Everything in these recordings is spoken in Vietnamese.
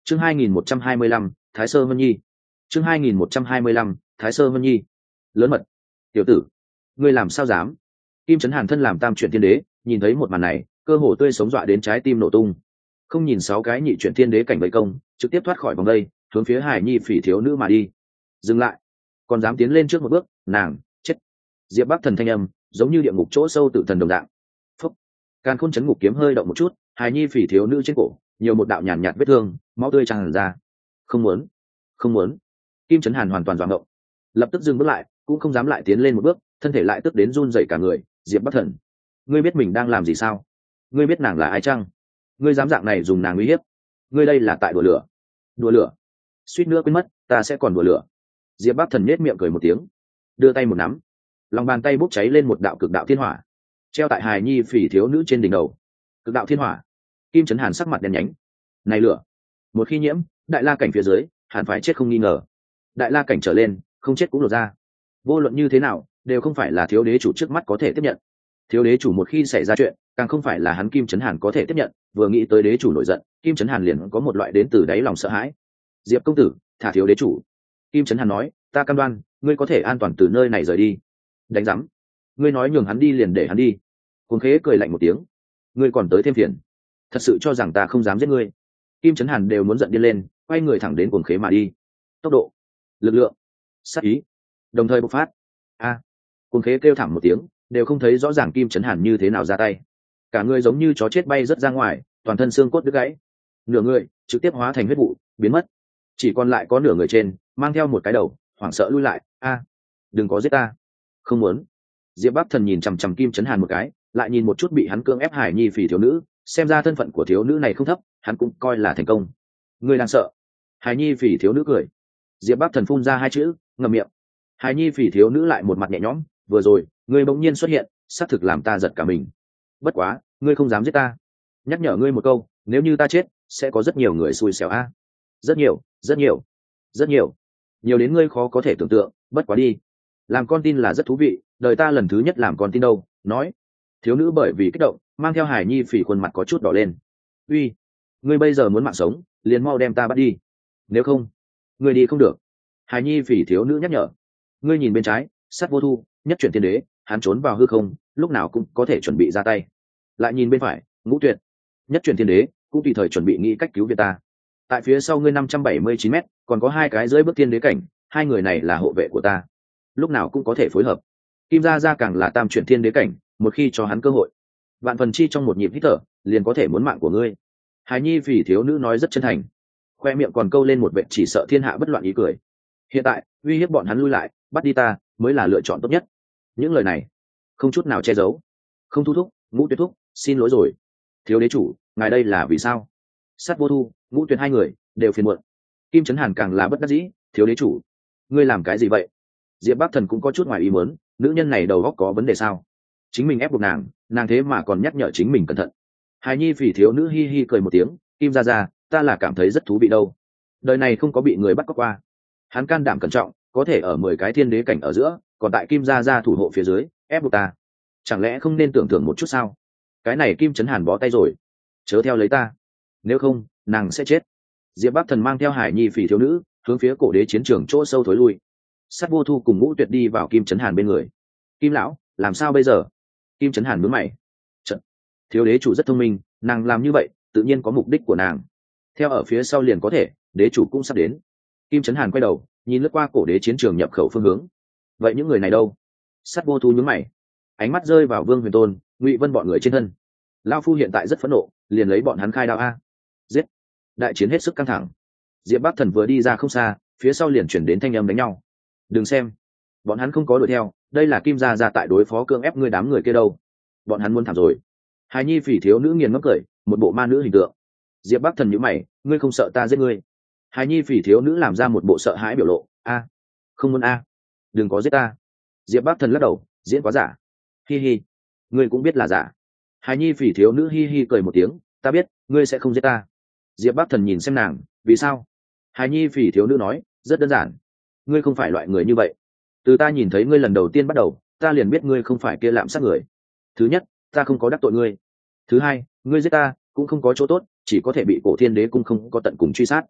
Chương 2125, Thái Sơ Vân Nhi. Chương 2125, Thái Sơ Vân Nhi. Lớn mật. Tiểu tử, ngươi làm sao dám? Kim Chấn Hàn thân làm tam chuyển thiên đế, nhìn thấy một màn này, cơ hồ tươi sống dọa đến trái tim nổ tung. Không nhìn 6 cái nhị chuyển thiên đế cảnh vây công, trực tiếp thoát khỏi vòng đây, hướng phía Hải Nhi Phỉ thiếu nữ mà đi. Dừng lại, còn dám tiến lên trước một bước, nàng chết. Diệp Bắc Thần thanh âm, giống như địa ngục chỗ sâu tự thần đồng dạng. Phúc. Càn Khôn chấn ngục kiếm hơi động một chút, Hải Nhi Phỉ thiếu nữ trên cổ, nhiều một đạo nhàn nhạt vết thương, máu tươi tràn ra. Không muốn, không muốn. Kim Chấn Hàn hoàn toàn doạng động, lập tức dừng bước lại, cũng không dám lại tiến lên một bước, thân thể lại tức đến run rẩy cả người. Diệp Bắc Thần, ngươi biết mình đang làm gì sao? Ngươi biết nàng là ai chăng? Ngươi dám dạng này dùng nàng uy hiếp? Ngươi đây là tại đùa lửa. Đùa lửa? Suýt nữa quên mất, ta sẽ còn đùa lửa. Diệp Bắc Thần nhếch miệng cười một tiếng, đưa tay một nắm, lòng bàn tay bốc cháy lên một đạo cực đạo thiên hỏa, treo tại Hài Nhi Phỉ thiếu nữ trên đỉnh đầu. Cực đạo thiên hỏa. Kim Chấn Hàn sắc mặt đen nhánh. Này lửa, một khi nhiễm, đại la cảnh phía dưới, hẳn phải chết không nghi ngờ. Đại la cảnh trở lên, không chết cũng lột ra. Vô luận như thế nào, đều không phải là thiếu đế chủ trước mắt có thể tiếp nhận. Thiếu đế chủ một khi xảy ra chuyện, càng không phải là hắn Kim Chấn Hàn có thể tiếp nhận. Vừa nghĩ tới đế chủ nổi giận, Kim Chấn Hàn liền có một loại đến từ đáy lòng sợ hãi. Diệp công tử, thả thiếu đế chủ. Kim Chấn Hàn nói, ta cam đoan, ngươi có thể an toàn từ nơi này rời đi. Đánh rắm, ngươi nói nhường hắn đi liền để hắn đi. Cuồng Khế cười lạnh một tiếng, ngươi còn tới thêm phiền. Thật sự cho rằng ta không dám giết ngươi? Kim Chấn Hàn đều muốn giận điên lên, quay người thẳng đến Cuồng Khế mà đi. Tốc độ, lực lượng, sát ý, đồng thời bộc phát. A! Cuồng Khế kêu thảm một tiếng, đều không thấy rõ ràng Kim Chấn Hàn như thế nào ra tay. Cả người giống như chó chết bay rất ra ngoài, toàn thân xương cốt đứt gãy, nửa người trực tiếp hóa thành huyết vụ, biến mất. Chỉ còn lại có nửa người trên, mang theo một cái đầu, hoảng sợ lui lại. A! Đừng có giết ta! Không muốn. Diệp Bắc Thần nhìn chằm chằm Kim Chấn Hàn một cái, lại nhìn một chút bị hắn cưỡng ép Hải Nhi Phỉ thiếu nữ, xem ra thân phận của thiếu nữ này không thấp, hắn cũng coi là thành công. Ngươi đang sợ? Hải Nhi Phỉ thiếu nữ cười. Diệp Bắc Thần phun ra hai chữ, ngậm miệng. Hải Nhi Phỉ thiếu nữ lại một mặt nhẹ nhõm, vừa rồi, ngươi bỗng nhiên xuất hiện, xác thực làm ta giật cả mình. Bất quá, ngươi không dám giết ta. Nhắc nhở ngươi một câu, nếu như ta chết, sẽ có rất nhiều người xui xẻo a. Rất nhiều, rất nhiều, rất nhiều. Nhiều đến ngươi khó có thể tưởng tượng, bất quá đi. Làm con tin là rất thú vị, đời ta lần thứ nhất làm con tin đâu, nói. Thiếu nữ bởi vì kích động, mang theo Hải Nhi Phỉ khuôn mặt có chút đỏ lên. Uy, ngươi bây giờ muốn mạng sống, liền mau đem ta bắt đi. Nếu không, ngươi đi không được. Hải Nhi Phỉ thiếu nữ nhắc nhở. Ngươi nhìn bên trái, Sát Vô Thu, nhất chuyển tiên đế, hắn trốn vào hư không, lúc nào cũng có thể chuẩn bị ra tay. Lại nhìn bên phải, Ngũ Tuyệt, nhất chuyển tiên đế, cũng tùy thời chuẩn bị nghĩ cách cứu viện ta. Tại phía sau ngươi 579 m, còn có hai cái dưới bước tiên đế cảnh, hai người này là hộ vệ của ta, lúc nào cũng có thể phối hợp. Kim gia gia càng là tam chuyển thiên đế cảnh, một khi cho hắn cơ hội, vạn phần chi trong một nhịp hít thở, liền có thể muốn mạng của ngươi. Hải Nhi Phỉ thiếu nữ nói rất chân thành, khoe miệng còn câu lên một vệt chỉ sợ thiên hạ bất loạn ý cười. Hiện tại uy hiếp bọn hắn lui lại, bắt đi ta mới là lựa chọn tốt nhất. Những lời này không chút nào che giấu. Không Thu thúc, Ngũ Tuyệt thúc, xin lỗi rồi. Thiếu đế chủ, ngài đây là vì sao? Sát Vô Thu, Ngũ Tuyệt hai người đều phiền muộn. Kim Chấn Hàn càng là bất đắc dĩ. Thiếu đế chủ, ngươi làm cái gì vậy? Diệp Bắc Thần cũng có chút ngoài ý muốn, nữ nhân này đầu óc có vấn đề sao? Chính mình ép buộc nàng, nàng thế mà còn nhắc nhở chính mình cẩn thận. Hải Nhi Phỉ thiếu nữ hi hi cười một tiếng, Kim gia gia, ta là cảm thấy rất thú vị đâu. Đời này không có bị người bắt cóc qua. Hắn can đảm cẩn trọng, có thể ở 10 cái thiên đế cảnh ở giữa, còn tại Kim gia gia thủ hộ phía dưới, ép buộc ta. Chẳng lẽ không nên tưởng thưởng một chút sao? Cái này Kim Chấn Hàn bó tay rồi, chớ theo lấy ta, nếu không, nàng sẽ chết. Diệp Bắc Thần mang theo Hải Nhi Phỉ thiếu nữ, hướng phía cổ đế chiến trường chỗ sâu thối lui. Sát Vô Thu cùng Ngũ Tuyệt đi vào Kim Chấn Hàn bên người. Kim lão, làm sao bây giờ? Kim Chấn Hàn nhướng mày. Trận. Thiếu đế chủ rất thông minh, nàng làm như vậy, tự nhiên có mục đích của nàng. Theo ở phía sau liền có thể, đế chủ cũng sắp đến. Kim Chấn Hàn quay đầu, nhìn lướt qua cổ đế chiến trường nhập khẩu phương hướng. Vậy những người này đâu? Sát Vô Thu nhướng mày, ánh mắt rơi vào Vương Huyền Tôn, Ngụy Vân bọn người trên thân. Lão phu hiện tại rất phẫn nộ, liền lấy bọn hắn khai đao a. Giết. Đại chiến hết sức căng thẳng. Diệp Bắc Thần vừa đi ra không xa, phía sau liền chuyển đến thanh âm đánh nhau. Đừng xem, bọn hắn không có đuổi theo, đây là Kim gia gia tại đối phó cưỡng ép ngươi đám người kia đâu. Bọn hắn muốn thảm rồi. Hải Nhi Phỉ thiếu nữ nghiền ngẫm cười, một bộ ma nữ hình tượng. Diệp Bắc Thần nhíu mày, ngươi không sợ ta giết ngươi? Hải Nhi Phỉ thiếu nữ làm ra một bộ sợ hãi biểu lộ. A, không muốn a, đừng có giết ta. Diệp Bắc Thần lắc đầu, diễn quá giả. Hi hi, ngươi cũng biết là giả. Hải Nhi Phỉ thiếu nữ hi hi cười một tiếng, ta biết, ngươi sẽ không giết ta. Diệp Bắc Thần nhìn xem nàng, vì sao? Hải Nhi Phỉ thiếu nữ nói, rất đơn giản, ngươi không phải loại người như vậy. Từ ta nhìn thấy ngươi lần đầu tiên bắt đầu, ta liền biết ngươi không phải kia lạm sát người. Thứ nhất, ta không có đắc tội ngươi. Thứ hai, ngươi giết ta cũng không có chỗ tốt, chỉ có thể bị cổ thiên đế cung không có tận cùng truy sát.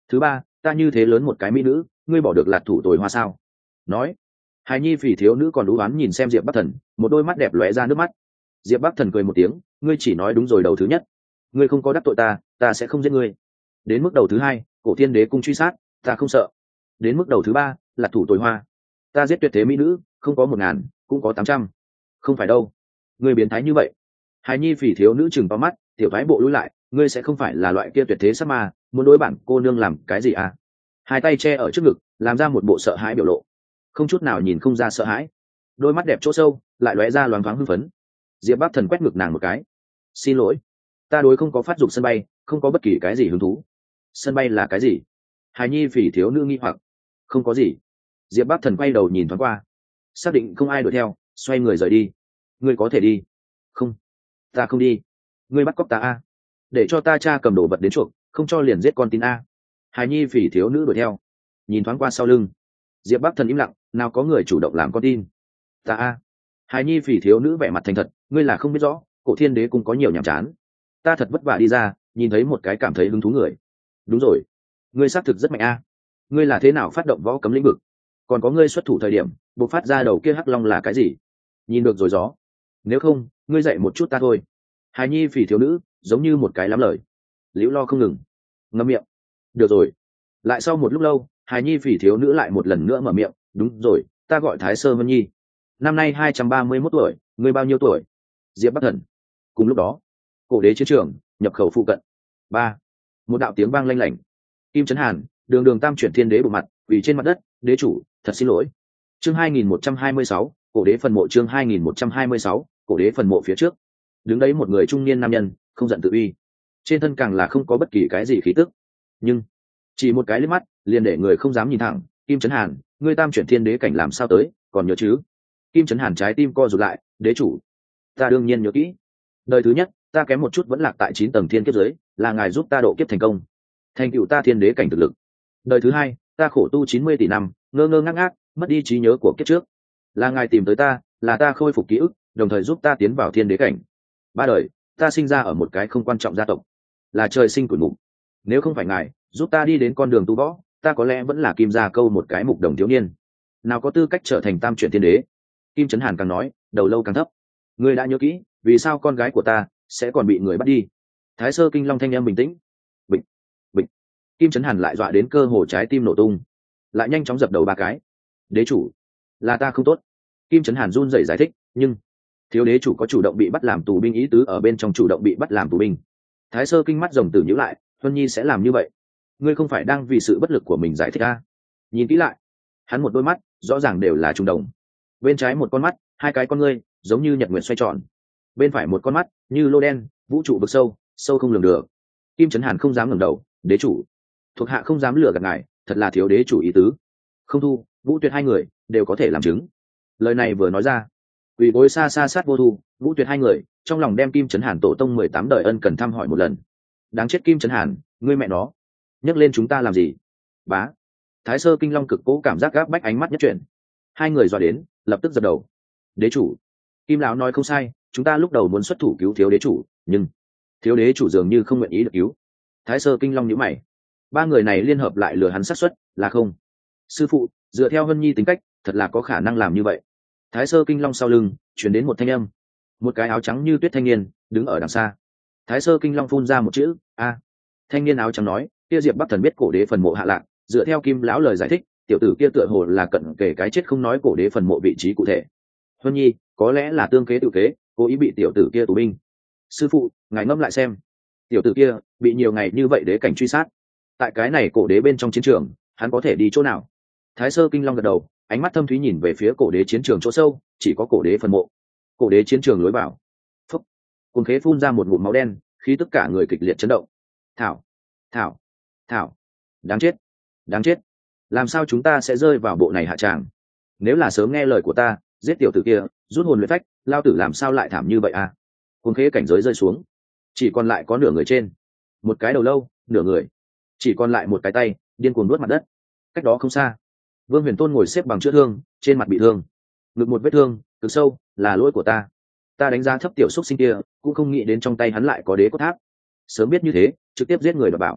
Thứ ba, ta như thế lớn một cái mỹ nữ, ngươi bỏ được lạc thủ tồi hoa sao? Nói. Hài nhi phỉ thiếu nữ còn đú oán nhìn xem Diệp Bắc Thần, một đôi mắt đẹp lóe ra nước mắt. Diệp Bắc Thần cười một tiếng, ngươi chỉ nói đúng rồi đầu thứ nhất, ngươi không có đắc tội ta, ta sẽ không giết ngươi. Đến mức đầu thứ hai, cổ thiên đế cung truy sát, ta không sợ. Đến mức đầu thứ ba, lạc thủ tồi hoa, ta giết tuyệt thế mỹ nữ, không có 1000, cũng có 800. Không phải đâu, ngươi biến thái như vậy. Hài nhi phỉ thiếu nữ chừng to mắt, tiểu thái bộ lùi lại, ngươi sẽ không phải là loại kia tuyệt thế sát ma, muốn đối bản cô nương làm cái gì à? Hai tay che ở trước ngực, làm ra một bộ sợ hãi biểu lộ, không chút nào nhìn không ra sợ hãi, đôi mắt đẹp chỗ sâu lại lóe ra loáng thoáng hưng phấn. Diệp Bắc Thần quét ngực nàng một cái, xin lỗi, ta đối không có phát dục sân bay, không có bất kỳ cái gì hứng thú. Sân bay là cái gì? Hài nhi phỉ thiếu nữ nghi hoặc. Không có gì. Diệp Bắc Thần quay đầu nhìn thoáng qua, xác định không ai đuổi theo, xoay người rời đi. Ngươi có thể đi. Không, ta không đi. Ngươi bắt cóc ta a? Để cho ta cha cầm đồ vật đến chuộc, không cho liền giết con tin a. Hài nhi phỉ thiếu nữ đuổi theo, nhìn thoáng qua sau lưng. Diệp Bắc Thần im lặng, nào có người chủ động làm con tin. Ta a. Hài nhi phỉ thiếu nữ vẻ mặt thành thật, ngươi là không biết rõ, cổ thiên đế cũng có nhiều nhàm chán. Ta thật vất vả đi ra, nhìn thấy một cái cảm thấy hứng thú người. Đúng rồi, ngươi xác thực rất mạnh a. Ngươi là thế nào phát động võ cấm lĩnh vực? Còn có ngươi xuất thủ thời điểm bộc phát ra đầu kia hắc long là cái gì? Nhìn được rồi gió. Nếu không, ngươi dạy một chút ta thôi. Hài nhi phỉ thiếu nữ giống như một cái lắm lời, liễu lo không ngừng. Ngậm miệng. Được rồi. Lại sau một lúc lâu, hài nhi phỉ thiếu nữ lại một lần nữa mở miệng, đúng rồi, ta gọi Thái Sơ Vân Nhi, năm nay 231 tuổi, ngươi bao nhiêu tuổi? Diệp Bắc Thần. Cùng lúc đó, cổ đế chiến trường nhập khẩu phụ cận. Ba. Một đạo tiếng vang lanh lảnh. Kim Chấn Hàn, đường đường tam chuyển thiên đế bộ mặt quỳ trên mặt đất, đế chủ, thật xin lỗi. Chương 2126, cổ đế phần mộ. Chương 2126, cổ đế phần mộ. Phía trước đứng đấy một người trung niên nam nhân, không giận tự uy, trên thân càng là không có bất kỳ cái gì khí tức, nhưng chỉ một cái liếc mắt liền để người không dám nhìn thẳng. Kim Chấn Hàn, ngươi tam chuyển thiên đế cảnh làm sao tới, còn nhớ chứ? Kim Chấn Hàn trái tim co rụt lại, đế chủ, ta đương nhiên nhớ kỹ. Đời thứ nhất, ta kém một chút vẫn lạc tại 9 tầng thiên kiếp giới, là ngài giúp ta độ kiếp thành công, thành tựu ta thiên đế cảnh thực lực. Đời thứ hai, ta khổ tu 90 tỷ năm, ngơ ngơ ngác ngác, mất đi trí nhớ của kiếp trước, là ngài tìm tới ta, là ta khôi phục ký ức, đồng thời giúp ta tiến vào thiên đế cảnh. Ba đời, ta sinh ra ở một cái không quan trọng gia tộc, là trời sinh tuổi mục. Nếu không phải ngài giúp ta đi đến con đường tu võ, ta có lẽ vẫn là Kim Gia Câu một cái mục đồng thiếu niên, nào có tư cách trở thành tam chuyển thiên đế. Kim Chấn Hàn càng nói, đầu lâu càng thấp. Ngươi đã nhớ kỹ, vì sao con gái của ta sẽ còn bị người bắt đi? Thái Sơ Kinh Long thanh em bình tĩnh. Bịch, bịch. Kim Chấn Hàn lại dọa đến cơ hồ trái tim nổ tung, lại nhanh chóng dập đầu 3 cái. Đế chủ, là ta không tốt. Kim Chấn Hàn run rẩy giải thích, nhưng thiếu đế chủ có chủ động bị bắt làm tù binh, ý tứ ở bên trong chủ động bị bắt làm tù binh. Thái Sơ Kinh mắt rồng tử nhíu lại, Huân Nhi sẽ làm như vậy, ngươi không phải đang vì sự bất lực của mình giải thích à? Nhìn kỹ lại, hắn một đôi mắt rõ ràng đều là trùng đồng, bên trái một con mắt, 2 cái con ngươi giống như nhật nguyệt xoay tròn, bên phải một con mắt như lô đen, vũ trụ vực sâu, sâu không lường được. Kim Chấn Hàn không dám ngẩng đầu, đế chủ, thuộc hạ không dám lừa gạt ngài, thật là thiếu đế chủ ý tứ. Không thu, Vũ Tuyệt 2 người đều có thể làm chứng. Lời này vừa nói ra, quỳ gối xa xa sát vô thu, Vũ Tuyệt 2 người trong lòng đem Kim Chấn Hàn tổ tông 18 đời ân cần thăm hỏi một lần. Đáng chết Kim Chấn Hàn, ngươi mẹ nó, nhấc lên chúng ta làm gì? Bá. Thái Sơ Kinh Long cực cố cảm giác gáp bách, ánh mắt nhất chuyển. 2 người dọa đến, lập tức dập đầu. Đế chủ, Kim lão nói không sai, chúng ta lúc đầu muốn xuất thủ cứu thiếu đế chủ, nhưng thiếu đế chủ dường như không nguyện ý được cứu. Thái Sơ Kinh Long nhíu mày. 3 người này liên hợp lại lừa hắn xác suất là không. Sư phụ, dựa theo Hân Nhi tính cách, thật là có khả năng làm như vậy. Thái Sơ Kinh Long sau lưng chuyển đến một thanh âm, một cái áo trắng như tuyết thanh niên đứng ở đằng xa. Thái Sơ Kinh Long phun ra một chữ a. Thanh niên áo trắng nói, kia Diệp Bắc Thần biết cổ đế phần mộ hạ lạc, dựa theo Kim lão lời giải thích, tiểu tử kia tựa hồ là cận kề cái chết, không nói cổ đế phần mộ vị trí cụ thể. Huân Nhi có lẽ là tương kế tự kế, cố ý bị tiểu tử kia tù binh. Sư phụ, ngài ngẫm lại xem, tiểu tử kia bị nhiều ngày như vậy đế cảnh truy sát, tại cái này cổ đế bên trong chiến trường, hắn có thể đi chỗ nào? Thái Sơ Kinh Long gật đầu, ánh mắt thâm thúy nhìn về phía cổ đế chiến trường chỗ sâu, chỉ có cổ đế phần mộ. Cổ đế chiến trường lối vào. Phúc. Cùng khế phun ra một ngụm máu đen, khí tất cả người kịch liệt chấn động. Thảo, thảo, thảo, đáng chết, đáng chết. Làm sao chúng ta sẽ rơi vào bộ này hạ tràng? Nếu là sớm nghe lời của ta, giết tiểu tử kia, rút hồn luyện phách, lao tử làm sao lại thảm như vậy à? Cùng khế cảnh giới rơi xuống, chỉ còn lại có nửa người trên, một cái đầu lâu, nửa người, chỉ còn lại một cái tay điên cuồng nuốt mặt đất. Cách đó không xa, Vương Huyền Tôn ngồi xếp bằng chữa thương, trên mặt bị thương, ngực một vết thương cực sâu, là lỗi của ta. Ta đánh giá thấp tiểu xúc sinh kia, cũng không nghĩ đến trong tay hắn lại có đế cốt tháp. Sớm biết như thế, trực tiếp giết người và bảo.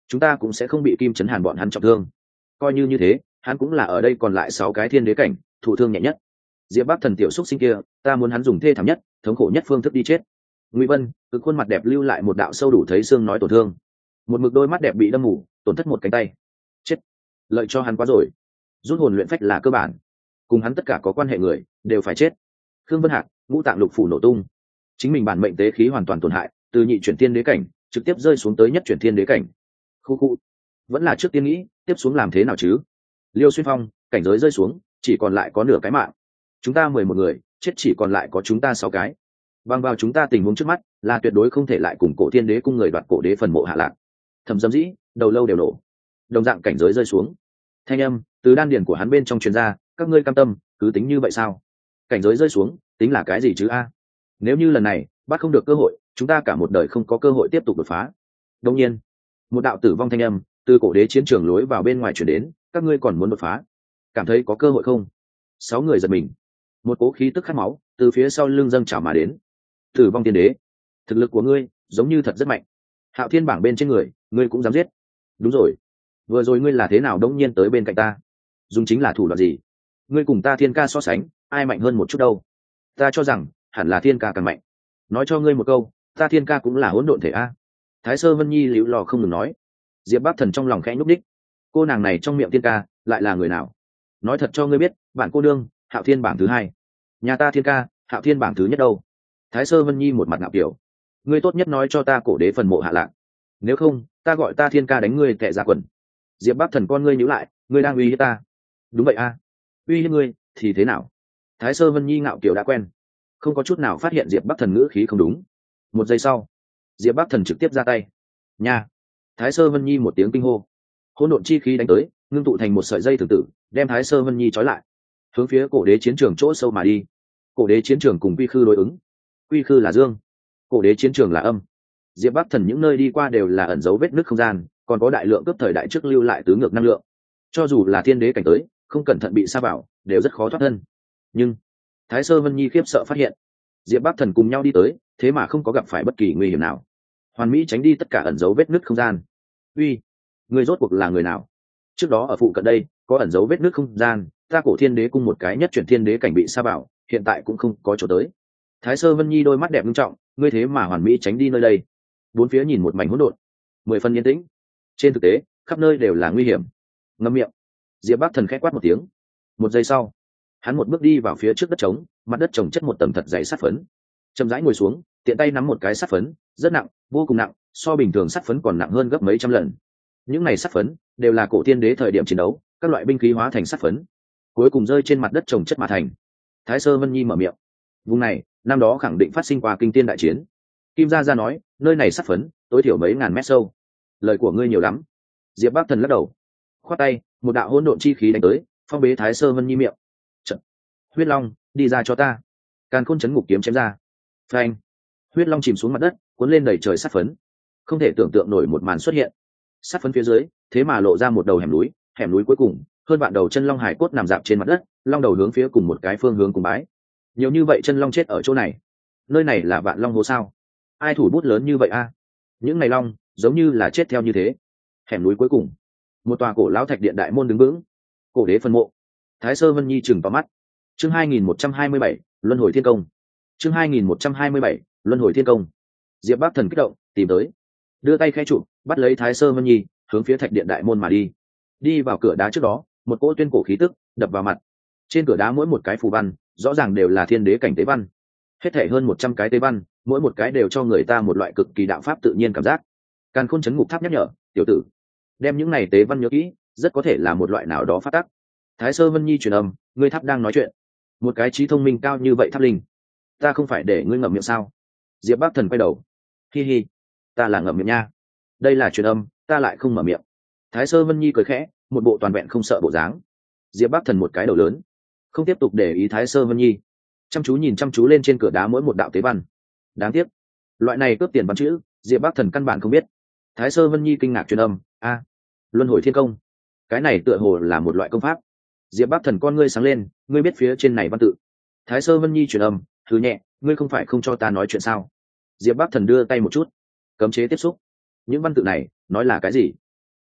chúng ta cũng sẽ không bị Kim Chấn Hàn bọn hắn trọng thương. Coi như thế, hắn cũng là ở đây còn lại 6 cái thiên đế cảnh, thụ thương nhẹ nhất. Diệp Bắc Thần tiểu xúc sinh kia, ta muốn hắn dùng thê thảm nhất, thống khổ nhất phương thức đi chết. Ngụy Vân, cực khuôn mặt đẹp lưu lại một đạo sâu đủ thấy xương nói tổn thương. Một mực đôi mắt đẹp bị đâm mù, tổn thất một cánh tay. Chết. Lợi cho hắn quá rồi. Rút hồn luyện phách là cơ bản. Cùng hắn tất cả có quan hệ người đều phải chết. Khương Vân Hạc, ngũ tạng lục phủ nổ tung. Chính mình bản mệnh tế khí hoàn toàn tổn hại, từ nhị chuyển thiên đế cảnh, trực tiếp rơi xuống tới nhất chuyển thiên đế cảnh. Khu. Vẫn là trước tiên nghĩ, tiếp xuống làm thế nào chứ? Liêu Xuyên Phong, cảnh giới rơi xuống, chỉ còn lại có nửa cái mạng. Chúng ta 11 người, chết chỉ còn lại có chúng ta 6 cái. Bằng vào chúng ta tình huống trước mắt, là tuyệt đối không thể lại cùng Cổ Thiên Đế cung người đoạt cổ đế phần mộ hạ lạc. Thẩm Dâm Dĩ, đầu lâu đều nổ. Đồng dạng cảnh giới rơi xuống. Thanh âm từ đan điền của hắn bên trong truyền ra, các ngươi cam tâm, cứ tính như vậy sao? Cảnh giới rơi xuống, tính là cái gì chứ a? Nếu như lần này bắt không được cơ hội, chúng ta cả một đời không có cơ hội tiếp tục đột phá. Đương nhiên, một đạo tử vong thanh âm từ cổ đế chiến trường lối vào bên ngoài truyền đến, các ngươi còn muốn đột phá? Cảm thấy có cơ hội không? 6 người giật mình. Một cỗ khí tức khát máu từ phía sau lưng dâng trào mà đến. Tử vong tiên đế, thực lực của ngươi giống như thật rất mạnh. Hạo Thiên bảng bên trên người, ngươi cũng dám giết? Đúng rồi, vừa rồi ngươi là thế nào đống nhiên tới bên cạnh ta? Dùng chính là thủ đoạn gì? Ngươi cùng ta Thiên Ca so sánh, ai mạnh hơn một chút đâu? Ta cho rằng hẳn là Thiên Ca càng mạnh. Nói cho ngươi một câu, ta Thiên Ca cũng là hỗn độn thể a. Thái Sơ Vân Nhi liễu lò không ngừng nói. Diệp Bắc Thần trong lòng khẽ nhúc đích, cô nàng này trong miệng Thiên Ca lại là người nào? Nói thật cho ngươi biết, bạn cô đương Hạo Thiên bảng thứ 2, nhà ta Thiên Ca Hạo Thiên bảng thứ nhất đâu? Thái Sơ Vân Nhi một mặt ngạo kiểu, ngươi tốt nhất nói cho ta cổ đế phần mộ hạ lạc, nếu không ta gọi ta Thiên Ca đánh ngươi tệ ra quần. Diệp Bắc Thần con ngươi nhíu lại, ngươi đang uy hiếp ta? Đúng vậy a. Uy hiếp ngươi thì thế nào? Thái Sơ Vân Nhi ngạo kiểu đã quen, không có chút nào phát hiện Diệp Bắc Thần ngữ khí không đúng. Một giây sau, Diệp Bắc Thần trực tiếp ra tay. Nha! Thái Sơ Vân Nhi một tiếng kinh hô, hỗn độn chi khí đánh tới, ngưng tụ thành một sợi dây thường tử, đem Thái Sơ Vân Nhi trói lại, hướng phía cổ đế chiến trường chỗ sâu mà đi. Cổ đế chiến trường cùng quy khư đối ứng, quy khư là dương, cổ đế chiến trường là âm. Diệp Bắc Thần những nơi đi qua đều là ẩn dấu vết nứt không gian, còn có đại lượng cướp thời đại trước lưu lại tứ ngược năng lượng. Cho dù là thiên đế cảnh tới, không cẩn thận bị sa vào, đều rất khó thoát thân. Nhưng Thái Sơ Vân Nhi khiếp sợ phát hiện, Diệp Bắc Thần cùng nhau đi tới, thế mà không có gặp phải bất kỳ nguy hiểm nào, hoàn mỹ tránh đi tất cả ẩn dấu vết nứt không gian. Uy, người rốt cuộc là người nào? Trước đó ở phụ cận đây có ẩn dấu vết nứt không gian, ta cổ thiên đế cung một cái nhất chuyển thiên đế cảnh bị sa vào, hiện tại cũng không có chỗ tới. Thái Sơ Vân Nhi đôi mắt đẹp nghiêm trọng, ngươi thế mà hoàn mỹ tránh đi nơi đây. Bốn phía nhìn một mảnh hỗn độn, 10 phần yên tĩnh. Trên thực tế, khắp nơi đều là nguy hiểm. Ngậm miệng. Diệp Bắc Thần khẽ quát một tiếng. Một giây sau, hắn một bước đi vào phía trước đất trống, mặt đất trồng chất một tầng thật dày sắt phấn. Chậm rãi ngồi xuống, tiện tay nắm một cái sắt phấn, rất nặng, vô cùng nặng, so bình thường sắt phấn còn nặng hơn gấp mấy trăm lần. Những này sắt phấn đều là cổ thiên đế thời điểm chiến đấu, các loại binh khí hóa thành sắt phấn, cuối cùng rơi trên mặt đất trồng chất mà thành. Thái Sơ Vân Nhi mở miệng. Vùng này, năm đó khẳng định phát sinh qua kinh tiên đại chiến. Kim Gia Gia nói, nơi này sắt phấn, tối thiểu mấy ngàn mét sâu. Lời của ngươi nhiều lắm. Diệp Bắc Thần lắc đầu, khoát tay, một đạo hỗn độn chi khí đánh tới, phong bế Thái Sơ Vân Nhi miệng. Trận. Huyết Long, đi ra cho ta. Càn Khôn chấn ngục kiếm chém ra. Phanh. Huyết Long chìm xuống mặt đất, cuốn lên đầy trời sắt phấn. Không thể tưởng tượng nổi một màn xuất hiện. Sắt phấn phía dưới, thế mà lộ ra một đầu hẻm núi cuối cùng, hơn vạn đầu chân long hải cốt nằm dạp trên mặt đất, long đầu hướng phía cùng một cái phương hướng cùng bái. Nhiều như vậy chân long chết ở chỗ này. Nơi này là Vạn Long Hố sao? Ai thủ bút lớn như vậy a? Những này long, giống như là chết theo như thế. Hẻm núi cuối cùng, một tòa cổ lão thạch điện đại môn đứng vững. Cổ đế phân mộ. Thái Sơ Vân Nhi chừng vào mắt. Chương 2127, Luân hồi thiên công. Chương 2127, Luân hồi thiên công. Diệp Bắc Thần kích động, tìm tới, đưa tay khẽ chụp, bắt lấy Thái Sơ Vân Nhi, hướng phía thạch điện đại môn mà đi. Đi vào cửa đá trước đó, một cỗ tuyên cổ khí tức đập vào mặt. Trên cửa đá mỗi một cái phù văn, rõ ràng đều là thiên đế cảnh tế văn. Hết thảy hơn 100 cái tế văn, mỗi một cái đều cho người ta một loại cực kỳ đạo pháp tự nhiên cảm giác. Càn Khôn chấn ngục tháp nhắc nhở, tiểu tử, đem những này tế văn nhớ kỹ, rất có thể là một loại nào đó phát tác. Thái Sơ Vân Nhi truyền âm, ngươi tháp đang nói chuyện. Một cái trí thông minh cao như vậy tháp linh, ta không phải để ngươi ngậm miệng sao? Diệp Bắc Thần quay đầu, hi hi, ta là ngậm miệng nha. Đây là truyền âm, ta lại không mở miệng. Thái Sơ Vân Nhi cười khẽ, một bộ toàn vẹn không sợ bộ dáng. Diệp Bắc Thần một cái đầu lớn, không tiếp tục để ý Thái Sơ Vân Nhi, chăm chú lên trên cửa đá mỗi một đạo tế văn. Đáng tiếc, loại này cướp tiền văn chữ, Diệp Bắc Thần căn bản không biết. Thái Sơ Vân Nhi kinh ngạc truyền âm, a, Luân hồi thiên công, cái này tựa hồ là một loại công pháp. Diệp Bắc Thần con ngươi sáng lên, ngươi biết phía trên này văn tự? Thái Sơ Vân Nhi truyền âm, thứ nhẹ, ngươi không phải không cho ta nói chuyện sao? Diệp Bắc Thần đưa tay một chút, cấm chế tiếp xúc. Những văn tự này nói là cái gì?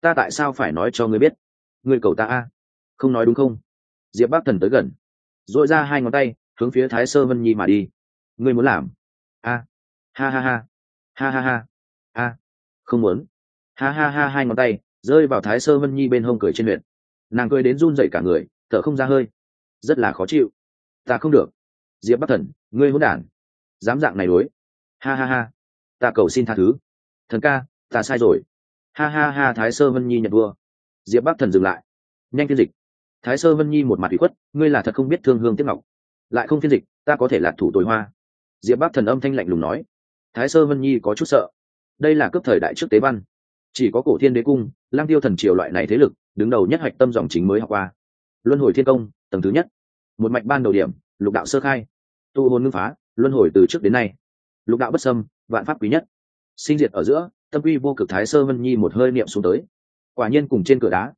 ta tại sao phải nói cho ngươi biết? Ngươi cầu ta a? Không nói đúng không? Diệp Bắc Thần tới gần, dội ra hai ngón tay hướng phía Thái Sơ Vân Nhi mà đi. Ngươi muốn làm? A, ha ha ha, ha ha ha, a, không muốn. Ha ha ha, hai ngón tay rơi vào Thái Sơ Vân Nhi bên hông cười trên luyện. Nàng cười đến run rẩy cả người, thở không ra hơi, rất là khó chịu. Ta không được. Diệp Bắc Thần, ngươi hỗn đản, dám dạng này đối. Ha ha ha, ta cầu xin tha thứ. Thần ca, ta sai rồi. Ha ha ha, Thái Sơ Vân Nhi nhận vua. Diệp Bắc Thần dừng lại, nhanh phiên dịch. Thái Sơ Vân Nhi một mặt ủy khuất, ngươi là thật không biết thương hương tiếc ngọc, lại không phiên dịch, ta có thể lạc thủ tối hoa. Diệp Bắc Thần âm thanh lạnh lùng nói. Thái Sơ Vân Nhi có chút sợ, đây là cướp thời đại trước tế văn, chỉ có Cổ Thiên Đế cung, Lăng Tiêu thần triều loại này thế lực đứng đầu nhất hoạch tâm dòng chính mới học qua. Luân hồi thiên công tầng thứ nhất, một mạch ban đầu điểm, lục đạo sơ khai, tu hồn ngưng phá, luân hồi từ trước đến nay, lục đạo bất xâm, vạn pháp quý nhất, sinh diệt ở giữa, tâm quy vô cực. Thái Sơ Vân Nhi một hơi niệm xuống tới, quả nhiên cùng trên cửa đá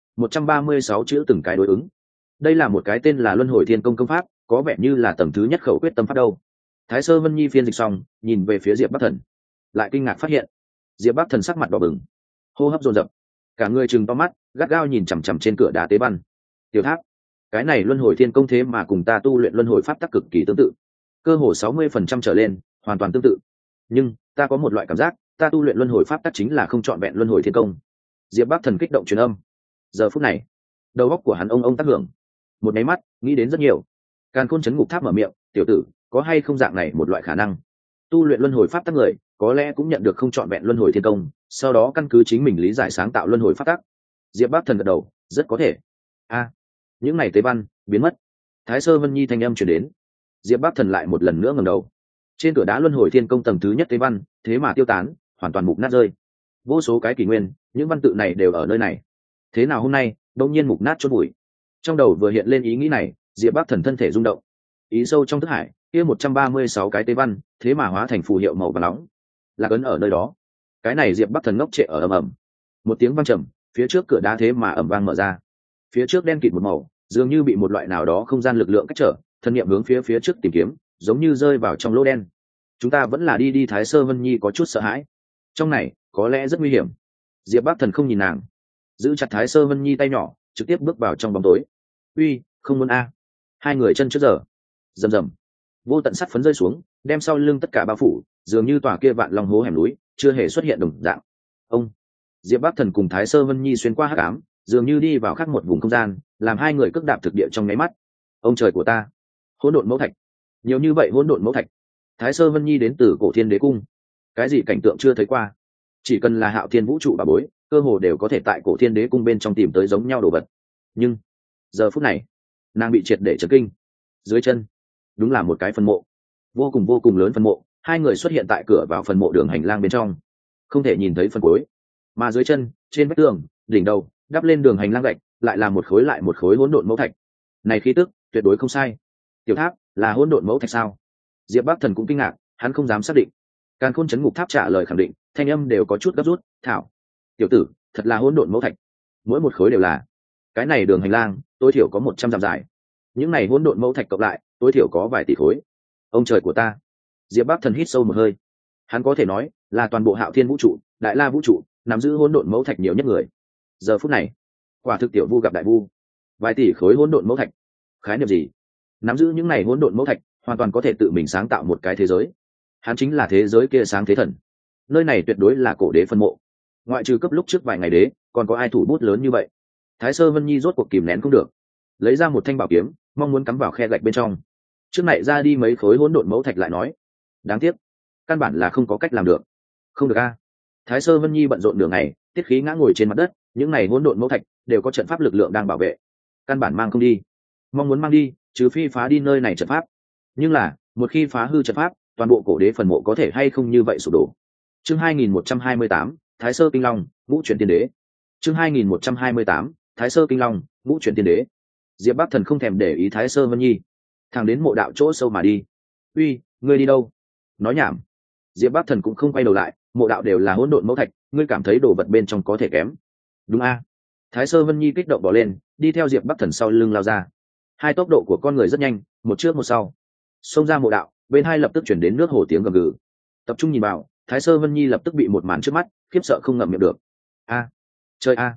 136 chữ từng cái đối ứng. Đây là một cái tên là Luân hồi thiên công công pháp, có vẻ như là tầng thứ nhất khẩu quyết tâm pháp đâu. Thái Sơ Vân Nhi phiên dịch xong, nhìn về phía Diệp Bắc Thần, lại kinh ngạc phát hiện Diệp Bắc Thần sắc mặt đỏ bừng, hô hấp dồn dập, cả người trừng to mắt, gắt gao nhìn chằm chằm trên cửa đá tế văn. Tiểu Tháp, cái này Luân hồi thiên công thế mà cùng ta tu luyện luân hồi pháp tắc cực kỳ tương tự, cơ hồ 60% trở lên, hoàn toàn tương tự. Nhưng ta có một loại cảm giác, ta tu luyện luân hồi pháp tắc chính là không trọn vẹn luân hồi thiên công. Diệp Bắc Thần kích động truyền âm. Giờ phút này, đầu óc của hắn ông tác hưởng, một máy mắt nghĩ đến rất nhiều. Càn Khôn Chấn Ngục Tháp mở miệng, tiểu tử, có hay không dạng này một loại khả năng, tu luyện luân hồi pháp tắc người có lẽ cũng nhận được không trọn vẹn luân hồi thiên công, sau đó căn cứ chính mình lý giải sáng tạo luân hồi pháp tắc. Diệp Bắc Thần gật đầu, rất có thể. A, những này tế văn biến mất. Thái Sơ Vân Nhi thanh âm truyền đến. Diệp Bắc Thần lại một lần nữa ngẩng đầu, trên cửa đá luân hồi thiên công tầng thứ nhất tế văn thế mà tiêu tán, hoàn toàn mục nát rơi. Vô số cái kỷ nguyên, những văn tự này đều ở nơi này, thế nào hôm nay đột nhiên mục nát chôn bụi? Trong đầu vừa hiện lên ý nghĩ này, Diệp Bắc Thần thân thể rung động, ý sâu trong thức hải kia 136 cái tế văn thế mà hóa thành phù hiệu màu vàng nóng, là ấn ở nơi đó. Cái này Diệp Bắc Thần ngốc trệ ở ầm ầm, một tiếng vang trầm, phía trước cửa đá thế mà ầm vang mở ra, phía trước đen kịt một màu, dường như bị một loại nào đó không gian lực lượng cách trở, thân niệm hướng phía trước tìm kiếm, giống như rơi vào trong lỗ đen. Chúng ta vẫn là đi. Thái Sơ Vân Nhi có chút sợ hãi, trong này có lẽ rất nguy hiểm. Diệp Bắc Thần không nhìn nàng, giữ chặt Thái Sơ Vân Nhi tay nhỏ, trực tiếp bước vào trong bóng tối. Uy, không muốn a. Hai người chân trước giờ, rầm rầm, vô tận sắt phấn rơi xuống, đem sau lưng tất cả bao phủ, dường như tòa kia vạn long hố hẻm núi chưa hề xuất hiện đồng dạng. Ông Diệp Bắc Thần cùng Thái Sơ Vân Nhi xuyên qua hắc ám, dường như đi vào khác một vùng không gian, làm hai người cước đạp thực địa trong nháy mắt. Ông trời của ta, hỗn độn mẫu thạch, nhiều như vậy hỗn độn mẫu thạch. Thái Sơ Vân Nhi đến từ Cổ Thiên Đế cung, cái gì cảnh tượng chưa thấy qua, chỉ cần là Hạo Thiên vũ trụ bà bối, cơ hồ đều có thể tại Cổ Thiên Đế cung bên trong tìm tới giống nhau đồ vật. Nhưng giờ phút này, nàng bị triệt để chấn kinh. Dưới chân đúng là một cái phần mộ, vô cùng lớn phần mộ. Hai người xuất hiện tại cửa vào phần mộ đường hành lang bên trong, không thể nhìn thấy phần cuối, mà dưới chân, trên vách tường, đỉnh đầu đắp lên đường hành lang gạch, lại là một khối lại một khối hỗn độn mẫu thạch. Này khí tức tuyệt đối không sai. Tiểu Tháp là hỗn độn mẫu thạch sao? Diệp Bắc Thần cũng kinh ngạc, hắn không dám xác định. Càn Khôn Chấn Ngục Tháp trả lời khẳng định, thanh âm đều có chút gấp rút. Thảo, tiểu tử, thật là hỗn độn mẫu thạch, mỗi một khối đều là. Cái này đường hành lang tối thiểu có 100 dặm dài, những này hỗn độn mẫu thạch cộng lại tối thiểu có vài tỷ khối. Ông trời của ta! Diệp Bắc Thần hít sâu một hơi, hắn có thể nói là toàn bộ Hạo Thiên vũ trụ, Đại La vũ trụ nắm giữ hỗn độn mẫu thạch nhiều nhất người. Giờ phút này, quả thực tiểu vu gặp đại vu. Vài tỷ khối hỗn độn mẫu thạch, khái niệm gì? Nắm giữ những này hỗn độn mẫu thạch, hoàn toàn có thể tự mình sáng tạo một cái thế giới. Hắn chính là thế giới kia sáng thế thần. Nơi này tuyệt đối là cổ đế phân mộ, ngoại trừ cấp lúc trước vài ngày đế, còn có ai thủ bút lớn như vậy? Thái Sơ Vân Nhi rốt cuộc kìm nén không được, lấy ra một thanh bảo kiếm, mong muốn cắm vào khe gạch bên trong. Trước này ra đi mấy khối hỗn độn mẫu thạch lại nói, đáng tiếc, căn bản là không có cách làm được. Không được a. Thái Sơ Vân Nhi bận rộn nửa ngày, tiết khí ngã ngồi trên mặt đất, những này hỗn độn mẫu thạch đều có trận pháp lực lượng đang bảo vệ, căn bản mang không đi. Mong muốn mang đi, trừ phi phá đi nơi này trận pháp. Nhưng là, một khi phá hư trận pháp, toàn bộ cổ đế phần mộ có thể hay không như vậy sụp đổ. Chương 2128, Thái Sơ Kinh Long, Ngũ Chuyển Tiên Đế. Chương 2128, Thái Sơ Kinh Long, Ngũ Chuyển Tiên Đế. Diệp Bắc Thần không thèm để ý Thái Sơ Vân Nhi, thẳng đến mộ đạo chỗ sâu mà đi. Uy, ngươi đi đâu? Nói nhảm. Diệp Bắc Thần cũng không quay đầu lại, mộ đạo đều là hỗn độn mẫu thạch, ngươi cảm thấy đồ vật bên trong có thể kém? Đúng a. Thái Sơ Vân Nhi kích động bỏ lên, đi theo Diệp Bắc Thần sau lưng lao ra. Hai tốc độ của con người rất nhanh, một trước một sau. Xông ra mộ đạo, bên hai lập tức chuyển đến nước hồ tiếng gầm gừ. Tập trung nhìn vào, Thái Sơ Vân Nhi lập tức bị một màn trước mắt khiếp sợ không ngậm miệng được. A, chơi a,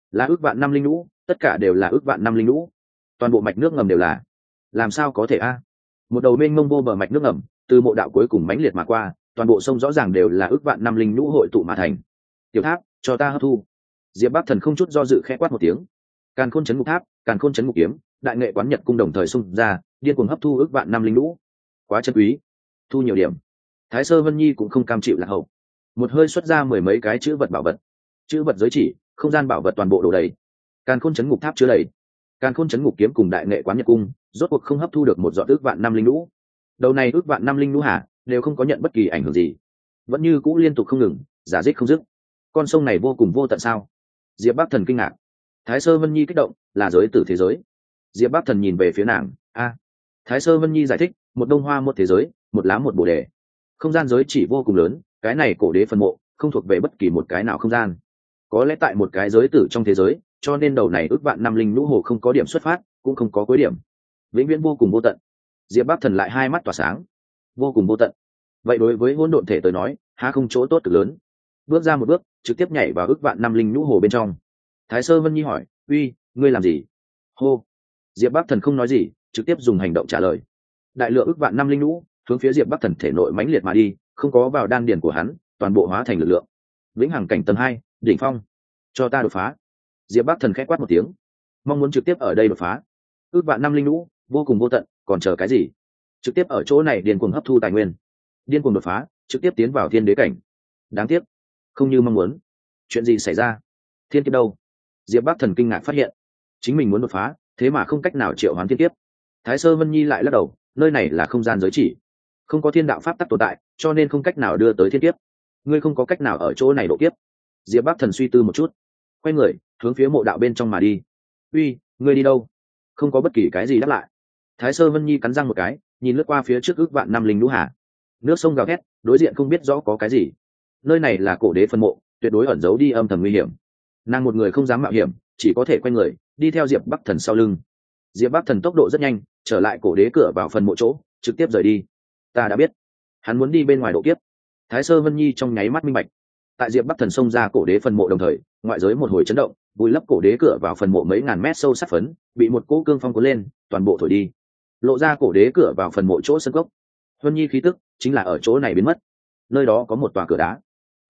là ước vạn năm linh lũ, tất cả đều là ước vạn năm linh lũ, toàn bộ mạch nước ngầm đều là. Làm sao có thể a? Một đầu mênh mông vô bờ mạch nước ngầm từ mộ đạo cuối cùng mãnh liệt mà qua, toàn bộ sông rõ ràng đều là ước vạn năm linh lũ hội tụ mà thành. Tiểu tháp, cho ta hấp thu. Diệp Bắc Thần không chút do dự khẽ quát một tiếng. Càn Khôn Chấn Ngục Tháp, Càn Khôn Chấn Ngục Kiếm, đại nghệ quán nhật cung đồng thời xung ra, điên cuồng hấp thu ước vạn năm linh lũ. Quá chân quý, thu nhiều điểm. Thái Sơ Vân Nhi cũng không cam chịu lạc hậu, một hơi xuất ra mười mấy cái chữ vật bảo vật. Chữ vật giới chỉ, không gian bảo vật toàn bộ đổ đầy. Càn Khôn Chấn Ngục Tháp chứa đầy. Càn Khôn Chấn Ngục Kiếm cùng đại nghệ quán nhật cung, rốt cuộc không hấp thu được một giọt ước vạn năm linh lũ. Đầu này ước vạn năm linh lũ hả, đều không có nhận bất kỳ ảnh hưởng gì, vẫn như cũ liên tục không ngừng, giả dích không dứt. Con sông này vô cùng vô tận sao? Diệp Bắc Thần kinh ngạc. Thái Sơ Vân Nhi kích động, là giới tử thế giới. Diệp Bắc Thần nhìn về phía nàng, Thái Sơ Vân Nhi giải thích, một đông hoa một thế giới, một lá một bồ đề. Không gian giới chỉ vô cùng lớn, cái này cổ đế phân mộ không thuộc về bất kỳ một cái nào không gian. Có lẽ tại một cái giới tử trong thế giới, cho nên đầu này ước vạn năm linh lũ hồ không có điểm xuất phát, cũng không có cuối điểm, vĩnh viễn vô cùng vô tận. Diệp Bắc Thần lại hai mắt tỏa sáng. Vô cùng vô tận. Vậy đối với hỗn độn thể tới nói, há không chỗ tốt cực lớn. Bước ra một bước, trực tiếp nhảy vào ước vạn năm linh lũ hồ bên trong. Thái Sơ Vân Nhi hỏi, uy, ngươi làm gì? Hô. Diệp Bắc Thần không nói gì, trực tiếp dùng hành động trả lời. Đại lượng ước vạn năm linh lũ hướng phía Diệp Bắc Thần thể nội mãnh liệt mà đi, không có vào đan điền của hắn, toàn bộ hóa thành lực lượng. Vĩnh hằng cảnh tầng 2, đỉnh phong. Cho ta đột phá. Diệp Bắc Thần khẽ quát một tiếng, mong muốn trực tiếp ở đây đột phá. Ước vạn năm linh lũ vô cùng vô tận, còn chờ cái gì? Trực tiếp ở chỗ này điên cuồng hấp thu tài nguyên, điên cuồng đột phá, trực tiếp tiến vào thiên đế cảnh. Đáng tiếc, không như mong muốn. Chuyện gì xảy ra? Thiên kiếp đâu? Diệp Bắc Thần kinh ngạc phát hiện, chính mình muốn đột phá, thế mà không cách nào triệu hoán thiên kiếp. Thái Sơ Vân Nhi lại lắc đầu, nơi này là không gian giới chỉ, không có thiên đạo pháp tắc tồn tại, cho nên không cách nào đưa tới thiên kiếp. Ngươi không có cách nào ở chỗ này độ kiếp. Diệp Bắc Thần suy tư một chút, quay người hướng phía mộ đạo bên trong mà đi. Uy, ngươi đi đâu? Không có bất kỳ cái gì đáp lại. Thái Sơ Vân Nhi cắn răng một cái, nhìn lướt qua phía trước ước vạn năm linh lũ hà. Nước sông gào thét, đối diện không biết rõ có cái gì. Nơi này là cổ đế phân mộ, tuyệt đối ẩn giấu đi âm thầm nguy hiểm. Nàng một người không dám mạo hiểm, chỉ có thể quay người đi theo Diệp Bắc Thần sau lưng. Diệp Bắc Thần tốc độ rất nhanh, trở lại cổ đế cửa vào phần mộ chỗ, trực tiếp rời đi. Ta đã biết, hắn muốn đi bên ngoài độ kiếp. Thái Sơ Vân Nhi trong nháy mắt minh bạch. Tại Diệp Bắc Thần xông ra cổ đế phần mộ đồng thời, ngoại giới một hồi chấn động, vùi lấp cổ đế cửa vào phần mộ mấy ngàn mét sâu sát phấn, bị một cỗ cương phong cuốn lên, toàn bộ thổi đi, lộ ra cổ đế cửa vào phần mộ chỗ sân cốc. Vân Nhi khí tức chính là ở chỗ này biến mất. Nơi đó có một tòa cửa đá.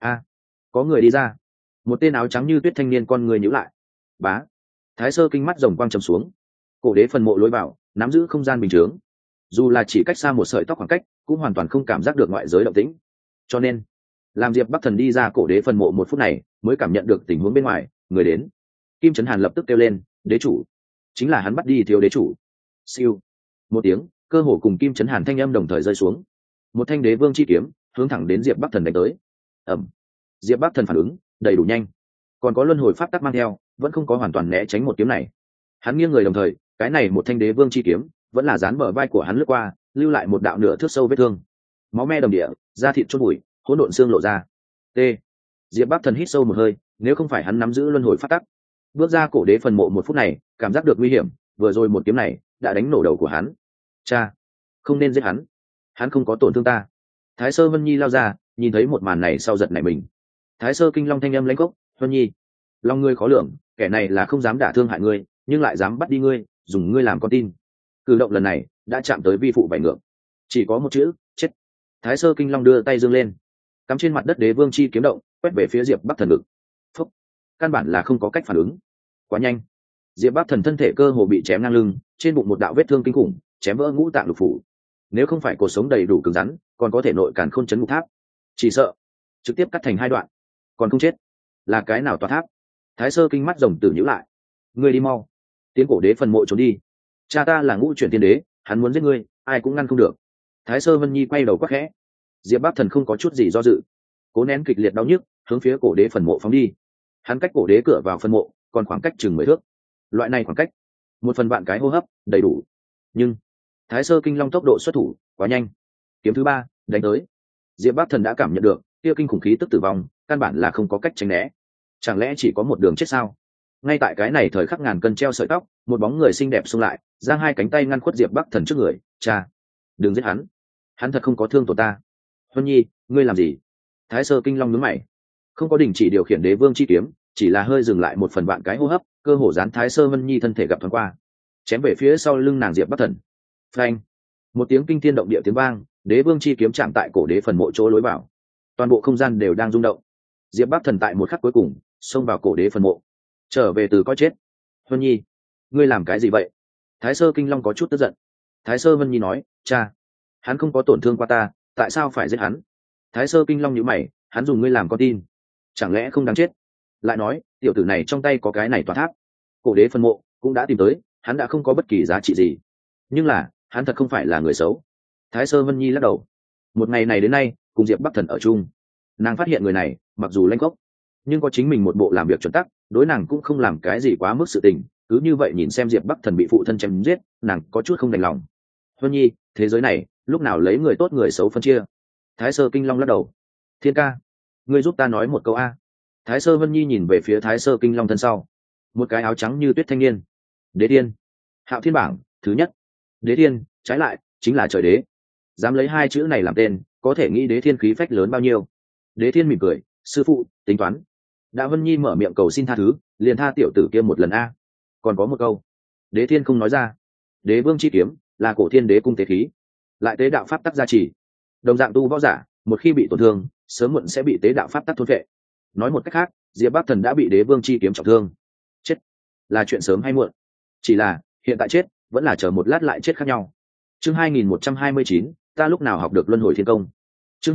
Có người đi ra. Một tên áo trắng như tuyết thanh niên con người nhíu lại. Bá. Thái Sơ kinh mắt rồng quang trầm xuống. Cổ đế phần mộ lối vào, nắm giữ không gian bình chướng. Dù là chỉ cách xa một sợi tóc khoảng cách, cũng hoàn toàn không cảm giác được ngoại giới động tĩnh. Cho nên, làm Diệp Bắc Thần đi ra cổ đế phần mộ một phút này, mới cảm nhận được tình huống bên ngoài, người đến. Kim Chấn Hàn lập tức kêu lên, đế chủ. Chính là hắn bắt đi thiếu đế chủ. Siêu. Một tiếng, cơ hồ cùng Kim Chấn Hàn thanh âm đồng thời rơi xuống. Một thanh đế vương chi kiếm hướng thẳng đến Diệp Bắc Thần đánh tới. Ầm. Diệp Bắc Thần phản ứng đầy đủ nhanh, còn có luân hồi pháp tắc mang theo, vẫn không có hoàn toàn né tránh một kiếm này. Hắn nghiêng người đồng thời, cái này một thanh đế vương chi kiếm vẫn là dán bờ vai của hắn lướt qua, lưu lại một đạo nửa thước sâu vết thương, máu me đầm địa, da thịt chôn bụi, hỗn độn xương lộ ra. T. Diệp Bắc Thần hít sâu một hơi, nếu không phải hắn nắm giữ luân hồi pháp tắc, bước ra cổ đế phần mộ một phút này, cảm giác được nguy hiểm, vừa rồi một kiếm này đã đánh nổ đầu của hắn. Cha, không nên giết hắn, hắn không có tổn thương ta. Thái Sơ Vân Nhi lao ra, nhìn thấy một màn này sau giật nảy mình. Thái Sơ kinh long thanh âm lãnh gốc, Vân Nhi, long ngươi khó lường, kẻ này là không dám đả thương hại ngươi, nhưng lại dám bắt đi ngươi, dùng ngươi làm con tin. Cử động lần này đã chạm tới vi phụ vảy ngược, chỉ có một chữ, chết. Thái Sơ kinh long đưa tay giương lên, cắm trên mặt đất đế vương chi kiếm động, quét về phía Diệp Bắc Thần ngực. Phúc, căn bản là không có cách phản ứng, quá nhanh. Diệp Bắc Thần thân thể cơ hồ bị chém ngang lưng, trên bụng một đạo vết thương kinh khủng, chém vỡ ngũ tạng lục phủ. Nếu không phải cột sống đầy đủ cứng rắn, còn có thể nội càn khôn chấn ngục tháp, chỉ sợ trực tiếp cắt thành hai đoạn. Còn không chết, là cái nào tòa tháp? Thái Sơ kinh mắt rồng tử nhíu lại. Ngươi đi mau, tiến cổ đế phần mộ trốn đi. Cha ta là ngũ chuyển tiên đế, hắn muốn giết ngươi, ai cũng ngăn không được. Thái Sơ Vân Nhi quay đầu quát khẽ. Diệp Bắc Thần không có chút gì do dự, cố nén kịch liệt đau nhức, hướng phía cổ đế phần mộ phóng đi. Hắn cách cổ đế cửa vào phần mộ còn khoảng cách chừng 10 thước. Loại này khoảng cách, một phần vạn cái hô hấp đầy đủ. Nhưng Thái Sơ kinh long tốc độ xuất thủ quá nhanh, kiếm thứ 3 đánh tới. Diệp Bắc Thần đã cảm nhận được tiêu kinh khủng khí tức tử vong, căn bản là không có cách tránh né. Chẳng lẽ chỉ có một đường chết sao? Ngay tại cái này thời khắc ngàn cân treo sợi tóc, một bóng người xinh đẹp xông lại, giang hai cánh tay ngăn khuất Diệp Bắc Thần trước người. Cha, đừng giết hắn, hắn thật không có thương tổn ta. Huân Nhi, ngươi làm gì? Thái Sơ kinh long nhướng mày, không có đình chỉ điều khiển đế vương chi kiếm, chỉ là hơi dừng lại một phần vạn cái hô hấp, cơ hồ dán Thái Sơ Vân Nhi thân thể gặp thoáng qua, chém về phía sau lưng nàng Diệp Bắc Thần. Phanh! Một tiếng kinh thiên động địa tiếng vang, đế vương chi kiếm chạm tại cổ đế phần mộ chỗ lối vào, toàn bộ không gian đều đang rung động. Diệp Bắc Thần tại một khắc cuối cùng xông vào cổ đế phần mộ, trở về từ coi chết. Vân Nhi, ngươi làm cái gì vậy? Thái Sơ Kinh Long có chút tức giận. Thái Sơ Vân Nhi nói, cha, hắn không có tổn thương qua ta, tại sao phải giết hắn? Thái Sơ Kinh Long nhíu mày, hắn dùng ngươi làm con tin, chẳng lẽ không đáng chết? Lại nói, tiểu tử này trong tay có cái này tòa tháp, cổ đế phần mộ cũng đã tìm tới, hắn đã không có bất kỳ giá trị gì. Nhưng là, hắn thật không phải là người xấu. Thái Sơ Vân Nhi lắc đầu. Một ngày này đến nay, cùng Diệp Bắc Thần ở chung, nàng phát hiện người này mặc dù lanh gốc, nhưng có chính mình một bộ làm việc chuẩn tắc, đối nàng cũng không làm cái gì quá mức sự tình. Cứ như vậy nhìn xem Diệp Bắc Thần bị phụ thân chém giết, nàng có chút không đành lòng. Vân Nhi, thế giới này lúc nào lấy người tốt người xấu phân chia? Thái Sơ Kinh Long lắc đầu. Thiên ca, ngươi giúp ta nói một câu a. Thái Sơ Vân Nhi nhìn về phía Thái Sơ Kinh Long thân sau, một cái áo trắng như tuyết thanh niên. Đế Thiên, Hạo Thiên bảng thứ nhất. Đế Thiên, trái lại chính là trời đế. Dám lấy hai chữ này làm tên, có thể nghĩ Đế Thiên khí phách lớn bao nhiêu. Đế Thiên mỉm cười, sư phụ, tính toán. Đã Vân Nhi mở miệng cầu xin tha thứ, liền tha tiểu tử kia một lần a. Còn có một câu, Đế Thiên không nói ra. Đế Vương chi kiếm là cổ thiên đế cung tế khí, lại tế đạo pháp tắc gia trì. Đồng dạng tu võ giả, một khi bị tổn thương, sớm muộn sẽ bị tế đạo pháp tắc thôn vệ. Nói một cách khác, Diệp Bắc Thần đã bị Đế Vương chi kiếm trọng thương, chết là chuyện sớm hay muộn. Chỉ là hiện tại chết, vẫn là chờ một lát lại chết khác nhau. Chương 2129, ta lúc nào học được Luân Hồi Thiên Công. Chương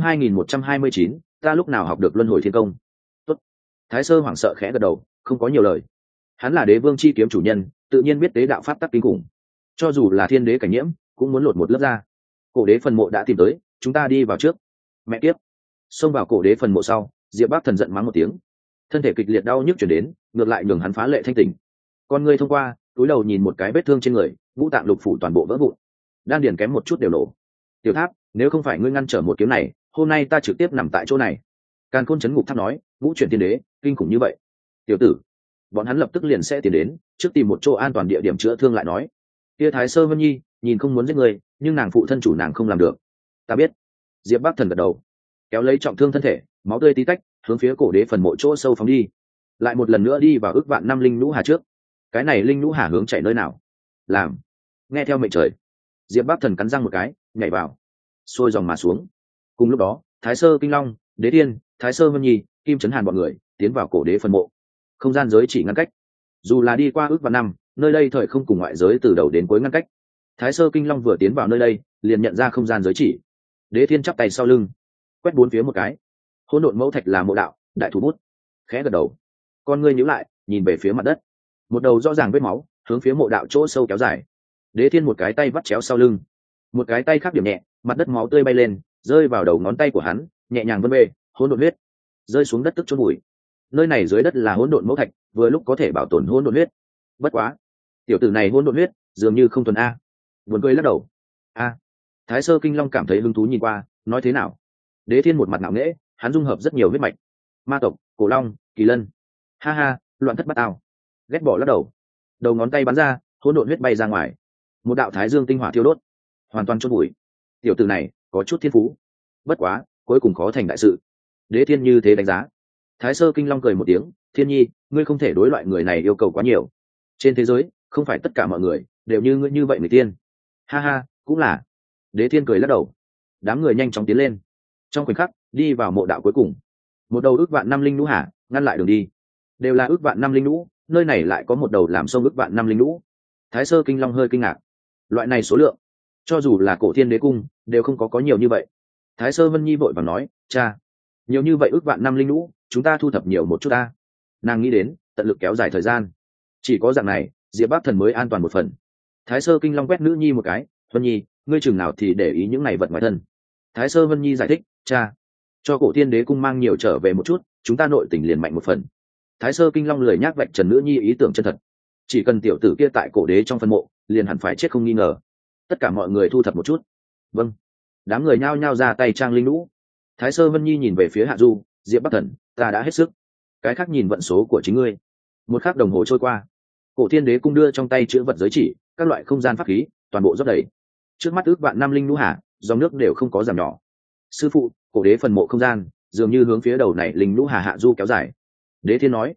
2129, ta lúc nào học được Luân Hồi Thiên Công. Tốt. Thái Sơ hoảng sợ khẽ gật đầu, không có nhiều lời. Hắn là Đế Vương chi kiếm chủ nhân, tự nhiên biết tế đạo pháp tắc kinh khủng. Cho dù là thiên đế cảnh nhiễm, cũng muốn lột một lớp ra. Cổ đế phần mộ đã tìm tới, chúng ta đi vào trước. Mẹ kiếp. Xông vào cổ đế phần mộ sau, Diệp Bắc Thần giận mắng một tiếng. Thân thể kịch liệt đau nhức chuyển đến, ngược lại nhường hắn phá lệ thanh tỉnh. Con ngươi thông qua, túi đầu nhìn một cái vết thương trên người, ngũ tạng lục phủ toàn bộ vỡ vụn, đan điền kém một chút đều nổ. Tiểu Tháp, nếu không phải ngươi ngăn trở một kiếm này, hôm nay ta trực tiếp nằm tại chỗ này. Càn Khôn Chấn Ngục Tháp nói, ngũ chuyển tiên đế, kinh khủng như vậy. Tiểu tử, bọn hắn lập tức liền sẽ tiến đến, trước tìm một chỗ an toàn địa điểm chữa thương lại nói. Kia Thái Sơ Vân Nhi, nhìn không muốn giết người, nhưng nàng phụ thân chủ nàng không làm được. Ta biết. Diệp Bắc Thần gật đầu, kéo lấy trọng thương thân thể, máu tươi tí tách, hướng phía cổ đế phần mộ chỗ sâu phóng đi. Lại một lần nữa đi vào ước vạn năm linh nhũ hà trước. Cái này linh nhũ hà hướng chạy nơi nào? Làm. Nghe theo mệnh trời. Diệp Bắc Thần cắn răng một cái, nhảy vào, xuôi dòng mà xuống. Cùng lúc đó, Thái Sơ Kinh Long, Đế Thiên, Thái Sơ Vân Nhi, Kim Chấn Hàn bọn người tiến vào cổ đế phần mộ. Không gian giới chỉ ngăn cách, dù là đi qua ước vạn năm, nơi đây thời không cùng ngoại giới từ đầu đến cuối ngăn cách. Thái Sơ Kinh Long vừa tiến vào nơi đây, liền nhận ra không gian giới chỉ. Đế Thiên chắp tay sau lưng, quét bốn phía một cái. Hỗn độn mẫu thạch là mộ đạo, đại thủ bút. Khẽ gật đầu, con ngươi nhíu lại, nhìn về phía mặt đất. Một đầu rõ ràng vết máu, hướng phía mộ đạo chỗ sâu kéo dài. Đế Thiên một cái tay vắt chéo sau lưng, một cái tay khác điểm nhẹ, mặt đất máu tươi bay lên, rơi vào đầu ngón tay của hắn, nhẹ nhàng vân bê, hỗn độn huyết rơi xuống đất tức chôn bụi. Nơi này dưới đất là hỗn độn mẫu thạch, vừa lúc có thể bảo tồn hỗn độn huyết. Bất quá, tiểu tử này hỗn độn huyết dường như không thuần a. Buồn cười lắc đầu. A. Thái Sơ Kinh Long cảm thấy hứng thú nhìn qua, nói thế nào? Đế Thiên một mặt ngạo nghễ, hắn dung hợp rất nhiều huyết mạch, ma tộc, cổ long, kỳ lân. Ha ha, loạn thất bát ao. Ghét bỏ lắc đầu, đầu ngón tay bắn ra, hỗn độn huyết bay ra ngoài. Một đạo thái dương tinh hỏa thiêu đốt, hoàn toàn chôn bụi. Tiểu tử này có chút thiên phú, bất quá cuối cùng khó thành đại sự. Đế Thiên như thế đánh giá. Thái Sơ Kinh Long cười một tiếng, Thiên Nhi, ngươi không thể đối loại người này yêu cầu quá nhiều. Trên thế giới không phải tất cả mọi người đều như ngươi như vậy người tiên. Ha ha, cũng là. Đế Thiên cười lắc đầu. Đám người nhanh chóng tiến lên, trong khoảnh khắc đi vào mộ đạo cuối cùng. Một đầu ước vạn năm linh lũ hà ngăn lại đường đi, đều là ước vạn năm linh lũ, nơi này lại có một đầu làm sông ước vạn năm linh lũ. Thái Sơ Kinh Long hơi kinh ngạc, loại này số lượng, cho dù là cổ thiên đế cung đều không có nhiều như vậy. Thái Sơ Vân Nhi vội vàng nói, cha, nhiều như vậy ước vạn năm linh lũ, chúng ta thu thập nhiều một chút ta. Nàng nghĩ đến tận lực kéo dài thời gian, chỉ có dạng này Diệp Bắc Thần mới an toàn một phần. Thái Sơ Kinh Long quét nữ nhi một cái, Vân Nhi, ngươi chừng nào thì để ý những này vật ngoài thân. Thái Sơ Vân Nhi giải thích, cha, cho cổ thiên đế cung mang nhiều trở về một chút, chúng ta nội tình liền mạnh một phần. Thái Sơ Kinh Long lười nhác vạch trần nữ nhi ý tưởng chân thật, chỉ cần tiểu tử kia tại cổ đế trong phân mộ, liền hẳn phải chết không nghi ngờ. Tất cả mọi người thu thập một chút. Vâng. Đám người nhao nhao ra tay trang linh lũ. Thái Sơ Vân Nhi nhìn về phía Hạ Du, Diệp Bắc Thần, ta đã hết sức, cái khác nhìn vận số của chính ngươi. Một khắc đồng hồ trôi qua, cổ thiên đế cung đưa trong tay chữ vật giới chỉ, các loại không gian pháp khí toàn bộ rót đầy. Trước mắt ước vạn năm linh lũ hà, dòng nước đều không có giảm nhỏ. Sư phụ, cổ đế phần mộ không gian dường như hướng phía đầu này linh lũ hà Hạ Du kéo dài. Đế Thiên nói,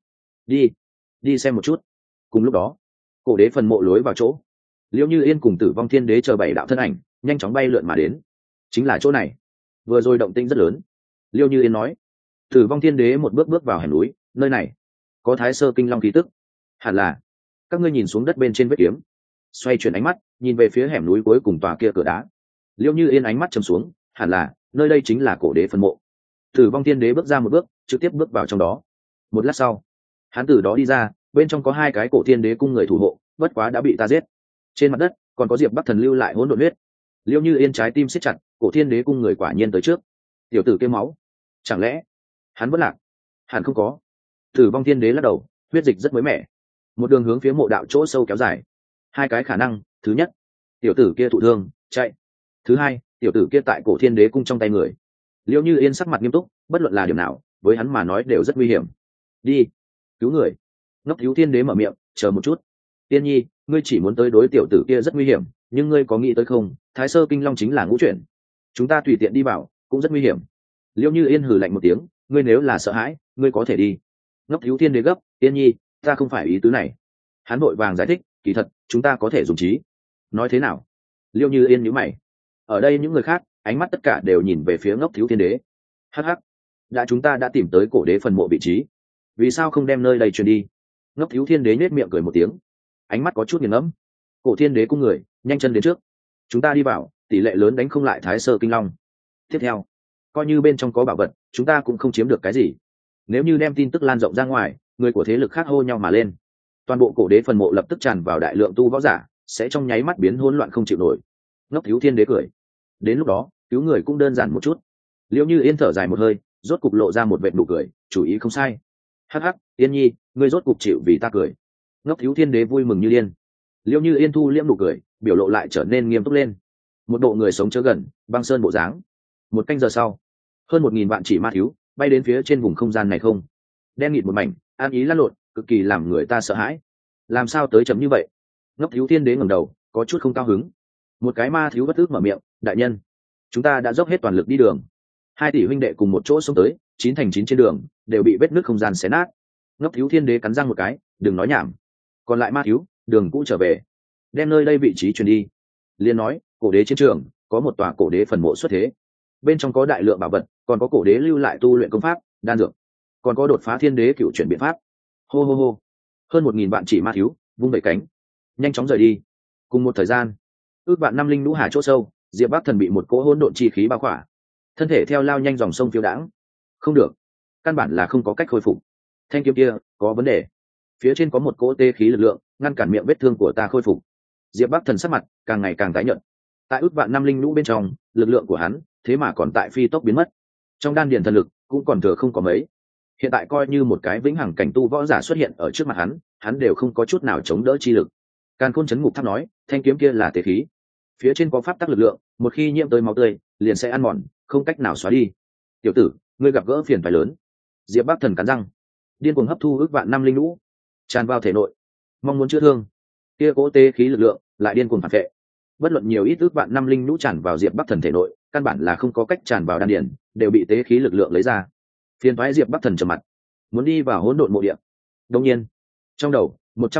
đi đi xem một chút. Cùng lúc đó, cổ đế phần mộ lối vào chỗ, liễu như yên cùng Tử Vong Thiên Đế chờ 7 đạo thân ảnh nhanh chóng bay lượn mà đến. Chính là chỗ này. Vừa rồi động tĩnh rất lớn, liễu như yên nói. Tử Vong Thiên Đế một bước bước vào hẻm núi, nơi này có Thái Sơ Kinh Long khí tức. Hẳn là các ngươi nhìn xuống đất bên trên vết kiếm, xoay chuyển ánh mắt nhìn về phía hẻm núi cuối cùng tòa kia cửa đá. Liễu như yên ánh mắt trầm xuống, hẳn là nơi đây chính là cổ đế phần mộ. Tử Vong Thiên Đế bước ra một bước, trực tiếp bước vào trong đó. Một lát sau, hắn từ đó đi ra, bên trong có 2 cái cổ thiên đế cung người thủ hộ, bất quá đã bị ta giết. Trên mặt đất còn có Diệp Bắc Thần lưu lại hỗn độn huyết. Liễu như yên trái tim siết chặt, cổ thiên đế cung người quả nhiên tới trước. Tiểu tử kêu máu, chẳng lẽ hắn vẫn lạc? Hẳn không có. Tử Vong Thiên Đế lắc đầu, huyết dịch rất mới mẻ, một đường hướng phía mộ đạo chỗ sâu kéo dài. 2 cái khả năng, thứ nhất, tiểu tử kia thụ thương chạy. Thứ hai, tiểu tử kia tại cổ thiên đế cung trong tay người. Liễu như yên sắc mặt nghiêm túc, bất luận là điểm nào với hắn mà nói đều rất nguy hiểm. Đi cứu người. Ngốc Thiếu Thiên Đế mở miệng, chờ một chút. Tiên nhi, ngươi chỉ muốn tới đối tiểu tử kia rất nguy hiểm, nhưng ngươi có nghĩ tới không, Thái Sơ Kinh Long chính là ngũ chuyển, chúng ta tùy tiện đi vào cũng rất nguy hiểm. Liễu như yên hừ lạnh một tiếng, ngươi nếu là sợ hãi, ngươi có thể đi. Ngốc Thiếu Thiên Đế gấp, Tiên nhi, ta không phải ý tứ này. Hắn vội vàng giải thích, kỳ thật chúng ta có thể dùng trí. Nói thế nào? Liễu như yên nhíu mày. Ở đây những người khác ánh mắt tất cả đều nhìn về phía Ngốc Thiếu Thiên Đế. Hắc hắc, chúng ta đã tìm tới cổ đế phần mộ vị trí, vì sao không đem nơi đây truyền đi? Ngốc Thiếu Thiên Đế nhếch miệng cười một tiếng, ánh mắt có chút nghiền ngẫm. Cổ thiên đế cung người nhanh chân đến trước, chúng ta đi vào tỷ lệ lớn đánh không lại Thái Sơ Kinh Long. Tiếp theo, coi như bên trong có bảo vật, chúng ta cũng không chiếm được cái gì. Nếu như đem tin tức lan rộng ra ngoài, người của thế lực khác hô nhau mà lên, toàn bộ cổ đế phần mộ lập tức tràn vào đại lượng tu võ giả, sẽ trong nháy mắt biến hỗn loạn không chịu nổi. Ngốc Thiếu Thiên Đế cười, đến lúc đó cứu người cũng đơn giản một chút. Liễu như yên thở dài một hơi, rốt cục lộ ra một vệt nụ cười, chủ ý không sai. Hắc hắc, Yên nhi, ngươi rốt cục chịu vì ta cười. Ngốc Thiếu Thiên Đế vui mừng như điên. Liễu như yên thu liễm nụ cười, biểu lộ lại trở nên nghiêm túc lên, một bộ người sống chớ gần băng sơn bộ dáng. Một canh giờ sau, hơn 1000 vạn chỉ ma thiếu bay đến phía trên vùng không gian này, không đen nghịt một mảnh, an ý lăn lộn, cực kỳ làm người ta sợ hãi. Làm sao tới chậm như vậy? Ngốc Thiếu Thiên Đế ngẩng đầu, có chút không cao hứng. Một cái ma thiếu bất tức mở miệng, đại nhân, chúng ta đã dốc hết toàn lực đi đường, 2 tỷ huynh đệ cùng một chỗ xông tới, 9 thành 9 trên đường đều bị vết nứt không gian xé nát. Ngốc Thiếu Thiên Đế cắn răng một cái, đừng nói nhảm. Còn lại ma thiếu, đường cũ trở về, đem nơi đây vị trí truyền đi. Liên nói, cổ đế chiến trường có một tòa cổ đế phần mộ xuất thế, bên trong có đại lượng bảo vật, còn có cổ đế lưu lại tu luyện công pháp, đan dược, còn có đột phá thiên đế cựu chuyển biện pháp. Hô hô hô, hơn 1000 vạn chỉ ma thiếu vung vẩy cánh, nhanh chóng rời đi. Cùng một thời gian, ước vạn năm linh lũ hà chỗ sâu, Diệp Bắc Thần bị một cỗ hỗn độn chi khí bao khỏa, thân thể theo lao nhanh dòng sông phiêu đãng. Không được, căn bản là không có cách khôi phục. Thanh kiếm kia có vấn đề, phía trên có một cỗ tê khí lực lượng ngăn cản miệng vết thương của ta khôi phục. Diệp Bắc Thần sắc mặt càng ngày càng tái nhợt. Tại ước vạn năm linh lũ bên trong, lực lượng của hắn thế mà còn tại phi tốc biến mất, trong đan điền thần lực cũng còn thừa không có mấy. Hiện tại coi như một cái vĩnh hằng cảnh tu võ giả xuất hiện ở trước mặt hắn đều không có chút nào chống đỡ chi lực. Càn Khôn Chấn Ngục Tháp nói, thanh kiếm kia là tế khí, phía trên có pháp tắc lực lượng, một khi nhiễm tới máu tươi liền sẽ ăn mòn, không cách nào xóa đi. Tiểu tử, ngươi gặp gỡ phiền phải lớn. Diệp Bắc Thần cắn răng, điên cuồng hấp thu ước vạn năm linh lũ, tràn vào thể nội, mong muốn chữa thương. Kia cố tế khí lực lượng lại điên cuồng phản vệ, bất luận nhiều ít ước vạn năm linh lũ tràn vào Diệp Bắc Thần thể nội, căn bản là không có cách tràn vào đan điền, đều bị tế khí lực lượng lấy ra. Phiền toái. Diệp Bắc Thần trầm mặt, muốn đi vào hỗn độn mộ địa. Đương nhiên, trong đầu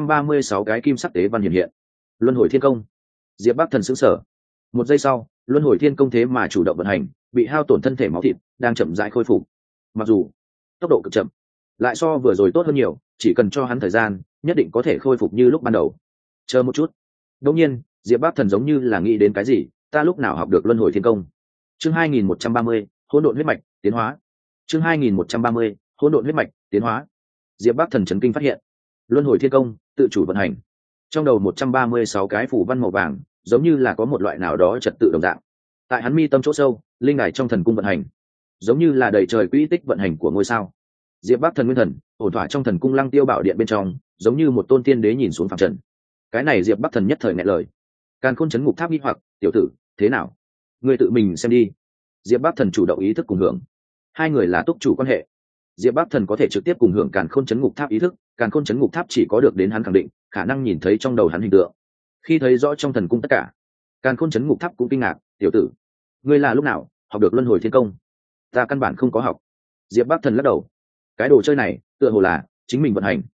136 cái kim sắc tế văn hiện hiện. Luân hồi thiên công. Diệp Bắc Thần sững sờ. Một giây sau, luân hồi thiên công thế mà chủ động vận hành, bị hao tổn thân thể máu thịt đang chậm rãi khôi phục. Mặc dù tốc độ cực chậm, lại so vừa rồi tốt hơn nhiều, chỉ cần cho hắn thời gian, nhất định có thể khôi phục như lúc ban đầu. Chờ một chút. Đương nhiên, Diệp Bắc Thần giống như là nghĩ đến cái gì, ta lúc nào học được luân hồi thiên công? Chương 2130, hỗn độn huyết mạch tiến hóa. Chương 2130, hỗn độn huyết mạch tiến hóa. Diệp Bắc Thần chấn kinh phát hiện, luân hồi thiên công tự chủ vận hành. Trong đầu 136 cái phủ văn màu vàng, giống như là có một loại nào đó trật tự đồng dạng. Tại hắn mi tâm chỗ sâu, linh đài trong thần cung vận hành, giống như là đầy trời quỹ tích vận hành của ngôi sao. Diệp Bắc Thần nguyên thần ổn thỏa trong thần cung Lăng Tiêu Bảo Điện bên trong, giống như một tôn tiên đế nhìn xuống phàm trần. Cái này Diệp Bắc Thần nhất thời nghẹn lời. Càn Khôn Chấn Ngục Tháp nghi hoặc, tiểu tử, thế nào? Ngươi tự mình xem đi. Diệp Bắc Thần chủ động ý thức cùng hưởng. 2 người là túc chủ quan hệ. Diệp Bắc Thần có thể trực tiếp cùng hưởng Càn Khôn Chấn Ngục Tháp ý thức, Càn Khôn Chấn Ngục Tháp chỉ có được đến hắn khẳng định, khả năng nhìn thấy trong đầu hắn hình tượng. Khi thấy rõ trong thần cung tất cả, Càn Khôn Chấn Ngục Tháp cũng kinh ngạc, tiểu tử, ngươi là lúc nào học được luân hồi thiên công? Ta căn bản không có học. Diệp Bắc Thần lắc đầu. Cái đồ chơi này, tựa hồ là chính mình vận hành,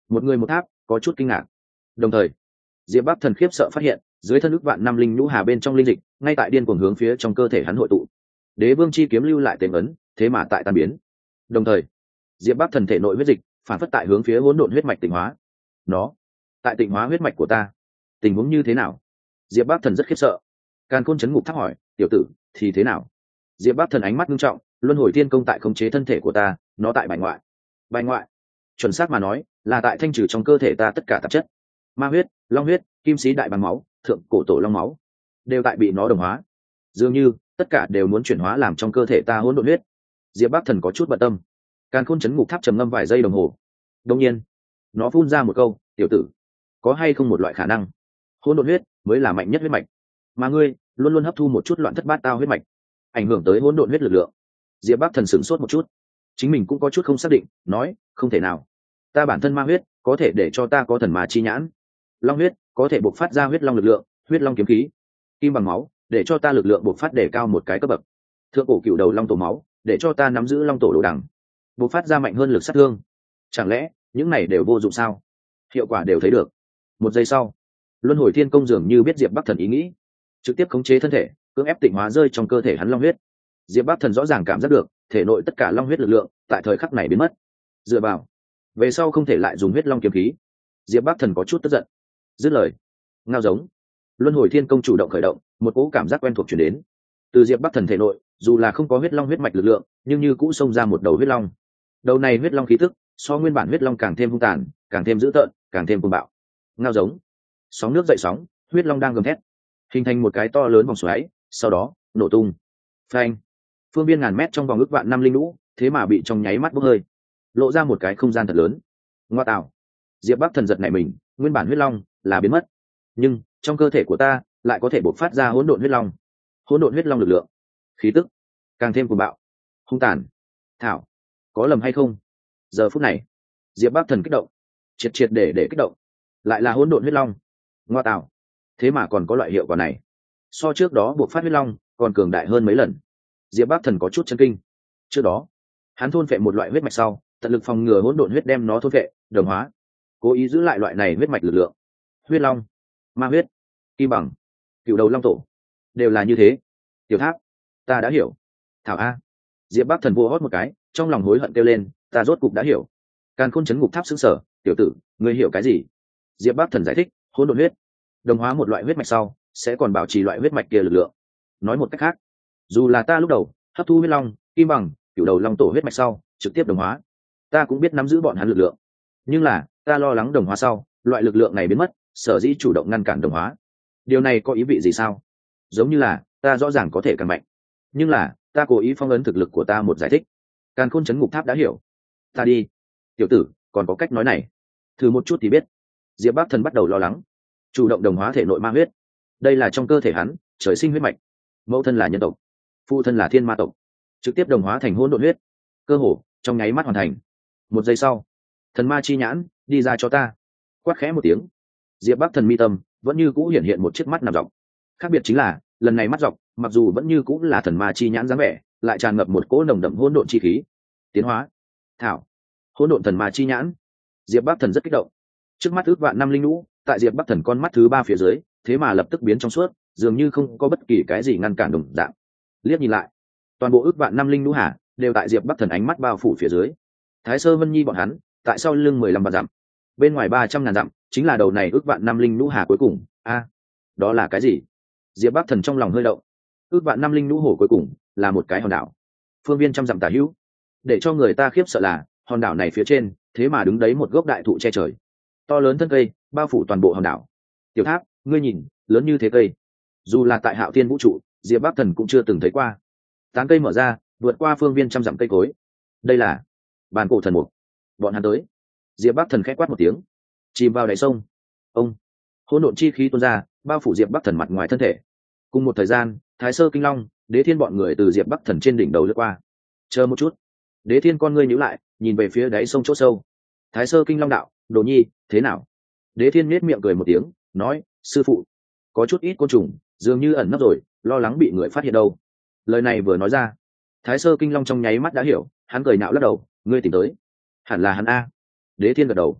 một người một tháp có chút kinh ngạc. Đồng thời Diệp Bắc Thần khiếp sợ phát hiện dưới thân ức vạn năm linh nhũ hà bên trong linh dịch ngay tại điên cuồng hướng phía trong cơ thể hắn hội tụ. Đế vương chi kiếm lưu lại tên ấn thế mà tại tan biến. Đồng thời Diệp Bắc Thần thể nội huyết dịch phản phất tại hướng phía hỗn độn huyết mạch tịnh hóa. Nó tại tịnh hóa huyết mạch của ta, tình huống như thế nào? Diệp Bắc Thần rất khiếp sợ. Càn Khôn chấn ngục tháp hỏi, tiểu tử thì thế nào? Diệp Bắc Thần ánh mắt nghiêm trọng, luân hồi thiên công tại khống chế thân thể của ta, nó tại bài ngoại. Bài ngoại, chuẩn xác mà nói là tại thanh trừ trong cơ thể ta tất cả tạp chất. Ma huyết, long huyết, kim sĩ đại bằng máu, thượng cổ tổ long máu đều tại bị nó đồng hóa, dường như tất cả đều muốn chuyển hóa làm trong cơ thể ta hỗn độn huyết. Diệp Bắc Thần có chút bận tâm. Càn Khôn chấn ngục tháp trầm ngâm vài giây đồng hồ, đột nhiên nó phun ra một câu, tiểu tử, có hay không một loại khả năng hỗn độn huyết mới là mạnh nhất huyết mạch, mà ngươi luôn luôn hấp thu một chút loạn thất bát tao huyết mạch, ảnh hưởng tới hỗn độn huyết lực lượng? Diệp Bắc Thần sửng sốt một chút, chính mình cũng có chút không xác định, nói, không thể nào, ta bản thân ma huyết có thể để cho ta có thần ma chi nhãn, long huyết có thể bộc phát ra huyết long lực lượng, huyết long kiếm khí, kim bằng máu để cho ta lực lượng bộc phát để cao một cái cấp bậc, thượng cổ cựu đầu long tổ máu để cho ta nắm giữ long tổ đồ đằng, bộc phát ra mạnh hơn lực sát thương. Chẳng lẽ những này đều vô dụng sao? Hiệu quả đều thấy được. Một giây sau, luân hồi thiên công dường như biết Diệp Bắc Thần ý nghĩ, trực tiếp khống chế thân thể, cưỡng ép tịnh hóa rơi trong cơ thể hắn long huyết. Diệp Bắc Thần rõ ràng cảm giác được thể nội tất cả long huyết lực lượng tại thời khắc này biến mất. Dựa vào, về sau không thể lại dùng huyết long kiếm khí. Diệp Bắc Thần có chút tức giận. Dứt lời, ngao giống, luân hồi thiên công chủ động khởi động, một cỗ cảm giác quen thuộc truyền đến. Từ Diệp Bắc Thần thể nội, dù là không có huyết long huyết mạch lực lượng, nhưng như cũ xông ra một đầu huyết long. Đầu này huyết long khí tức so nguyên bản huyết long càng thêm hung tàn, càng thêm dữ tợn, càng thêm cuồng bạo. Ngao giống, sóng nước dậy sóng, huyết long đang gầm thét, hình thành một cái to lớn vòng xoáy, sau đó nổ tung. Phanh! Phương biên ngàn mét trong vòng ước vạn năm linh lũ, thế mà bị trong nháy mắt bốc hơi, lộ ra một cái không gian thật lớn. Ngoa tạo! Diệp Bắc Thần giật nảy mình, nguyên bản huyết long là biến mất, nhưng trong cơ thể của ta lại có thể bộc phát ra hỗn độn huyết long. Hỗn độn huyết long lực lượng, khí tức càng thêm cuồng bạo, hung tàn. Thảo, có lầm hay không? Giờ phút này, Diệp Bắc Thần kích động, triệt triệt để kích động. Lại là hỗn độn huyết long. Ngoa tạo, thế mà còn có loại hiệu quả này, so trước đó buộc phát huyết long còn cường đại hơn mấy lần. Diệp Bắc Thần có chút chấn kinh. Trước đó hắn thôn phệ một loại huyết mạch sau, tận lực phòng ngừa hỗn độn huyết đem nó thôn phệ đồng hóa, cố ý giữ lại loại này huyết mạch lực lượng. Huyết long, ma huyết, kim bằng, cựu đầu long tổ đều là như thế. Tiểu Tháp, ta đã hiểu. Thảo a. Diệp Bắc Thần vô hót một cái, trong lòng hối hận kêu lên, ta rốt cục đã hiểu. Càn Khôn chấn ngục tháp sững sờ, tiểu tử, ngươi hiểu cái gì? Diệp Bắc Thần giải thích, hỗn độn huyết đồng hóa một loại huyết mạch sau sẽ còn bảo trì loại huyết mạch kia lực lượng. Nói một cách khác, dù là ta lúc đầu hấp thu huyết long, kim bằng, cựu đầu long tổ huyết mạch sau trực tiếp đồng hóa, ta cũng biết nắm giữ bọn hắn lực lượng, nhưng là ta lo lắng đồng hóa sau loại lực lượng này biến mất, sở dĩ chủ động ngăn cản đồng hóa. Điều này có ý vị gì sao? Giống như là ta rõ ràng có thể càng mạnh, nhưng là ta cố ý phong ấn thực lực của ta. Một giải thích. Càn Khôn chấn ngục tháp đã hiểu. Ta đi, tiểu tử, còn có cách nói này, thử một chút thì biết. Diệp Bắc Thần bắt đầu lo lắng. Chủ động đồng hóa thể nội ma huyết, đây là trong cơ thể hắn trời sinh huyết mạch, mẫu thân là nhân tộc, phụ thân là thiên ma tộc, trực tiếp đồng hóa thành hỗn độn huyết, cơ hồ trong nháy mắt hoàn thành. Một giây sau, thần ma chi nhãn đi ra cho ta. Quát khẽ một tiếng, Diệp Bắc Thần mi tâm vẫn như cũ hiện hiện một chiếc mắt nằm dọc. Khác biệt chính là lần này mắt dọc mặc dù vẫn như cũ là thần ma chi nhãn dáng vẻ, lại tràn ngập một cỗ nồng đậm hỗn độn chi khí. Tiến hóa, thảo, hỗn độn thần ma chi nhãn. Diệp Bắc Thần rất kích động. Trước mắt ước vạn năm linh lũ, tại Diệp Bắc Thần con mắt thứ ba phía dưới, thế mà lập tức biến trong suốt, dường như không có bất kỳ cái gì ngăn cản đồng dạng. Liếc nhìn lại, toàn bộ ước vạn năm linh lũ hà đều tại Diệp Bắc Thần ánh mắt bao phủ phía dưới. Thái Sơ Vân Nhi bọn hắn tại sau lưng 15 vạn dặm, bên ngoài 300.000 dặm chính là đầu này ước vạn năm linh lũ hà cuối cùng. A, đó là cái gì? Diệp Bắc Thần trong lòng hơi động. Ước vạn năm linh lũ hồ cuối cùng là một cái hòn đảo, phương viên trăm dặm tả hữu. Để cho người ta khiếp sợ là hòn đảo này phía trên thế mà đứng đấy một gốc đại thụ che trời, to lớn thân cây bao phủ toàn bộ hòn đảo. Tiểu Tháp, ngươi nhìn, lớn như thế cây, dù là tại Hạo Thiên vũ trụ, Diệp Bắc Thần cũng chưa từng thấy qua. Tán cây mở ra, vượt qua phương viên trăm dặm cây cối. Đây là bàn cổ thần mục. Bọn hắn tới. Diệp Bắc Thần khẽ quát một tiếng, chìm vào đáy sông. Ông, hỗn độn chi khí tuôn ra, bao phủ Diệp Bắc Thần mặt ngoài thân thể. Cùng một thời gian, Thái Sơ Kinh Long, Đế Thiên bọn người từ Diệp Bắc Thần trên đỉnh đầu lướt qua. Chờ một chút. Đế Thiên con ngươi nhíu lại, nhìn về phía đáy sông chỗ sâu. Thái Sơ Kinh Long đạo, Đồ Nhi, thế nào? Đế Thiên nhếch miệng cười một tiếng, nói, sư phụ, có chút ít côn trùng, dường như ẩn nấp rồi, lo lắng bị người phát hiện đâu. Lời này vừa nói ra, Thái Sơ Kinh Long trong nháy mắt đã hiểu, hắn cười nhạo lắc đầu, ngươi tìm tới, hẳn là hắn a. Đế Thiên gật đầu,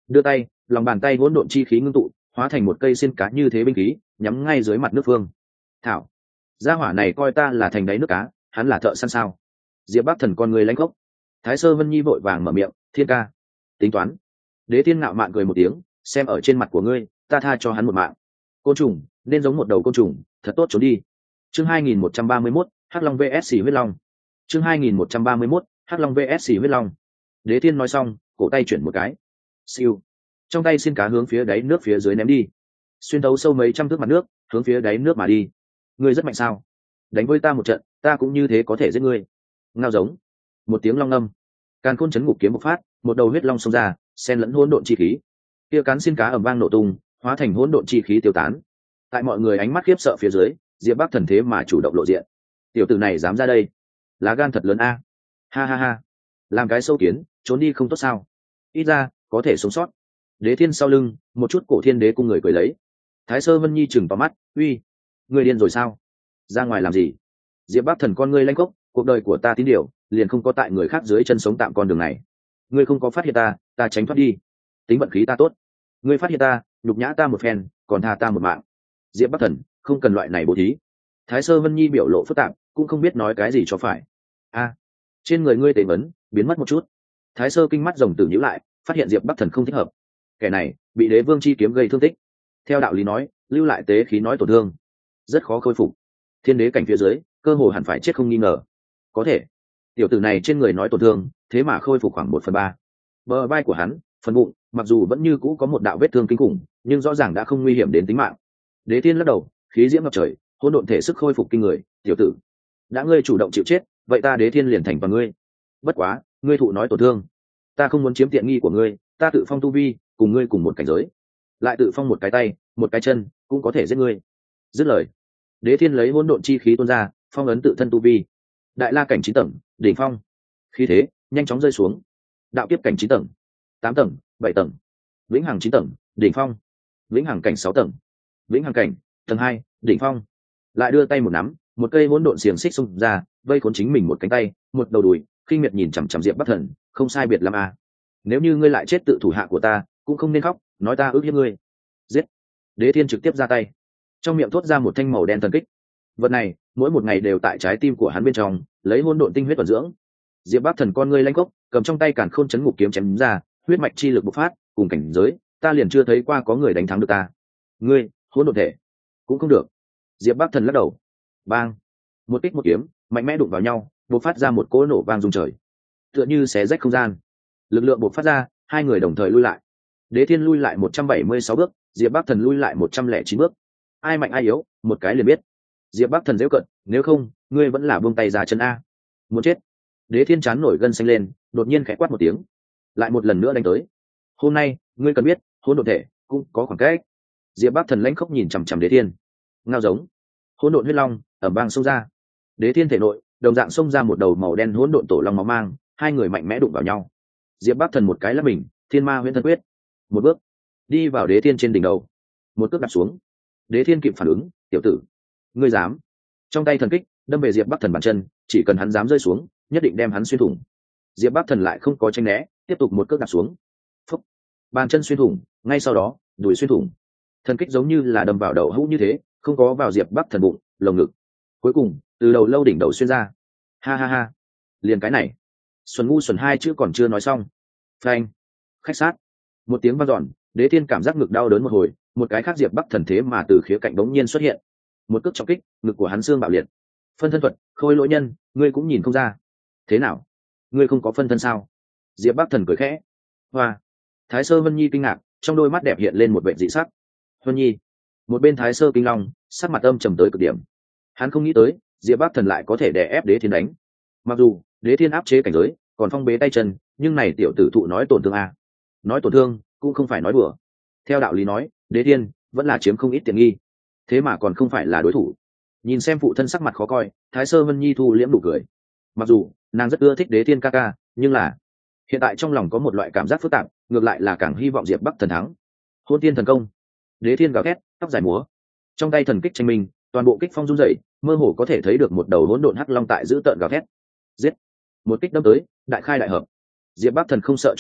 đưa tay, lòng bàn tay hỗn độn chi khí ngưng tụ, hóa thành một cây xiên cá như thế binh khí, nhắm ngay dưới mặt nước phương. Thảo, gia hỏa này coi ta là thành đáy nước cá, hắn là thợ săn sao? Diệp Bắc Thần con người lãnh gốc. Thái Sơ Vân Nhi vội vàng mở miệng, thiên ca, tính toán. Đế Thiên ngạo mạn cười một tiếng, xem ở trên mặt của ngươi, ta tha cho hắn một mạng. Côn trùng nên giống một đầu côn trùng, thật tốt trốn đi. Chương 2131, Hắc Long vs Huyết Long. Chương 2131, Hắc Long vs Huyết Long. Đế Thiên nói xong, cổ tay chuyển một cái. Siêu. Trong tay xiên cá hướng phía đáy nước phía dưới ném đi. Xuyên thấu sâu mấy trăm thước mặt nước, hướng phía đáy nước mà đi. Ngươi rất mạnh sao? Đánh với ta một trận, ta cũng như thế có thể giết ngươi. Ngao giống. Một tiếng long ngâm. Càn Khôn chấn ngục kiếm bộc phát, một đầu huyết long xông ra, xen lẫn hỗn độn chi khí. Kia cán xiên cá ầm vang nổ tung, hóa thành hỗn độn chi khí tiêu tán. Tại mọi người ánh mắt khiếp sợ phía dưới, Diệp Bắc Thần thế mà chủ động lộ diện. Tiểu tử này dám ra đây, lá gan thật lớn a. Ha ha ha. Làm cái sâu kiến, trốn đi không tốt sao? Ít ra có thể sống sót. Đế Thiên sau lưng, một chút cổ thiên đế cung người cười lấy. Thái Sơ Vân Nhi chừng vào mắt, uy, ngươi điên rồi sao? Ra ngoài làm gì? Diệp Bắc Thần con ngươi lanh cốc, cuộc đời của ta tín điều, liền không có tại người khác dưới chân sống tạm con đường này. Ngươi không có phát hiện ta, ta tránh thoát đi. Tính vận khí ta tốt. Ngươi phát hiện ta, nhục nhã ta một phen, còn tha ta một mạng. Diệp Bắc Thần, không cần loại này bố thí. Thái Sơ Vân Nhi biểu lộ phức tạp, cũng không biết nói cái gì cho phải. A, trên người ngươi tệ vấn, biến mất một chút. Thái Sơ kinh mắt rồng tử nhíu lại, phát hiện Diệp Bắc Thần không thích hợp. Kẻ này bị Đế Vương chi kiếm gây thương tích. Theo đạo lý nói, lưu lại tế khí nói tổn thương, rất khó khôi phục. Thiên đế cảnh phía dưới, cơ hồ hẳn phải chết không nghi ngờ. Có thể, tiểu tử này trên người nói tổn thương, thế mà khôi phục khoảng 1/3. Bờ vai của hắn, phần bụng, mặc dù vẫn như cũ có một đạo vết thương kinh khủng, nhưng rõ ràng đã không nguy hiểm đến tính mạng. Đế Thiên lắc đầu, khí diễm ngập trời, hỗn độn thể sức khôi phục kinh người. Tiểu tử, đã ngươi chủ động chịu chết, vậy ta Đế Thiên liền thành vào ngươi. Bất quá, ngươi thụ nói tổn thương, ta không muốn chiếm tiện nghi của ngươi, ta tự phong tu vi, cùng ngươi cùng một cảnh giới, lại tự phong một cái tay, một cái chân, cũng có thể giết ngươi. Dứt lời, Đế Thiên lấy hỗn độn chi khí tuôn ra, phong ấn tự thân tu vi. Đại la cảnh 9 tầng, đỉnh phong. Khí thế nhanh chóng rơi xuống. Đạo kiếp cảnh 9 tầng, 8 tầng, 7 tầng. Vĩnh hằng 9 tầng, đỉnh phong. Vĩnh hằng cảnh 6 tầng. Vĩnh hằng cảnh tầng 2, đỉnh phong. Lại đưa tay một nắm, một cây hỗn độn xiềng xích xung ra, vây khốn chính mình một cánh tay, một đầu đùi, khinh miệt nhìn chằm chằm Diệp Bắc Thần, không sai biệt lắm à. Nếu như ngươi lại chết tự thủ hạ của ta, cũng không nên khóc, nói ta ước hiếp ngươi. Giết. Đế Thiên trực tiếp ra tay, trong miệng thốt ra một thanh màu đen thần kích. Vật này mỗi một ngày đều tại trái tim của hắn bên trong, lấy hỗn độn tinh huyết vận dưỡng. Diệp Bắc Thần con ngươi lanh cốc, cầm trong tay Càn Khôn chấn ngục kiếm chém ra, huyết mạch chi lực bộc phát, cùng cảnh giới, ta liền chưa thấy qua có người đánh thắng được ta. Ngươi, hỗn độn thể, cũng không được. Diệp Bắc Thần lắc đầu. Bang, một kích một kiếm, mạnh mẽ đụng vào nhau, bộc phát ra một cỗ nổ vang rung trời, tựa như xé rách không gian. Lực lượng bộc phát ra, hai người đồng thời lui lại. Đế Thiên lui lại 176 bước, Diệp Bắc Thần lui lại 109 bước. Ai mạnh ai yếu, một cái liền biết. Diệp Bắc Thần giễu cận, nếu không, ngươi vẫn là buông tay ra chân a. Muốn chết. Đế Thiên chán nổi gân xanh lên, đột nhiên khẽ quát một tiếng, lại một lần nữa đánh tới. Hôm nay, ngươi cần biết, hỗn độn thể cũng có khoảng cách. Diệp Bắc Thần lãnh khốc nhìn chằm chằm Đế Thiên. Ngao giống. Hỗn độn huyết long ầm vang xông ra. Đế Thiên thể nội, đồng dạng xông ra một đầu màu đen hỗn độn tổ long máu mang, hai người mạnh mẽ đụng vào nhau. Diệp Bắc Thần một cái lắp mình, Thiên Ma Huyễn Thân Quyết, một bước đi vào Đế Thiên trên đỉnh đầu, một cước đạp xuống. Đế Thiên kịp phản ứng, tiểu tử, ngươi dám? Trong tay thần kích đâm về Diệp Bắc Thần bàn chân, chỉ cần hắn dám rơi xuống, nhất định đem hắn xuyên thủng. Diệp Bắc Thần lại không có tranh né, tiếp tục một cước đạp xuống. Phúc. Bàn chân xuyên thủng, ngay sau đó, đùi xuyên thủng. Thần kích giống như là đâm vào đầu hũ như thế, không có vào Diệp Bắc Thần bụng, lồng ngực. Cuối cùng, từ đầu lâu đỉnh đầu xuyên ra. Ha ha ha. Liền cái này. Xuân ngu xuẩn hai chữ còn chưa nói xong. Phanh. Khách sát. Một tiếng vang dọn, Đế Thiên cảm giác ngực đau đớn một hồi, một cái khác Diệp Bắc Thần thế mà từ khía cạnh đống nhiên xuất hiện. Một cước trọng kích, ngực của hắn xương bạo liệt. Phân thân thuật, Khôi Lỗi Nhân, ngươi cũng nhìn không ra. Thế nào? Ngươi không có phân thân sao? Diệp Bắc Thần cười khẽ. Hoa. Thái Sơ Vân Nhi kinh ngạc, trong đôi mắt đẹp hiện lên một vẻ dị sắc. Vân Nhi. Một bên Thái Sơ Kinh Long, sắc mặt âm trầm tới cực điểm. Hắn không nghĩ tới, Diệp Bắc Thần lại có thể đè ép Đế Thiên đánh. Mặc dù Đế Thiên áp chế cảnh giới, còn phong bế tay chân, nhưng này tiểu tử thụ nói tổn thương a. Nói tổn thương, cũng không phải nói đùa. Theo đạo lý nói, Đế Thiên vẫn là chiếm không ít tiện nghi, thế mà còn không phải là đối thủ. Nhìn xem phụ thân sắc mặt khó coi, Thái Sơ Vân Nhi thu liễm đủ cười. Mặc dù nàng rất ưa thích Đế Thiên ca ca, nhưng là hiện tại trong lòng có một loại cảm giác phức tạp, ngược lại là càng hy vọng Diệp Bắc Thần thắng. Hôn Tiên thần công. Đế Thiên gào thét, tóc dài múa, trong tay thần kích tranh minh, toàn bộ kích phong rung dậy, mơ hồ có thể thấy được một đầu hỗn độn hắc long tại giữ tợn gào thét. Giết. Một kích đâm tới, đại khai đại hợp. Diệp Bắc Thần không sợ chút nào,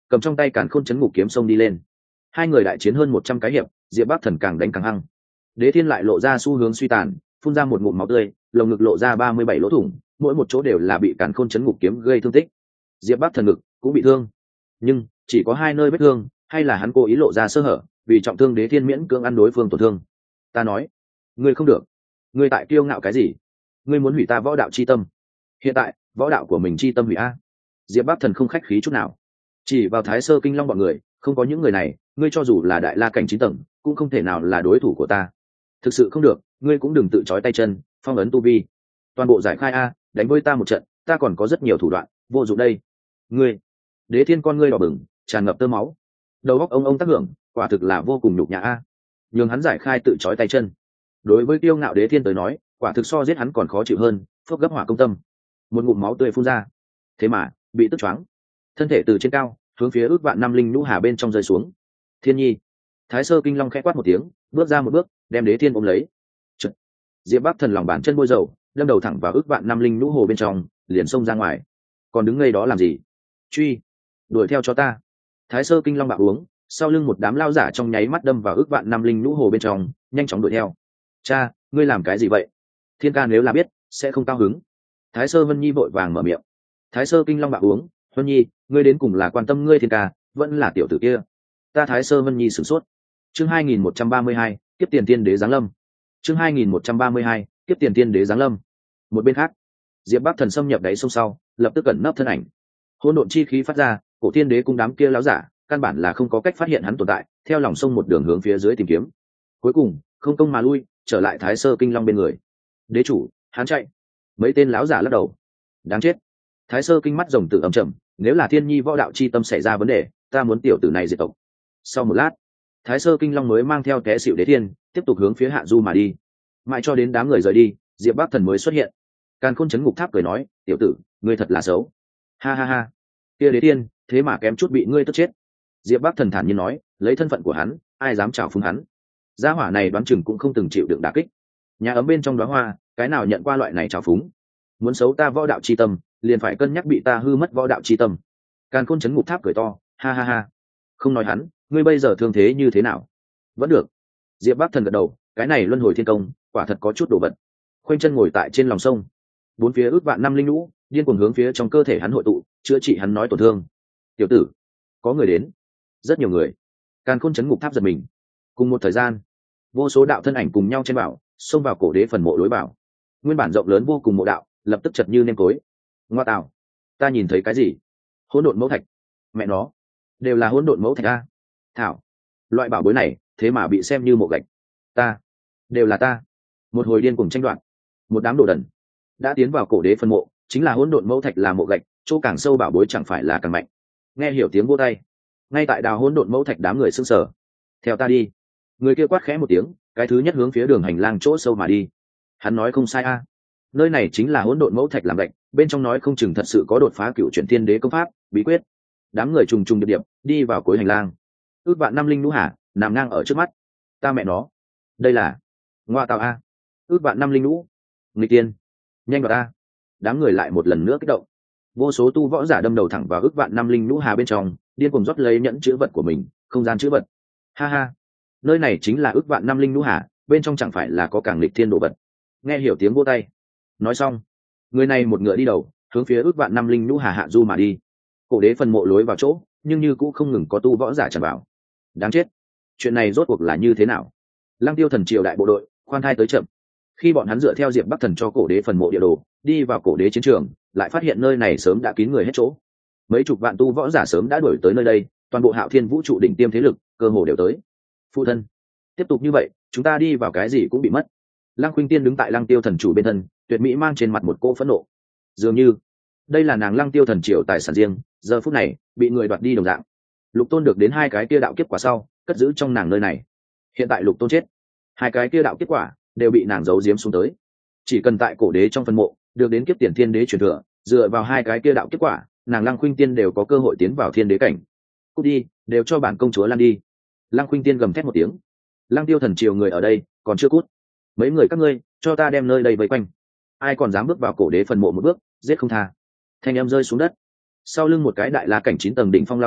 cầm trong tay càn khôn chấn ngục kiếm xông đi lên. Hai người đại chiến hơn 100 cái hiệp, Diệp Bắc Thần càng đánh càng hăng. Đế Thiên lại lộ ra xu hướng suy tàn, phun ra một ngụm máu tươi, lồng ngực lộ ra 37 lỗ thủng, mỗi một chỗ đều là bị càn khôn chấn ngục kiếm gây thương tích. Diệp Bắc Thần ngực cũng bị thương, nhưng chỉ có 2 nơi vết thương, hay là hắn cố ý lộ ra sơ hở, vì trọng thương Đế Thiên miễn cưỡng ăn đối phương tổn thương. Ta nói, ngươi không được, ngươi tại kiêu ngạo cái gì? Ngươi muốn hủy ta võ đạo chi tâm. Hiện tại, võ đạo của mình chi tâm hủy a. Diệp Bắc Thần không khách khí chút nào, chỉ vào Thái Sơ Kinh Long bọn người, không có những người này, ngươi cho dù là đại la cảnh 9 tầng, cũng không thể nào là đối thủ của ta. Thực sự không được, ngươi cũng đừng tự trói tay chân, phong ấn tu vi. Toàn bộ giải khai a, đánh với ta một trận, ta còn có rất nhiều thủ đoạn, vô dụng đây. Ngươi, Đế Thiên con ngươi đỏ bừng, tràn ngập tơ máu, đầu óc ông tác hưởng, quả thực là vô cùng nhục nhã a. Nhưng hắn giải khai tự trói tay chân, đối với kiêu ngạo Đế Thiên tới nói, quả thực so giết hắn còn khó chịu hơn, phốc gấp hỏa công tâm, một ngụm máu tươi phun ra. Thế mà bị tức choáng, thân thể từ trên cao hướng phía ước vạn năm linh nhũ hà bên trong rơi xuống. Thiên Nhi, Thái Sơ Kinh Long khẽ quát một tiếng, bước ra một bước, đem Đế Thiên ôm lấy. Chật. Diệp Bắc Thần lòng bàn chân bôi dầu, đâm đầu thẳng vào ước vạn năm linh nhũ hồ bên trong, liền xông ra ngoài. Còn đứng ngây đó làm gì? Truy, đuổi theo cho ta. Thái Sơ Kinh Long bạo uống, sau lưng một đám lao giả trong nháy mắt đâm vào ước vạn năm linh nhũ hồ bên trong, nhanh chóng đuổi theo. Cha, ngươi làm cái gì vậy? Thiên ca nếu là biết, sẽ không cao hứng. Thái Sơ Vân Nhi vội vàng mở miệng. Thái Sơ Kinh Long bạo uống, Vân Nhi, ngươi đến cùng là quan tâm ngươi Thiên ca, vẫn là tiểu tử kia. Ta Thái Sơ Vân Nhi sửng sốt. Chương 2132, tiếp tiền tiên đế giáng lâm. Chương 2132, tiếp tiền tiên đế giáng lâm. Một bên khác, Diệp Bắc Thần xâm nhập đáy sông sau, lập tức cẩn nấp thân ảnh. Hỗn độn chi khí phát ra, cổ tiên đế cung đám kia láo giả, căn bản là không có cách phát hiện hắn tồn tại, theo lòng sông một đường hướng phía dưới tìm kiếm. Cuối cùng, không công mà lui, trở lại Thái Sơ Kinh Long bên người. Đế chủ, hắn chạy. Mấy tên láo giả lắc đầu. Đáng chết. Thái Sơ Kinh mắt rồng tự ấm chậm, nếu là Thiên Nhi võ đạo chi tâm xảy ra vấn đề, ta muốn tiểu tử này diệt tộc. Sau một lát, Thái Sơ Kinh Long mới mang theo té xịu Đế Thiên, tiếp tục hướng phía hạ du mà đi. Mãi cho đến đám người rời đi, Diệp Bắc Thần mới xuất hiện. Càn Khôn Chấn Ngục Tháp cười nói, tiểu tử, ngươi thật là xấu. Ha ha ha. Kia Đế Thiên, thế mà kém chút bị ngươi tức chết. Diệp Bắc Thần thản nhiên nói, lấy thân phận của hắn, ai dám chào phúng hắn. Gia hỏa này đoán chừng cũng không từng chịu đựng đả kích. Nhà ấm bên trong đóa hoa, cái nào nhận qua loại này chào phúng. Muốn xấu ta võ đạo chi tâm, liền phải cân nhắc bị ta hư mất võ đạo chi tâm. Càn Khôn Chấn Ngục Tháp cười to, ha ha ha. Không nói hắn, ngươi bây giờ thương thế như thế nào? Vẫn được. Diệp Bắc Thần gật đầu, cái này luân hồi thiên công, quả thật có chút đồ vật. Khoanh chân ngồi tại trên lòng sông, bốn phía ước vạn năm linh lũ, điên cuồng hướng phía trong cơ thể hắn hội tụ, chữa trị hắn nói tổn thương. Tiểu tử, có người đến. Rất nhiều người. Càn Khôn Chấn Ngục Tháp giật mình. Cùng một thời gian, vô số đạo thân ảnh cùng nhau chen vào, xông vào cổ đế phần mộ lối vào. Nguyên bản rộng lớn vô cùng mộ đạo, lập tức chật như nêm tối. Ngoa tạo, ta nhìn thấy cái gì? Hỗn độn mẫu thạch. Mẹ nó, đều là hỗn độn mẫu thạch a. Thảo, loại bảo bối này thế mà bị xem như mộ gạch. Ta, đều là ta. Một hồi điên cùng tranh đoạt. Một đám đồ đần đã tiến vào cổ đế phân mộ, chính là hỗn độn mẫu thạch là mộ gạch, chỗ càng sâu bảo bối chẳng phải là càng mạnh. Nghe hiểu tiếng vô tay, ngay tại đào hỗn độn mẫu thạch đám người sững sờ. Theo ta đi. Người kia quát khẽ một tiếng, cái thứ nhất hướng phía đường hành lang chỗ sâu mà đi. Hắn nói không sai a, nơi này chính là hỗn độn mẫu thạch làm gạch, bên trong nói không chừng thật sự có đột phá cựu chuyển tiên đế công pháp bí quyết. Đám người trùng trùng điệp điệp đi vào cuối hành lang. Ước vạn năm linh lũ hà nằm ngang ở trước mắt. Ta mẹ nó, đây là ngoa tạo a. Ước vạn năm linh lũ, nghịch tiên, nhanh vào ta. Đám người lại một lần nữa kích động. Vô số tu võ giả đâm đầu thẳng vào ước vạn năm linh lũ hà bên trong, điên cuồng rót lấy nhẫn chữ vật của mình, không gian chữ vật. Ha ha, nơi này chính là ước vạn năm linh lũ hà, bên trong chẳng phải là có càng nghịch thiên đồ vật. Nghe hiểu tiếng vỗ tay. Nói xong, người này một ngựa đi đầu, hướng phía ước vạn năm linh lũ hà hạ du mà đi. Cổ đế phần mộ lối vào chỗ, nhưng như cũng không ngừng có tu võ giả tràn vào. Đáng chết, chuyện này rốt cuộc là như thế nào? Lăng Tiêu Thần triều đại bộ đội khoan thai tới chậm. Khi bọn hắn dựa theo Diệp Bắc Thần cho cổ đế phần mộ địa đồ đi vào cổ đế chiến trường, lại phát hiện nơi này sớm đã kín người hết chỗ. Mấy chục vạn tu võ giả sớm đã đuổi tới nơi đây, toàn bộ Hạo Thiên vũ trụ đỉnh tiêm thế lực cơ hồ đều tới. Phụ thân, tiếp tục như vậy, chúng ta đi vào cái gì cũng bị mất. Lăng Khuynh Tiên đứng tại Lăng Tiêu Thần chủ bên thân, tuyệt mỹ mang trên mặt một cỗ phẫn nộ. Dường như đây là nàng Lăng Tiêu Thần triều tài sản riêng, giờ phút này bị người đoạt đi đồng dạng. Lục Tôn được đến hai cái kia đạo kiếp quả sau, cất giữ trong nàng nơi này. Hiện tại Lục Tôn chết, hai cái kia đạo kiếp quả đều bị nàng giấu giếm xuống tới. Chỉ cần tại cổ đế trong phân mộ được đến kiếp tiền thiên đế truyền thừa, dựa vào hai cái kia đạo kiếp quả, nàng Lăng Khuynh Tiên đều có cơ hội tiến vào thiên đế cảnh. Cút đi, đều cho bản công chúa lan đi. Lăng Khuynh Tiên gầm thét một tiếng. Lăng Tiêu Thần triều người ở đây còn chưa cút. Mấy người các ngươi, cho ta đem nơi đây vây quanh. Ai còn dám bước vào cổ đế phần mộ một bước, giết không tha. Thanh em rơi xuống đất. Sau lưng một cái đại la cảnh 9 tầng đỉnh phong láo giả,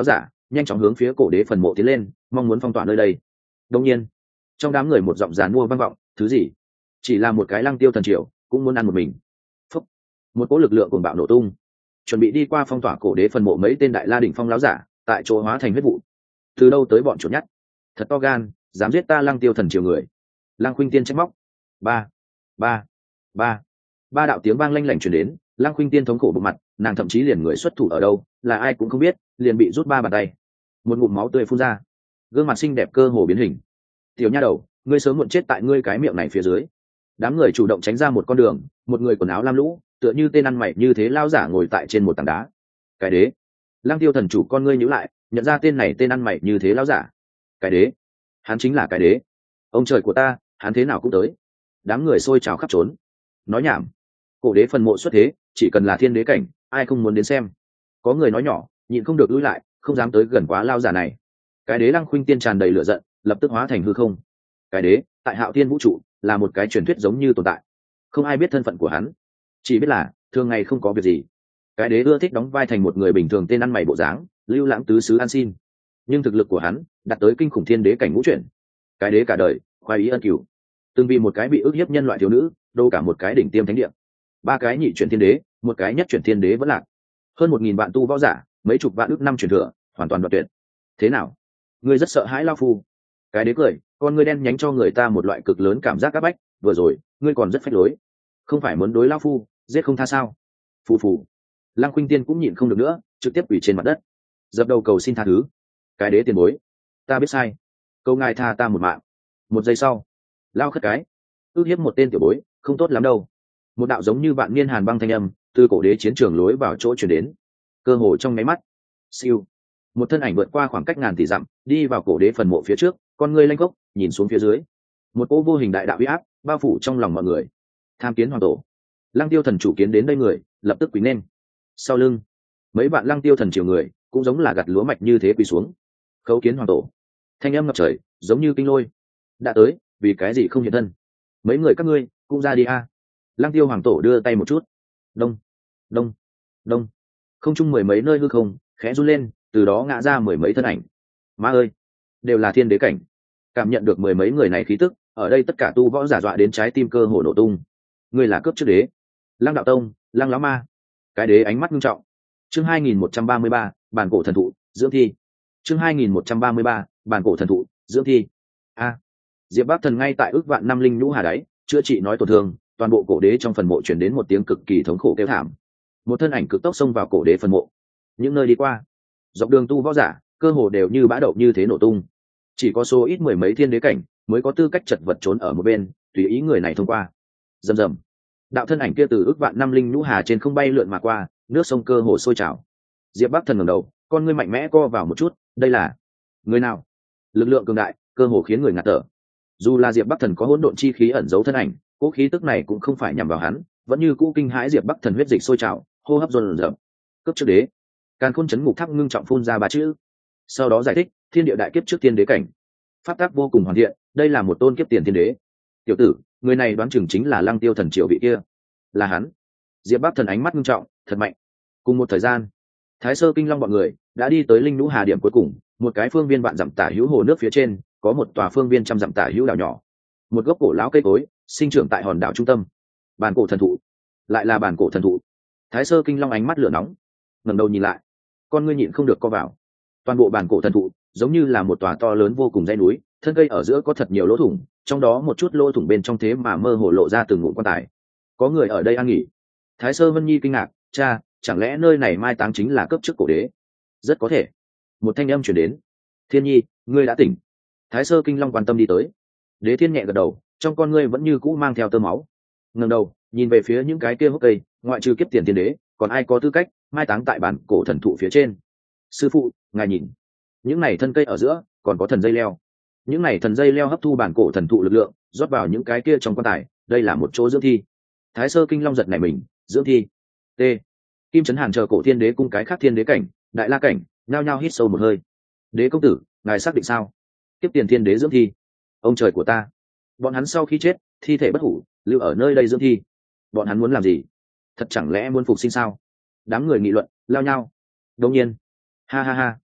nhanh chóng hướng phía cổ đế phần mộ tiến lên, mong muốn phong tỏa nơi đây. Đương nhiên, trong đám người một giọng giàn mua vang vọng, thứ gì? Chỉ là một cái Lăng Tiêu thần triều, cũng muốn ăn một mình. Phúc. Một cỗ lực lượng cuồng bạo nổ tung, chuẩn bị đi qua phong tỏa cổ đế phần mộ mấy tên đại la đỉnh phong láo giả, tại chỗ hóa thành huyết vụ. Từ đâu tới bọn chuột nhắt, thật to gan, dám giết ta Lăng Tiêu thần triều người. Lăng Khuynh Tiên trách móc. Ba, ba, ba, ba đạo tiếng vang lanh lảnh truyền đến. Lăng Khuynh Tiên thống khổ bụng mặt, nàng thậm chí liền người xuất thủ ở đâu là ai cũng không biết, liền bị rút ba bàn tay, một ngụm máu tươi phun ra, gương mặt xinh đẹp cơ hồ biến hình. Tiểu nha đầu, ngươi sớm muộn chết tại ngươi cái miệng này phía dưới. Đám người chủ động tránh ra một con đường, một người quần áo lam lũ, tựa như tên ăn mày như thế lao giả ngồi tại trên một tảng đá. Cái đế. Lăng Tiêu thần chủ con ngươi nhíu lại, nhận ra tên này tên ăn mày như thế lao giả. Cái đế, hắn chính là cái đế. Ông trời của ta, hắn thế nào cũng tới. Đám người xôi trào khắp trốn. Nói nhảm, cổ đế phần mộ xuất thế, chỉ cần là thiên đế cảnh, ai không muốn đến xem. Có người nói nhỏ, nhịn không được lùi lại, không dám tới gần quá lao giả này. Cái đế Lăng Khuynh Tiên tràn đầy lửa giận, lập tức hóa thành hư không. Cái đế tại Hạo Thiên vũ trụ là một cái truyền thuyết giống như tồn tại, không ai biết thân phận của hắn, chỉ biết là thường ngày không có việc gì. Cái đế ưa thích đóng vai thành một người bình thường tên ăn mày bộ dáng, lưu lãng tứ xứ ăn xin, nhưng thực lực của hắn đạt tới kinh khủng thiên đế cảnh ngũ chuyển. Cái đế cả đời khoái ý ân cửu, từng vì một cái bị ức hiếp nhân loại thiếu nữ đô cả một cái đỉnh tiêm thánh địa, ba cái nhị chuyển thiên đế, một cái nhất chuyển thiên đế vẫn lạc, hơn 1000 vạn tu võ giả, mấy chục vạn ước năm truyền thừa, hoàn toàn đoạt tuyệt. Thế nào, ngươi rất sợ hãi lao phu? Cái đế cười, con ngươi đen nhánh cho người ta một loại cực lớn cảm giác áp bách. Vừa rồi ngươi còn rất phách lối, không phải muốn đối lao phu giết không tha sao? Phù phù. Lăng Khuynh Tiên cũng nhịn không được nữa, trực tiếp quỳ trên mặt đất, dập đầu cầu xin tha thứ. Cái đế tiền bối, ta biết sai, câu ngài tha ta một mạng. Một giây sau, lao khất cái, ước hiếp một tên tiểu bối không tốt lắm đâu. Một đạo giống như vạn niên hàn băng thanh âm từ cổ đế chiến trường lối vào chỗ chuyển đến, cơ hồ trong máy mắt. Siêu, một thân ảnh vượt qua khoảng cách ngàn tỷ dặm, đi vào cổ đế phần mộ phía trước, con ngươi lanh gốc nhìn xuống phía dưới, một cỗ vô hình đại đạo uy áp bao phủ trong lòng mọi người. Tham kiến hoàng tổ. Lăng Tiêu thần chủ kiến đến đây người lập tức quỳ nên. Sau lưng mấy bạn Lăng Tiêu thần triều người cũng giống là gặt lúa mạch như thế quỳ xuống. Khấu kiến hoàng tổ. Thanh âm ngập trời giống như kinh lôi. Đã tới, vì cái gì không hiện thân? Mấy người các ngươi cũng ra đi a. Lăng Tiêu hoàng tổ đưa tay một chút. Đông, đông, đông. Không chung mười mấy nơi hư không khẽ run lên, từ đó ngã ra mười mấy thân ảnh. Ma ơi, đều là thiên đế cảnh. Cảm nhận được mười mấy người này khí tức, ở đây tất cả tu võ giả dọa đến trái tim cơ hồ nổ tung. Ngươi là cướp trước đế. Lăng đạo tông, Lăng lão ma. Cái đế ánh mắt nghiêm trọng. Chương 2133, bản cổ thần thụ dưỡng thi. Chương 2133, bản cổ thần thụ dưỡng thi. A. Diệp Bắc Thần ngay tại ước vạn năm linh nhũ hà đáy chữa trị nói tổn thương, toàn bộ cổ đế trong phần mộ truyền đến một tiếng cực kỳ thống khổ kêu thảm. Một thân ảnh cực tốc xông vào cổ đế phần mộ. Những nơi đi qua, dọc đường tu võ giả cơ hồ đều như bã đậu như thế nổ tung. Chỉ có số ít mười mấy thiên đế cảnh mới có tư cách chật vật trốn ở một bên, tùy ý người này thông qua. Rầm rầm. Đạo thân ảnh kia từ ước vạn năm linh nhũ hà trên không bay lượn mà qua, nước sông cơ hồ sôi trào. Diệp Bắc Thần ngẩng đầu, con ngươi mạnh mẽ co vào một chút, đây là người nào? Lực lượng cường đại, cơ hồ khiến người ngạt thở. Dù là Diệp Bắc Thần có hỗn độn chi khí ẩn giấu thân ảnh, cỗ khí tức này cũng không phải nhằm vào hắn, vẫn như cũ kinh hãi Diệp Bắc Thần huyết dịch sôi trào, hô hấp dồn dập. Cấp trước đế. Càn Khôn chấn ngục tháp ngưng trọng phun ra ba chữ. Sau đó giải thích, thiên địa đại kiếp trước thiên đế cảnh. Pháp tác vô cùng hoàn thiện, đây là một tôn kiếp tiền thiên đế. Tiểu tử, người này đoán chừng chính là Lăng Tiêu thần triều vị kia. Là hắn. Diệp Bắc Thần ánh mắt ngưng trọng, thật mạnh. Cùng một thời gian, Thái Sơ Kinh Long bọn người đã đi tới linh nhũ hà điểm cuối cùng, một cái phương viên vạn dặm tả hữu hồ nước phía trên, có một tòa phương viên trăm dặm tả hữu đảo nhỏ. Một gốc cổ lão cây cối sinh trưởng tại hòn đảo trung tâm. Bản cổ thần thụ, lại là bản cổ thần thụ. Thái Sơ Kinh Long ánh mắt lửa nóng, ngẩng đầu nhìn lại, con ngươi nhịn không được co vào. Toàn bộ bản cổ thần thụ giống như là một tòa to lớn vô cùng dãy núi, thân cây ở giữa có thật nhiều lỗ thủng, trong đó một chút lỗ thủng bên trong thế mà mơ hồ lộ ra từng ngụm quan tài. Có người ở đây ăn nghỉ. Thái Sơ Vân Nhi kinh ngạc, cha, chẳng lẽ nơi này mai táng chính là cấp trước cổ đế? Rất có thể. Một thanh âm truyền đến. Thiên Nhi, ngươi đã tỉnh. Thái Sơ Kinh Long quan tâm đi tới. Đế Thiên nhẹ gật đầu, trong con ngươi vẫn như cũ mang theo tơ máu. Ngẩng đầu, nhìn về phía những cái kia hốc cây, ngoại trừ kiếp tiền thiên đế, còn ai có tư cách mai táng tại bản cổ thần thụ phía trên? Sư phụ, ngài nhìn, những này thân cây ở giữa còn có thần dây leo. Những này thần dây leo hấp thu bản cổ thần thụ lực lượng, rót vào những cái kia trong quan tài, đây là một chỗ dưỡng thi. Thái Sơ Kinh Long giật nảy mình, dưỡng thi. T. Kim Chấn Hàn chờ cổ thiên đế cung cái khác thiên đế cảnh, đại la cảnh, nhao nhao hít sâu một hơi. Đế công tử, ngài xác định sao? Kiếp tiền thiên đế dưỡng thi. Ông trời của ta, bọn hắn sau khi chết, thi thể bất hủ, lưu ở nơi đây dưỡng thi. Bọn hắn muốn làm gì? Thật chẳng lẽ muốn phục sinh sao? Đám người nghị luận, lao nhau. Đương nhiên, ha ha ha,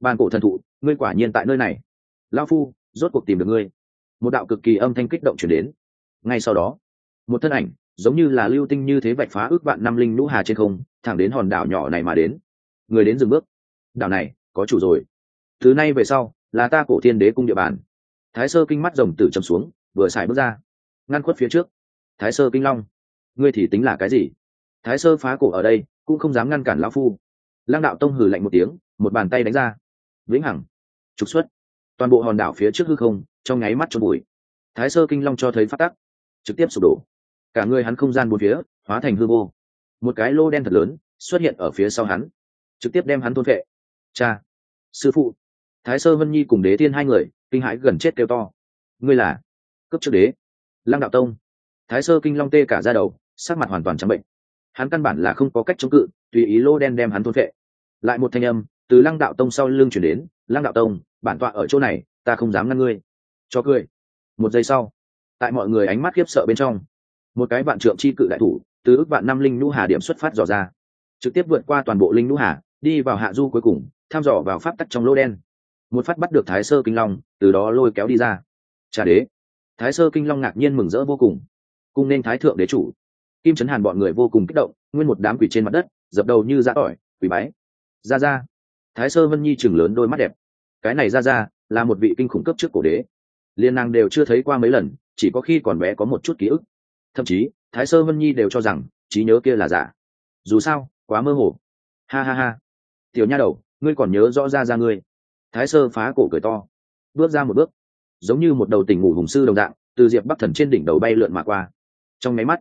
Bàn cổ thần thụ, ngươi quả nhiên tại nơi này. Lão phu rốt cuộc tìm được ngươi. Một đạo cực kỳ âm thanh kích động truyền đến. Ngay sau đó, một thân ảnh giống như là lưu tinh như thế vạch phá ước vạn năm linh lũ hà trên không, thẳng đến hòn đảo nhỏ này mà đến. Người đến dừng bước. Đảo này có chủ rồi. Từ nay về sau là ta Cổ Thiên Đế cung địa bàn. Thái Sơ Kinh mắt rồng tử trầm xuống, vừa xài bước ra, ngăn khuất phía trước. Thái Sơ Kinh Long, ngươi thì tính là cái gì? Thái Sơ Phá Cổ ở đây cũng không dám ngăn cản lão phu. Lăng Đạo Tông hừ lạnh một tiếng, một bàn tay đánh ra, vĩnh hằng trục xuất. Toàn bộ hòn đảo phía trước hư không trong nháy mắt chôn bụi. Thái Sơ Kinh Long cho thấy phát tắc, trực tiếp sụp đổ. Cả người hắn không gian bốn phía hóa thành hư vô. Một cái lô đen thật lớn xuất hiện ở phía sau hắn, trực tiếp đem hắn thôn phệ. Cha, sư phụ. Thái Sơ Vân Nhi cùng Đế Thiên hai người kinh hãi gần chết kêu to. Ngươi là cấp trước đế? Lăng Đạo Tông. Thái Sơ Kinh Long tê cả da đầu, sắc mặt hoàn toàn trắng bệnh. Hắn căn bản là không có cách chống cự, tùy ý lô đen đem hắn thôn phệ. Lại một thanh âm từ Lăng Đạo Tông sau lưng chuyển đến. Lăng Đạo Tông, bản tọa ở chỗ này, ta không dám ngăn ngươi. Cho cười. Một giây sau, tại mọi người ánh mắt khiếp sợ bên trong, một cái vạn trượng chi cự đại thủ từ ước vạn năm linh nhũ hà điểm xuất phát dò ra, trực tiếp vượt qua toàn bộ linh nhũ hà, đi vào hạ du cuối cùng, thăm dò vào pháp tắc trong lô đen. Một phát bắt được Thái Sơ Kinh Long, từ đó lôi kéo đi ra. Cha đế. Thái Sơ Kinh Long ngạc nhiên mừng rỡ vô cùng, cung nên Thái Thượng Đế chủ. Kim Chấn Hàn bọn người vô cùng kích động, nguyên một đám quỷ trên mặt đất, dập đầu như giã tỏi, quỷ bái. Ra ra. Thái Sơ Vân Nhi chừng lớn đôi mắt đẹp. Cái này ra ra là một vị kinh khủng cấp trước cổ đế, liên nàng đều chưa thấy qua mấy lần, chỉ có khi còn bé có một chút ký ức. Thậm chí Thái Sơ Vân Nhi đều cho rằng trí nhớ kia là giả, dù sao quá mơ hồ. Ha ha ha, tiểu nha đầu, ngươi còn nhớ rõ ra ngươi. Thái Sơ Phá Cổ cười to, bước ra một bước, giống như một đầu tỉnh ngủ hùng sư đồng dạng, từ Diệp Bắc Thần trên đỉnh đầu bay lượn mà qua. Trong máy mắt,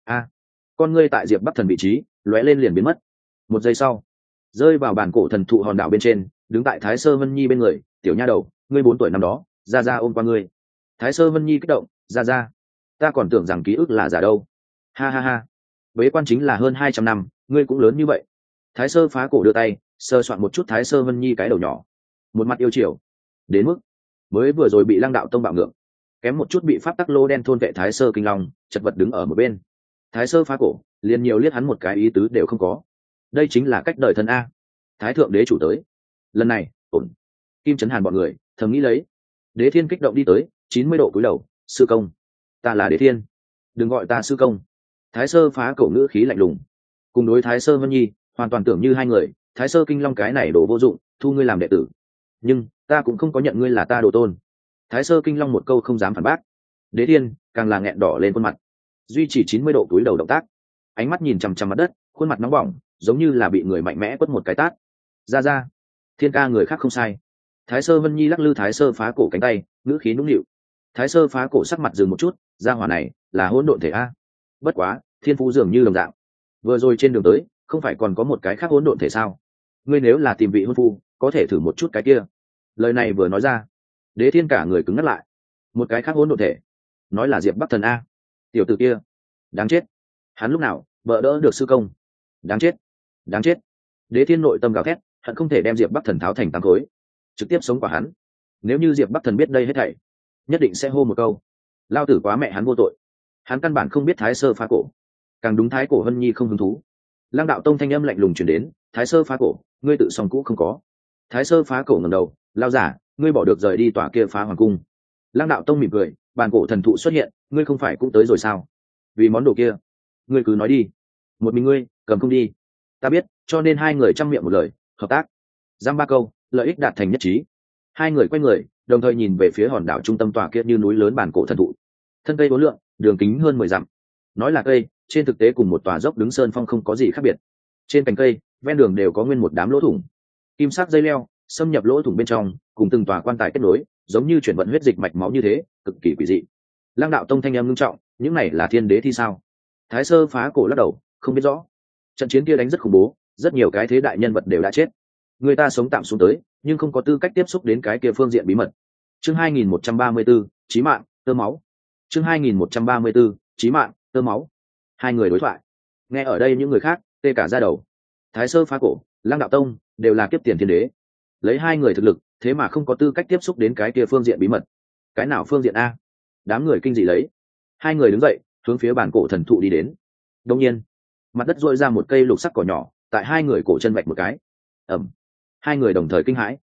con ngươi tại Diệp Bắc Thần vị trí lóe lên liền biến mất. Một giây sau, rơi vào bản cổ thần thụ hòn đảo bên trên, đứng tại Thái Sơ Vân Nhi bên người. Tiểu nha đầu, ngươi 4 tuổi năm đó, ra ra ôm qua ngươi. Thái Sơ Vân Nhi kích động, ra ra, ta còn tưởng rằng ký ức là giả đâu. Ha ha ha, bế quan chính là hơn 200 năm, ngươi cũng lớn như vậy. Thái Sơ Phá Cổ đưa tay sơ soạn một chút Thái Sơ Vân Nhi cái đầu nhỏ, một mặt yêu chiều. Đến mức mới vừa rồi bị Lăng Đạo Tông bạo ngược, kém một chút bị pháp tắc lô đen thôn vệ Thái Sơ Kinh Long chật vật đứng ở một bên. Thái Sơ Phá Cổ liền nhiều liếc hắn một cái ý tứ đều không có. Đây chính là cách đời thân a. Thái Thượng Đế chủ tới, lần này ổn. Kim Chấn Hàn bọn người thầm nghĩ lấy. Đế Thiên kích động đi tới, 90 độ cúi đầu. Sư công, ta là Đế Thiên, đừng gọi ta sư công. Thái Sơ Phá Cổ ngữ khí lạnh lùng, cùng đối Thái Sơ Vân Nhi hoàn toàn tưởng như hai người. Thái Sơ Kinh Long cái này đồ vô dụng, thu ngươi làm đệ tử, nhưng ta cũng không có nhận ngươi là ta đồ tôn. Thái Sơ Kinh Long một câu không dám phản bác. Đế Thiên càng là nghẹn đỏ lên khuôn mặt, duy trì 90 độ cúi đầu động tác, ánh mắt nhìn chằm chằm mặt đất, khuôn mặt nóng bỏng giống như là bị người mạnh mẽ quất một cái tát. Ra Thiên ca người khác không sai. Thái Sơ Vân Nhi lắc lư Thái Sơ Phá Cổ cánh tay, ngữ khí nũng nịu. Thái Sơ Phá Cổ sắc mặt dừng một chút, gia hỏa này là hỗn độn thể a. Bất quá thiên phú dường như đồng dạng, vừa rồi trên đường tới không phải còn có một cái khác hỗn độn thể sao? Ngươi nếu là tìm vị hôn phu, có thể thử một chút cái kia. Lời này vừa nói ra, Đế Thiên cả người cứng ngắt lại. Một cái khác hỗn độn thể? Nói là Diệp Bắc Thần a? Tiểu tử kia đáng chết, hắn lúc nào bỡ đỡ được sư công? Đáng chết, đáng chết. Đế Thiên nội tâm gào thét, hận không thể đem Diệp Bắc Thần tháo thành tám khối, trực tiếp sống quả hắn. Nếu như Diệp Bắc Thần biết đây hết thảy, nhất định sẽ hô một câu: lao tử quá mẹ hắn vô tội. Hắn căn bản không biết Thái Sơ Phá Cổ, càng đúng Thái Cổ Vân Nhi không hứng thú. Lăng Đạo Tông thanh âm lạnh lùng truyền đến: Thái Sơ Phá Cổ, ngươi tự xong cũ không có. Thái Sơ Phá Cổ ngẩng đầu: lao giả, ngươi bỏ được rời đi tòa kia Phá Hoàng cung. Lăng Đạo Tông mỉm cười: bàn cổ thần thụ xuất hiện, ngươi không phải cũng tới rồi sao? Vì món đồ kia, ngươi cứ nói đi. Một mình ngươi cầm không đi, ta biết, cho nên hai người trăm miệng một lời hợp tác. Giam ba câu, lợi ích đạt thành nhất trí. Hai người quay người, đồng thời nhìn về phía hòn đảo trung tâm tòa kia như núi lớn bản cổ thần thụ. Thân cây bốn lượng, đường kính hơn 10 dặm. Nói là cây, trên thực tế cùng một tòa dốc đứng sơn phong không có gì khác biệt. Trên cành cây, ven đường đều có nguyên một đám lỗ thủng, kim sắc dây leo xâm nhập lỗ thủng bên trong, cùng từng tòa quan tài kết nối, giống như chuyển vận huyết dịch mạch máu như thế, cực kỳ quỷ dị. Lăng Đạo Tông thanh âm ngưng trọng: những này là thiên đế thi sao? Thái Sơ Phá Cổ lắc đầu: không biết rõ. Trận chiến kia đánh rất khủng bố, rất nhiều cái thế đại nhân vật đều đã chết. Người ta sống tạm xuống tới, nhưng không có tư cách tiếp xúc đến cái kia phương diện bí mật. Chương 2134, chí mạng, tơ máu. Chương 2134, chí mạng, tơ máu. Hai người đối thoại, nghe ở đây những người khác tê cả da đầu. Thái Sơ Phá Cổ, Lăng Đạo Tông đều là kiếp tiền thiên đế, lấy hai người thực lực, thế mà không có tư cách tiếp xúc đến cái kia phương diện bí mật. Cái nào phương diện a? Đám người kinh dị lấy. Hai người đứng dậy, hướng phía bản cổ thần thụ đi đến. Đương nhiên, mặt đất rỗi ra một cây lục sắc cỏ nhỏ, tại hai người cổ chân vạch một cái. Ầm. Hai người đồng thời kinh hãi.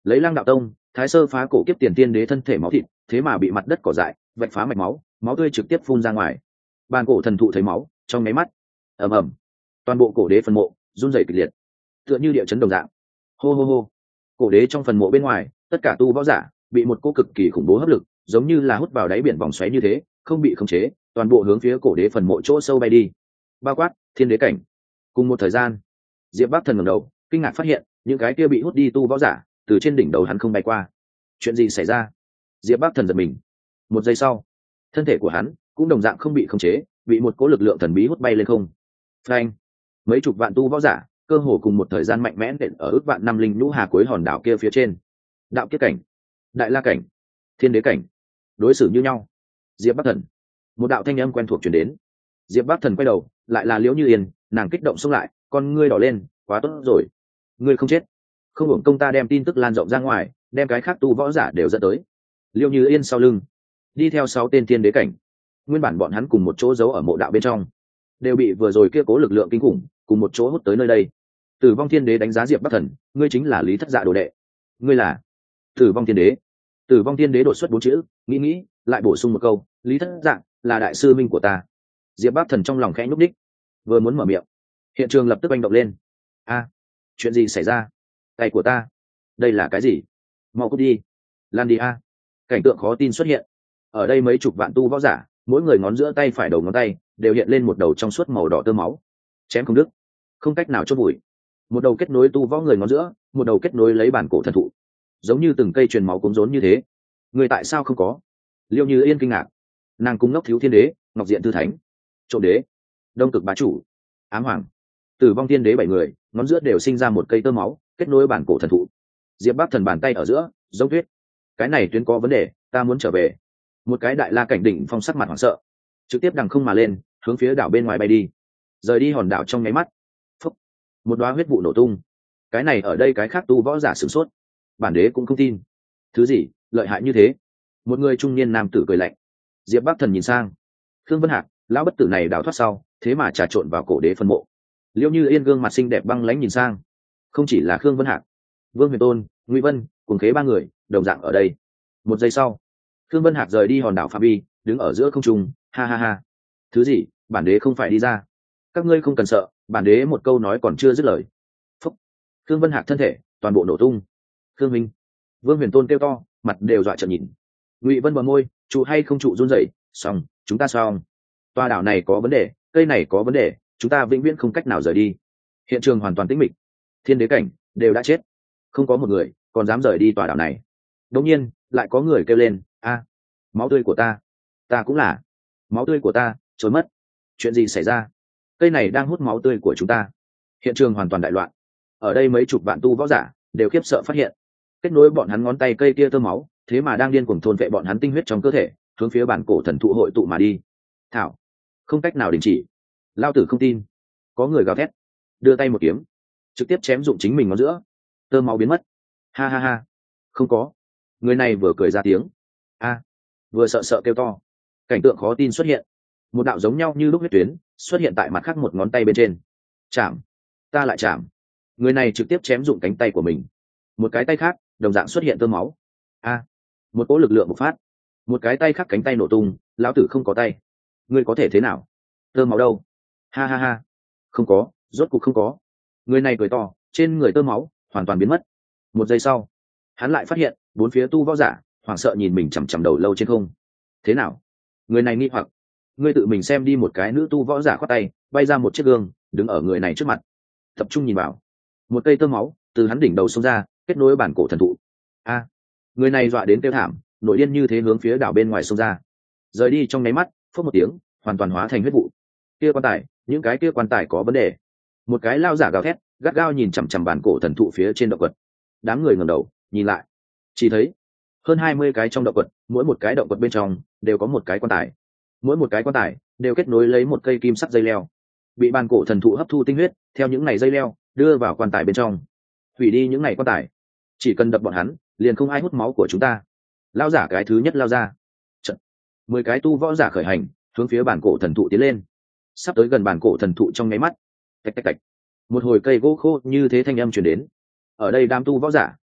lấy Lăng Đạo Tông, Thái Sơ phá cổ kiếp tiền tiên đế thân thể máu thịt, thế mà bị mặt đất cỏ dại vạch phá mạch máu, máu tươi trực tiếp phun ra ngoài. Bàn cổ thần thụ thấy máu, trong nháy mắt, ầm ầm, toàn bộ cổ đế phần mộ run rẩy kịch liệt, tựa như địa chấn đồng dạng. Hô hô hô. Cổ đế trong phần mộ bên ngoài, tất cả tu võ giả bị một cỗ cực kỳ khủng bố hấp lực, giống như là hút vào đáy biển vòng xoáy như thế, không bị khống chế, toàn bộ hướng phía cổ đế phần mộ chỗ sâu bay đi. Bao quát thiên đế cảnh. Cùng một thời gian, Diệp Bắc Thần ngẩng đầu, kinh ngạc phát hiện, những cái kia bị hút đi tu võ giả, từ trên đỉnh đầu hắn không bay qua. Chuyện gì xảy ra? Diệp Bắc Thần giật mình. Một giây sau, thân thể của hắn cũng đồng dạng không bị khống chế, bị một cỗ lực lượng thần bí hút bay lên không. Phanh! Mấy chục vạn tu võ giả, cơ hồ cùng một thời gian mạnh mẽ đện ở ước vạn năm linh nhũ hà cuối hòn đảo kia phía trên. Đạo kiếp cảnh, đại la cảnh, thiên đế cảnh, đối xử như nhau. Diệp Bắc Thần, một đạo thanh âm quen thuộc truyền đến. Diệp Bắc Thần quay đầu, lại là Liễu Như Yên, nàng kích động xông lại, con ngươi đỏ lên, quá tốt rồi, ngươi không chết. Không hưởng công ta đem tin tức lan rộng ra ngoài, đem cái khác tu võ giả đều dẫn tới. Liễu Như Yên sau lưng đi theo 6 tên thiên đế cảnh, nguyên bản bọn hắn cùng một chỗ giấu ở mộ đạo bên trong, đều bị vừa rồi kia cố lực lượng kinh khủng cùng một chỗ hút tới nơi đây. Tử vong thiên đế đánh giá Diệp Bắc Thần, ngươi chính là Lý Thất Dạ đồ đệ. Ngươi là Tử vong thiên đế. Tử vong thiên đế đột xuất 4 chữ, nghĩ lại bổ sung một câu, Lý Thất Dạ là đại sư minh của ta. Diệp Bắc Thần trong lòng khẽ nhúc nhích, vừa muốn mở miệng, hiện trường lập tức oanh động lên. A, chuyện gì xảy ra? Tay của ta, đây là cái gì? Mau cút đi, lan đi a. Cảnh tượng khó tin xuất hiện. Ở đây mấy chục vạn tu võ giả, mỗi người ngón giữa tay phải đầu ngón tay đều hiện lên một đầu trong suốt màu đỏ tơ máu, chém không đứt, không cách nào chốt bụi. Một đầu kết nối tu võ người ngón giữa, một đầu kết nối lấy bản cổ thần thụ, giống như từng cây truyền máu cống rốn như thế. Người tại sao không có? Liêu Như Yên kinh ngạc. Nàng cung ngốc thiếu thiên đế, ngọc diện thư thánh, trộm đế, đông cực bá chủ, ám hoàng, tử vong thiên đế 7 người, ngón giữa đều sinh ra một cây tơ máu, kết nối bản cổ thần thụ. Diệp Bắc Thần bàn tay ở giữa, giống tuyết. Cái này tuyến có vấn đề, ta muốn trở về. Một cái đại la cảnh đỉnh phong sắc mặt hoảng sợ, trực tiếp đằng không mà lên, hướng phía đảo bên ngoài bay đi, rời đi hòn đảo trong nháy mắt. Phúc. Một đóa huyết vụ nổ tung. Cái này ở đây cái khác tu võ giả sửng sốt, bản đế cũng không tin. Thứ gì lợi hại như thế? Một người trung niên nam tử cười lạnh. Diệp Bắc Thần nhìn sang, Khương Vân Hạc, lão bất tử này đào thoát sau, thế mà trà trộn vào cổ đế phân mộ. Liễu Như Yên gương mặt xinh đẹp băng lãnh nhìn sang, không chỉ là Khương Vân Hạc, Vương Huyền Tôn, Ngụy Vân, cùng khế 3 người đồng dạng ở đây. Một giây sau, Khương Vân Hạc rời đi hòn đảo phạm vi, đứng ở giữa không trung, ha ha ha. Thứ gì? Bản đế không phải đi ra. Các ngươi không cần sợ, bản đế một câu nói còn chưa dứt lời. Phúc. Khương Vân Hạc thân thể toàn bộ nổ tung. Khương Minh, Vương Huyền Tôn kêu to, mặt đều dọa trợn nhìn. Ngụy Vân bờ môi, trụ hay không trụ run rẩy, xong, chúng ta xong. Tòa đảo này có vấn đề, cây này có vấn đề, chúng ta vĩnh viễn không cách nào rời đi. Hiện trường hoàn toàn tĩnh mịch, thiên đế cảnh đều đã chết, không có một người còn dám rời đi tòa đảo này. Đột nhiên lại có người kêu lên, a, máu tươi của ta cũng là, máu tươi của ta trốn mất. Chuyện gì xảy ra? Cây này đang hút máu tươi của chúng ta. Hiện trường hoàn toàn đại loạn. Ở đây mấy chục vạn tu võ giả đều khiếp sợ phát hiện, kết nối bọn hắn ngón tay cây kia tơ máu, thế mà đang điên cuồng thôn vệ bọn hắn tinh huyết trong cơ thể, hướng phía bản cổ thần thụ hội tụ mà đi. Thảo, không cách nào đình chỉ. Lao tử không tin. Có người gào thét, đưa tay một kiếm, trực tiếp chém dụng chính mình ngón giữa, tơ máu biến mất. Ha ha ha, không có. Người này vừa cười ra tiếng, a, vừa sợ sợ kêu to. Cảnh tượng khó tin xuất hiện, một đạo giống nhau như lúc huyết tuyến xuất hiện tại mặt khác một ngón tay bên trên. Chạm, ta lại chạm. Người này trực tiếp chém dụng cánh tay của mình, một cái tay khác đồng dạng xuất hiện tơ máu. A, một cỗ lực lượng bộc phát, một cái tay khác cánh tay nổ tung. Lão tử không có tay, ngươi có thể thế nào? Tơ máu đâu? Ha ha ha, không có, rốt cục không có. Người này cười to, trên người tơ máu hoàn toàn biến mất. Một giây sau, hắn lại phát hiện 4 phía tu võ giả hoảng sợ nhìn mình chằm chằm đầu lâu trên không. Thế nào? Người này nghi hoặc. Ngươi tự mình xem đi. Một cái nữ tu võ giả khoát tay, bay ra một chiếc gương, đứng ở người này trước mặt, tập trung nhìn vào. Một cây tơ máu từ hắn đỉnh đầu xông ra, kết nối bản cổ thần thụ. A, người này dọa đến kêu thảm, nổi điên như thế hướng phía đảo bên ngoài xông ra, rời đi trong nháy mắt, phốc một tiếng, hoàn toàn hóa thành huyết vụ. Kia quan tài, những cái kia quan tài có vấn đề. Một cái lao giả gào thét, gắt gao nhìn chằm chằm bản cổ thần thụ phía trên động quật. Đám người ngẩng đầu nhìn lại, chỉ thấy hơn 20 cái trong động quật, mỗi một cái động quật bên trong đều có một cái quan tài. Mỗi một cái quan tài đều kết nối lấy một cây kim sắc dây leo, bị bản cổ thần thụ hấp thu tinh huyết, theo những này dây leo đưa vào quan tài bên trong, hủy đi những này quan tài. Chỉ cần đập bọn hắn, liền không ai hút máu của chúng ta. Lao giả cái thứ nhất lao ra. Trận. 10 cái tu võ giả khởi hành, hướng phía bản cổ thần thụ tiến lên. Sắp tới gần bản cổ thần thụ trong nháy mắt, tạch tạch tạch, một hồi cây gỗ khô như thế thanh âm truyền đến. Ở đây đám tu võ giả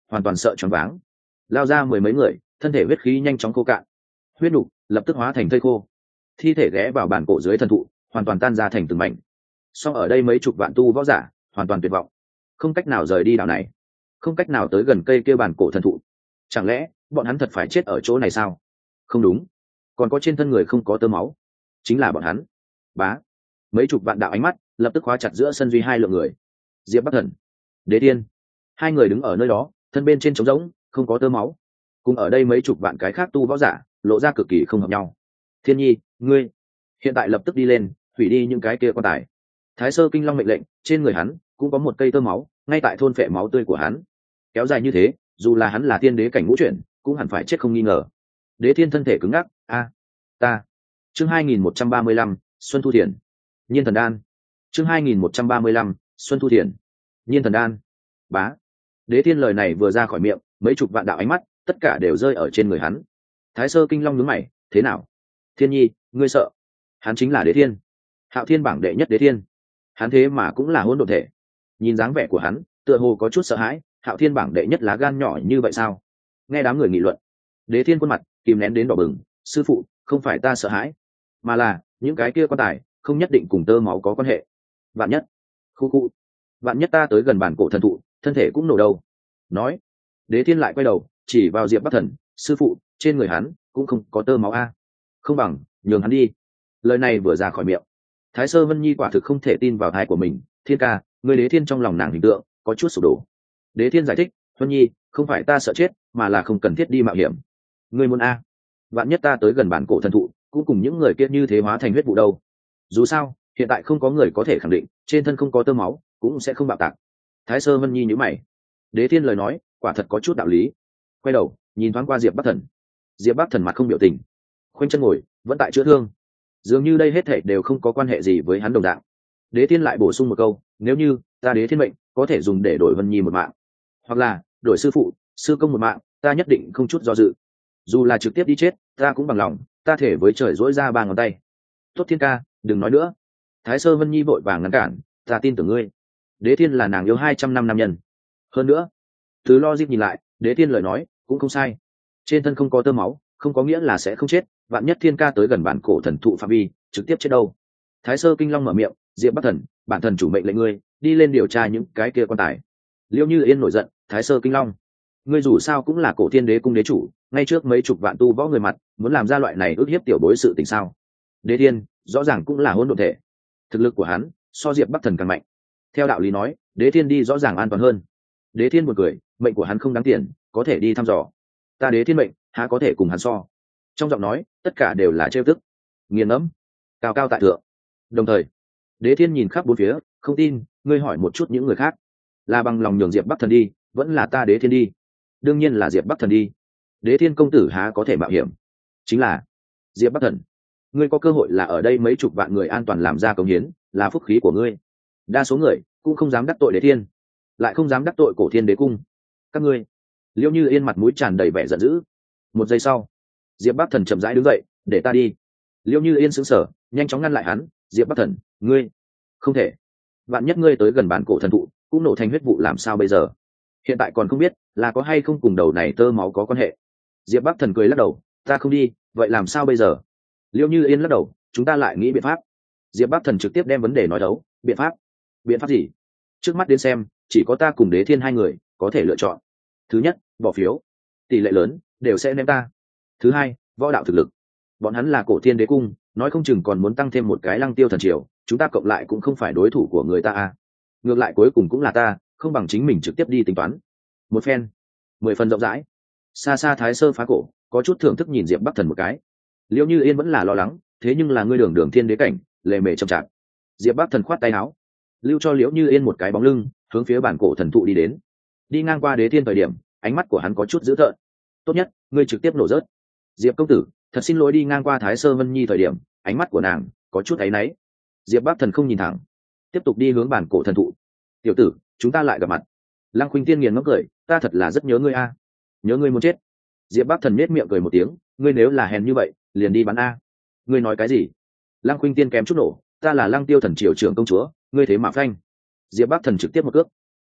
hoàn toàn sợ choáng váng. Lao ra mười mấy người, thân thể huyết khí nhanh chóng khô cạn, huyết nục lập tức hóa thành thây khô, thi thể ghé vào bản cổ dưới thần thụ, hoàn toàn tan ra thành từng mảnh. Song ở đây mấy chục vạn tu võ giả hoàn toàn tuyệt vọng, không cách nào rời đi đảo này, không cách nào tới gần cây kia bản cổ thần thụ. Chẳng lẽ bọn hắn thật phải chết ở chỗ này sao? Không đúng, còn có trên thân người không có tơ máu, chính là bọn hắn. Bá, mấy chục vạn đạo ánh mắt lập tức khóa chặt giữa sân duy hai lượng người. Diệp Bắc Thần, Đế Thiên, hai người đứng ở nơi đó, thân bên trên trống rỗng, không có tơ máu. Cùng ở đây mấy chục vạn cái khác tu võ giả lộ ra cực kỳ không hợp nhau. Thiên Nhi, ngươi hiện tại lập tức đi lên, hủy đi những cái kia quan tài. Thái Sơ Kinh Long mệnh lệnh, trên người hắn cũng có một cây tơ máu, ngay tại thôn phệ máu tươi của hắn. Kéo dài như thế, dù là hắn là tiên đế cảnh ngũ chuyển, cũng hẳn phải chết không nghi ngờ. Đế Thiên thân thể cứng ngắc, ta. Chương 2135, Xuân Thu Thiền. Nhiên Thần Đan. Chương 2135, Xuân Thu Thiền. Nhiên Thần Đan. Bá. Đế Thiên lời này vừa ra khỏi miệng, mấy chục vạn đạo ánh mắt tất cả đều rơi ở trên người hắn. Thái Sơ Kinh Long nhướng mày, thế nào? Thiên Nhi, ngươi sợ? Hắn chính là Đế Thiên, Hạo Thiên bảng đệ nhất Đế Thiên. Hắn thế mà cũng là hỗn độn thể. Nhìn dáng vẻ của hắn, tựa hồ có chút sợ hãi. Hạo Thiên bảng đệ nhất lá gan nhỏ như vậy sao? Nghe đám người nghị luận, Đế Thiên khuôn mặt kìm nén đến đỏ bừng. Sư phụ, không phải ta sợ hãi, mà là những cái kia quan tài không nhất định cùng tơ máu có quan hệ. Vạn nhất, khu vạn nhất ta tới gần bản cổ thần thụ, thân thể cũng nổ đâu. Nói, Đế Thiên lại quay đầu chỉ vào Diệp Bắc Thần, sư phụ, trên người hắn cũng không có tơ máu a, không bằng nhường hắn đi. Lời này vừa ra khỏi miệng, Thái Sơ Vân Nhi quả thực không thể tin vào tai của mình. Thiên ca, người Đế Thiên trong lòng nàng hình tượng có chút sụp đổ. Đế Thiên giải thích, Vân Nhi, không phải ta sợ chết, mà là không cần thiết đi mạo hiểm. Ngươi muốn a? Vạn nhất ta tới gần bản cổ thần thụ, cũng cùng những người kia như thế hóa thành huyết vụ đâu. Dù sao, hiện tại không có người có thể khẳng định trên thân không có tơ máu cũng sẽ không bạo tạc. Thái Sơ Vân Nhi nhíu mày. Đế Thiên lời nói quả thật có chút đạo lý. Quay đầu nhìn thoáng qua Diệp Bắc Thần. Diệp Bắc Thần mặt không biểu tình, khoanh chân ngồi, vẫn tại chữa thương, dường như đây hết thảy đều không có quan hệ gì với hắn đồng dạng. Đế Thiên lại bổ sung một câu, nếu như ta Đế Thiên mệnh có thể dùng để đổi Vân Nhi một mạng, hoặc là đổi sư phụ, sư công một mạng, ta nhất định không chút do dự. Dù là trực tiếp đi chết, ta cũng bằng lòng, ta thể với trời dỗi ra ba ngón tay. Tốt Thiên ca, đừng nói nữa. Thái Sơ Vân Nhi vội vàng ngăn cản, ta tin tưởng ngươi. Đế Thiên là nàng yêu 200 năm nam nhân. Hơn nữa, từ logic nhìn lại, Đế Thiên lời nói cũng không sai. Trên thân không có tơ máu, không có nghĩa là sẽ không chết. Vạn nhất Thiên ca tới gần bản cổ thần thụ phạm vi, trực tiếp chết đâu. Thái Sơ Kinh Long mở miệng, Diệp Bắc Thần, bản thần chủ mệnh lệnh ngươi đi lên điều tra những cái kia quan tài. Liêu Như Yên nổi giận, Thái Sơ Kinh Long, ngươi dù sao cũng là cổ thiên đế cung đế chủ, ngay trước mấy chục vạn tu võ người mặt muốn làm ra loại này ước hiếp tiểu bối sự tình sao? Đế Thiên rõ ràng cũng là hỗn độn thể, thực lực của hắn so Diệp Bắc Thần càng mạnh. Theo đạo lý nói, Đế Thiên đi rõ ràng an toàn hơn. Đế Thiên buồn cười, mệnh của hắn không đáng tiền, có thể đi thăm dò. Ta Đế Thiên mệnh há có thể cùng hắn so? Trong giọng nói tất cả đều là trêu tức, nghiền ngẫm, cao cao tại thượng. Đồng thời, Đế Thiên nhìn khắp bốn phía, không tin, ngươi hỏi một chút những người khác, là bằng lòng nhường Diệp Bắc Thần đi, vẫn là ta Đế Thiên đi? Đương nhiên là Diệp Bắc Thần đi. Đế Thiên công tử há có thể mạo hiểm? Chính là Diệp Bắc Thần, ngươi có cơ hội là ở đây mấy chục vạn người an toàn làm ra công hiến, là phúc khí của ngươi. Đa số người cũng không dám đắc tội Đế Thiên, lại không dám đắc tội cổ thiên đế cung. Các ngươi. Liễu Như Yên mặt mũi tràn đầy vẻ giận dữ. Một giây sau, Diệp Bắc Thần chậm rãi đứng dậy, để ta đi. Liễu Như Yên sững sờ, nhanh chóng ngăn lại hắn. Diệp Bắc Thần, ngươi không thể. Vạn nhất ngươi tới gần bản cổ thần thụ, cũng nổ thành huyết vụ làm sao bây giờ? Hiện tại còn không biết là có hay không cùng đầu này tơ máu có quan hệ. Diệp Bắc Thần cười lắc đầu, ta không đi, vậy làm sao bây giờ? Liễu Như Yên lắc đầu, chúng ta lại nghĩ biện pháp. Diệp Bắc Thần trực tiếp đem vấn đề nói đấu, biện pháp? Biện pháp gì? Trước mắt đến xem, chỉ có ta cùng Đế Thiên hai người có thể lựa chọn. Thứ nhất, bỏ phiếu, tỷ lệ lớn đều sẽ ném ta. Thứ hai, võ đạo thực lực. Bọn hắn là cổ thiên đế cung, nói không chừng còn muốn tăng thêm một cái Lăng Tiêu thần triều, chúng ta cộng lại cũng không phải đối thủ của người ta à? Ngược lại cuối cùng cũng là ta, không bằng chính mình trực tiếp đi tính toán. Một phen 10 phần rộng rãi. Xa xa Thái Sơ phá cổ có chút thưởng thức nhìn Diệp Bắc Thần một cái. Liễu Như Yên vẫn là lo lắng, thế nhưng là ngươi đường thiên đế cảnh, lề mề chậm chạp. Diệp Bắc Thần khoát tay áo, lưu cho Liễu Như Yên một cái bóng lưng, hướng phía bản cổ thần thụ đi đến. Đi ngang qua Đế Thiên thời điểm, ánh mắt của hắn có chút dữ tợn. Tốt nhất ngươi trực tiếp nổ rớt. Diệp công tử, thật xin lỗi. Đi ngang qua Thái Sơ Vân Nhi thời điểm, ánh mắt của nàng có chút áy náy. Diệp Bắc Thần không nhìn thẳng, tiếp tục đi hướng bản cổ thần thụ. Tiểu tử, chúng ta lại gặp mặt. Lăng Khuynh Tiên nghiền ngẫm cười, ta thật là rất nhớ ngươi a. Nhớ ngươi muốn chết. Diệp Bắc Thần nhếch miệng cười một tiếng, ngươi nếu là hèn như vậy, liền đi bắn a. Ngươi nói cái gì? Lăng Khuynh Tiên kém chút nổ, ta là Lăng Tiêu thần triều trưởng công chúa, ngươi thế mà phanh. Diệp Bắc Thần trực tiếp một cước.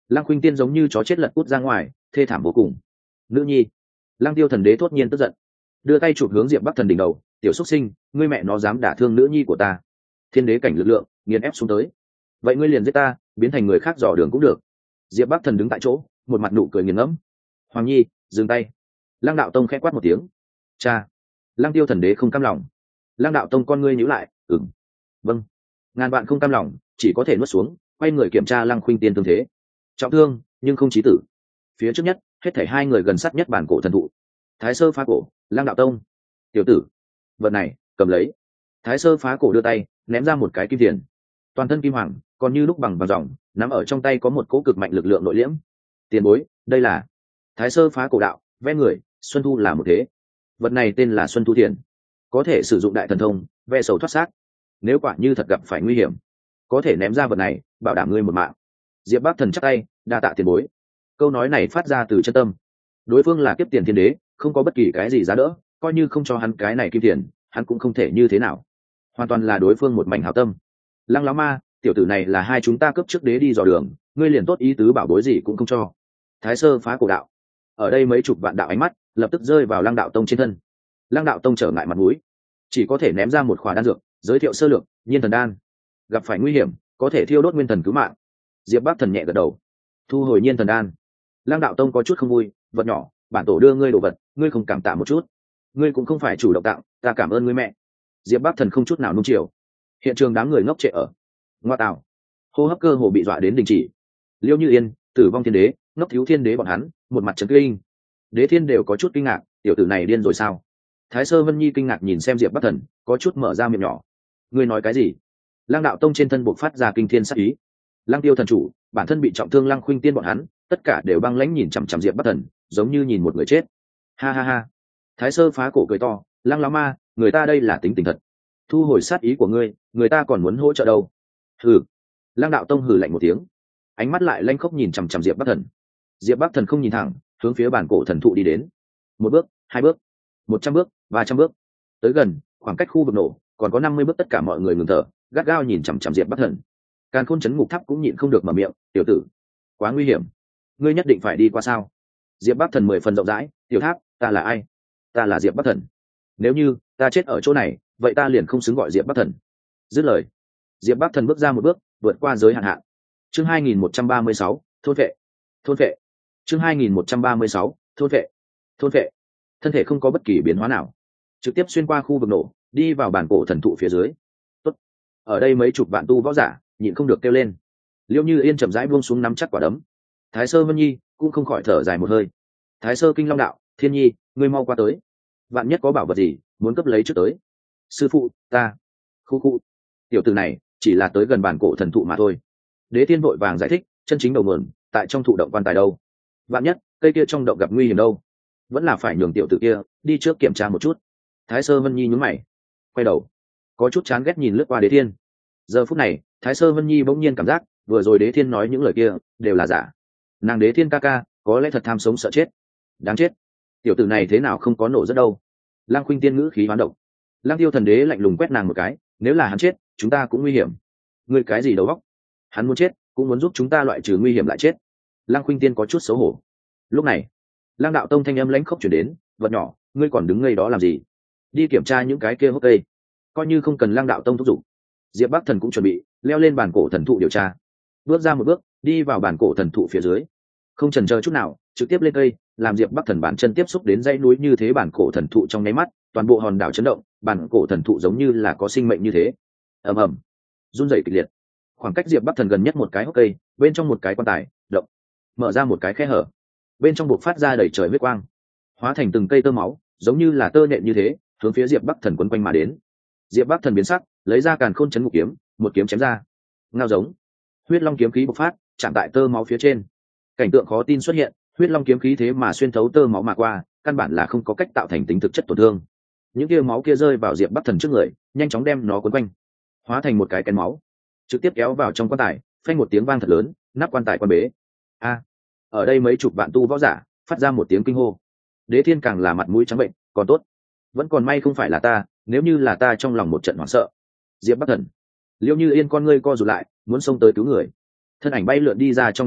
Lăng Khuynh Tiên giống như chó chết lật cút ra ngoài, thê thảm vô cùng. Nữ nhi. Lăng Tiêu Thần Đế thốt nhiên tức giận, đưa tay chụp hướng Diệp Bắc Thần đỉnh đầu, tiểu xuất sinh, ngươi mẹ nó dám đả thương nữ nhi của ta. Thiên đế cảnh lực lượng nghiền ép xuống tới, vậy ngươi liền giết ta, biến thành người khác dò đường cũng được. Diệp Bắc Thần đứng tại chỗ, một mặt nụ cười nghiền ngẫm. Hoàng nhi, dừng tay. Lăng Đạo Tông khẽ quát một tiếng. Cha. Lăng Tiêu Thần Đế không cam lòng. Lăng Đạo Tông con ngươi nhíu lại, vâng. Ngàn vạn không cam lòng, chỉ có thể nuốt xuống, quay người kiểm tra Lăng Khuynh Tiên tương thế. Trọng thương, nhưng không chí tử. Phía trước nhất, hết thảy hai người gần sát nhất bản cổ thần thụ. Thái Sơ phá cổ, Lăng Đạo Tông. Tiểu tử, vật này, cầm lấy. Thái Sơ phá cổ đưa tay, ném ra một cái kim tiền. Toàn thân kim hoàng, còn như lúc bằng vàng ròng, nắm ở trong tay có một cỗ cực mạnh lực lượng nội liễm. Tiền bối, đây là Thái Sơ phá cổ đạo, vẽ người, Xuân Thu là một thế. Vật này tên là Xuân Thu Tiền, có thể sử dụng đại thần thông, vẽ sầu thoát xác. Nếu quả như thật gặp phải nguy hiểm, có thể ném ra vật này, bảo đảm ngươi một mạng. Diệp Bắc Thần chắp tay, đa tạ tiền bối. Câu nói này phát ra từ chân tâm. Đối phương là kiếp tiền thiên đế, không có bất kỳ cái gì giá đỡ, coi như không cho hắn cái này kim tiền, hắn cũng không thể như thế nào. Hoàn toàn là đối phương một mảnh hảo tâm. Lăng lão ma, tiểu tử này là hai chúng ta cướp trước đế đi dò đường, ngươi liền tốt ý tứ bảo bối gì cũng không cho. Thái Sơ phá cổ đạo. Ở đây mấy chục vạn đạo ánh mắt lập tức rơi vào Lăng Đạo Tông trên thân. Lăng Đạo Tông trở ngại mặt mũi, chỉ có thể ném ra một khỏa đan dược, giới thiệu sơ lược, Nhiên Thần Đan. Gặp phải nguy hiểm, có thể thiêu đốt nguyên thần cứu mạng. Diệp Bắc Thần nhẹ gật đầu, thu hồi Nhiên Thần Đan. Lăng Đạo Tông có chút không vui, vật nhỏ, bản tổ đưa ngươi đồ vật, ngươi không cảm tạ một chút, ngươi cũng không phải chủ động tặng, ta cảm ơn ngươi mẹ. Diệp Bắc Thần không chút nào nung chiều. Hiện trường đám người ngốc trệ ở. Ngoa tạo, hô hấp cơ hồ bị dọa đến đình chỉ. Liêu Như Yên, Tử Vong Thiên Đế, Ngốc Thiếu Thiên Đế bọn hắn, một mặt trấn kinh. Đế Thiên đều có chút kinh ngạc, tiểu tử này điên rồi sao? Thái Sơ Vân Nhi kinh ngạc nhìn xem Diệp Bắc Thần, có chút mở ra miệng nhỏ. Ngươi nói cái gì? Lăng Đạo Tông trên thân buộc phát ra kinh thiên sát ý. Lăng Tiêu thần chủ, bản thân bị trọng thương Lăng Khuynh Tiên bọn hắn, tất cả đều băng lãnh nhìn chằm chằm Diệp Bắc Thần, giống như nhìn một người chết. Ha ha ha. Thái Sơ phá cổ cười to, Lăng lão ma, người ta đây là tính tình thật. Thu hồi sát ý của ngươi, người ta còn muốn hỗ trợ đâu. Hừ. Lăng Đạo Tông hừ lạnh một tiếng, ánh mắt lại lanh khốc nhìn chằm chằm Diệp Bắc Thần. Diệp Bắc Thần không nhìn thẳng, hướng phía bản cổ thần thụ đi đến. Một bước, hai bước, 100 bước, 300 bước. Tới gần, khoảng cách khu vực nổ, còn có 50 bước, tất cả mọi người ngừng thở, gắt gao nhìn chằm chằm Diệp Bắc Thần. Càn Khôn Chấn Ngục Tháp cũng nhịn không được mở miệng, "Tiểu tử, quá nguy hiểm, ngươi nhất định phải đi qua sao?" Diệp Bắc Thần 10 phần rộng rãi, "Tiểu Tháp, ta là ai? Ta là Diệp Bắc Thần. Nếu như ta chết ở chỗ này, vậy ta liền không xứng gọi Diệp Bắc Thần." Dứt lời, Diệp Bắc Thần bước ra một bước, vượt qua giới hạn hạn. Chương 2136, thôn vệ. Thôn vệ. Chương 2136, thôn vệ. Thôn vệ. Thân thể không có bất kỳ biến hóa nào, trực tiếp xuyên qua khu vực nổ, đi vào bản cổ thần thụ phía dưới. Tốt. Ở đây mấy chục vạn tu võ giả nhịn không được kêu lên. Liêu Như Yên chậm rãi buông xuống nắm chắc quả đấm. Thái Sơ Vân Nhi cũng không khỏi thở dài một hơi. Thái Sơ Kinh Long đạo, Thiên Nhi, ngươi mau qua tới. Vạn nhất có bảo vật gì, muốn cấp lấy trước tới. Sư phụ, ta. Khu. Tiểu tử này chỉ là tới gần bản cổ thần thụ mà thôi. Đế Thiên vội vàng giải thích, chân chính đầu nguồn tại trong thụ động quan tài đâu. Vạn nhất cây kia trong động gặp nguy hiểm đâu, vẫn là phải nhường tiểu tử kia đi trước kiểm tra một chút. Thái Sơ Vân Nhi nhún mày, quay đầu, có chút chán ghét nhìn lướt qua Đế Thiên. Giờ phút này, Thái Sơ Vân Nhi bỗng nhiên cảm giác vừa rồi Đế Thiên nói những lời kia đều là giả. Nàng Đế Thiên ca ca có lẽ thật tham sống sợ chết. Đáng chết, tiểu tử này thế nào không có nổ rất đâu. Lăng Khuynh Tiên ngữ khí hoán động. Lăng Tiêu Thần Đế lạnh lùng quét nàng một cái, nếu là hắn chết, chúng ta cũng nguy hiểm. Ngươi cái gì đầu óc? Hắn muốn chết, cũng muốn giúp chúng ta loại trừ nguy hiểm lại chết. Lăng Khuynh Tiên có chút xấu hổ. Lúc này, Lăng Đạo Tông thanh âm lãnh khốc chuyển đến, vật nhỏ, ngươi còn đứng ngây đó làm gì? Đi kiểm tra những cái kia hốc cây. Coi như không cần Lăng Đạo Tông thúc giục. Diệp Bắc Thần cũng chuẩn bị leo lên bàn cổ thần thụ điều tra. Bước ra một bước, đi vào bàn cổ thần thụ phía dưới. Không chần chờ chút nào, trực tiếp lên cây, làm Diệp Bắc Thần bàn chân tiếp xúc đến dãy núi như thế bàn cổ thần thụ trong nháy mắt, toàn bộ hòn đảo chấn động, bàn cổ thần thụ giống như là có sinh mệnh như thế. Ầm ầm, run rẩy kịch liệt. Khoảng cách Diệp Bắc Thần gần nhất một cái hốc cây, bên trong một cái quan tài, động, mở ra một cái khe hở. Bên trong bộc phát ra đầy trời huyết quang, hóa thành từng cây tơ máu, giống như là tơ nện như thế, hướng phía Diệp Bắc Thần quấn quanh mà đến. Diệp Bắc Thần biến sắc, lấy ra Càn Khôn Chấn Ngục Kiếm, một kiếm chém ra. Ngao giống, huyết long kiếm khí bộc phát, chạm tại tơ máu phía trên. Cảnh tượng khó tin xuất hiện, huyết long kiếm khí thế mà xuyên thấu tơ máu mà qua, căn bản là không có cách tạo thành tính thực chất tổn thương. Những tia máu kia rơi vào Diệp Bắc Thần trước người, nhanh chóng đem nó quấn quanh, hóa thành một cái kén máu, trực tiếp kéo vào trong quan tài, phanh một tiếng vang thật lớn, nắp quan tài quan bế. A! Ở đây mấy chục vạn tu võ giả phát ra một tiếng kinh hô. Đế Thiên càng là mặt mũi trắng bệnh, còn tốt, vẫn còn may không phải là ta, nếu như là ta trong lòng một trận hoảng sợ. Diệp Bắc Thần, Liêu Như Yên con ngươi co rụt lại, muốn xông tới cứu người. Thân ảnh bay lượn đi ra trong nháy mắt,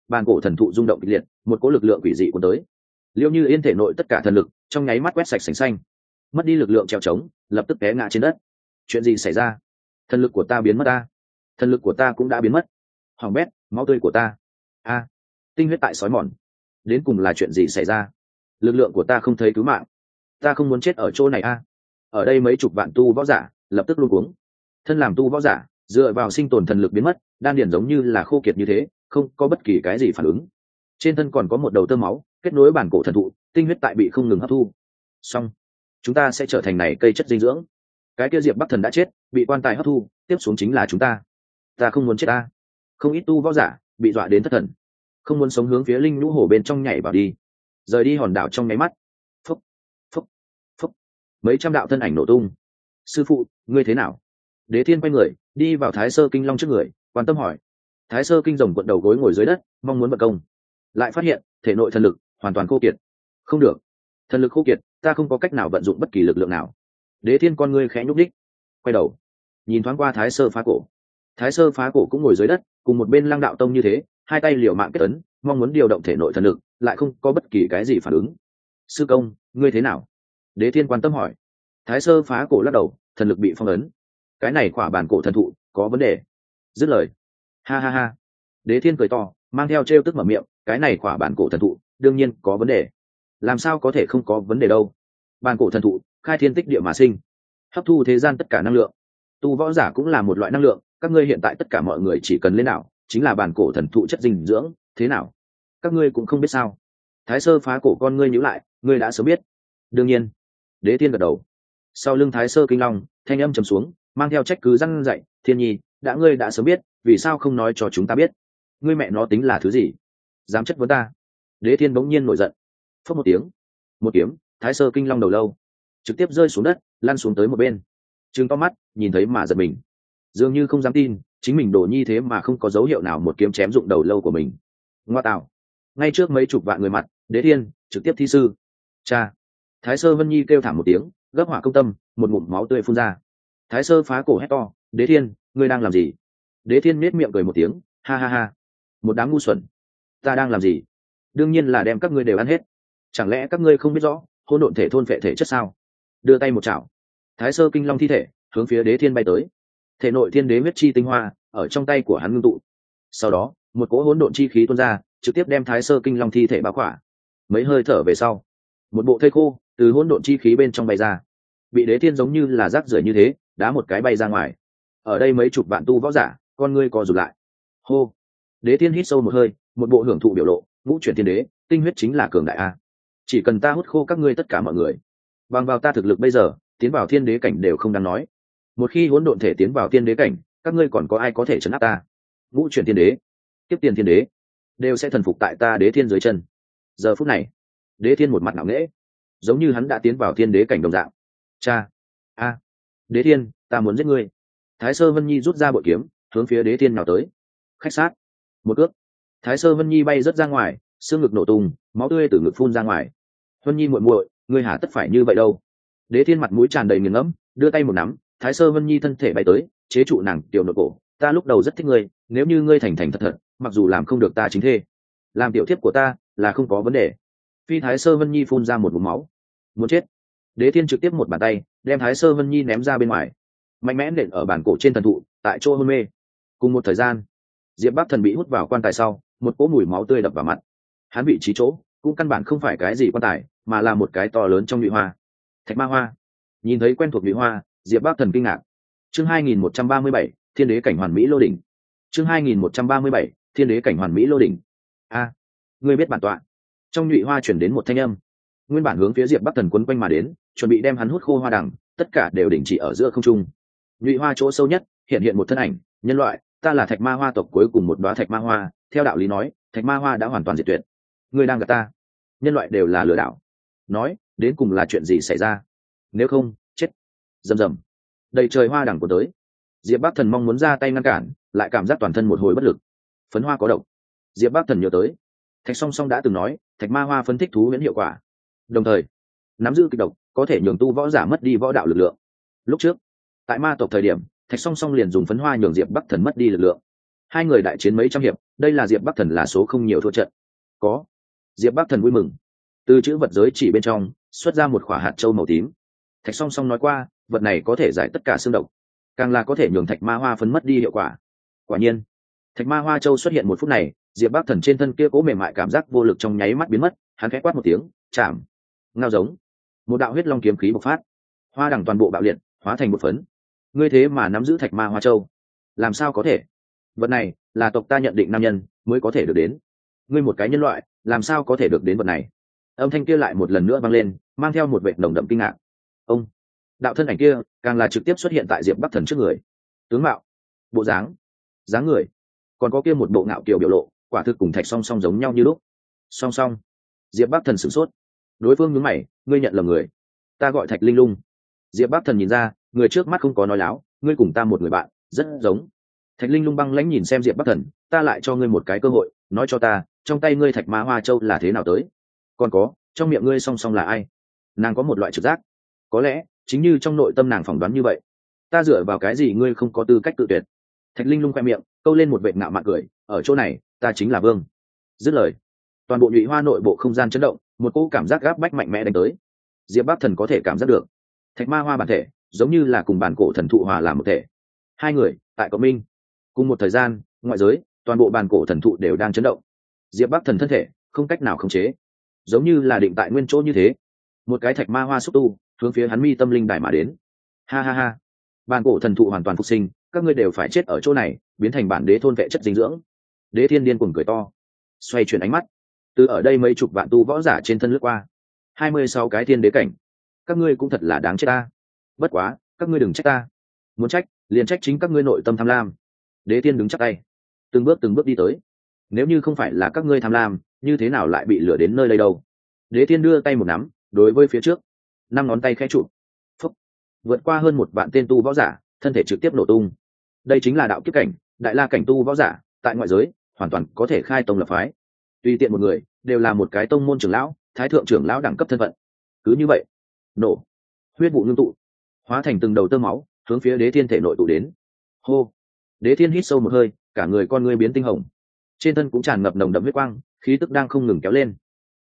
bàn cổ thần thụ rung động kịch liệt, một cỗ lực lượng quỷ dị cuốn tới. Liêu Như Yên thể nội tất cả thần lực trong nháy mắt quét sạch sành xanh, mất đi lực lượng trèo trống, lập tức té ngã trên đất. Chuyện gì xảy ra? Thần lực của ta biến mất ta. Thần lực của ta cũng đã biến mất. Hoàng bét, máu tươi của ta. A, tinh huyết tại sói mòn. Đến cùng là chuyện gì xảy ra? Lực lượng của ta không thấy cứu mạng. Ta không muốn chết ở chỗ này a. Ở đây mấy chục vạn tu võ giả lập tức luống cuống. Thân làm tu võ giả, dựa vào sinh tồn thần lực biến mất, đan điền giống như là khô kiệt như thế, không có bất kỳ cái gì phản ứng. Trên thân còn có một đầu tơ máu kết nối bản cổ thần thụ, tinh huyết tại bị không ngừng hấp thu. Xong, chúng ta sẽ trở thành này cây chất dinh dưỡng. Cái kia Diệp Bắc Thần đã chết, bị quan tài hấp thu, tiếp xuống chính là chúng ta. Ta không muốn chết ta. Không ít tu võ giả bị dọa đến thất thần, không muốn sống hướng phía linh nhũ hồ bên trong nhảy vào đi, rời đi hòn đảo trong nháy mắt. Phúc, phúc, phúc, mấy trăm đạo thân ảnh nổ tung. Sư phụ, ngươi thế nào? Đế Thiên quay người đi vào Thái Sơ Kinh Long trước người, quan tâm hỏi. Thái Sơ Kinh rồng cuộn đầu gối ngồi dưới đất, mong muốn bật công, lại phát hiện thể nội thần lực hoàn toàn khô kiệt. Không được, thần lực khô kiệt, ta không có cách nào vận dụng bất kỳ lực lượng nào. Đế Thiên con ngươi khẽ nhúc nhích, quay đầu nhìn thoáng qua Thái Sơ Phá Cổ. Thái Sơ Phá Cổ cũng ngồi dưới đất, cùng một bên Lăng Đạo Tông như thế, hai tay liều mạng kết ấn, mong muốn điều động thể nội thần lực, lại không có bất kỳ cái gì phản ứng. Sư công, ngươi thế nào? Đế Thiên quan tâm hỏi. Thái Sơ Phá Cổ lắc đầu, thần lực bị phong ấn. Cái này quả bản cổ thần thụ có vấn đề. Dứt lời, ha ha ha. Đế Thiên cười to, mang theo trêu tức mở miệng, cái này quả bản cổ thần thụ đương nhiên có vấn đề. Làm sao có thể không có vấn đề đâu? Bản cổ thần thụ khai thiên tích địa mà sinh, hấp thu thế gian tất cả năng lượng. Tu võ giả cũng là một loại năng lượng, các ngươi hiện tại tất cả mọi người chỉ cần lên đảo, chính là bản cổ thần thụ chất dinh dưỡng, thế nào? Các ngươi cũng không biết sao? Thái Sơ Phá Cổ con ngươi nhíu lại, ngươi đã sớm biết. Đương nhiên. Đế Thiên gật đầu. Sau lưng Thái Sơ Kinh Long, thanh âm trầm xuống, mang theo trách cứ răn dạy, Thiên Nhi, ngươi đã sớm biết, vì sao không nói cho chúng ta biết? Ngươi mẹ nó tính là thứ gì? Dám chất vấn ta? Đế Thiên bỗng nhiên nổi giận. Phất một tiếng, một kiếm, Thái Sơ Kinh Long đầu lâu trực tiếp rơi xuống đất, lăn xuống tới một bên. Trừng to mắt, nhìn thấy mà giật mình, dường như không dám tin, chính mình đổ nhi thế mà không có dấu hiệu nào một kiếm chém dụng đầu lâu của mình. Ngoa tạo! Ngay trước mấy chục vạn người mặt, Đế Thiên trực tiếp thi sư. Cha! Thái Sơ Vân Nhi kêu thảm một tiếng, gấp hỏa công tâm, một ngụm máu tươi phun ra. Thái Sơ Phá Cổ hét to, Đế Thiên, ngươi đang làm gì? Đế Thiên nết miệng cười một tiếng, ha ha ha, một đám ngu xuẩn. Ta đang làm gì? Đương nhiên là đem các ngươi đều ăn hết. Chẳng lẽ các ngươi không biết rõ hỗn độn thể thôn phệ thể chất sao? Đưa tay một chảo, Thái Sơ Kinh Long thi thể hướng phía Đế Thiên bay tới. Thể nội thiên đế huyết chi tinh hoa ở trong tay của hắn ngưng tụ. Sau đó, một cỗ hỗn độn chi khí tuôn ra, trực tiếp đem Thái Sơ Kinh Long thi thể bao khỏa. Mấy hơi thở về sau, một bộ thây khô từ hỗn độn chi khí bên trong bay ra, bị Đế Thiên giống như là rác rưởi như thế đá một cái bay ra ngoài. Ở đây mấy chục vạn tu võ giả, con ngươi co rụt lại. Hô! Đế Thiên hít sâu một hơi, một bộ hưởng thụ biểu lộ, ngũ chuyển thiên đế, tinh huyết chính là cường đại a. Chỉ cần ta hút khô các ngươi tất cả mọi người, bằng vào ta thực lực bây giờ, tiến vào thiên đế cảnh đều không đáng nói. Một khi hỗn độn thể tiến vào thiên đế cảnh, các ngươi còn có ai có thể chấn áp ta? Ngũ chuyển thiên đế, tiếp tiền thiên đế, đều sẽ thần phục tại ta Đế Thiên dưới chân. Giờ phút này, Đế Thiên một mặt ngạo nghễ, giống như hắn đã tiến vào thiên đế cảnh đồng dạng. Cha! A! Đế Thiên, ta muốn giết ngươi! Thái Sơ Vân Nhi rút ra bội kiếm, hướng phía Đế Thiên nào tới. Khách sát! Một cước, Thái Sơ Vân Nhi bay rất ra ngoài, xương ngực nổ tung, máu tươi từ ngực phun ra ngoài. Vân Nhi muội muội, ngươi hả tất phải như vậy đâu? Đế Thiên mặt mũi tràn đầy nghiền ngẫm, đưa tay một nắm, Thái Sơ Vân Nhi thân thể bay tới, chế trụ nàng tiểu nội cổ. Ta lúc đầu rất thích ngươi, nếu như ngươi thành thành thật thật, mặc dù làm không được ta chính thê, làm tiểu thiếp của ta là không có vấn đề. Phi Thái Sơ Vân Nhi phun ra một ngụm máu, muốn chết. Đế Thiên trực tiếp một bàn tay đem Thái Sơ Vân Nhi ném ra bên ngoài, mạnh mẽ nện ở bàn cổ trên thần thụ, tại chỗ hôn mê. Cùng một thời gian, Diệp Bắc Thần bị hút vào quan tài sau, một cỗ mùi máu tươi đập vào mặt. Hắn vị trí chỗ cũng căn bản không phải cái gì quan tài, mà là một cái to lớn trong nhụy hoa. Thạch Ma Hoa. Nhìn thấy quen thuộc nhụy hoa, Diệp Bắc Thần kinh ngạc. Chương 2137, Thiên đế cảnh hoàn mỹ lô đỉnh. Chương 2137, Thiên đế cảnh hoàn mỹ lô đỉnh. A, ngươi biết bản tọa? Trong nhụy hoa chuyển đến một thanh âm. Nguyên bản hướng phía Diệp Bắc Thần quấn quanh mà đến, chuẩn bị đem hắn hút khô hoa đằng, tất cả đều đình chỉ ở giữa không trung. Nhụy hoa chỗ sâu nhất hiện một thân ảnh, nhân loại, ta là Thạch Ma Hoa tộc cuối cùng một đóa Thạch Ma Hoa, theo đạo lý nói, Thạch Ma Hoa đã hoàn toàn diệt tuyệt. Ngươi đang gạt ta? Nhân loại đều là lừa đảo. Nói, đến cùng là chuyện gì xảy ra? Nếu không, chết. Rầm rầm. Đầy trời hoa đằng của tới. Diệp Bắc Thần mong muốn ra tay ngăn cản, lại cảm giác toàn thân một hồi bất lực. Phấn hoa có độc. Diệp Bắc Thần nhớ tới, Thạch Song Song đã từng nói, Thạch Ma Hoa phân tích thú huyễn hiệu quả. Đồng thời, nắm giữ kịch độc, có thể nhường tu võ giả mất đi võ đạo lực lượng. Lúc trước, tại ma tộc thời điểm, Thạch Song Song liền dùng phấn hoa nhường Diệp Bắc Thần mất đi lực lượng. Hai người đại chiến mấy trăm hiệp, đây là Diệp Bắc Thần là số không nhiều thua trận. Có. Diệp Bắc Thần vui mừng. Từ chữ vật giới chỉ bên trong xuất ra một quả hạt châu màu tím. Thạch Song Song nói qua, vật này có thể giải tất cả xương độc, càng là có thể nhường thạch ma hoa phấn mất đi hiệu quả. Quả nhiên, thạch ma hoa châu xuất hiện một phút này, Diệp Bắc Thần trên thân kia cố mềm mại cảm giác vô lực trong nháy mắt biến mất, hắn khẽ quát một tiếng, chạm. Ngao giống. Một đạo huyết long kiếm khí bộc phát, hoa đằng toàn bộ bạo liệt, hóa thành một phấn. Ngươi thế mà nắm giữ thạch ma hoa châu, làm sao có thể? Vật này là tộc ta nhận định nam nhân mới có thể được đến, ngươi một cái nhân loại làm sao có thể được đến vật này? Âm thanh kia lại một lần nữa vang lên, mang theo một vệt nồng đậm kinh ngạc. Ông, đạo thân ảnh kia càng là trực tiếp xuất hiện tại Diệp Bắc Thần trước người. Tướng mạo, bộ dáng, dáng người, còn có kia một bộ ngạo kiều biểu lộ, quả thực cùng Thạch Song Song giống nhau như lúc. Song Song. Diệp Bắc Thần sửng sốt. Đối phương nhướng mày, ngươi nhận lầm người. Ta gọi Thạch Linh Lung. Diệp Bắc Thần nhìn ra, người trước mắt không có nói láo, ngươi cùng ta một người bạn, rất giống. Thạch Linh Lung băng lãnh nhìn xem Diệp Bắc Thần, ta lại cho ngươi một cái cơ hội, nói cho ta, trong tay ngươi thạch ma hoa châu là thế nào tới? Còn có, trong miệng ngươi Song Song là ai? Nàng có một loại trực giác, có lẽ chính như trong nội tâm nàng phỏng đoán như vậy. Ta dựa vào cái gì ngươi không có tư cách tự tuyệt? Thạch Linh Lung khoe miệng câu lên một vệt ngạo mạn cười, ở chỗ này ta chính là vương. Dứt lời, toàn bộ nhụy hoa nội bộ không gian chấn động, một cỗ cảm giác gáp bách mạnh mẽ đánh tới. Diệp Bắc Thần có thể cảm giác được, thạch ma hoa bản thể giống như là cùng bản cổ thần thụ hòa làm một thể. Hai người tại cộng minh, cùng một thời gian, ngoại giới toàn bộ bản cổ thần thụ đều đang chấn động. Diệp Bắc Thần thân thể không cách nào khống chế, giống như là định tại nguyên chỗ như thế. Một cái thạch ma hoa xúc tu hướng phía hắn mi tâm linh đài mà đến. Ha ha ha, bản cổ thần thụ hoàn toàn phục sinh, các ngươi đều phải chết ở chỗ này, biến thành bản đế thôn vệ chất dinh dưỡng. Đế Thiên điên cuồng cười to, xoay chuyển ánh mắt, từ ở đây mấy chục vạn tu võ giả trên thân lướt qua. 26 cái thiên đế cảnh, các ngươi cũng thật là đáng chết ta. Bất quá, các ngươi đừng trách ta, muốn trách liền trách chính các ngươi nội tâm tham lam. Đế Thiên đứng chắp tay, từng bước đi tới. Nếu như không phải là các ngươi tham lam, như thế nào lại bị lừa đến nơi đây đâu? Đế Thiên đưa tay một nắm, đối với phía trước, 5 ngón tay khẽ chụp, phúc, vượt qua hơn 1 vạn tên tu võ giả, thân thể trực tiếp nổ tung. Đây chính là đạo kiếp cảnh, đại la cảnh tu võ giả, tại ngoại giới hoàn toàn có thể khai tông lập phái. Tùy tiện một người đều là một cái tông môn trưởng lão, thái thượng trưởng lão đẳng cấp thân phận. Cứ như vậy, nổ, huyết vụ ngưng tụ, hóa thành từng đầu tơ máu, hướng phía Đế Thiên thể nội tụ đến. Hô. Đế Thiên hít sâu một hơi, cả người con ngươi biến tinh hồng, trên thân cũng tràn ngập nồng đậm huyết quang, khí tức đang không ngừng kéo lên.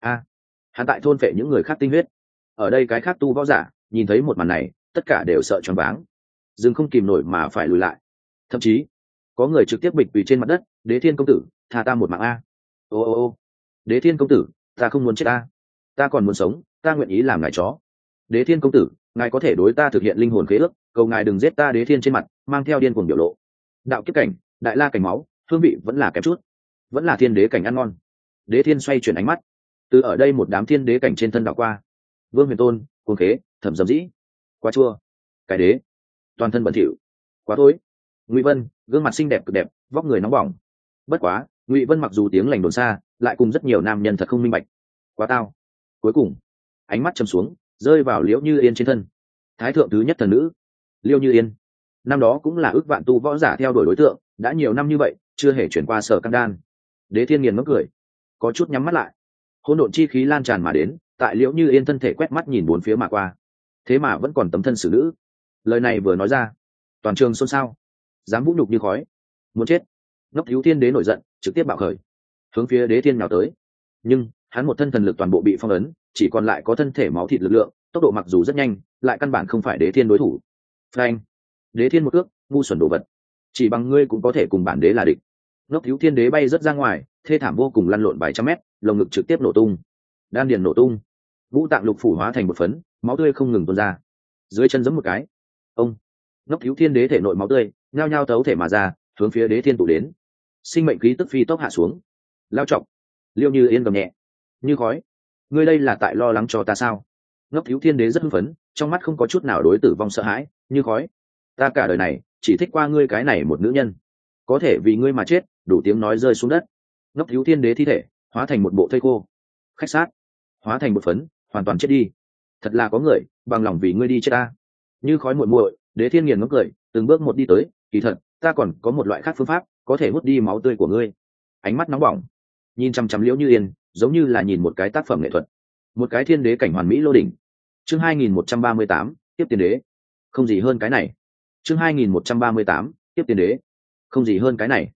Hắn tại thôn phệ những người khác tinh huyết. Ở đây cái khác tu võ giả nhìn thấy một màn này, tất cả đều sợ choáng váng, dừng không kìm nổi mà phải lùi lại. Thậm chí có người trực tiếp bịch quỳ trên mặt đất, Đế Thiên công tử, tha ta một mạng a. Ô, Đế Thiên công tử, ta không muốn chết a, ta còn muốn sống, ta nguyện ý làm ngài chó. Đế Thiên công tử, ngài có thể đối ta thực hiện linh hồn khế ước, cầu ngài đừng giết ta. Đế Thiên trên mặt mang theo điên cuồng biểu lộ. Đạo kiếp cảnh, đại la cảnh máu, hương vị vẫn là kém chút, vẫn là thiên đế cảnh ăn ngon. Đế Thiên xoay chuyển ánh mắt, từ ở đây một đám thiên đế cảnh trên thân đảo qua. Vương Huyền Tôn, Cuồng Khế, Thẩm Dầm Dĩ, quá chua, cái đế, toàn thân bẩn thỉu, quá tối. Ngụy Vân, gương mặt xinh đẹp cực đẹp, vóc người nóng bỏng. Bất quá, Ngụy Vân mặc dù tiếng lành đồn xa, lại cùng rất nhiều nam nhân thật không minh bạch. Quá tao. Cuối cùng, ánh mắt chầm xuống, rơi vào Liễu Như Yên trên thân. Thái thượng thứ nhất thần nữ, Liễu Như Yên. Năm đó cũng là ước vạn tu võ giả theo đuổi đối tượng, đã nhiều năm như vậy, chưa hề chuyển qua Sở Căng Đan. Đế Thiên nghiền ngẫm cười, có chút nhắm mắt lại. Hỗn độn chi khí lan tràn mà đến, tại Liễu Như Yên thân thể quét mắt nhìn bốn phía mà qua. Thế mà vẫn còn tấm thân xử nữ. Lời này vừa nói ra, toàn trường xôn xao. Dám vũ nhục như khói, muốn chết. Ngốc Thiếu Thiên Đế nổi giận, trực tiếp bạo khởi, hướng phía Đế Thiên nào tới. Nhưng hắn một thân thần lực toàn bộ bị phong ấn, chỉ còn lại có thân thể máu thịt lực lượng, tốc độ mặc dù rất nhanh, lại căn bản không phải Đế Thiên đối thủ. Phanh! Đế Thiên một cước, ngu xuẩn đồ vật, chỉ bằng ngươi cũng có thể cùng bản đế là địch. Ngốc Thiếu Thiên Đế bay rất ra ngoài, thê thảm vô cùng, lăn lộn vài trăm mét, lồng ngực trực tiếp nổ tung, đan điền nổ tung, ngũ tạng lục phủ hóa thành một phấn, máu tươi không ngừng tuôn ra. Dưới chân giẫm một cái, ông, Ngốc Thiếu Thiên Đế thể nội máu tươi nhao nhao thấu thể mà ra, hướng phía Đế Thiên tụ đến. Sinh mệnh khí tức phi tốc hạ xuống. Lao trọng, Liêu Như Yên gầm nhẹ, như khói, ngươi đây là tại lo lắng cho ta sao? Ngốc Thiếu Thiên Đế rất hưng phấn, trong mắt không có chút nào đối tử vong sợ hãi. Như khói, ta cả đời này chỉ thích qua ngươi cái này một nữ nhân, có thể vì ngươi mà chết. Đủ tiếng nói rơi xuống đất. Ngốc Thiếu Thiên Đế thi thể hóa thành một bộ thây khô, khách sát, hóa thành một phấn, hoàn toàn chết đi. Thật là có người bằng lòng vì ngươi đi chết ta. Như khói muội muội, Đế Thiên nghiền ngẫm cười, từng bước một đi tới. Kỳ thật, ta còn có một loại khác phương pháp, có thể hút đi máu tươi của ngươi. Ánh mắt nóng bỏng, nhìn chăm chăm Liễu Như Yên, giống như là nhìn một cái tác phẩm nghệ thuật, một cái thiên đế cảnh hoàn mỹ lô đỉnh. Chương 2138, tiếp tiên đế. Không gì hơn cái này. Chương 2138, tiếp tiên đế. Không gì hơn cái này.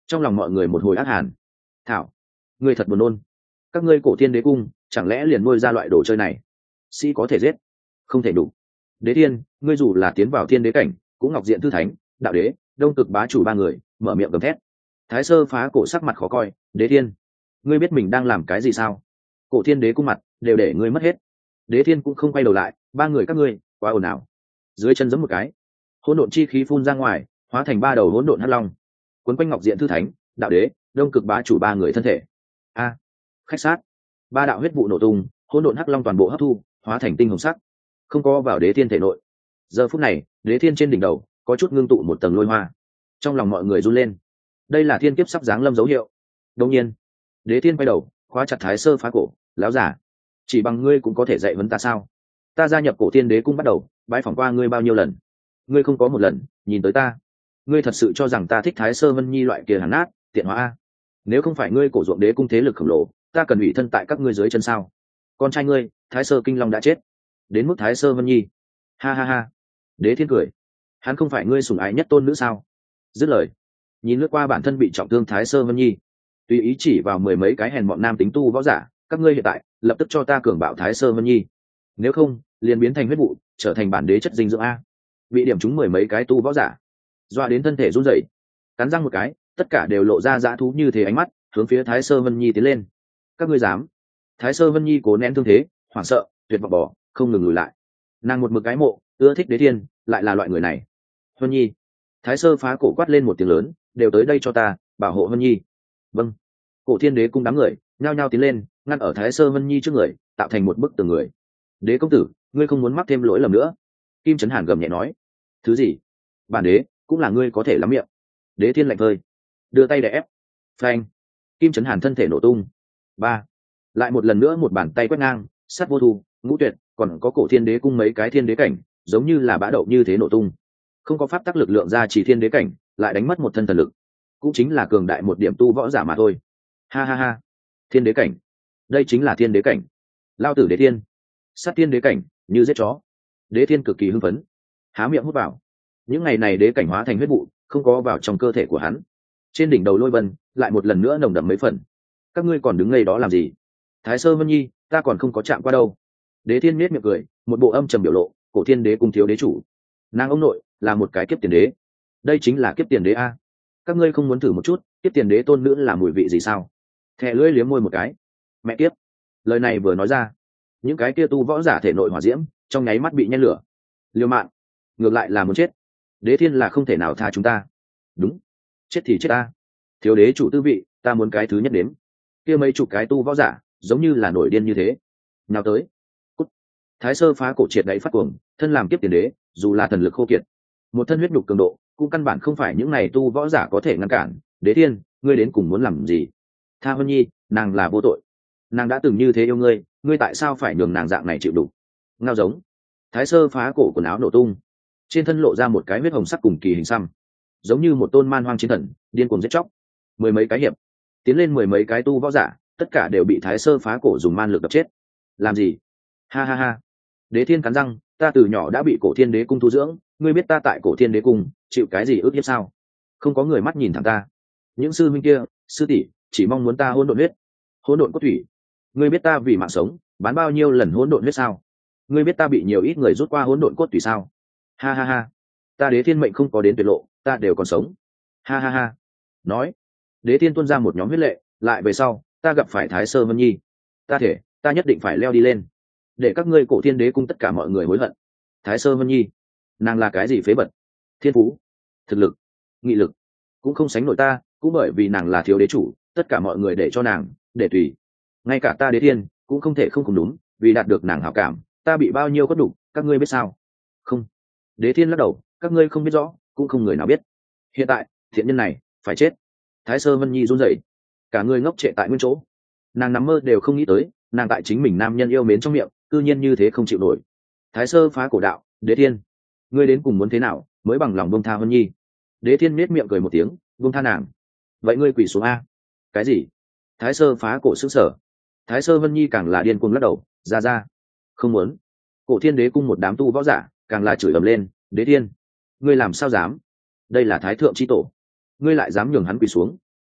Trong lòng mọi người một hồi ác hàn. Thảo, ngươi thật buồn nôn. Các ngươi cổ thiên đế cung chẳng lẽ liền nuôi ra loại đồ chơi này? Sĩ có thể giết, không thể đủ. Đế thiên, ngươi dù là tiến vào thiên đế cảnh cũng ngọc diện thư thánh, đạo đế, đông cực bá chủ ba người mở miệng gầm thét. Thái Sơ Phá Cổ sắc mặt khó coi. Đế thiên, ngươi biết mình đang làm cái gì sao? Cổ thiên đế cung mặt đều để ngươi mất hết. Đế thiên cũng không quay đầu lại. Ba người các ngươi quá ồn ào. Dưới chân giẫm một cái, hỗn độn chi khí phun ra ngoài, hóa thành ba đầu hỗn độn hắc long quấn quanh ngọc diện thư thánh, đạo đế, đông cực bá chủ ba người thân thể. A, khách sát. Ba đạo huyết vụ nổ tung, hỗn độn hắc long toàn bộ hấp thu, hóa thành tinh hồng sắc, không có vào đế thiên thể nội. Giờ phút này, đế thiên trên đỉnh đầu có chút ngưng tụ một tầng lôi hoa. Trong lòng mọi người run lên. Đây là thiên kiếp sắp giáng lâm dấu hiệu. Đương nhiên, đế thiên quay đầu, khóa chặt Thái Sơ Phá Cổ. Láo giả, chỉ bằng ngươi cũng có thể dạy vấn ta sao? Ta gia nhập cổ thiên đế cung bắt đầu bái phỏng qua ngươi bao nhiêu lần, ngươi không có một lần nhìn tới ta. Ngươi thật sự cho rằng ta thích Thái Sơ Vân Nhi loại kia hàn nát tiện hóa a? Nếu không phải ngươi cổ ruộng đế cung thế lực khổng lồ, ta cần ủy thân tại các ngươi dưới chân sao? Con trai ngươi Thái Sơ Kinh Long đã chết, đến mức Thái Sơ Vân Nhi. Ha ha ha. Đế thiên cười. Hắn không phải ngươi sủng ái nhất tôn nữ sao? Dứt lời, nhìn lướt qua bản thân bị trọng thương Thái Sơ Vân Nhi, tùy ý chỉ vào mười mấy cái hèn mọn nam tính tu võ giả. Các ngươi hiện tại lập tức cho ta cường bạo Thái Sơ Vân Nhi, nếu không liền biến thành huyết vụ, trở thành bản đế chất dinh dưỡng a. Bị điểm trúng mười mấy cái tu võ giả, doa đến thân thể run rẩy, cắn răng một cái, tất cả đều lộ ra dã thú như thế ánh mắt, hướng phía Thái Sơ Vân Nhi tiến lên. Các ngươi dám? Thái Sơ Vân Nhi cố nén thương thế, hoảng sợ, tuyệt vọng bỏ, không ngừng lùi lại. Nàng một mực cái mộ, ưa thích đế thiên, lại là loại người này. Vân Nhi. Thái Sơ Phá Cổ quát lên một tiếng lớn, đều tới đây cho ta, bảo hộ Vân Nhi. Vâng. Cổ thiên đế cung đám người nhao nhao tiến lên, ngăn ở Thái Sơ Vân Nhi trước người, tạo thành một bức tường người. Đế công tử, ngươi không muốn mắc thêm lỗi lầm nữa. Kim Chấn Hàn gầm nhẹ nói. Thứ gì? Bản đế cũng là ngươi có thể lắm miệng. Đế thiên lạnh vơi, đưa tay để ép. Phanh. Kim Chấn Hàn thân thể nổ tung. Ba. Lại một lần nữa một bàn tay quét ngang, sát vô thu, ngũ tuyệt, còn có cổ thiên đế cung mấy cái thiên đế cảnh, giống như là bã đậu như thế nổ tung. Không có pháp tắc lực lượng ra chỉ thiên đế cảnh, lại đánh mất một thân thần lực, cũng chính là cường đại một điểm tu võ giả mà thôi. Ha ha ha. Thiên đế cảnh, đây chính là thiên đế cảnh. Lao tử đế thiên, sát thiên đế cảnh, như giết chó. Đế thiên cực kỳ hưng phấn, há miệng hút vào. Những ngày này đế cảnh hóa thành huyết vụ, không có vào trong cơ thể của hắn. Trên đỉnh đầu lôi vân lại một lần nữa nồng đậm mấy phần. Các ngươi còn đứng ngay đó làm gì? Thái Sơ Vân Nhi, ta còn không có chạm qua đâu. Đế thiên miết miệng cười, một bộ âm trầm biểu lộ. Cổ thiên đế cung thiếu đế chủ, nàng ông nội là một cái kiếp tiền đế. Đây chính là kiếp tiền đế a. Các ngươi không muốn thử một chút kiếp tiền đế tôn nữ là mùi vị gì sao? Thẻ lưỡi liếm môi một cái. Mẹ kiếp. Lời này vừa nói ra, những cái kia tu võ giả thể nội hỏa diễm trong nháy mắt bị nhen lửa. Liêu mạng, ngược lại là muốn chết. Đế thiên là không thể nào tha chúng ta. Đúng, chết thì chết ta. Thiếu đế chủ tư vị, ta muốn cái thứ nhất đến. Kia mấy chục cái tu võ giả giống như là nổi điên như thế. Nào tới. Cút. Thái Sơ Phá Cổ triệt đáy phát cuồng, thân làm kiếp tiền đế, dù là thần lực khô kiệt, một thân huyết nhục cường độ cũng căn bản không phải những này tu võ giả có thể ngăn cản. Đế thiên, ngươi đến cùng muốn làm gì? Tha Vân Nhi, nàng là vô tội, nàng đã từng như thế yêu ngươi, ngươi tại sao phải nhường nàng dạng này chịu đủ? Ngao giống. Thái Sơ Phá Cổ quần áo nổ tung, trên thân lộ ra một cái huyết hồng sắc cùng kỳ hình xăm, giống như một tôn man hoang chiến thần điên cuồng giết chóc. Mười mấy cái hiệp, tiến lên mười mấy cái tu võ giả, tất cả đều bị Thái Sơ Phá Cổ dùng man lực đập chết. Làm gì? Ha ha ha. Đế thiên cắn răng, ta từ nhỏ đã bị cổ thiên đế cung tu dưỡng, ngươi biết ta tại cổ thiên đế cung chịu cái gì ức hiếp sao? Không có người mắt nhìn thẳng ta. Những sư huynh kia, sư tỷ chỉ mong muốn ta hỗn độn huyết, hỗn độn cốt thủy. Ngươi biết ta vì mạng sống bán bao nhiêu lần hỗn độn huyết sao? Ngươi biết ta bị nhiều ít người rút qua hỗn độn cốt thủy sao? Ha ha ha. Ta đế thiên mệnh không có đến tuyệt lộ, ta đều còn sống. Ha ha ha. Nói, đế thiên tuôn ra một nhóm huyết lệ, lại về sau ta gặp phải Thái Sơ Vân Nhi, ta thể ta nhất định phải leo đi lên, để các ngươi cổ thiên đế cung tất cả mọi người hối hận. Thái Sơ Vân Nhi, nàng là cái gì phế vật? Thiên phú, thực lực, nghị lực cũng không sánh nổi ta, cũng bởi vì nàng là thiếu đế chủ, tất cả mọi người để cho nàng để tùy, ngay cả ta đế thiên cũng không thể không cùng đúng, vì đạt được nàng hảo cảm ta bị bao nhiêu khuất đủ, các ngươi biết sao? Không. Đế thiên lắc đầu, các ngươi không biết rõ, cũng không người nào biết. Hiện tại thiện nhân này phải chết. Thái Sơ Vân Nhi run rẩy, cả người ngốc trệ tại nguyên chỗ. Nàng nằm mơ đều không nghĩ tới, nàng tại chính mình nam nhân yêu mến trong miệng cư nhiên như thế không chịu nổi. Thái Sơ Phá Cổ đạo, đế thiên, ngươi đến cùng muốn thế nào mới bằng lòng buông tha Vân Nhi? Đế thiên nết miệng cười một tiếng, buông tha nàng, vậy ngươi quỳ xuống a. Cái gì? Thái Sơ Phá Cổ sững sờ. Thái Sơ Vân Nhi càng là điên cuồng lắc đầu, ra không muốn. Cổ thiên đế cung một đám tu võ giả càng là chửi ầm lên, đế thiên, ngươi làm sao dám? Đây là thái thượng chi tổ, ngươi lại dám nhường hắn quỳ xuống?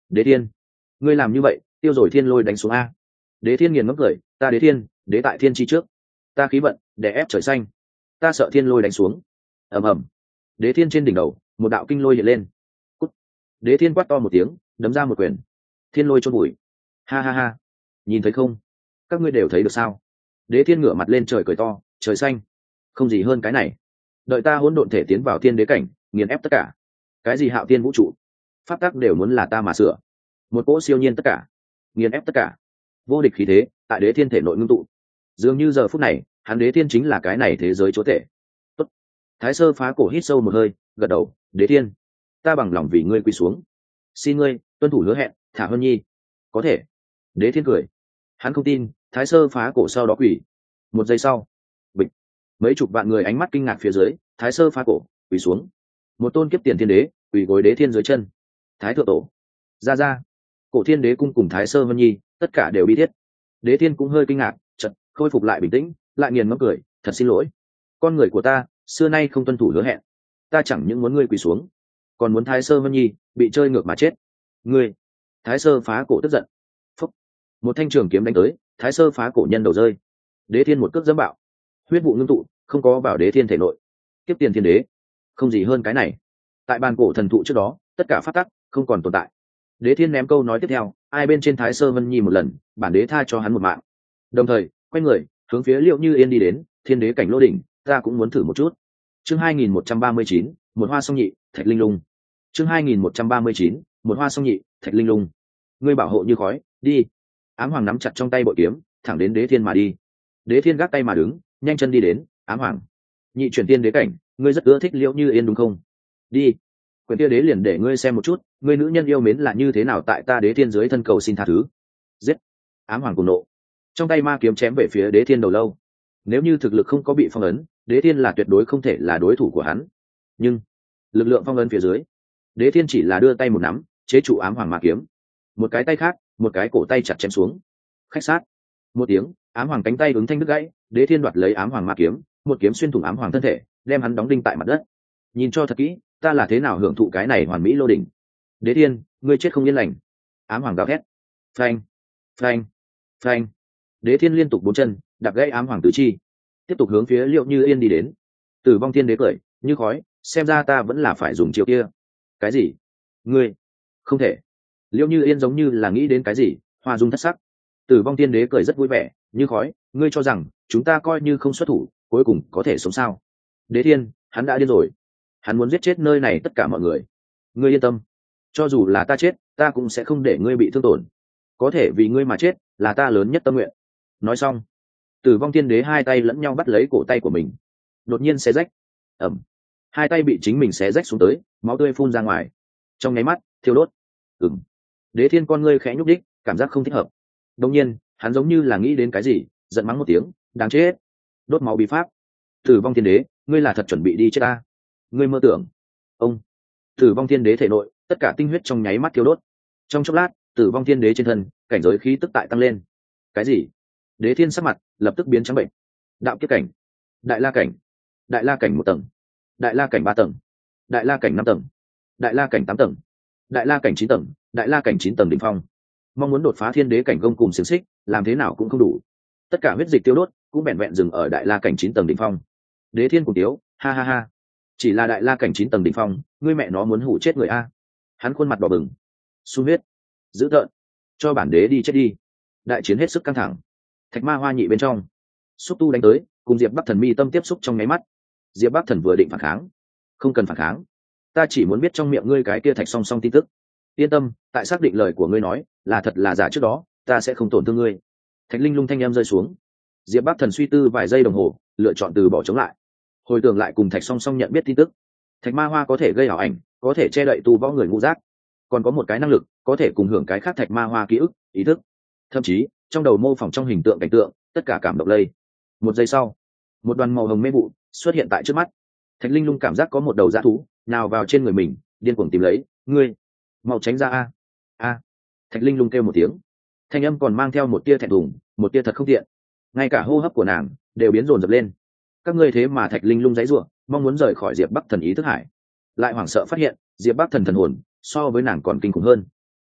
Đế thiên, ngươi làm như vậy tiêu rồi thiên lôi đánh xuống a. Đế thiên nghiền ngẫm cười, ta đế thiên, đế tại thiên chi trước, ta khí vận đè ép trời xanh, ta sợ thiên lôi đánh xuống. Ầm ầm, đế thiên trên đỉnh đầu một đạo kinh lôi hiện lên. Cút. Đế thiên quát to một tiếng, đấm ra một quyền, thiên lôi chôn bụi. Ha ha ha, nhìn thấy không, các ngươi đều thấy được sao? Đế thiên ngửa mặt lên trời cười to, trời xanh, không gì hơn cái này. Đợi ta hỗn độn thể tiến vào thiên đế cảnh, nghiền ép tất cả. Cái gì hạo thiên vũ trụ, pháp tắc đều muốn là ta mà sửa. Một cỗ siêu nhiên tất cả, nghiền ép tất cả. Vô địch khí thế tại đế thiên thể nội ngưng tụ. Dường như giờ phút này, hắn đế thiên chính là cái này thế giới chúa tể. Tốt. Thái Sơ Phá Cổ hít sâu một hơi, gật đầu, đế thiên, ta bằng lòng vì ngươi quỳ xuống. Xin ngươi tuân thủ hứa hẹn, thả Hân Nhi. Có thể. Đế thiên cười. Hắn không tin Thái Sơ Phá Cổ sau đó quỳ. Một giây sau, bịch, mấy chục vạn người ánh mắt kinh ngạc phía dưới, Thái Sơ Phá Cổ quỳ xuống. Một tôn kiếp tiền thiên đế quỳ gối đế thiên dưới chân. Thái thượng tổ, ra Cổ thiên đế cung cùng Thái Sơ Hân Nhi tất cả đều bi thiết. Đế thiên cũng hơi kinh ngạc, chợt khôi phục lại bình tĩnh, lại nghiền ngẫm cười, thật xin lỗi, con người của ta xưa nay không tuân thủ hứa hẹn. Ta chẳng những muốn ngươi quỳ xuống, còn muốn Thái Sơ Hân Nhi bị chơi ngược mà chết. Ngươi. Thái Sơ Phá Cổ tức giận. Phúc. Một thanh trường kiếm đánh tới, Thái Sơ Phá Cổ nhân đầu rơi. Đế thiên một cước dẫm bạo, huyết vụ ngưng tụ, không có vào đế thiên thể nội. Kiếp tiền thiên đế, không gì hơn cái này. Tại bàn cổ thần thụ trước đó, tất cả pháp tắc không còn tồn tại. Đế thiên ném câu nói tiếp theo, ai bên trên Thái Sơ Vân Nhi một lần, bản đế tha cho hắn một mạng. Đồng thời quay người hướng phía Liệu Như Yên đi đến, thiên đế cảnh lô đỉnh, ta cũng muốn thử một chút. Chương 2139, một hoa song nhị, Thạch Linh Lung. Chương 2139, một hoa song nhị, Thạch Linh Lung. Ngươi bảo hộ như khói, đi. Ám Hoàng nắm chặt trong tay bội kiếm, thẳng đến đế thiên mà đi. Đế thiên gác tay mà đứng, nhanh chân đi đến. Ám Hoàng, nhị chuyển tiên đế cảnh, ngươi rất ưa thích Liễu Như Yên đúng không? Đi. Quyền kia đế liền để ngươi xem một chút, ngươi nữ nhân yêu mến là như thế nào tại ta đế thiên dưới thân cầu xin tha thứ. Giết. Ám Hoàng cùng nộ, trong tay ma kiếm chém về phía đế thiên đầu lâu. Nếu như thực lực không có bị phong ấn, đế thiên là tuyệt đối không thể là đối thủ của hắn. Nhưng lực lượng phong ấn phía dưới, đế thiên chỉ là đưa tay một nắm, chế trụ Ám Hoàng ma kiếm. Một cái tay khác, một cái cổ tay chặt chém xuống. Khách sát. Một tiếng, Ám Hoàng cánh tay ứng thanh đứt gãy, đế thiên đoạt lấy Ám Hoàng ma kiếm, một kiếm xuyên thủng Ám Hoàng thân thể, đem hắn đóng đinh tại mặt đất. Nhìn cho thật kỹ, ta là thế nào hưởng thụ cái này hoàn mỹ lô đỉnh. Đế thiên, ngươi chết không yên lành. Ám Hoàng gào thét. Phanh, phanh, phanh. Đế thiên liên tục bốn chân đạp gãy Ám Hoàng tứ chi, tiếp tục hướng phía Liệu Như Yên đi đến. Tử vong thiên đế cười như khói, xem ra ta vẫn là phải dùng chiêu kia. Cái gì? Ngươi không thể. Liệu Như Yên giống như là nghĩ đến cái gì, hoa dung thất sắc. Tử vong thiên đế cười rất vui vẻ, như khói, ngươi cho rằng chúng ta coi như không xuất thủ, cuối cùng có thể sống sao? Đế thiên, hắn đã điên rồi, hắn muốn giết chết nơi này tất cả mọi người. Ngươi yên tâm, cho dù là ta chết, ta cũng sẽ không để ngươi bị thương tổn. Có thể vì ngươi mà chết là ta lớn nhất tâm nguyện. Nói xong, Tử vong thiên đế hai tay lẫn nhau bắt lấy cổ tay của mình, đột nhiên xé rách. Ẩm. Hai tay bị chính mình xé rách xuống tới, máu tươi phun ra ngoài. Trong nháy mắt thiêu đốt. Đế thiên con ngươi khẽ nhúc đích, cảm giác không thích hợp. Đột nhiên hắn giống như là nghĩ đến cái gì, giận mắng một tiếng, đáng chết. Đốt máu bí pháp. Tử vong thiên đế, ngươi là thật chuẩn bị đi chết ta? Ngươi mơ tưởng. Ông. Tử vong thiên đế thể nội tất cả tinh huyết trong nháy mắt thiêu đốt. Trong chốc lát, tử vong thiên đế trên thân cảnh giới khí tức tại tăng lên. Cái gì? Đế thiên sắc mặt lập tức biến trắng bệnh. Đạo kiếp cảnh, đại la cảnh, đại la cảnh 1 tầng, đại la cảnh 3 tầng, đại la cảnh 5 tầng, đại la cảnh 8 tầng, đại la cảnh 9 tầng, đại la cảnh 9 tầng đỉnh phong. Mong muốn đột phá thiên đế cảnh gông cùng xiềng xích, làm thế nào cũng không đủ. Tất cả huyết dịch tiêu đốt cũng vẹn vẹn dừng ở đại la cảnh 9 tầng đỉnh phong. Đế thiên cùng tiếu, ha ha ha, chỉ là đại la cảnh 9 tầng đỉnh phong, ngươi mẹ nó muốn hủ chết người a. Hắn khuôn mặt đỏ bừng, sung huyết, dữ tợn, cho bản đế đi chết đi. Đại chiến hết sức căng thẳng. Thạch ma hoa nhị bên trong, xúc tu đánh tới, cùng Diệp Bắc Thần mi tâm tiếp xúc trong nháy mắt. Diệp Bắc Thần vừa định phản kháng, không cần phản kháng, ta chỉ muốn biết trong miệng ngươi cái kia thạch song song tin tức. Yên tâm, tại xác định lời của ngươi nói là thật là giả trước đó, ta sẽ không tổn thương ngươi. Thạch Linh Lung thanh em rơi xuống. Diệp Bắc Thần suy tư vài giây đồng hồ, lựa chọn từ bỏ chống lại. Hồi tưởng lại cùng thạch song song nhận biết tin tức. Thạch ma hoa có thể gây ảo ảnh, có thể che đậy tu võ người ngũ giác, còn có một cái năng lực có thể cùng hưởng cái khác thạch ma hoa ký ức, ý thức, thậm chí trong đầu mô phỏng trong hình tượng cảnh tượng, tất cả cảm động lây. Một giây sau, một đoàn màu hồng mê vụ xuất hiện tại trước mắt. Thạch Linh Lung cảm giác có một đầu dã thú nào vào trên người mình, điên cuồng tìm lấy. Ngươi mau tránh ra a. A. Thạch Linh Lung kêu một tiếng, thanh âm còn mang theo một tia thẹn thùng, một tia thật không tiện. Ngay cả hô hấp của nàng đều biến rồn rập lên. Các ngươi thế mà Thạch Linh Lung giãy giụa, mong muốn rời khỏi Diệp Bắc Thần ý thức hải, lại hoảng sợ phát hiện Diệp Bắc Thần thần hồn so với nàng còn kinh khủng hơn.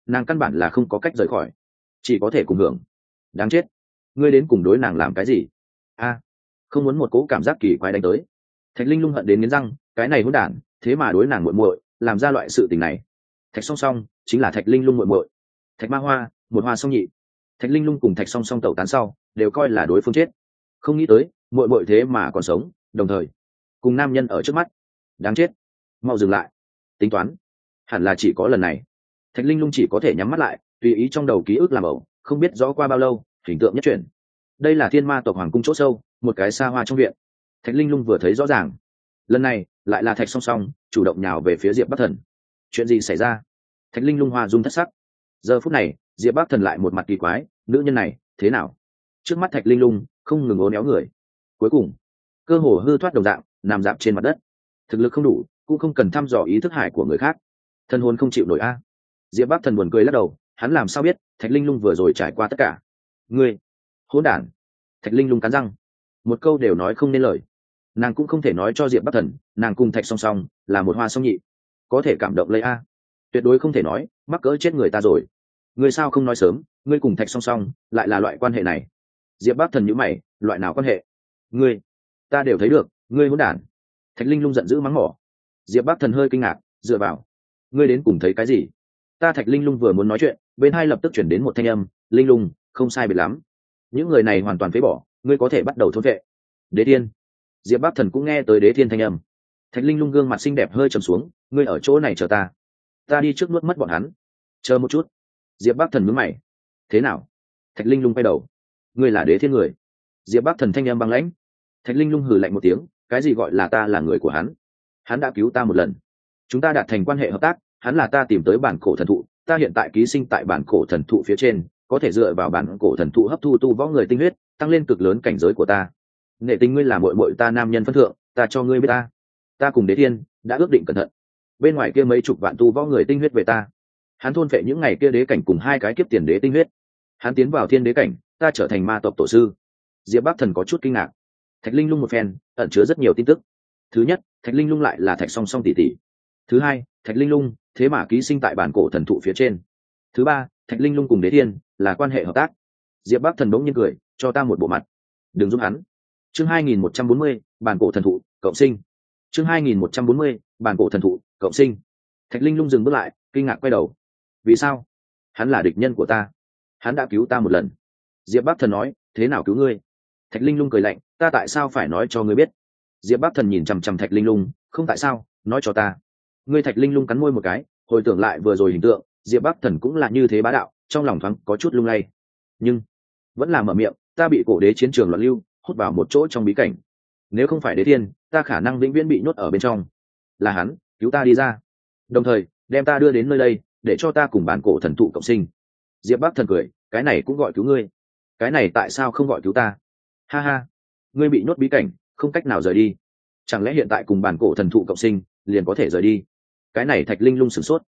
nàng căn bản là không có cách rời khỏi, chỉ có thể cùng hưởng. Đáng chết, ngươi đến cùng đối nàng làm cái gì? A, không muốn một cố cảm giác kỳ quái đánh tới. Thạch linh lung hận đến nghiến răng, cái này hỗn đản thế mà đối nàng muội muội làm ra loại sự tình này. Thạch song song chính là thạch linh lung muội muội. Thạch ma hoa một hoa song nhị. Thạch linh lung cùng thạch song song tẩu tán sau đều coi là đối phương chết, không nghĩ tới muội muội thế mà còn sống, đồng thời cùng nam nhân ở trước mắt. Đáng chết, mau dừng lại. Tính toán hẳn là chỉ có lần này. Thạch linh lung chỉ có thể nhắm mắt lại, tùy ý trong đầu ký ức làm ẩu, không biết rõ qua bao lâu hình tượng nhất chuyển. Đây là thiên ma tộc hoàng cung chỗ sâu, một cái xa hoa trong viện. Thạch linh lung vừa thấy rõ ràng, lần này lại là thạch song song chủ động nhào về phía diệp bắc thần. Chuyện gì xảy ra? Thạch linh lung hoa dung thất sắc. Giờ phút này diệp bắc thần lại một mặt kỳ quái, nữ nhân này thế nào? Trước mắt thạch linh lung không ngừng ố néo người, cuối cùng cơ hồ hư thoát đồng dạng nằm dạp trên mặt đất. Thực lực không đủ cũng không cần thăm dò ý thức hải của người khác, thân hồn không chịu nổi a. Diệp bắc thần buồn cười lắc đầu, hắn làm sao biết thạch linh lung vừa rồi trải qua tất cả. Ngươi hỗn đản. Thạch linh lung cắn răng, một câu đều nói không nên lời. Nàng cũng không thể nói cho diệp bắc thần nàng cùng thạch song song là một hoa song nhị, có thể cảm động lấy a, tuyệt đối không thể nói, mắc cỡ chết người ta rồi. Ngươi sao không nói sớm, ngươi cùng thạch song song lại là loại quan hệ này? Diệp bắc thần nhíu mày, loại nào quan hệ? Ngươi, ta đều thấy được, ngươi hỗn đản. Thạch linh lung giận dữ mắng mỏ. Diệp bắc thần hơi kinh ngạc, dựa vào, ngươi đến cùng thấy cái gì? Ta thạch linh lung vừa muốn nói chuyện, bên hai lập tức chuyển đến một thanh âm, linh lung không sai biệt lắm, những người này hoàn toàn phế bỏ, ngươi có thể bắt đầu thôn vệ. Đế thiên. Diệp bắc thần cũng nghe tới đế thiên thanh âm. Thạch linh lung gương mặt xinh đẹp hơi trầm xuống, ngươi ở chỗ này chờ ta, ta đi trước nuốt mất bọn hắn. Chờ một chút. Diệp bắc thần nhướng mày. Thế nào? Thạch linh lung quay đầu. Ngươi là đế thiên người? Diệp bắc thần thanh âm băng lãnh. Thạch linh lung hừ lạnh một tiếng, cái gì gọi là ta là người của hắn? Hắn đã cứu ta một lần, chúng ta đạt thành quan hệ hợp tác, hắn là ta tìm tới bản cổ thần thụ, ta hiện tại ký sinh tại bản cổ thần thụ phía trên, có thể dựa vào bản cổ thần thụ hấp thu tu võ người tinh huyết, tăng lên cực lớn cảnh giới của ta. Nghệ tình ngươi là muội muội ta nam nhân phân thượng, ta cho ngươi biết ta cùng đế thiên đã ước định cẩn thận, bên ngoài kia mấy chục vạn tu võ người tinh huyết về ta. Hắn thôn phệ những ngày kia đế cảnh cùng hai cái kiếp tiền đế tinh huyết, hắn tiến vào thiên đế cảnh, ta trở thành ma tộc tổ sư. Diệp bắc thần có chút kinh ngạc. Thạch linh lung một phen ẩn chứa rất nhiều tin tức. Thứ nhất, thạch linh lung lại là thạch song song tỷ tỷ. Thứ hai, thạch linh lung thế mà ký sinh tại bản cổ thần thụ phía trên. Thứ ba, thạch linh lung cùng đế thiên là quan hệ hợp tác. Diệp bắc thần bỗng nhiên cười, cho ta một bộ mặt, đừng giúp hắn. Chương 2140, bản cổ thần thụ cộng sinh. Chương 2140, bản cổ thần thụ cộng sinh. Thạch linh lung dừng bước lại, kinh ngạc quay đầu. Vì sao? Hắn là địch nhân của ta, hắn đã cứu ta một lần. Diệp bắc thần nói, thế nào cứu ngươi? Thạch linh lung cười lạnh, ta tại sao phải nói cho ngươi biết? Diệp bắc thần nhìn chằm chằm thạch linh lung, không tại sao, nói cho ta. Ngươi. Thạch linh lung cắn môi một cái, hồi tưởng lại vừa rồi hình tượng, Diệp bắc thần cũng là như thế bá đạo, trong lòng thoáng có chút lung lay, nhưng vẫn là mở miệng, ta bị cổ đế chiến trường loạn lưu hút vào một chỗ trong bí cảnh, nếu không phải đế thiên, ta khả năng vĩnh viễn bị nhốt ở bên trong. Là hắn cứu ta đi ra, đồng thời đem ta đưa đến nơi đây để cho ta cùng bản cổ thần thụ cộng sinh. Diệp bắc thần cười, cái này cũng gọi cứu ngươi? Cái này tại sao không gọi cứu ta? Ha ha, ngươi bị nhốt bí cảnh, không cách nào rời đi, chẳng lẽ hiện tại cùng bản cổ thần thụ cộng sinh liền có thể rời đi? Cái này thạch linh lung sửng sốt.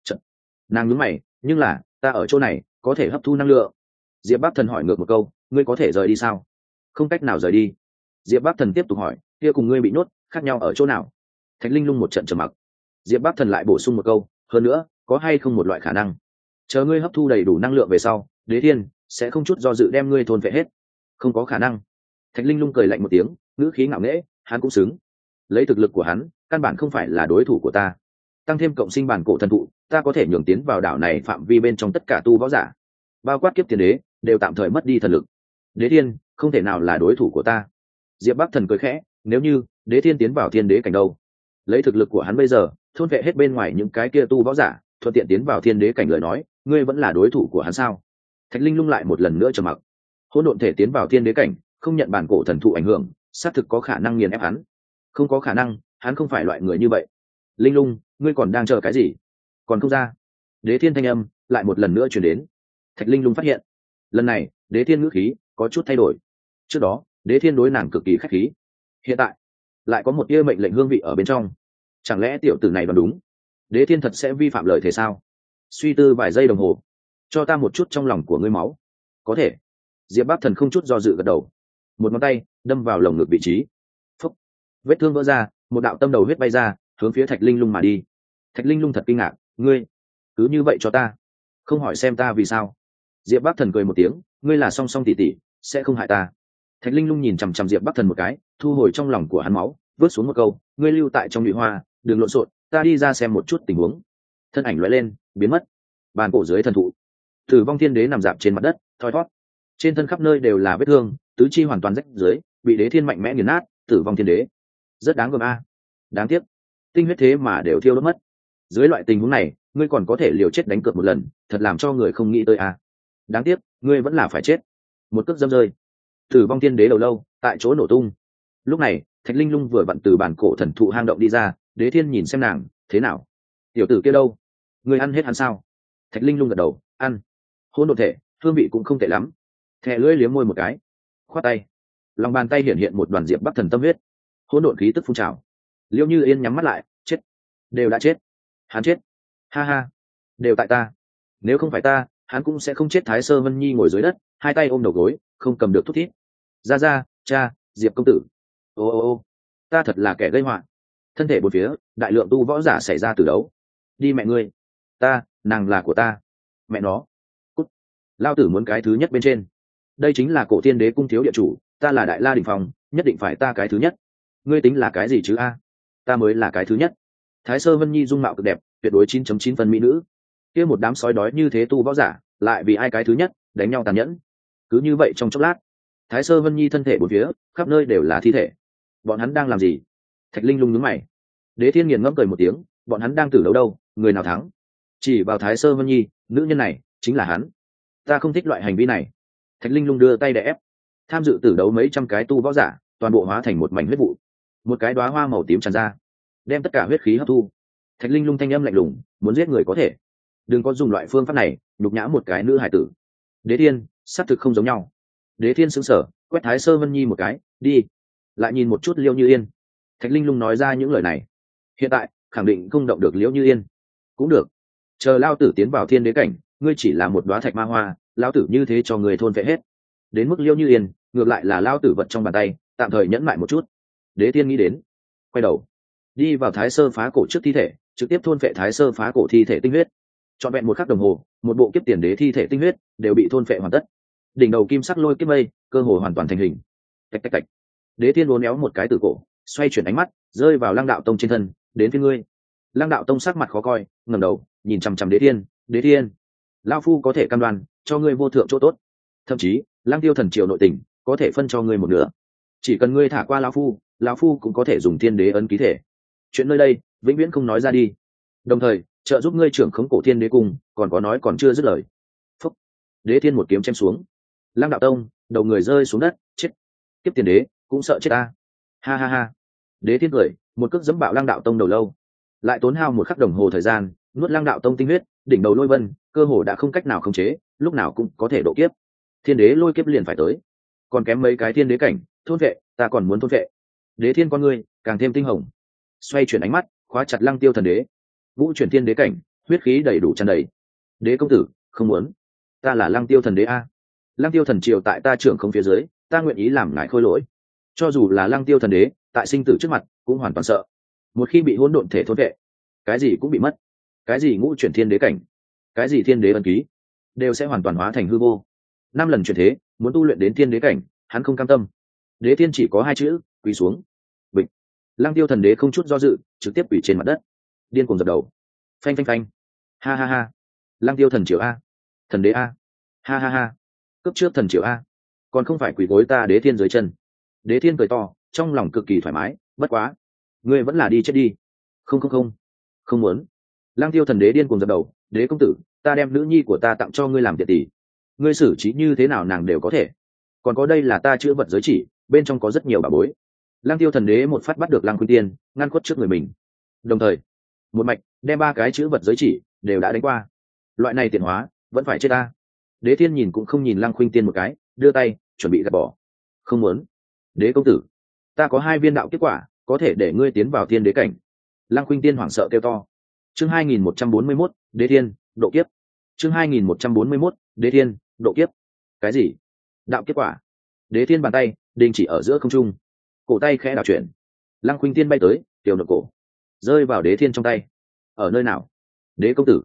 Nàng nhướng mày, nhưng là ta ở chỗ này có thể hấp thu năng lượng. Diệp bắc thần hỏi ngược một câu, ngươi có thể rời đi sao? Không cách nào rời đi. Diệp bắc thần tiếp tục hỏi, kia cùng ngươi bị nhốt khác nhau ở chỗ nào? Thạch linh lung một trận trầm mặc. Diệp bắc thần lại bổ sung một câu, hơn nữa có hay không một loại khả năng, chờ ngươi hấp thu đầy đủ năng lượng về sau, đế thiên sẽ không chút do dự đem ngươi thôn vệ hết? Không có khả năng. Thạch linh lung cười lạnh một tiếng, ngữ khí ngạo nghễ, hắn cũng xứng. Lấy thực lực của hắn, căn bản không phải là đối thủ của ta, tăng thêm cộng sinh bản cổ thần thụ, ta có thể nhường tiến vào đảo này phạm vi bên trong tất cả tu võ giả, bao quát kiếp tiền đế, đều tạm thời mất đi thần lực. Đế thiên không thể nào là đối thủ của ta. Diệp bắc thần cười khẽ, nếu như đế thiên tiến vào thiên đế cảnh đâu? Lấy thực lực của hắn bây giờ, thôn vệ hết bên ngoài những cái kia tu võ giả, thuận tiện tiến vào thiên đế cảnh, lời nói, ngươi vẫn là đối thủ của hắn sao? Thạch linh lung lại một lần nữa trầm mặc. Hỗn độn thể tiến vào thiên đế cảnh, không nhận bản cổ thần thụ ảnh hưởng, xác thực có khả năng nghiền ép hắn. Không có khả năng, hắn không phải loại người như vậy. Linh lung, ngươi còn đang chờ cái gì? Còn không ra? Đế thiên thanh âm lại một lần nữa truyền đến. Thạch linh lung phát hiện, lần này đế thiên ngữ khí có chút thay đổi. Trước đó đế thiên đối nàng cực kỳ khách khí, hiện tại lại có một tia mệnh lệnh hương vị ở bên trong. Chẳng lẽ tiểu tử này đoán đúng, đế thiên thật sẽ vi phạm lời thế sao? Suy tư vài giây đồng hồ, cho ta một chút trong lòng của ngươi máu. Có thể. Diệp bắc thần không chút do dự gật đầu, một ngón tay đâm vào lồng ngực vị trí. Phúc. Vết thương vỡ ra, một đạo tâm đầu huyết bay ra, hướng phía thạch linh lung mà đi. Thạch linh lung thật kinh ngạc, ngươi cứ như vậy cho ta? không hỏi xem ta vì sao. Diệp Bắc Thần cười một tiếng, ngươi là song song tỷ tỷ, sẽ không hại ta. Thạch Linh Lung nhìn chằm chằm Diệp Bắc Thần một cái, thu hồi trong lòng của hắn máu, vớt xuống một câu, ngươi lưu tại trong nhụy hoa, đừng lộn xộn, ta đi ra xem một chút tình huống. Thân ảnh lóe lên, biến mất. Bàn cổ dưới thần thụ, Tử Vong Thiên Đế nằm dạp trên mặt đất, thoi thót. Trên thân khắp nơi đều là vết thương, tứ chi hoàn toàn rách dưới, bị Đế Thiên mạnh mẽ nghiền nát. Tử Vong Thiên Đế, rất đáng gờm a. Đáng tiếc, tinh huyết thế mà đều thiêu đốt mất. Dưới loại tình huống này, ngươi còn có thể liều chết đánh cược một lần, thật làm cho người không nghĩ tới a. Đáng tiếc, ngươi vẫn là phải chết. Một cước dâm rơi, Tử Vong Thiên Đế đầu lâu tại chỗ nổ tung. Lúc này, Thạch Linh Lung vừa vặn từ bản cổ thần thụ hang động đi ra, Đế Thiên nhìn xem nàng, thế nào? Tiểu tử kia đâu? Ngươi ăn hết hắn sao? Thạch Linh Lung gật đầu, ăn. Hỗn độn thể, hương vị cũng không tệ lắm. Thè lưỡi liếm môi một cái, khoát tay, lòng bàn tay hiện hiện một đoàn Diệp Bắc Thần tâm huyết, hỗn độn khí tức phun trào. Liễu Như Yên nhắm mắt lại, chết, đều đã chết, hắn chết, ha ha, đều tại ta. Nếu không phải ta, hắn cũng sẽ không chết. Thái Sơ Vân Nhi ngồi dưới đất, hai tay ôm đầu gối, không cầm được thút thít. Ra, cha, Diệp công tử. Ô, ta thật là kẻ gây họa. Thân thể bốn phía, đại lượng tu võ giả xảy ra từ đấu. Đi mẹ ngươi, nàng là của ta. Mẹ nó, cút. Lao tử muốn cái thứ nhất bên trên. Đây chính là Cổ Thiên Đế cung thiếu địa chủ, ta là Đại La Đỉnh Phong, nhất định phải ta cái thứ nhất. Ngươi tính là cái gì chứ a? Ta mới là cái thứ nhất. Thái Sơ Vân Nhi dung mạo cực đẹp, tuyệt đối 9.9 phần mỹ nữ. Kia một đám sói đói như thế tu võ giả, lại vì ai cái thứ nhất, đánh nhau tàn nhẫn. Cứ như vậy trong chốc lát, Thái Sơ Vân Nhi thân thể bốn phía, khắp nơi đều là thi thể. Bọn hắn đang làm gì? Thạch Linh Lung nhướng mày. Đế Thiên nghiền ngẫm cười một tiếng, bọn hắn đang tử đấu đâu, người nào thắng? Chỉ vào Thái Sơ Vân Nhi, nữ nhân này chính là hắn. Ta không thích loại hành vi này. Thạch Linh Lung đưa tay để ép. Tham dự tử đấu mấy trăm cái tu võ giả, toàn bộ hóa thành một mảnh huyết vụ. Một cái đóa hoa màu tím tràn ra, đem tất cả huyết khí hấp thu. Thạch Linh Lung thanh âm lạnh lùng, muốn giết người có thể, đừng có dùng loại phương pháp này nhục nhã một cái nữ hải tử. Đế Thiên, xác thực không giống nhau. Đế Thiên sững sờ, quét Thái Sơ Vân Nhi một cái, đi. Lại nhìn một chút Liễu Như Yên. Thạch Linh Lung nói ra những lời này, hiện tại khẳng định không động được Liễu Như Yên. Cũng được, chờ lao tử tiến vào thiên đế cảnh, ngươi chỉ là một đóa thạch ma hoa, lao tử như thế cho người thôn phệ hết. Đến mức Liễu Như Yên, ngược lại là lao tử vật trong bàn tay, tạm thời nhẫn mại một chút. Đế Thiên nghĩ đến, quay đầu đi vào Thái Sơ phá cổ trước thi thể, trực tiếp thôn phệ Thái Sơ phá cổ thi thể tinh huyết. Trọn vẹn một khắc đồng hồ, một bộ kiếp tiền đế thi thể tinh huyết đều bị thôn phệ hoàn tất. Đỉnh đầu kim sắc lôi kiếp mây, cơ hồ hoàn toàn thành hình. Tạch tạch tạch. Đế Thiên uốn éo một cái từ cổ, xoay chuyển ánh mắt, rơi vào Lăng Đạo Tông trên thân, đến phía ngươi. Lăng Đạo Tông sắc mặt khó coi, ngẩng đầu, nhìn chằm chằm Đế Thiên, Đế Thiên, lão phu có thể cam đoan cho ngươi vô thượng chỗ tốt, thậm chí Lăng Tiêu thần triều nội tình có thể phân cho ngươi một nửa. Chỉ cần ngươi thả qua lão phu cũng có thể dùng thiên đế ấn ký thể. Chuyện nơi đây vĩnh viễn không nói ra đi. Đồng thời trợ giúp ngươi trưởng khống cổ thiên đế cung, còn có nói còn chưa dứt lời. Phúc. Đế Thiên một kiếm chém xuống. Lăng Đạo Tông đầu người rơi xuống đất, chết. Tiếp tiền đế cũng sợ chết ta. Ha ha ha. Đế Thiên cười, một cước giẫm bạo Lăng Đạo Tông đầu lâu, lại tốn hao một khắc đồng hồ thời gian, nuốt Lăng Đạo Tông tinh huyết, đỉnh đầu lôi vân cơ hồ đã không cách nào khống chế, lúc nào cũng có thể độ kiếp. Thiên đế lôi kiếp liền phải tới, còn kém mấy cái thiên đế cảnh, thôn vệ, ta còn muốn thôn vệ. Đế Thiên con ngươi càng thêm tinh hồng, xoay chuyển ánh mắt, khóa chặt Lăng Tiêu thần đế. Vũ chuyển thiên đế cảnh, huyết khí đầy đủ tràn đầy. Đế công tử, không muốn, ta là Lăng Tiêu thần đế a. Lăng Tiêu thần triều tại ta trưởng không phía dưới, ta nguyện ý làm ngài khôi lỗi. Cho dù là Lăng Tiêu thần đế, tại sinh tử trước mặt cũng hoàn toàn sợ. Một khi bị hỗn độn thể thôn vệ, cái gì cũng bị mất. Cái gì ngũ chuyển thiên đế cảnh, cái gì thiên đế ân ký, đều sẽ hoàn toàn hóa thành hư vô. 5 lần chuyển thế, muốn tu luyện đến thiên đế cảnh, hắn không cam tâm. Đế Thiên chỉ có 2 chữ, quỳ xuống. Bịch. Lăng Tiêu thần đế không chút do dự, trực tiếp quỳ trên mặt đất, điên cuồng dập đầu. Phanh phanh phanh. Ha ha ha. Lăng Tiêu thần triều a, thần đế a. Ha ha ha. Cấp trước thần triều a, còn không phải quỳ gối ta Đế Thiên dưới chân. Đế Thiên cười to, trong lòng cực kỳ thoải mái, bất quá, ngươi vẫn là đi chết đi. Không muốn. Lăng Tiêu thần đế điên cuồng dập đầu, đế công tử, ta đem nữ nhi của ta tặng cho ngươi làm tiện tỷ, ngươi xử trí như thế nào nàng đều có thể. Còn có đây là ta chữ vật giới chỉ, bên trong có rất nhiều bảo bối. Lăng Tiêu thần đế một phát bắt được Lăng Khuynh Tiên, ngăn khuất trước người mình, đồng thời một mạch đem 3 cái chữ vật giới chỉ đều đã đánh qua. Loại này tiện hóa vẫn phải chết ta. Đế Thiên nhìn cũng không nhìn Lăng Khuynh Tiên một cái, đưa tay chuẩn bị gạt bỏ. Không muốn. Đế công tử, ta có 2 viên đạo kết quả, có thể để ngươi tiến vào thiên đế cảnh. Lăng Khuynh Tiên hoảng sợ kêu to. Chương 2141, Đế Thiên, độ kiếp. Chương 2141, Đế Thiên, độ kiếp. Cái gì? Đạo kết quả? Đế Thiên bàn tay đình chỉ ở giữa không trung, cổ tay khẽ đảo chuyển. Lăng Khuynh Tiên bay tới, tiểu nộp cổ rơi vào Đế Thiên trong tay. Ở nơi nào? Đế công tử,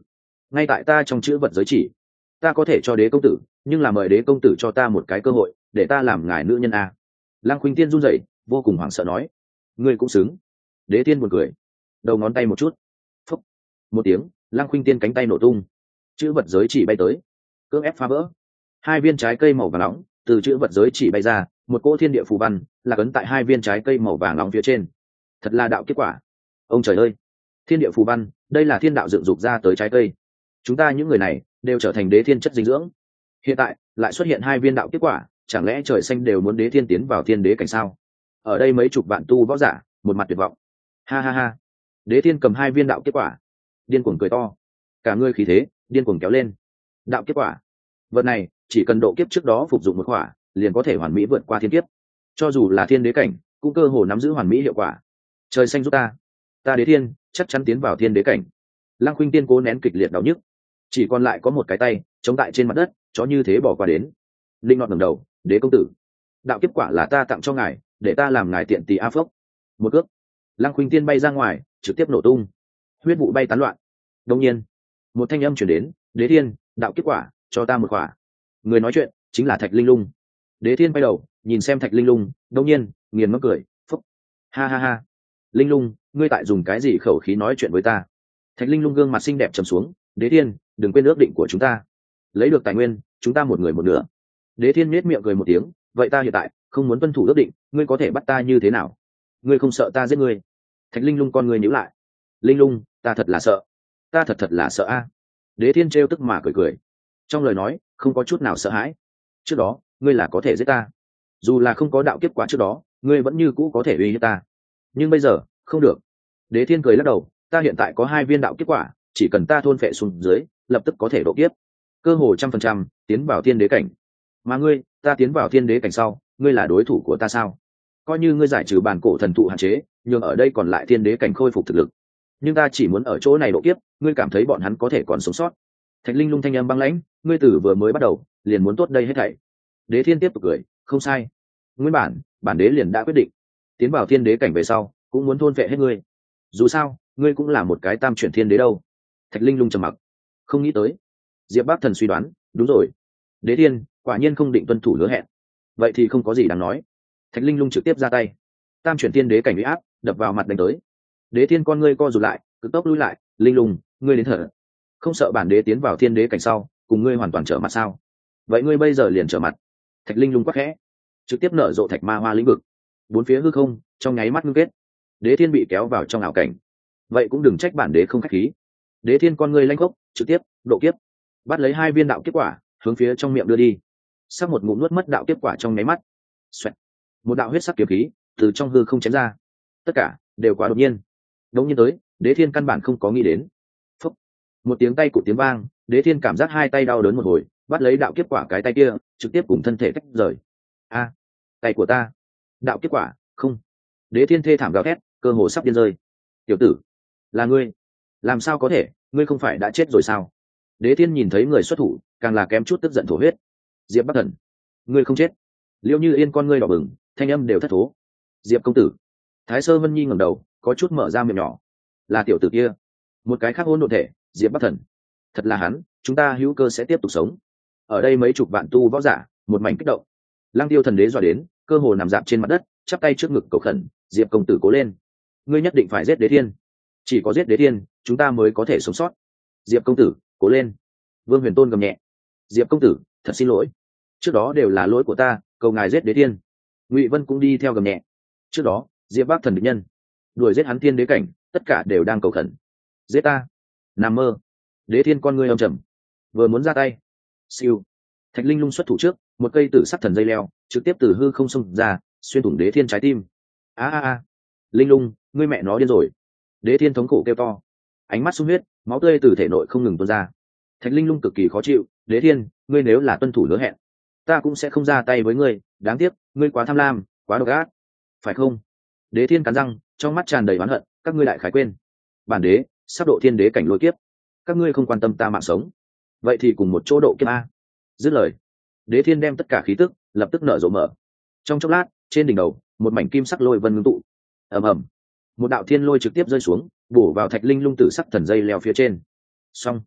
ngay tại ta trong chữ vật giới chỉ. Ta có thể cho đế công tử, nhưng là mời đế công tử cho ta một cái cơ hội để ta làm ngài nữ nhân a. Lăng Khuynh Tiên run rẩy, vô cùng hoảng sợ nói. Ngươi cũng xứng. Đế Tiên buồn cười, đầu ngón tay một chút, phúc, một tiếng, Lăng Khuynh Tiên cánh tay nổ tung, chữ vật giới chỉ bay tới, cưỡng ép phá vỡ. Hai viên trái cây màu vàng nóng từ chữ vật giới chỉ bay ra, một cỗ thiên địa phù văn là ấn tại hai viên trái cây màu vàng nóng phía trên. Thật là đạo kết quả. Ông trời ơi, thiên địa phù văn, đây là thiên đạo dựng dục ra tới trái cây. Chúng ta những người này đều trở thành đế thiên chất dinh dưỡng. Hiện tại lại xuất hiện hai viên đạo kết quả, chẳng lẽ trời xanh đều muốn đế thiên tiến vào thiên đế cảnh sao? Ở đây mấy chục vạn tu võ giả một mặt tuyệt vọng. Ha ha ha. Đế thiên cầm hai viên đạo kết quả, điên cuồng cười to, cả người khí thế điên cuồng kéo lên. Đạo kết quả, vật này chỉ cần độ kiếp trước đó phục dụng một quả, liền có thể hoàn mỹ vượt qua thiên kiếp. Cho dù là thiên đế cảnh, cũng cơ hồ nắm giữ hoàn mỹ hiệu quả. Trời xanh giúp ta đế thiên chắc chắn tiến vào thiên đế cảnh. Lăng Khuynh Tiên cố nén kịch liệt đau nhức, chỉ còn lại có một cái tay chống tại trên mặt đất, chó như thế bỏ qua đến. Linh ngọt ngẩng đầu, đế công tử, đạo kiếp quả là ta tặng cho ngài, để ta làm ngài tiện tỳ a phốc. Một cước, Lăng Khuynh Tiên bay ra ngoài, trực tiếp nổ tung, huyết vụ bay tán loạn. Đột nhiên, một thanh âm truyền đến, đế thiên, đạo kiếp quả, cho ta một quả. Người nói chuyện chính là Thạch Linh Lung. Đế thiên bay đầu nhìn xem Thạch Linh Lung, đột nhiên nghiền ngẫm cười, phốc. Ha ha ha. Linh Lung, ngươi tại dùng cái gì khẩu khí nói chuyện với ta? Thạch Linh Lung gương mặt xinh đẹp trầm xuống, đế thiên, đừng quên ước định của chúng ta, lấy được tài nguyên chúng ta một người một nửa. Đế thiên nhếch miệng cười một tiếng, vậy ta hiện tại không muốn tuân thủ ước định, ngươi có thể bắt ta như thế nào? Ngươi không sợ ta giết ngươi? Thạch Linh Lung con người nhíu lại. Linh Lung, ta thật là sợ, ta thật là sợ a. Đế thiên trêu tức mà cười cười, trong lời nói không có chút nào sợ hãi. Trước đó ngươi là có thể giết ta, dù là không có đạo kiếp quả trước đó, ngươi vẫn như cũ có thể uy hiếp ta, nhưng bây giờ không được. Đế thiên cười lắc đầu, ta hiện tại có hai viên đạo kiếp quả, chỉ cần ta thôn phệ xuống dưới, lập tức có thể độ kiếp, cơ hồ 100% tiến vào thiên đế cảnh. Mà ngươi, ta tiến vào thiên đế cảnh sau, ngươi là đối thủ của ta sao? Coi như ngươi giải trừ bản cổ thần thụ hạn chế, nhưng ở đây còn lại thiên đế cảnh khôi phục thực lực, nhưng ta chỉ muốn ở chỗ này độ kiếp, ngươi cảm thấy bọn hắn có thể còn sống sót? Thạch Linh Lung thanh âm băng lãnh, ngươi từ vừa mới bắt đầu liền muốn tốt đây hết thảy. Đế thiên tiếp tục cười, không sai, nguyên bản đế liền đã quyết định, tiến vào thiên đế cảnh về sau cũng muốn thôn phệ hết ngươi. Dù sao ngươi cũng là một cái tam chuyển thiên đế đâu. Thạch Linh Lung trầm mặc, không nghĩ tới Diệp Bắc Thần suy đoán đúng rồi, đế thiên quả nhiên không định tuân thủ hứa hẹn. Vậy thì không có gì đáng nói. Thạch Linh Lung trực tiếp ra tay, tam chuyển thiên đế cảnh uy áp đập vào mặt đánh tới. Đế thiên con ngươi co rụt lại, cực tốc lui lại. Linh Lung, ngươi đến thở, không sợ bản đế tiến vào thiên đế cảnh sau cùng ngươi hoàn toàn trở mặt sao? Vậy ngươi bây giờ liền trở mặt. Thạch Linh Lung quắc khẽ, trực tiếp nở rộ thạch ma hoa lĩnh vực, bốn phía hư không trong nháy mắt ngưng kết. Đế thiên bị kéo vào trong ảo cảnh, vậy cũng đừng trách bản đế không khách khí. Đế thiên con ngươi lanh khốc, trực tiếp độ kiếp, bắt lấy hai viên đạo kiếp quả, hướng phía trong miệng đưa đi. Sắc một ngụm nuốt mất đạo kiếp quả trong nháy mắt. Xoẹt. Một đạo huyết sắc kiếm khí từ trong hư không chém ra. Tất cả đều quá đột nhiên, đống nhiên tới, đế thiên căn bản không có nghĩ đến. Phúc. Một tiếng tay cụt tiếng vang, đế thiên cảm giác hai tay đau đớn một hồi, bắt lấy đạo kiếp quả cái tay kia, trực tiếp cùng thân thể tách rời. A, tay của ta, đạo kiếp quả, không. Đế thiên thê thảm gào thét, cơ hồ sắp điên rơi. Tiểu tử, là ngươi? Làm sao có thể, ngươi không phải đã chết rồi sao? Đế thiên nhìn thấy người xuất thủ, càng là kém chút tức giận thổ huyết. Diệp Bắc Thần, ngươi không chết. Liễu Như Yên con ngươi đỏ bừng, thanh âm đều thất thố. Diệp công tử. Thái Sơ Vân Nhi ngẩng đầu, có chút mở ra miệng nhỏ. Là tiểu tử kia, một cái khác hỗn độn thể, Diệp Bắc Thần. Thật là hắn, chúng ta hữu cơ sẽ tiếp tục sống. Ở đây mấy chục vạn tu võ giả một mảnh kích động. Lăng Tiêu thần đế dọa đến, cơ hồ nằm dạp trên mặt đất, chắp tay trước ngực cầu khẩn, Diệp công tử cố lên, ngươi nhất định phải giết đế thiên, chỉ có giết đế thiên chúng ta mới có thể sống sót. Diệp công tử cố lên. Vương Huyền Tôn gầm nhẹ, Diệp công tử thật xin lỗi, trước đó đều là lỗi của ta, cầu ngài giết đế thiên. Ngụy Vân cũng đi theo gầm nhẹ, trước đó Diệp Bắc Thần địch nhân đuổi giết hắn thiên đế cảnh, tất cả đều đang cầu khẩn, giết ta. Nằm mơ. Đế thiên con ngươi âm trầm, vừa muốn ra tay, siêu, Thạch Linh Lung xuất thủ trước, một cây tử sắc thần dây leo trực tiếp từ hư không xông ra, xuyên thủng đế thiên trái tim. A. Linh Lung, ngươi mẹ nó điên rồi. Đế thiên thống khổ kêu to, ánh mắt sung huyết, máu tươi từ thể nội không ngừng tuôn ra. Thạch Linh Lung cực kỳ khó chịu, đế thiên, ngươi nếu là tuân thủ hứa hẹn, ta cũng sẽ không ra tay với ngươi, đáng tiếc ngươi quá tham lam, quá độc ác, phải không? Đế thiên cắn răng, trong mắt tràn đầy oán hận, các ngươi lại khái quên, bản đế sắp độ thiên đế cảnh lôi kiếp, các ngươi không quan tâm ta mạng sống, vậy thì cùng một chỗ độ kiếp a. Dứt lời, đế thiên đem tất cả khí tức lập tức nở rộ mở. Trong chốc lát, trên đỉnh đầu một mảnh kim sắc lôi vân ngưng tụ, ầm ầm, một đạo thiên lôi trực tiếp rơi xuống, bổ vào Thạch Linh Lung tử sắc thần dây leo phía trên. Xong,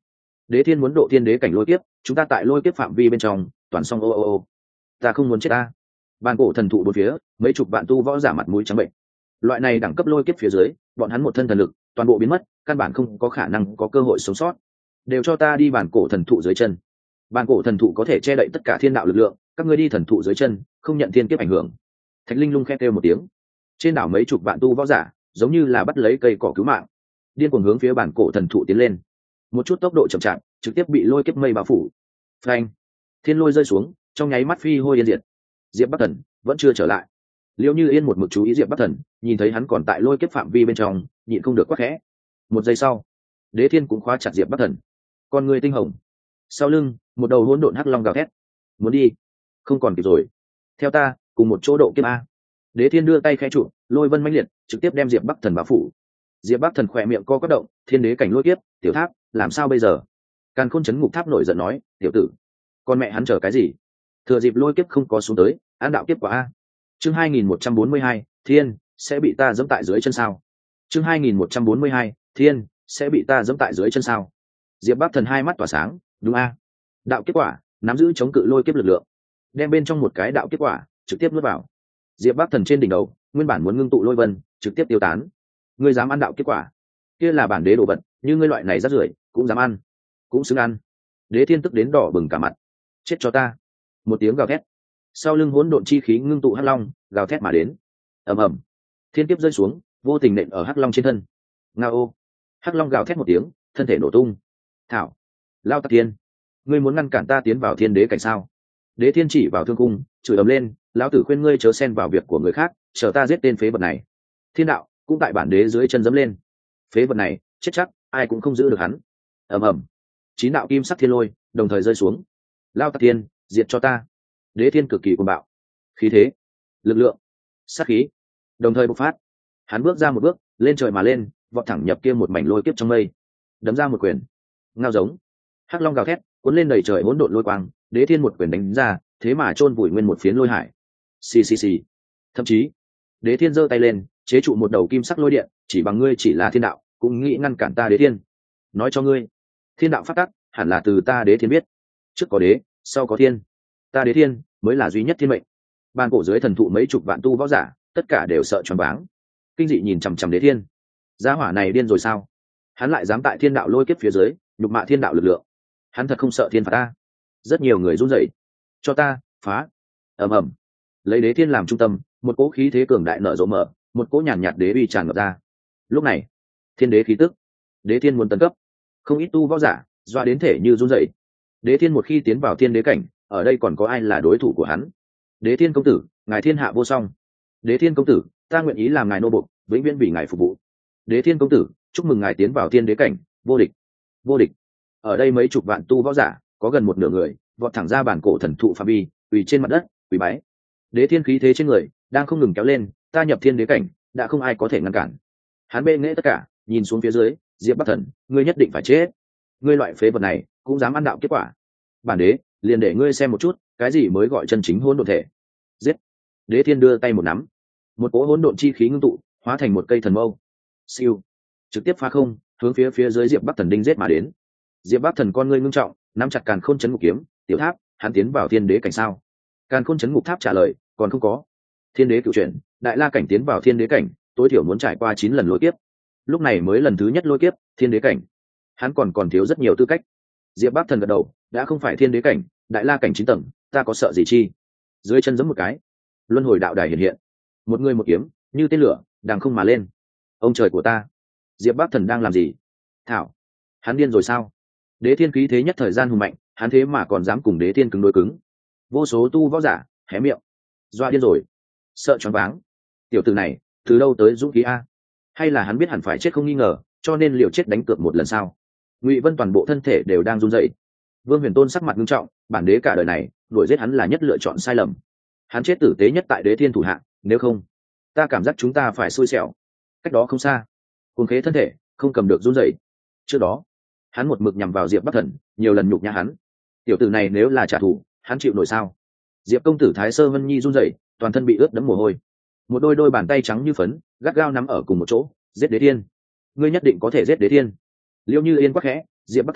Đế thiên muốn độ thiên đế cảnh lôi kiếp, chúng ta tại lôi kiếp phạm vi bên trong toàn xong ô. Ta không muốn chết ta. Bàn cổ thần thụ bốn phía, mấy chục vạn tu võ giả mặt mũi trắng bệnh. Loại này đẳng cấp lôi kiếp phía dưới, bọn hắn một thân thần lực toàn bộ biến mất, căn bản không có khả năng có cơ hội sống sót. Đều cho ta đi bàn cổ thần thụ dưới chân. Bàn cổ thần thụ có thể che đậy tất cả thiên đạo lực lượng, các ngươi đi thần thụ dưới chân, không nhận thiên kiếp ảnh hưởng. Thạch Linh Lung khẽ kêu một tiếng. Trên đảo mấy chục vạn tu võ giả, giống như là bắt lấy cây cỏ cứu mạng, điên cuồng hướng phía bàn cổ thần thụ tiến lên. Một chút tốc độ chậm chạp, trực tiếp bị lôi kiếp mây bao phủ. Phanh! Thiên lôi rơi xuống, trong nháy mắt phi hôi yên diệt. Diệp Bắc Thần vẫn chưa trở lại. Liễu Như Yên một mực chú ý Diệp Bắc Thần, nhìn thấy hắn còn tại lôi kiếp phạm vi bên trong, nhịn không được quát khẽ. Một giây sau, Đế Thiên cũng khóa chặt Diệp Bắc Thần. Con người tinh hồng, sau lưng một đầu hỗn độn hắc long gào thét. Muốn đi, không còn kịp rồi. Theo ta, cùng một chỗ độ kiếp a. Đế Thiên đưa tay khẽ trụ, lôi vân mãnh liệt, trực tiếp đem Diệp Bắc Thần bao phủ. Diệp Bắc Thần khỏe miệng co quắp động, thiên đế cảnh lôi kiếp, tiểu tháp, làm sao bây giờ? Càn Khôn Chấn Ngục Tháp nổi giận nói, tiểu tử, con mẹ hắn chờ cái gì? Thừa dịp lôi kiếp không có xuống tới, an đạo kiếp quả a. Chương 2142, Thiên sẽ bị ta giẫm tại dưới chân sao? Chương 2142, Thiên sẽ bị ta giẫm tại dưới chân sao? Diệp Bắc Thần hai mắt tỏa sáng, đúng a. Đạo kiếp quả, nắm giữ chống cự lôi kiếp lực lượng, đem bên trong một cái đạo kiếp quả trực tiếp nuốt vào. Diệp Bắc Thần trên đỉnh đầu, nguyên bản muốn ngưng tụ lôi vân, trực tiếp tiêu tán. Ngươi dám ăn đạo kiếp quả? Kia là bản đế đồ vật, như ngươi loại này rác rưởi, cũng dám ăn, cũng xứng ăn. Đế Thiên tức đến đỏ bừng cả mặt. Chết cho ta! Một tiếng gào thét, sau lưng hỗn độn chi khí ngưng tụ hắc long gào thét mà đến. Ầm ầm, thiên kiếp rơi xuống, vô tình nện ở hắc long trên thân. Ngao! Hắc long gào thét một tiếng, thân thể nổ tung. Thảo, Lao Tạc Thiên, ngươi muốn ngăn cản ta tiến vào thiên đế cảnh sao? Đế Thiên chỉ vào thương cung, chửi ầm lên, lão tử khuyên ngươi chớ xen vào việc của người khác, chờ ta giết tên phế vật này. Thiên đạo cũng tại bản đế dưới chân dẫm lên. Phế vật này chết chắc, ai cũng không giữ được hắn. Ầm ầm, 9 đạo kim sắc thiên lôi đồng thời rơi xuống. Lao Tạc Thiên, diệt cho ta! Đế Thiên cực kỳ cuồng bạo, khí thế, lực lượng, sát khí đồng thời bộc phát. Hắn bước ra một bước, lên trời mà lên, vọt thẳng nhập kia một mảnh lôi kiếp trong mây, đấm ra một quyền. Ngao giống, hắc long gào thét, cuốn lên đầy trời hỗn độn lôi quang. Đế Thiên một quyền đánh ra, thế mà chôn vùi nguyên một phiến lôi hải. Xì xì xì. Thậm chí, Đế Thiên giơ tay lên, chế trụ một đầu kim sắc lôi điện, chỉ bằng ngươi chỉ là thiên đạo, cũng nghĩ ngăn cản ta Đế Thiên. Nói cho ngươi, thiên đạo phát tắc hẳn là từ ta Đế Thiên biết. Trước có đế, sau có thiên, ta Đế Thiên mới là duy nhất thiên mệnh. Ban cổ dưới thần thụ mấy chục vạn tu võ giả, tất cả đều sợ choáng váng, kinh dị nhìn chằm chằm Đế Thiên. Gia hỏa này điên rồi sao? Hắn lại dám tại thiên đạo lôi kiếp phía dưới nhục mạ thiên đạo lực lượng. Hắn thật không sợ thiên phạt ta? Rất nhiều người run rẩy. Cho ta phá! Ầm ầm, lấy Đế Thiên làm trung tâm, một cỗ khí thế cường đại nở rộ mở, một cỗ nhàn nhạt đế uy tràn ngập ra. Lúc này, thiên đế khí tức, Đế Thiên muốn tấn cấp, không ít tu võ giả doa đến thể như run rẩy. Đế Thiên một khi tiến vào thiên đế cảnh, ở đây còn có ai là đối thủ của hắn? Đế Thiên công tử, ngài thiên hạ vô song. Đế Thiên công tử, ta nguyện ý làm ngài nô bộc, vĩnh viễn vì ngài phục vụ. Đế Thiên công tử, chúc mừng ngài tiến vào thiên đế cảnh, vô địch, vô địch. Ở đây mấy chục vạn tu võ giả, có gần một nửa người vọt thẳng ra bản cổ thần thụ phạm vi, quỳ trên mặt đất, quỳ bái. Đế Thiên khí thế trên người đang không ngừng kéo lên, ta nhập thiên đế cảnh, đã không ai có thể ngăn cản. Hắn bệ nghệ tất cả, nhìn xuống phía dưới, Diệp Bắc Thần, ngươi nhất định phải chết. Ngươi loại phế vật này cũng dám ăn đạo kết quả. Bản đế liền để ngươi xem một chút, cái gì mới gọi chân chính hỗn độn thể. Giết! Đế Thiên đưa tay một nắm, một cỗ hỗn độn chi khí ngưng tụ, hóa thành một cây thần mâu. Siêu! Trực tiếp phá không, hướng phía dưới Diệp Bắc Thần đinh giết mà đến. Diệp Bắc Thần con ngươi ngưng trọng, nắm chặt Càn Khôn Chấn Ngục kiếm, tiểu tháp, hắn tiến vào thiên đế cảnh sao? Càn Khôn Chấn Ngục tháp trả lời, còn không có. Thiên đế cựu chuyển, đại la cảnh tiến vào thiên đế cảnh, tối thiểu muốn trải qua 9 lần lôi kiếp. Lúc này mới lần thứ nhất lôi kiếp, thiên đế cảnh. Hắn còn thiếu rất nhiều tư cách. Diệp Bắc Thần gật đầu, đã không phải thiên đế cảnh, đại la cảnh 9 tầng, ta có sợ gì chi? Dưới chân giẫm một cái, luân hồi đạo đài hiện hiện. Một người một kiếm, như tên lửa, đằng không mà lên. Ông trời của ta, Diệp Bắc Thần đang làm gì? Thảo, hắn điên rồi sao? Đế Thiên khí thế nhất thời gian hùng mạnh, hắn thế mà còn dám cùng Đế Thiên cứng đối cứng. Vô số tu võ giả hé miệng, doa điên rồi, sợ choáng váng. Tiểu tử này từ đâu tới dũng khí a? Hay là hắn biết hẳn phải chết không nghi ngờ, cho nên liều chết đánh cược một lần sao? Ngụy Vân toàn bộ thân thể đều đang run rẩy. Vương Huyền Tôn sắc mặt nghiêm trọng, bản đế cả đời này đuổi giết hắn là nhất lựa chọn sai lầm. Hắn chết tử tế nhất tại Đế Thiên thủ hạ, nếu không, ta cảm giác chúng ta phải xui xẻo. Cách đó không xa, cuồng khế thân thể không cầm được run rẩy. Trước đó, hắn một mực nhằm vào Diệp Bắc Thần, nhiều lần nhục nhã hắn. Tiểu tử này nếu là trả thù, hắn chịu nổi sao? Diệp công tử Thái Sơ Vân Nhi run rẩy, toàn thân bị ướt đẫm mồ hôi. Một đôi bàn tay trắng như phấn, gắt gao nắm ở cùng một chỗ, giết Đế Thiên. Ngươi nhất định có thể giết Đế Thiên. Liêu Như Yên quắc khẽ, Diệp Bắc Thần,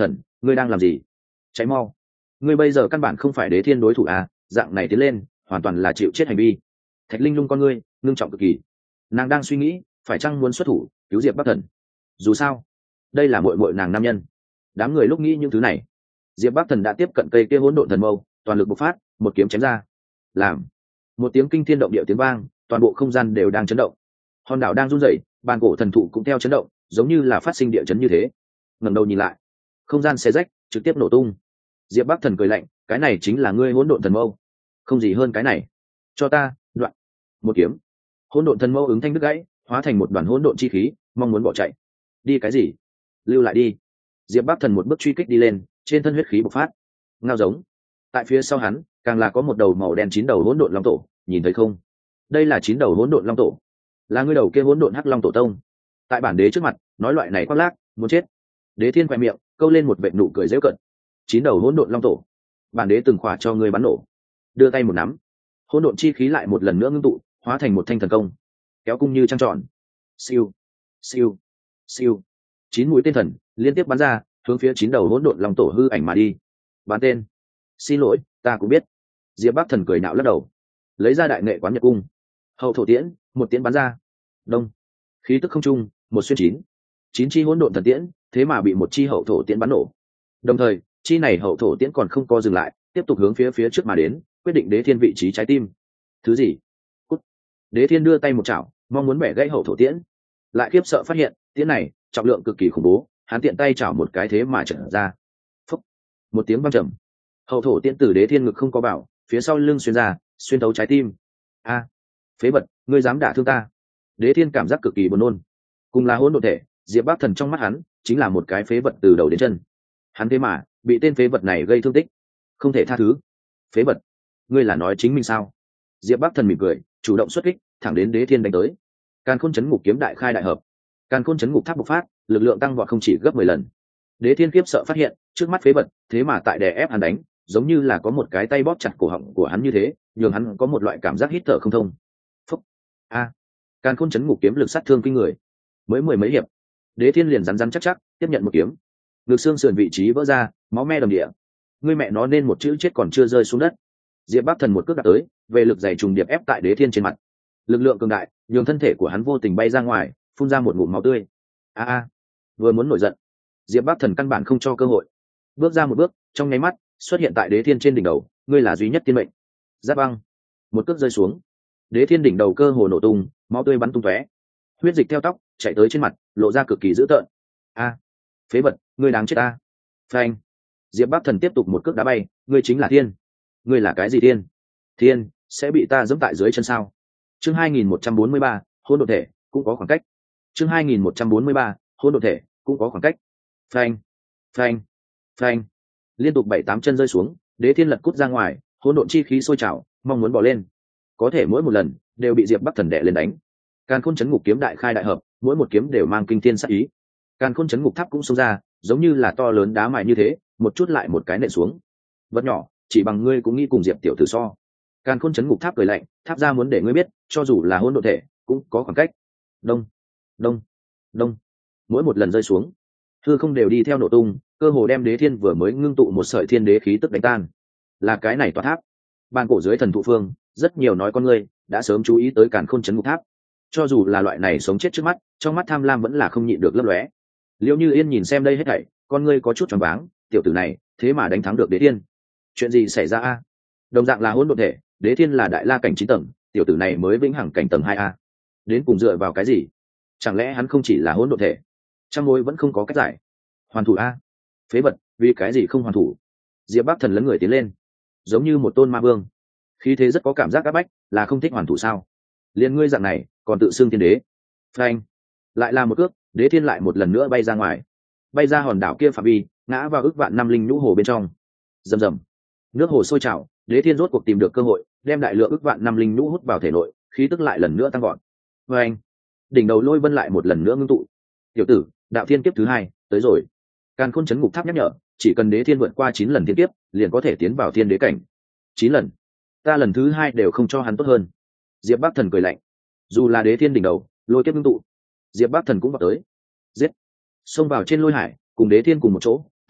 ngươi đang làm gì? Cháy mau, ngươi bây giờ căn bản không phải đế thiên đối thủ à, dạng này tiến lên hoàn toàn là chịu chết hành vi. Thạch linh lung con ngươi ngưng trọng cực kỳ, nàng đang suy nghĩ phải chăng muốn xuất thủ cứu diệp bắc thần. Dù sao đây là muội muội nàng nam nhân. Đám người lúc nghĩ những thứ này, diệp bắc thần đã tiếp cận cây kia hỗn độn thần mâu, toàn lực bộc phát, một kiếm chém ra. Làm một tiếng kinh thiên động địa tiếng vang, toàn bộ không gian đều đang chấn động. Hòn đảo đang run rẩy, bàn cổ thần thụ cũng theo chấn động, giống như là phát sinh địa chấn như thế. Ngẩng đầu nhìn lại, không gian xé rách, trực tiếp nổ tung. Diệp bắc thần cười lạnh, cái này chính là ngươi hỗn độn thần mâu, không gì hơn cái này. Cho ta đoạn. Một kiếm, hỗn độn thần mâu ứng thanh đứt gãy, hóa thành một đoàn hỗn độn chi khí, mong muốn bỏ chạy. Đi cái gì? Lưu lại đi. Diệp bắc thần một bước truy kích đi lên, trên thân huyết khí bộc phát, ngao giống. Tại phía sau hắn càng là có một đầu màu đen 9 đầu hỗn độn long tổ, nhìn thấy không? Đây là 9 đầu hỗn độn long tổ, là ngươi đầu kia hỗn độn hắc long tổ tông. Tại bản đế trước mặt nói loại này khoác lác, muốn chết. Đế thiên quẹ miệng câu lên một vệt nụ cười giễu cận. 9 đầu hỗn độn long tổ, bản đế từng khỏa cho ngươi bắn nổ. Đưa tay một nắm, hỗn độn chi khí lại một lần nữa ngưng tụ, hóa thành một thanh thần công, kéo cung như trăng tròn. Siêu, siêu, siêu. 9 mũi tên thần liên tiếp bắn ra, hướng phía 9 đầu hỗn độn long tổ hư ảnh mà đi. Bán tên. Xin lỗi, ta cũng biết. Diệp bắc thần cười nạo lắc đầu, lấy ra đại nghệ quán nhật cung, hậu thổ tiễn, một tiễn bắn ra. Đông. Khí tức không trung, một xuyên 9 chi hỗn độn thần tiễn, thế mà bị một chi hậu thổ tiễn bắn nổ. Đồng thời chi này hậu thổ tiễn còn không co dừng lại, tiếp tục hướng phía trước mà đến, quyết định đế thiên vị trí trái tim. Thứ gì? Cút. Đế thiên đưa tay một chảo, mong muốn bẻ gãy hậu thổ tiễn, lại khiếp sợ phát hiện tiễn này trọng lượng cực kỳ khủng bố, hắn tiện tay chảo một cái thế mà trở ra. Phúc. Một tiếng vang trầm, hậu thổ tiễn từ đế thiên ngực không có bảo, phía sau lưng xuyên ra, xuyên thấu trái tim. A, phế vật, ngươi dám đả thương ta! Đế thiên cảm giác cực kỳ buồn nôn. Cùng là hỗn độn thể, diệp bắc thần trong mắt hắn chính là một cái phế vật từ đầu đến chân. Hắn thế mà bị tên phế vật này gây thương tích, không thể tha thứ. Phế vật, ngươi là nói chính mình sao? Diệp bắc thần mỉm cười, chủ động xuất kích, thẳng đến đế thiên đánh tới. Càn khôn chấn ngục kiếm đại khai đại hợp, càn khôn chấn ngục tháp bộc phát, lực lượng tăng vọt không chỉ gấp 10 lần. Đế thiên khiếp sợ phát hiện trước mắt phế vật thế mà tại đè ép hắn đánh, giống như là có một cái tay bóp chặt cổ họng của hắn như thế, nhường hắn có một loại cảm giác hít thở không thông. Phúc. A. Càn khôn chấn ngục kiếm lực sát thương kinh người, mới 10 mấy hiệp, đế thiên liền rắn rắn chắc chắc tiếp nhận một kiếm, ngực xương sườn vị trí vỡ ra, máu me đầm địa. Ngươi mẹ nó nên một chữ chết còn chưa rơi xuống đất. Diệp bắc thần một cước đạp tới, về lực dày trùng điệp ép tại đế thiên trên mặt, lực lượng cường đại nhường thân thể của hắn vô tình bay ra ngoài, phun ra một ngụm máu tươi. A. Vừa muốn nổi giận, diệp bắc thần căn bản không cho cơ hội, bước ra một bước, trong nháy mắt xuất hiện tại đế thiên trên đỉnh đầu. Ngươi là duy nhất tiên mệnh. Giáp băng, một cước rơi xuống, đế thiên đỉnh đầu cơ hồ nổ tung, máu tươi bắn tung tóe, huyết dịch theo tóc chạy tới trên mặt, lộ ra cực kỳ dữ tợn. A, phế vật, ngươi đáng chết ta! Phanh! Diệp bắc thần tiếp tục một cước đá bay. Ngươi chính là thiên? Ngươi là cái gì thiên? Thiên sẽ bị ta giẫm tại dưới chân sao? Chương 2143, hỗn độn thể cũng có khoảng cách. Chương 2143, hỗn độn thể cũng có khoảng cách. Phanh! Phanh! Phanh! Liên tục 7-8 chân rơi xuống, đế thiên lật cút ra ngoài, hỗn độn chi khí sôi trào, mong muốn bỏ lên. Có thể mỗi một lần đều bị diệp bắc thần đè lên đánh. Càn khôn chấn ngục kiếm đại khai đại hợp, mỗi một kiếm đều mang kinh thiên sát ý. Càn khôn chấn ngục tháp cũng xông ra, giống như là to lớn đá mài như thế, một chút lại một cái nện xuống. Vật nhỏ, chỉ bằng ngươi cũng nghĩ cùng diệp tiểu tử so. Càn khôn chấn ngục tháp cười lạnh, tháp ra muốn để ngươi biết, cho dù là hỗn độn thể cũng có khoảng cách. Đông, đông, đông. Mỗi một lần rơi xuống, hư không đều đi theo nổ tung, cơ hồ đem đế thiên vừa mới ngưng tụ một sợi thiên đế khí tức đánh tan. Là cái này tòa tháp. Bàn cổ dưới thần thụ phương, rất nhiều nói con ngươi đã sớm chú ý tới càn khôn chấn ngục tháp. Cho dù là loại này sống chết trước mắt, trong mắt tham lam vẫn là không nhịn được lấp lóe. Liễu Như Yên nhìn xem đây hết thảy, con ngươi có chút choáng váng, tiểu tử này thế mà đánh thắng được đế thiên. Chuyện gì xảy ra a? Đồng dạng là hỗn độn thể, đế thiên là đại la cảnh 9 tầng, tiểu tử này mới vĩnh hằng cảnh tầng 2 a. Đến cùng dựa vào cái gì? Chẳng lẽ hắn không chỉ là hỗn độn thể? Trăm mối vẫn không có cách giải. Hoàn thủ a? Phế vật, vì cái gì không hoàn thủ? Diệp Bắc Thần lấn người tiến lên, giống như một tôn ma vương, khí thế rất có cảm giác áp bách, là không thích hoàn thủ sao? Liên ngươi dạng này, còn tự xưng thiên đế. Phanh! Lại là một cước, đế thiên lại một lần nữa bay ra ngoài, bay ra hòn đảo kia phạm vi, ngã vào ức vạn năm linh nhũ hồ bên trong. Rầm rầm, nước hồ sôi trào, đế thiên rốt cuộc tìm được cơ hội, đem đại lượng ức vạn năm linh nhũ hút vào thể nội, khí tức lại lần nữa tăng gọn. Phanh! Đỉnh đầu lôi vân lại một lần nữa ngưng tụ. Tiểu tử, đạo thiên kiếp thứ 2 tới rồi. Càn khôn chấn ngục tháp nhắc nhở, chỉ cần đế thiên vượt qua 9 lần thiên kiếp, liền có thể tiến vào thiên đế cảnh. 9 lần? Ta lần thứ 2 đều không cho hắn tốt hơn. Diệp Bắc Thần cười lạnh, dù là đế thiên đỉnh đầu lôi kiếp ngưng tụ, Diệp Bắc Thần cũng vào tới, giết, xông vào trên lôi hải, cùng đế thiên cùng một chỗ,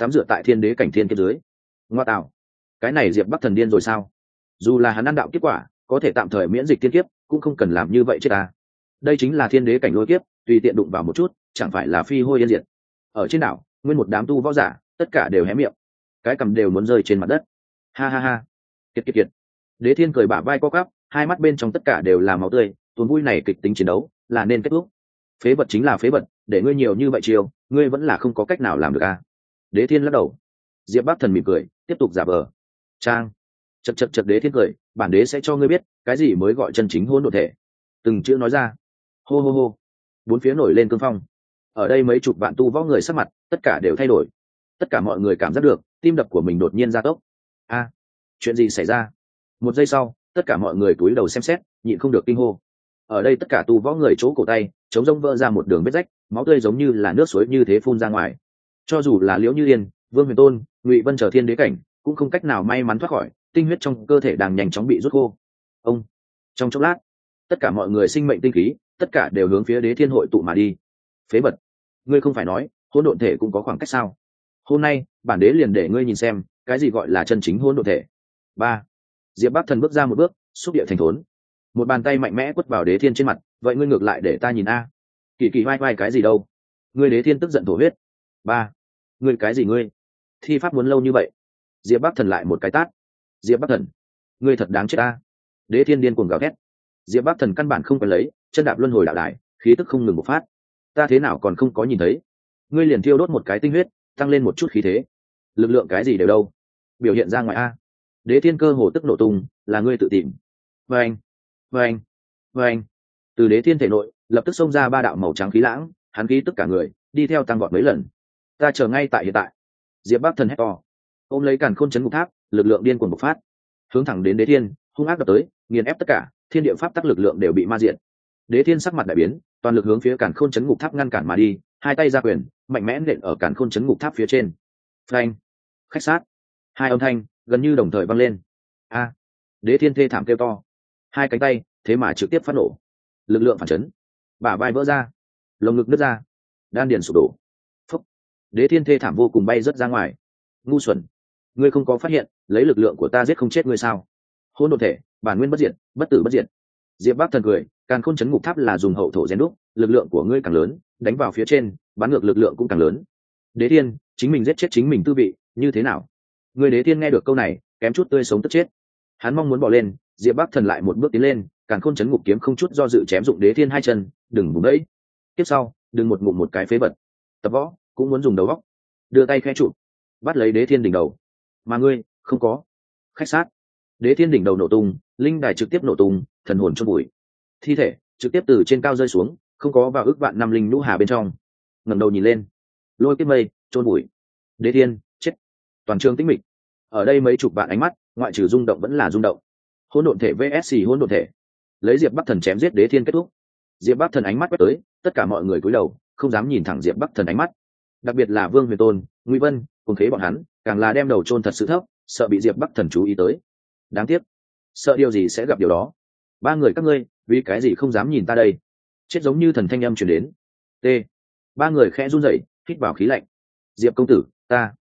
tắm rửa tại thiên đế cảnh thiên kiếp dưới. Ngoa tạo, cái này Diệp Bắc Thần điên rồi sao? Dù là hắn ăn đạo kiếp quả có thể tạm thời miễn dịch thiên kiếp, cũng không cần làm như vậy chết ta. Đây chính là thiên đế cảnh lôi kiếp, tùy tiện đụng vào một chút chẳng phải là phi hôi yên diệt. Ở trên đảo nguyên một đám tu võ giả tất cả đều hé miệng, cái cằm đều muốn rơi trên mặt đất. Ha ha ha, kiệt kiệt kiệt. Đế Thiên cười bả vai co quắp, hai mắt bên trong tất cả đều là máu tươi. Tuần vui này kịch tính chiến đấu là nên kết thúc. Phế vật chính là phế vật, để ngươi nhiều như vậy chiều ngươi vẫn là không có cách nào làm được à? Đế Thiên lắc đầu. Diệp Bắc Thần mỉm cười tiếp tục giả vờ. Trang chật chật chật. Đế Thiên cười, bản đế sẽ cho ngươi biết cái gì mới gọi chân chính hỗn độn thể. Từng chữ nói ra. Hô hô hô. Bốn phía nổi lên cương phong. Ở đây mấy chục vạn tu võ người sắc mặt tất cả đều thay đổi. Tất cả mọi người cảm giác được tim đập của mình đột nhiên gia tốc. A, chuyện gì xảy ra? Một giây sau tất cả mọi người cúi đầu xem xét, nhịn không được kinh hô. Ở đây tất cả tu võ người chỗ cổ tay chống rông vỡ ra một đường vết rách, máu tươi giống như là nước suối như thế phun ra ngoài. Cho dù là Liễu Như Yên, Vương Huyền Tôn, Ngụy Vân chờ thiên đế cảnh cũng không cách nào may mắn thoát khỏi, tinh huyết trong cơ thể đang nhanh chóng bị rút khô. Ông trong chốc lát tất cả mọi người sinh mệnh tinh khí tất cả đều hướng phía Đế Thiên hội tụ mà đi. Phế vật, ngươi không phải nói hỗn độn thể cũng có khoảng cách sao? Hôm nay bản đế liền để ngươi nhìn xem cái gì gọi là chân chính hỗn độn thể. Ba. Diệp Bắc Thần bước ra một bước, xúc địa thành thốn, một bàn tay mạnh mẽ quất vào Đế Thiên trên mặt. Vậy ngươi ngược lại để ta nhìn a. Kỳ kỳ vai vai cái gì đâu? Ngươi Đế Thiên tức giận thổ huyết. Ba. Ngươi cái gì ngươi? Thi pháp muốn lâu như vậy? Diệp Bắc Thần lại một cái tát. Diệp Bắc Thần, ngươi thật đáng chết a. Đế Thiên điên cuồng gào thét. Diệp Bắc Thần căn bản không cần lấy chân đạp luân hồi đạo đài, khí tức không ngừng bộc phát. Ta thế nào còn không có nhìn thấy? Ngươi liền thiêu đốt một cái tinh huyết, tăng lên một chút khí thế. Lực lượng cái gì đều đâu, biểu hiện ra ngoài a. Đế Thiên cơ hồ tức nổ tung, là ngươi tự tìm. Vâng, vâng, vâng. Từ Đế Thiên thể nội lập tức xông ra ba đạo màu trắng khí lãng, hắn khí tức cả người đi theo tăng vọt mấy lần. Ta chờ ngay tại hiện tại. Diệp Bắc Thần hét to, ôm lấy càn khôn chấn ngục tháp, lực lượng điên cuồng bộc phát, hướng thẳng đến Đế Thiên hung ác đập tới, nghiền ép tất cả thiên địa pháp tắc lực lượng đều bị ma diện. Đế Thiên sắc mặt đại biến, toàn lực hướng phía càn khôn chấn ngục tháp ngăn cản mà đi, hai tay ra quyền mạnh mẽ nện ở càn khôn chấn ngục tháp phía trên. Phanh, khách sát. Hai âm thanh gần như đồng thời vang lên. A. Đế Thiên thê thảm kêu to, hai cánh tay thế mà trực tiếp phát nổ, lực lượng phản chấn, bả vai vỡ ra, lồng ngực nứt ra, đan điền sụp đổ. Phúc. Đế Thiên thê thảm vô cùng bay rớt ra ngoài. Ngu xuẩn, ngươi không có phát hiện lấy lực lượng của ta giết không chết ngươi sao? Hỗn độn thể bản nguyên bất diệt, bất tử bất diệt. Diệp Bắc Thần cười, càn khôn chấn ngục tháp là dùng hậu thổ rèn đúc, lực lượng của ngươi càng lớn đánh vào phía trên bắn ngược lực lượng cũng càng lớn. Đế Thiên chính mình giết chết chính mình tư vị như thế nào? Người Đế Thiên nghe được câu này kém chút tươi sống tức chết. Hắn mong muốn bỏ lên, Diệp Bắc Thần lại một bước tiến lên, càn khôn chấn ngục kiếm không chút do dự chém dụng Đế Thiên hai chân. Đừng vùng đấy. Tiếp sau đừng một ngụm một cái phế vật, tập võ cũng muốn dùng đầu óc. Đưa tay khẽ chụp, bắt lấy Đế Thiên đỉnh đầu. Mà ngươi không có. Khách sát. Đế Thiên đỉnh đầu nổ tung, linh đài trực tiếp nổ tung, thần hồn chôn bụi, thi thể trực tiếp từ trên cao rơi xuống, không có vào ước vạn năm linh nhũ hà bên trong. Ngẩng đầu nhìn lên, lôi kiếp mây chôn bụi. Đế Thiên chết. Toàn trường tĩnh mịch. Ở đây mấy chục vạn ánh mắt ngoại trừ rung động vẫn là rung động. Hỗn độn thể vs hỗn độn thể, lấy Diệp Bắc Thần chém giết Đế Thiên kết thúc. Diệp Bắc Thần ánh mắt quét tới, tất cả mọi người cúi đầu không dám nhìn thẳng Diệp Bắc Thần ánh mắt, đặc biệt là Vương Huyền Tôn, Ngụy Vân cùng khế bọn hắn càng là đem đầu chôn thật sự thấp, sợ bị Diệp Bắc Thần chú ý tới. Đáng tiếc, sợ điều gì sẽ gặp điều đó. Ba người các ngươi vì cái gì không dám nhìn ta đây? Chết giống như thần thanh âm truyền đến. T. Ba người khẽ run rẩy, hít vào khí lạnh. Diệp công tử,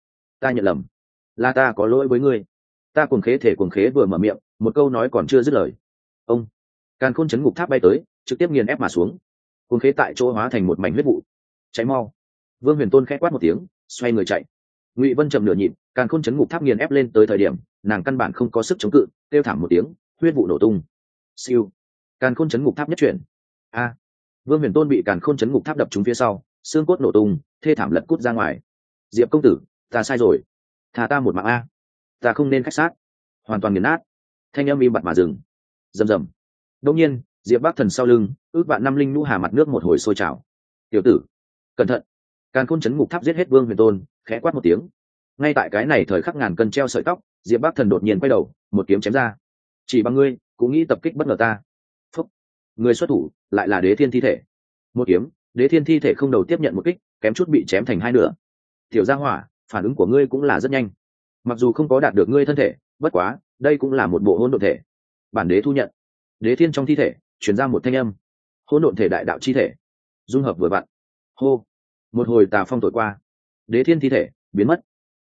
ta nhận lầm, là ta có lỗi với ngươi. Ta cuồng khế vừa mở miệng, một câu nói còn chưa dứt lời. Ông càn khôn chấn ngục tháp bay tới, trực tiếp nghiền ép mà xuống. Cuồng khế tại chỗ hóa thành một mảnh huyết vụ. Cháy mau. Vương Huyền Tôn khẽ quát một tiếng, xoay người chạy. Ngụy Vân chậm nửa nhịp, càn khôn chấn ngục tháp nghiền ép lên tới thời điểm nàng căn bản không có sức chống cự, kêu thảm một tiếng, huyết vụ nổ tung. Siêu. Càn khôn chấn ngục tháp nhất chuyển. A. Vương Huyền Tôn bị càn khôn chấn ngục tháp đập trúng phía sau, xương cốt nổ tung, thê thảm lật cút ra ngoài. Diệp công tử, ta sai rồi, thà ta một mạng a, ta không nên khách sát. Hoàn toàn nghiền nát. Thanh âm im bặt mà dừng. Rầm rầm. Đột nhiên Diệp Bắc Thần sau lưng ước vạn năm linh nhũ hà mặt nước một hồi sôi trào. Tiểu tử, cẩn thận. Càn khôn chấn ngục tháp giết hết Vương Huyền Tôn, khẽ quát một tiếng. Ngay tại cái này thời khắc ngàn cân treo sợi tóc, Diệp Bắc Thần đột nhiên quay đầu, một kiếm chém ra. Chỉ bằng ngươi cũng nghĩ tập kích bất ngờ ta? Phúc. Người xuất thủ lại là Đế Thiên thi thể. Một kiếm, Đế Thiên thi thể không đầu tiếp nhận một kích, kém chút bị chém thành hai nửa. Tiểu gia hỏa, phản ứng của ngươi cũng là rất nhanh. Mặc dù không có đạt được ngươi thân thể, bất quá đây cũng là một bộ hỗn độn thể, bản đế thu nhận. Đế Thiên trong thi thể truyền ra một thanh âm. Hỗn độn thể đại đạo chi thể, dung hợp vừa vặn. Hô. Một hồi tà phong thổi qua, Đế Thiên thi thể biến mất.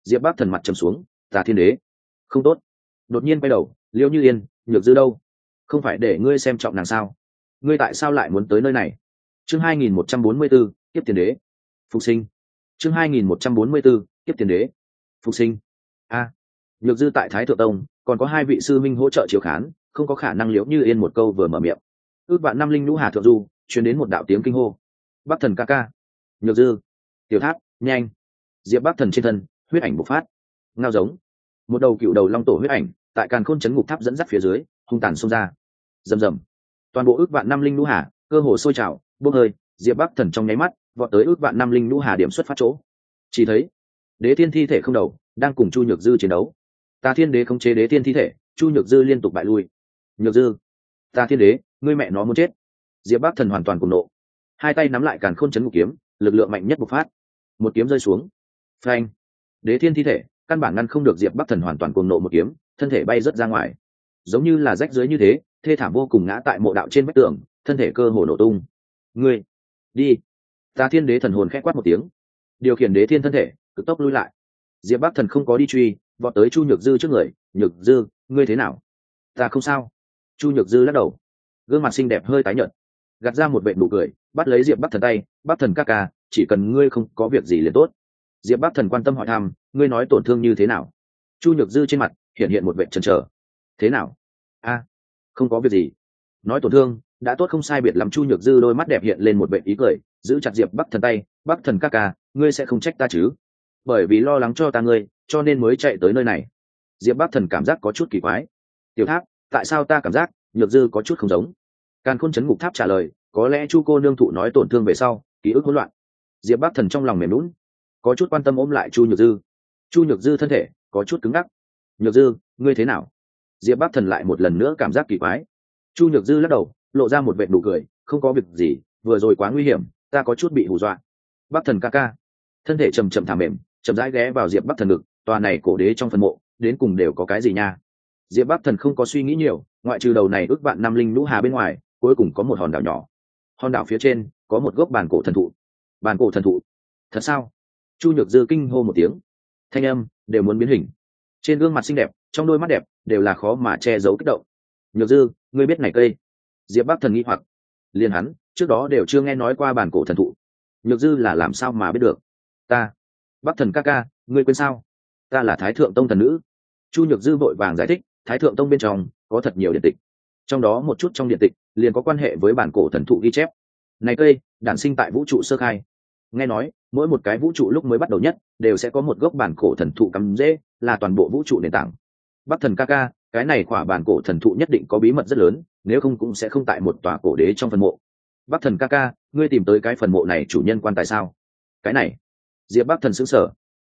Diệp Bắc Thần mặt trầm xuống, Tà Thiên Đế, không tốt. Đột nhiên quay đầu, Liễu Như Yên, Nhược Dư đâu? Không phải để ngươi xem trọng nàng sao? Ngươi tại sao lại muốn tới nơi này? Chương 2144, Kiếp Tiền Đế, phục sinh. Chương 2144, Kiếp Tiền Đế, phục sinh. A, Nhược Dư tại Thái Thượng Tông, còn có hai vị sư minh hỗ trợ chiếu khán, không có khả năng Liễu Như Yên một câu vừa mở miệng. Ước vạn năm linh lũ hà thượng du, truyền đến một đạo tiếng kinh hô. Bắc Thần ca ca, Nhược Dư, Tiểu Tháp, nhanh. Diệp Bắc Thần trên thân, huyết ảnh bộc phát. Ngao giống. Một đầu cựu đầu long tổ huyết ảnh, tại Càn Khôn trấn ngục tháp dẫn dắt phía dưới, hung tàn xông ra. Rầm rầm. Toàn bộ ước vạn năm linh lũ hà, cơ hồ sôi trào, bốc hơi, Diệp Bắc Thần trong nháy mắt, vọt tới ước vạn năm linh lũ hà điểm xuất phát chỗ. Chỉ thấy, Đế Thiên thi thể không đầu, đang cùng Chu Nhược Dư chiến đấu. Tà Thiên Đế khống chế Đế Thiên thi thể, Chu Nhược Dư liên tục bại lui. Nhược Dư, Tà Thiên Đế, ngươi mẹ nó muốn chết. Diệp Bắc Thần hoàn toàn cuồng nộ, hai tay nắm lại Càn Khôn trấn ngục kiếm, lực lượng mạnh nhất bộc phát. Một kiếm rơi xuống. Phanh. Đế Thiên thi thể, căn bản ngăn không được Diệp Bắc Thần hoàn toàn cuồng nộ một kiếm, thân thể bay rớt ra ngoài. Giống như là rách dưới như thế, thê thảm vô cùng ngã tại mộ đạo trên vách tường, thân thể cơ hồ nổ tung. Ngươi, đi. Tà Thiên Đế thần hồn khẽ quát một tiếng, điều khiển Đế Thiên thân thể, cực tốc lui lại. Diệp Bắc Thần không có đi truy, vọt tới Chu Nhược Dư trước người. Nhược Dư, ngươi thế nào? Ta không sao. Chu Nhược Dư lắc đầu, gương mặt xinh đẹp hơi tái nhợt, gạt ra một vệt nụ cười, bắt lấy Diệp Bắc Thần tay. Bắc Thần ca ca, chỉ cần ngươi không có việc gì liền tốt. Diệp Bắc Thần quan tâm hỏi thăm, ngươi nói tổn thương như thế nào? Chu Nhược Dư trên mặt hiện hiện một vệt chần chờ. Thế nào? A, không có việc gì. Nói tổn thương đã tốt không sai biệt lắm. Chu Nhược Dư đôi mắt đẹp hiện lên một vệt ý cười, giữ chặt Diệp Bắc Thần tay. Bắc Thần ca ca, ngươi sẽ không trách ta chứ? Bởi vì lo lắng cho ta ngươi, cho nên mới chạy tới nơi này. Diệp Bắc Thần cảm giác có chút kỳ quái. Tiểu Tháp, tại sao ta cảm giác Nhược Dư có chút không giống? Càn Khôn trấn ngục tháp trả lời, có lẽ Chu cô nương thụ nói tổn thương về sau, ký ức hỗn loạn. Diệp Bắc Thần trong lòng mềm nhũn, có chút quan tâm ôm lại Chu Nhược Dư. Chu Nhược Dư thân thể có chút cứng ngắc. Nhược Dư, ngươi thế nào? Diệp Bắc Thần lại một lần nữa cảm giác kỳ quái. Chu Nhược Dư lắc đầu, lộ ra một vệt nụ cười, không có việc gì, vừa rồi quá nguy hiểm, ta có chút bị hù dọa. Bắc Thần ca ca. Thân thể chậm chậm thả mềm, chậm rãi ghé vào Diệp Bắc Thần ngực. Tòa này cổ đế trong phân mộ, đến cùng đều có cái gì nha? Diệp Bắc Thần không có suy nghĩ nhiều, ngoại trừ đầu này ước vạn năm linh lũ hà bên ngoài, cuối cùng có một hòn đảo nhỏ. Hòn đảo phía trên có một gốc bản cổ thần thụ. Bản cổ thần thụ? Thật sao? Chu Nhược Dư kinh hô một tiếng, thanh âm đều muốn biến hình. Trên gương mặt xinh đẹp, trong đôi mắt đẹp, đều là khó mà che giấu kích động. Nhược Dư, ngươi biết này cây? Diệp Bắc Thần nghi hoặc, liền hắn trước đó đều chưa nghe nói qua bản cổ thần thụ. Nhược Dư là làm sao mà biết được? Ta, Bắc Thần ca ca, ngươi quên sao? Ta là Thái Thượng Tông thần nữ. Chu Nhược Dư vội vàng giải thích, Thái Thượng Tông bên trong có thật nhiều điện tịch, trong đó một chút trong điện tịch liền có quan hệ với bản cổ thần thụ ghi chép. Này cây đản sinh tại vũ trụ sơ khai, nghe nói mỗi một cái vũ trụ lúc mới bắt đầu nhất đều sẽ có một gốc bản cổ thần thụ cắm rễ, là toàn bộ vũ trụ nền tảng. Bắc Thần ca ca, cái này quả bản cổ thần thụ nhất định có bí mật rất lớn, nếu không cũng sẽ không tại một tòa cổ đế trong phần mộ. Bắc Thần ca ca, ngươi tìm tới cái phần mộ này chủ nhân quan tài sao? Cái này. Diệp Bắc Thần sững sờ,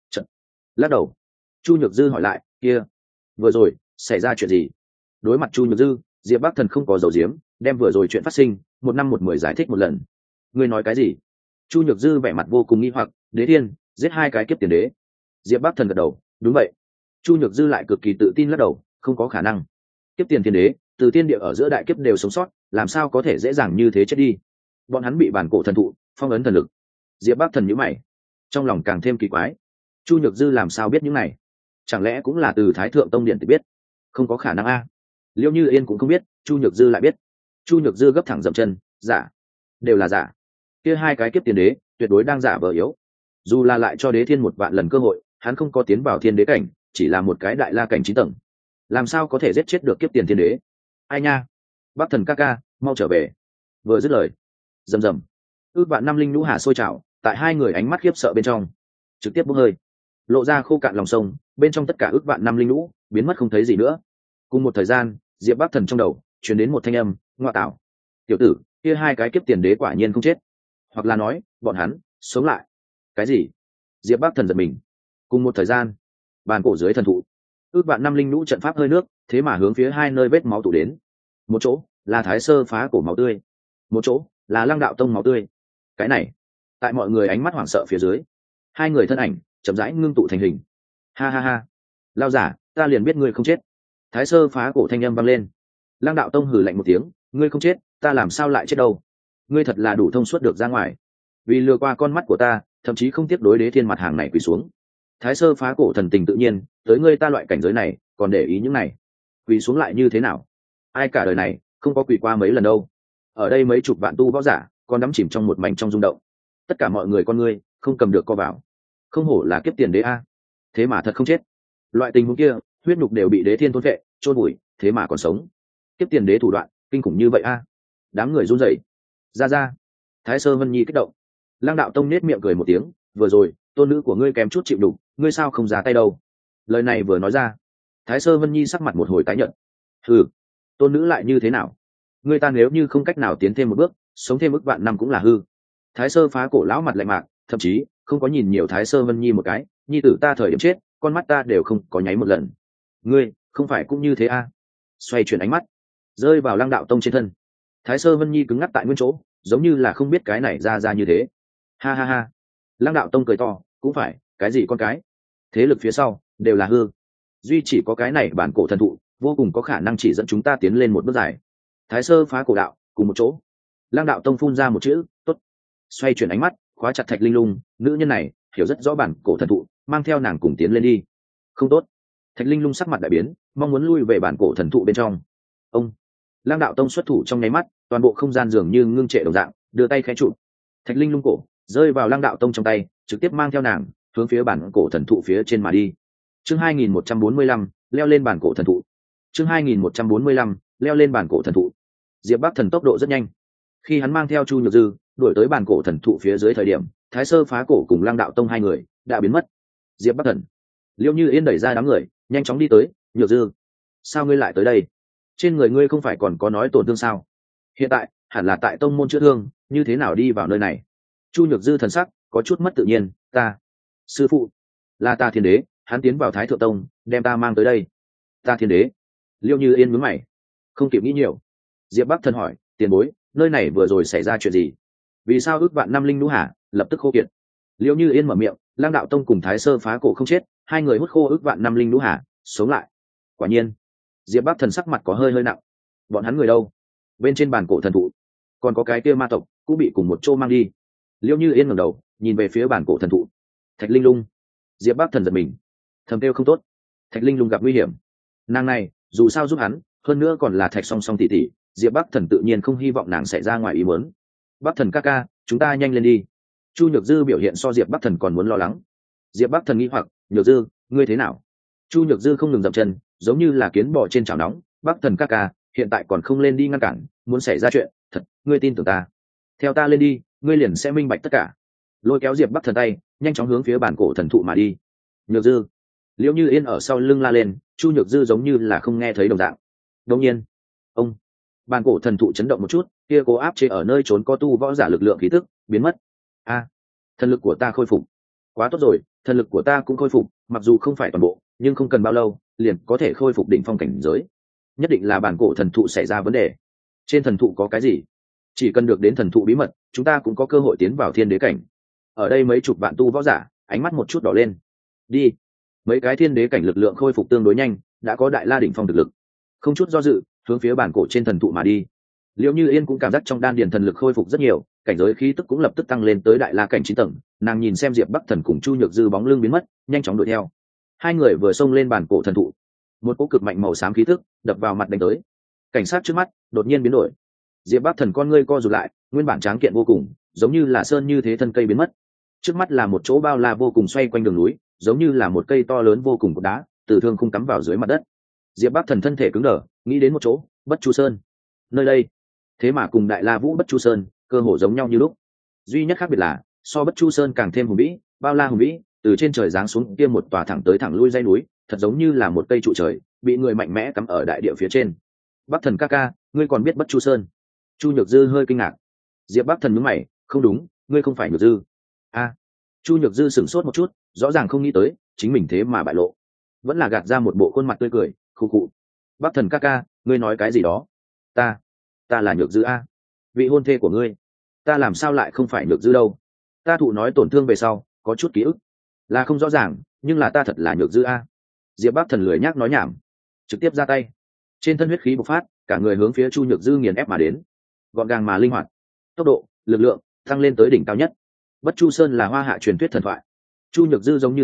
lắc đầu. Chu Nhược Dư hỏi lại, kia, vừa rồi xảy ra chuyện gì? Đối mặt Chu Nhược Dư, Diệp Bắc Thần không có giấu giếm, đem vừa rồi chuyện phát sinh một năm một mười giải thích một lần. Ngươi nói cái gì? Chu Nhược Dư vẻ mặt vô cùng nghi hoặc. Đế Thiên giết hai cái kiếp tiền đế. Diệp Bắc Thần gật đầu, đúng vậy. Chu Nhược Dư lại cực kỳ tự tin lắc đầu, không có khả năng. Kiếp tiền thiên đế, từ tiên địa ở giữa đại kiếp đều sống sót, làm sao có thể dễ dàng như thế chết đi? Bọn hắn bị bản cổ thần thụ phong ấn thần lực. Diệp Bắc Thần nhíu mày, trong lòng càng thêm kỳ quái. Chu Nhược Dư làm sao biết những này? Chẳng lẽ cũng là từ Thái Thượng Tông điện tịch biết? Không có khả năng a. Liễu Như Yên cũng không biết, Chu Nhược Dư lại biết. Chu Nhược Dư gấp thẳng dậm chân, giả, đều là giả. Kia hai cái kiếp tiền đế tuyệt đối đang giả vờ yếu. Dù là lại cho Đế Thiên một vạn lần cơ hội, hắn không có tiến vào thiên đế cảnh, chỉ là một cái đại la cảnh 9 tầng, làm sao có thể giết chết được kiếp tiền thiên đế? Ai nha, Bắc Thần ca ca, mau trở về. Vừa dứt lời, rầm rầm, ước vạn năm linh lũ hà sôi trào, tại hai người ánh mắt khiếp sợ bên trong, trực tiếp bốc hơi, lộ ra khô cạn lòng sông, bên trong tất cả ước vạn năm linh lũ biến mất không thấy gì nữa. Cùng một thời gian, Diệp Bắc Thần trong đầu truyền đến một thanh âm, ngoại tạo, tiểu tử, kia hai cái kiếp tiền đế quả nhiên không chết, hoặc là nói bọn hắn sống lại. Cái gì? Diệp Bắc Thần giật mình. Cùng một thời gian, bàn cổ dưới thần thụ, ước vạn năm linh lũ trận pháp hơi nước, thế mà hướng phía hai nơi vết máu tụ đến. Một chỗ là Thái Sơ phá cổ máu tươi, một chỗ là Lăng Đạo Tông máu tươi. Cái này, tại mọi người ánh mắt hoảng sợ phía dưới, hai người thân ảnh chậm rãi ngưng tụ thành hình. Ha ha ha, lao giả, ta liền biết ngươi không chết. Thái Sơ phá cổ thanh âm vang lên. Lăng Đạo Tông hừ lạnh một tiếng, ngươi không chết, ta làm sao lại chết đâu? Ngươi thật là đủ thông suốt được ra ngoài, vì lừa qua con mắt của ta, thậm chí không tiếp đối Đế Thiên mặt hàng này quỳ xuống. Thái Sơ Phá Cổ thần tình tự nhiên, tới ngươi ta loại cảnh giới này còn để ý những này, quỳ xuống lại như thế nào? Ai cả đời này không có quỳ qua mấy lần đâu. Ở đây mấy chục vạn tu võ giả còn đắm chìm trong một mảnh trong rung động, tất cả mọi người con ngươi không cầm được co vào. Không hổ là kiếp tiền đế a, thế mà thật không chết. Loại tình huống kia, huyết nhục đều bị đế thiên thôn vệ chôn bụi, thế mà còn sống. Kiếp tiền đế thủ đoạn kinh khủng như vậy a. Đám người run rẩy. Ra. Thái Sơ Vân Nhi kích động. Lăng Đạo Tông nết miệng cười một tiếng, vừa rồi tôn nữ của ngươi kém chút chịu đủ, ngươi sao không ra tay đâu? Lời này vừa nói ra, Thái Sơ Vân Nhi sắc mặt một hồi tái nhợt. Ừ, tôn nữ lại như thế nào? Ngươi ta nếu như không cách nào tiến thêm một bước, sống thêm ức vạn năm cũng là hư. Thái Sơ Phá Cổ lão mặt lạnh mạc, thậm chí không có nhìn nhiều Thái Sơ Vân Nhi một cái, nhi tử ta thời điểm chết, con mắt ta đều không có nháy một lần. Ngươi không phải cũng như thế a? Xoay chuyển ánh mắt, rơi vào Lăng Đạo Tông trên thân. Thái Sơ Vân Nhi cứng ngắc tại nguyên chỗ, giống như là không biết cái này ra như thế. Ha. Lăng Đạo Tông cười to, cũng phải, cái gì con cái? Thế lực phía sau đều là hư, duy chỉ có cái này bản cổ thần thụ vô cùng có khả năng chỉ dẫn chúng ta tiến lên một bước dài. Thái Sơ Phá Cổ đạo cùng một chỗ. Lăng Đạo Tông phun ra một chữ tốt, xoay chuyển ánh mắt, khóa chặt Thạch Linh Lung. Nữ nhân này hiểu rất rõ bản cổ thần thụ, mang theo nàng cùng tiến lên đi. Không tốt. Thạch Linh Lung sắc mặt đại biến, mong muốn lui về bản cổ thần thụ bên trong. Ông Lăng Đạo Tông xuất thủ trong nháy mắt, toàn bộ không gian dường như ngưng trệ đồng dạng, đưa tay khẽ chụp Thạch Linh Lung cổ, rơi vào Lăng Đạo Tông trong tay, trực tiếp mang theo nàng hướng phía bản cổ thần thụ phía trên mà đi. Chương 2145, leo lên bản cổ thần thụ. Chương 2145, leo lên bản cổ thần thụ. Diệp Bắc Thần tốc độ rất nhanh. Khi hắn mang theo Chu Nhược Dư đuổi tới bản cổ thần thụ phía dưới thời điểm, Thái Sơ Phá Cổ cùng Lăng Đạo Tông hai người đã biến mất. Diệp Bắc Thần, Liễu Như Yên đẩy ra đám người, nhanh chóng đi tới. Nhược Dư, sao ngươi lại tới đây? Trên người ngươi không phải còn có nói tổn thương sao? Hiện tại hẳn là tại tông môn chữa thương, như thế nào đi vào nơi này? Chu Nhược Dư thần sắc có chút mất tự nhiên. Ta, sư phụ, là ta Thiên Đế, hắn tiến vào Thái Thượng Tông, đem ta mang tới đây. Ta Thiên Đế? Liễu Như Yên nhướng mày, không kịp nghĩ nhiều. Diệp Bắc Thần hỏi, tiền bối, nơi này vừa rồi xảy ra chuyện gì? Vì sao ước vạn năm linh lũ hả lập tức khô kiệt? Liễu Như Yên mở miệng, Lăng Đạo Tông cùng Thái Sơ Phá Cổ không chết, hai người hút khô ước vạn năm linh lũ hả sống lại. Quả nhiên. Diệp Bắc Thần sắc mặt có hơi nặng. Bọn hắn người đâu? Bên trên bàn cổ thần thụ còn có cái kia ma tộc cũng bị cùng một chỗ mang đi. Liễu Như Yên ngẩng đầu nhìn về phía bàn cổ thần thụ. Thạch Linh Lung. Diệp Bắc Thần giật mình, thầm kêu không tốt. Thạch Linh Lung gặp nguy hiểm. Nàng này dù sao giúp hắn, hơn nữa còn là Thạch Song Song tỷ tỷ, Diệp Bắc Thần tự nhiên không hy vọng nàng xảy ra ngoài ý muốn. Bắc Thần ca ca, chúng ta nhanh lên đi. Chu Nhược Dư biểu hiện so Diệp Bắc Thần còn muốn lo lắng. Diệp Bắc Thần nghi hoặc, Nhược Dư, ngươi thế nào? Chu Nhược Dư không ngừng dậm chân, giống như là kiến bò trên chảo nóng. Bắc Thần ca ca, hiện tại còn không lên đi ngăn cản, muốn xảy ra chuyện thật, ngươi tin tưởng ta. Theo ta lên đi, ngươi liền sẽ minh bạch tất cả. Lôi kéo Diệp Bắc Thần tay, nhanh chóng hướng phía bản cổ thần thụ mà đi. Nhược Dư. Liễu Như Yên ở sau lưng la lên, Chu Nhược Dư giống như là không nghe thấy đồng dạng. Đương nhiên, ông bản cổ thần thụ chấn động một chút, kia cố áp chế ở nơi trốn có tu võ giả lực lượng khí tức biến mất. Thần lực của ta khôi phục. Quá tốt rồi, thần lực của ta cũng khôi phục, mặc dù không phải toàn bộ, nhưng không cần bao lâu liền có thể khôi phục đỉnh phong cảnh giới. Nhất định là bản cổ thần thụ xảy ra vấn đề. Trên thần thụ có cái gì? Chỉ cần được đến thần thụ bí mật, chúng ta cũng có cơ hội tiến vào thiên đế cảnh. Ở đây mấy chục vạn tu võ giả ánh mắt một chút đỏ lên. Đi. Mấy cái thiên đế cảnh lực lượng khôi phục tương đối nhanh, đã có đại la đỉnh phong thực lực, không chút do dự hướng phía bản cổ trên thần thụ mà đi. Liễu Như Yên cũng cảm giác trong đan điền thần lực khôi phục rất nhiều, cảnh giới khí tức cũng lập tức tăng lên tới đại la cảnh 9 tầng. Nàng nhìn xem Diệp Bắc Thần cùng Chu Nhược Dư bóng lưng biến mất, nhanh chóng đuổi theo. Hai người vừa xông lên bản cổ thần thụ, một cỗ cực mạnh màu xám khí tức đập vào mặt đánh tới. Cảnh sát trước mắt đột nhiên biến đổi. Diệp Bắc Thần con ngươi co rụt lại, nguyên bản tráng kiện vô cùng, giống như là sơn như thế thân cây biến mất. Trước mắt là một chỗ bao la vô cùng xoay quanh đường núi, giống như là một cây to lớn vô cùng cột đá, từ thương khung cắm vào dưới mặt đất. Diệp Bắc Thần thân thể cứng đờ, nghĩ đến một chỗ, Bất Chu Sơn. Nơi đây, thế mà cùng Đại La Vũ Bất Chu Sơn cơ hồ giống nhau như lúc. Duy nhất khác biệt là, so Bất Chu Sơn càng thêm hùng vĩ, bao la hùng vĩ, từ trên trời giáng xuống kia một tòa thẳng tới thẳng lui dãy núi, thật giống như là một cây trụ trời, bị người mạnh mẽ cắm ở đại địa phía trên. Bắc Thần ca ca, ngươi còn biết Bất Chu Sơn? Chu Nhược Dư hơi kinh ngạc. Diệp Bắc Thần nhướng mày, không đúng, ngươi không phải Nhược Dư. Chu Nhược Dư sửng sốt một chút, rõ ràng không nghĩ tới chính mình thế mà bại lộ, vẫn là gạt ra một bộ khuôn mặt tươi cười, khụ khụ. Bắc Thần ca ca, ngươi nói cái gì đó? Ta là Nhược Dư a, vị hôn thê của ngươi. Ta làm sao lại không phải Nhược Dư đâu? Ta thụ nói tổn thương về sau có chút ký ức là không rõ ràng, nhưng là ta thật là Nhược Dư a. Diệp Bắc Thần lười nhác nói nhảm, trực tiếp ra tay. Trên thân huyết khí bộc phát, cả người hướng phía Chu Nhược Dư nghiền ép mà đến, gọn gàng mà linh hoạt, tốc độ, lực lượng tăng lên tới đỉnh cao nhất. Bất Chu Sơn là Hoa Hạ truyền thuyết thần thoại. Chu Nhược Dư giống như hắn,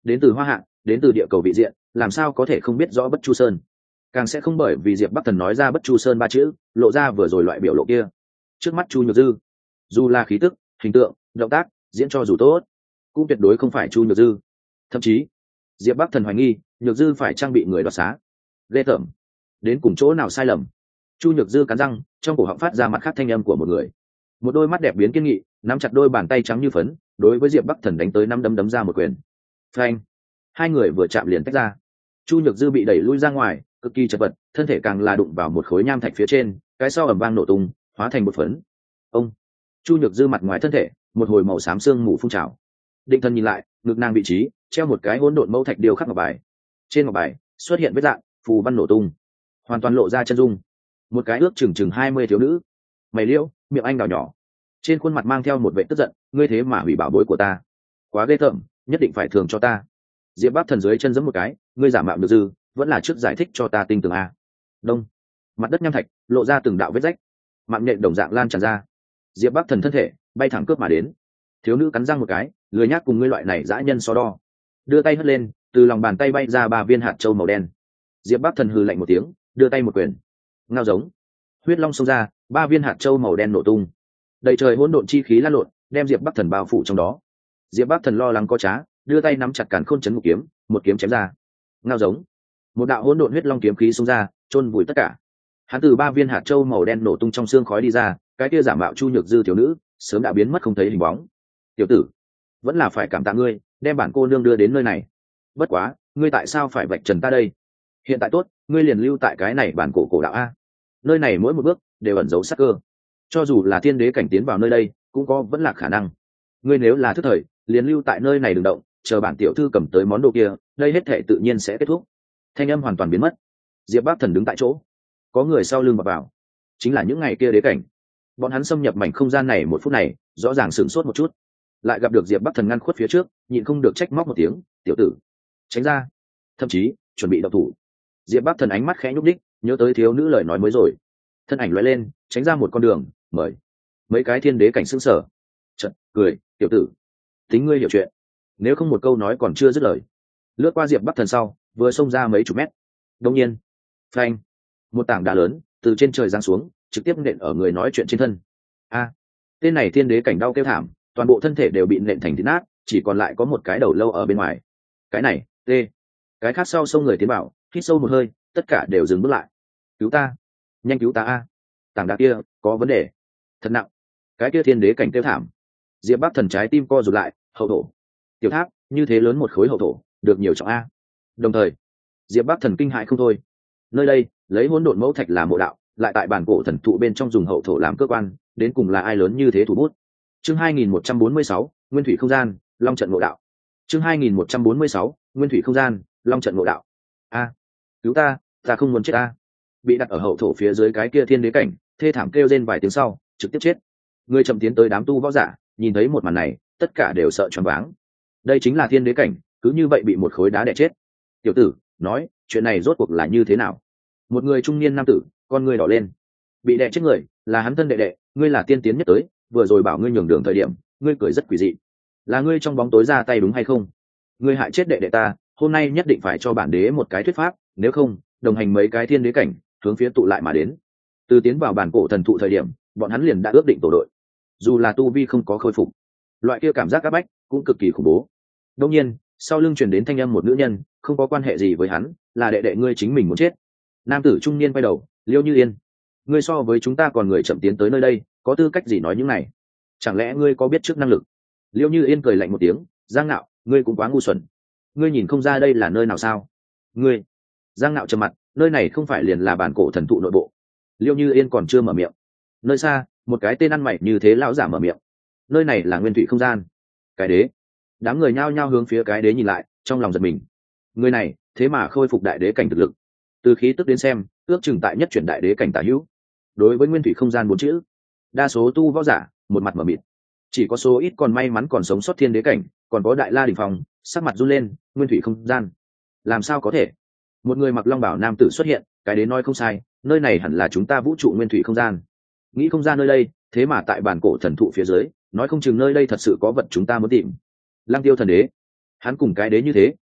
đến từ hoa hạ, đến từ địa cầu vị diện, làm sao có thể không biết rõ Bất Chu Sơn. Càng sẽ không bởi vì Diệp Bắc Thần nói ra Bất Chu Sơn ba chữ, lộ ra vừa rồi loại biểu lộ kia. Trước mắt Chu Nhược Dư, dù là khí tức, hình tượng, động tác, diễn cho dù tốt, cũng tuyệt đối không phải Chu Nhược Dư. Thậm chí, Diệp Bắc Thần hoài nghi, Nhược Dư phải trang bị người đoạt xá. Ghê tởm. Đến cùng chỗ nào sai lầm? Chu Nhược Dư cắn răng, trong cổ họng phát ra mặt khác thanh âm của một người. Một đôi mắt đẹp biến kiên nghị, nắm chặt đôi bàn tay trắng như phấn, đối với Diệp Bắc Thần đánh tới năm đấm đấm ra một quyền. Phanh! Hai người vừa chạm liền tách ra. Chu Nhược Dư bị đẩy lui ra ngoài, cực kỳ chật vật, thân thể càng là đụng vào một khối nham thạch phía trên, cái sau ầm vang nổ tung, hóa thành một phấn. Ông! Chu Nhược Dư mặt ngoài thân thể, một hồi màu xám xương mù phun trào. Định thần nhìn lại, ngực nàng vị trí treo một cái hỗn độn mẫu thạch điêu khắc ngọc bài. Trên ngọc bài xuất hiện vết dạng, phù văn nổ tung, hoàn toàn lộ ra chân dung. Một cái ước chừng 20 thiếu nữ, mày liễu, miệng anh đào nhỏ, trên khuôn mặt mang theo một vẻ tức giận, ngươi thế mà hủy bảo bối của ta, quá ghê tởm, nhất định phải thường cho ta. Diệp Bắc Thần dưới chân giẫm một cái, ngươi giả mạo Nhược Dư, vẫn là trước giải thích cho ta tinh tường a. Đông, mặt đất nham thạch lộ ra từng đạo vết rách, mạng nhện đồng dạng lan tràn ra. Diệp Bắc Thần thân thể bay thẳng cướp mà đến. Thiếu nữ cắn răng một cái, lười nhác cùng ngươi loại này dã nhân so đo, đưa tay hất lên, từ lòng bàn tay bay ra 3 viên hạt châu màu đen. Diệp Bắc Thần hừ lạnh một tiếng, đưa tay một quyền, ngao giống, huyết long xông ra, 3 viên hạt châu màu đen nổ tung, đầy trời hỗn độn chi khí lan lộn, đem Diệp Bắc Thần bao phủ trong đó. Diệp Bắc Thần lo lắng có trá, đưa tay nắm chặt càn khôn chấn ngục kiếm, một kiếm chém ra, ngao giống, một đạo hỗn độn huyết long kiếm khí xông ra, chôn vùi tất cả. Hắn từ 3 viên hạt châu màu đen nổ tung trong xương khói đi ra, cái kia giả mạo Chu Nhược Dư thiếu nữ sớm đã biến mất không thấy hình bóng. Tiểu tử, vẫn là phải cảm tạ ngươi, đem bản cô nương đưa đến nơi này. Bất quá, ngươi tại sao phải vạch trần ta đây? Hiện tại tốt, ngươi liền lưu tại cái này bản cổ cổ đạo a. Nơi này mỗi một bước đều ẩn giấu sát cơ, cho dù là thiên đế cảnh tiến vào nơi đây, cũng có vẫn là khả năng. Ngươi nếu là thức thời, liền lưu tại nơi này đừng động, chờ bản tiểu thư cầm tới món đồ kia, đây hết thể tự nhiên sẽ kết thúc. Thanh âm hoàn toàn biến mất. Diệp Bắc Thần đứng tại chỗ, có người sau lưng vào, chính là những ngày kia đế cảnh. Bọn hắn xâm nhập mảnh không gian này một phút này, rõ ràng sửng sốt một chút, lại gặp được Diệp Bắc Thần ngăn khuất phía trước, nhịn không được trách móc một tiếng, tiểu tử, tránh ra. Thậm chí chuẩn bị động thủ. Diệp Bắc Thần ánh mắt khẽ nhúc đích, nhớ tới thiếu nữ lời nói mới rồi, thân ảnh lóe lên, tránh ra một con đường, mời. Mấy cái thiên đế cảnh sững sờ, chợt cười, tiểu tử, tính ngươi hiểu chuyện, nếu không một câu nói còn chưa dứt lời, lướt qua Diệp Bắc Thần sau, vừa xông ra mấy chục mét. Đột nhiên, phanh, một tảng đá lớn từ trên trời giáng xuống, trực tiếp nện ở người nói chuyện trên thân. A, tên này thiên đế cảnh đau kêu thảm, toàn bộ thân thể đều bị nện thành thịt nát, chỉ còn lại có một cái đầu lâu ở bên ngoài. Cái này, cái khác sau xông người tiến bảo, hít sâu một hơi, tất cả đều dừng bước lại. Cứu ta, nhanh cứu ta a! Tảng đá kia có vấn đề, thật nặng. Cái kia thiên đế cảnh kêu thảm. Diệp Bắc Thần trái tim co rụt lại, hậu thổ. Tiểu tháp, như thế lớn một khối hậu thổ, được nhiều trọng a. Đồng thời, Diệp Bắc Thần kinh hãi không thôi. Nơi đây, lấy hỗn độn mẫu thạch làm mộ đạo, lại tại bản cổ thần thụ bên trong dùng hậu thổ làm cơ quan, đến cùng là ai lớn như thế thủ bút. Chương 2146, Nguyên thủy không gian, Long trận ngộ đạo. Chương 2146, Nguyên thủy không gian, Long trận ngộ đạo. A, cứu ta, ta không muốn chết a. Bị đặt ở hậu thổ phía dưới cái kia thiên đế cảnh, thê thảm kêu rên vài tiếng sau, trực tiếp chết. Người chậm tiến tới đám tu võ giả, nhìn thấy một màn này, tất cả đều sợ choáng váng. Đây chính là thiên đế cảnh, cứ như vậy bị một khối đá đè chết. Tiểu tử, nói, chuyện này rốt cuộc là như thế nào? Một người trung niên nam tử, con người đỏ lên. Bị đè chết người, là hắn thân đệ đệ, ngươi là tiên tiến nhất tới, vừa rồi bảo ngươi nhường đường thời điểm, ngươi cười rất quỷ dị. Là ngươi trong bóng tối ra tay đúng hay không? Ngươi hại chết đệ đệ ta, hôm nay nhất định phải cho bản đế một cái thuyết pháp, nếu không, đồng hành mấy cái thiên đế cảnh, hướng phía tụ lại mà đến. Từ tiến vào bản cổ thần thụ thời điểm, bọn hắn liền đã ước định tổ đội. Dù là tu vi không có khôi phục, loại kia cảm giác áp bách cũng cực kỳ khủng bố. Đương nhiên, sau lưng truyền đến thanh âm một nữ nhân, không có quan hệ gì với hắn, là đệ đệ ngươi chính mình muốn chết. Nam tử trung niên quay đầu, Liêu Như Yên, ngươi so với chúng ta còn người chậm tiến tới nơi đây, có tư cách gì nói những này? Chẳng lẽ ngươi có biết trước năng lực? Liêu Như Yên cười lạnh một tiếng, Giang Nạo, ngươi cũng quá ngu xuẩn. Ngươi nhìn không ra đây là nơi nào sao? Ngươi, Giang Nạo trầm mặt, nơi này không phải liền là bản cổ thần thụ nội bộ. Liêu Như Yên còn chưa mở miệng. Nơi xa, một cái tên ăn mày như thế lão giả mở miệng. Nơi này là nguyên thủy không gian. Cái đế. Đám người nhao nhao hướng phía cái đế nhìn lại, trong lòng giật mình. Người này, thế mà khôi phục đại đế cảnh thực lực. Từ khí tức đến xem, ước chừng tại nhất chuyển đại đế cảnh tả hữu. Đối với nguyên thủy không gian 4 chữ, đa số tu võ giả một mặt mở mịt, chỉ có số ít còn may mắn còn sống sót thiên đế cảnh, còn có đại la đỉnh phong, sắc mặt run lên, nguyên thủy không gian, làm sao có thể? Một người mặc long bào nam tử xuất hiện, cái đế nói không sai, nơi này hẳn là chúng ta vũ trụ nguyên thủy không gian. Nghĩ không ra nơi đây, thế mà tại bản cổ thần thụ phía dưới, nói không chừng nơi đây thật sự có vật chúng ta muốn tìm. Lăng Tiêu thần đế, hắn cùng cái đế như thế,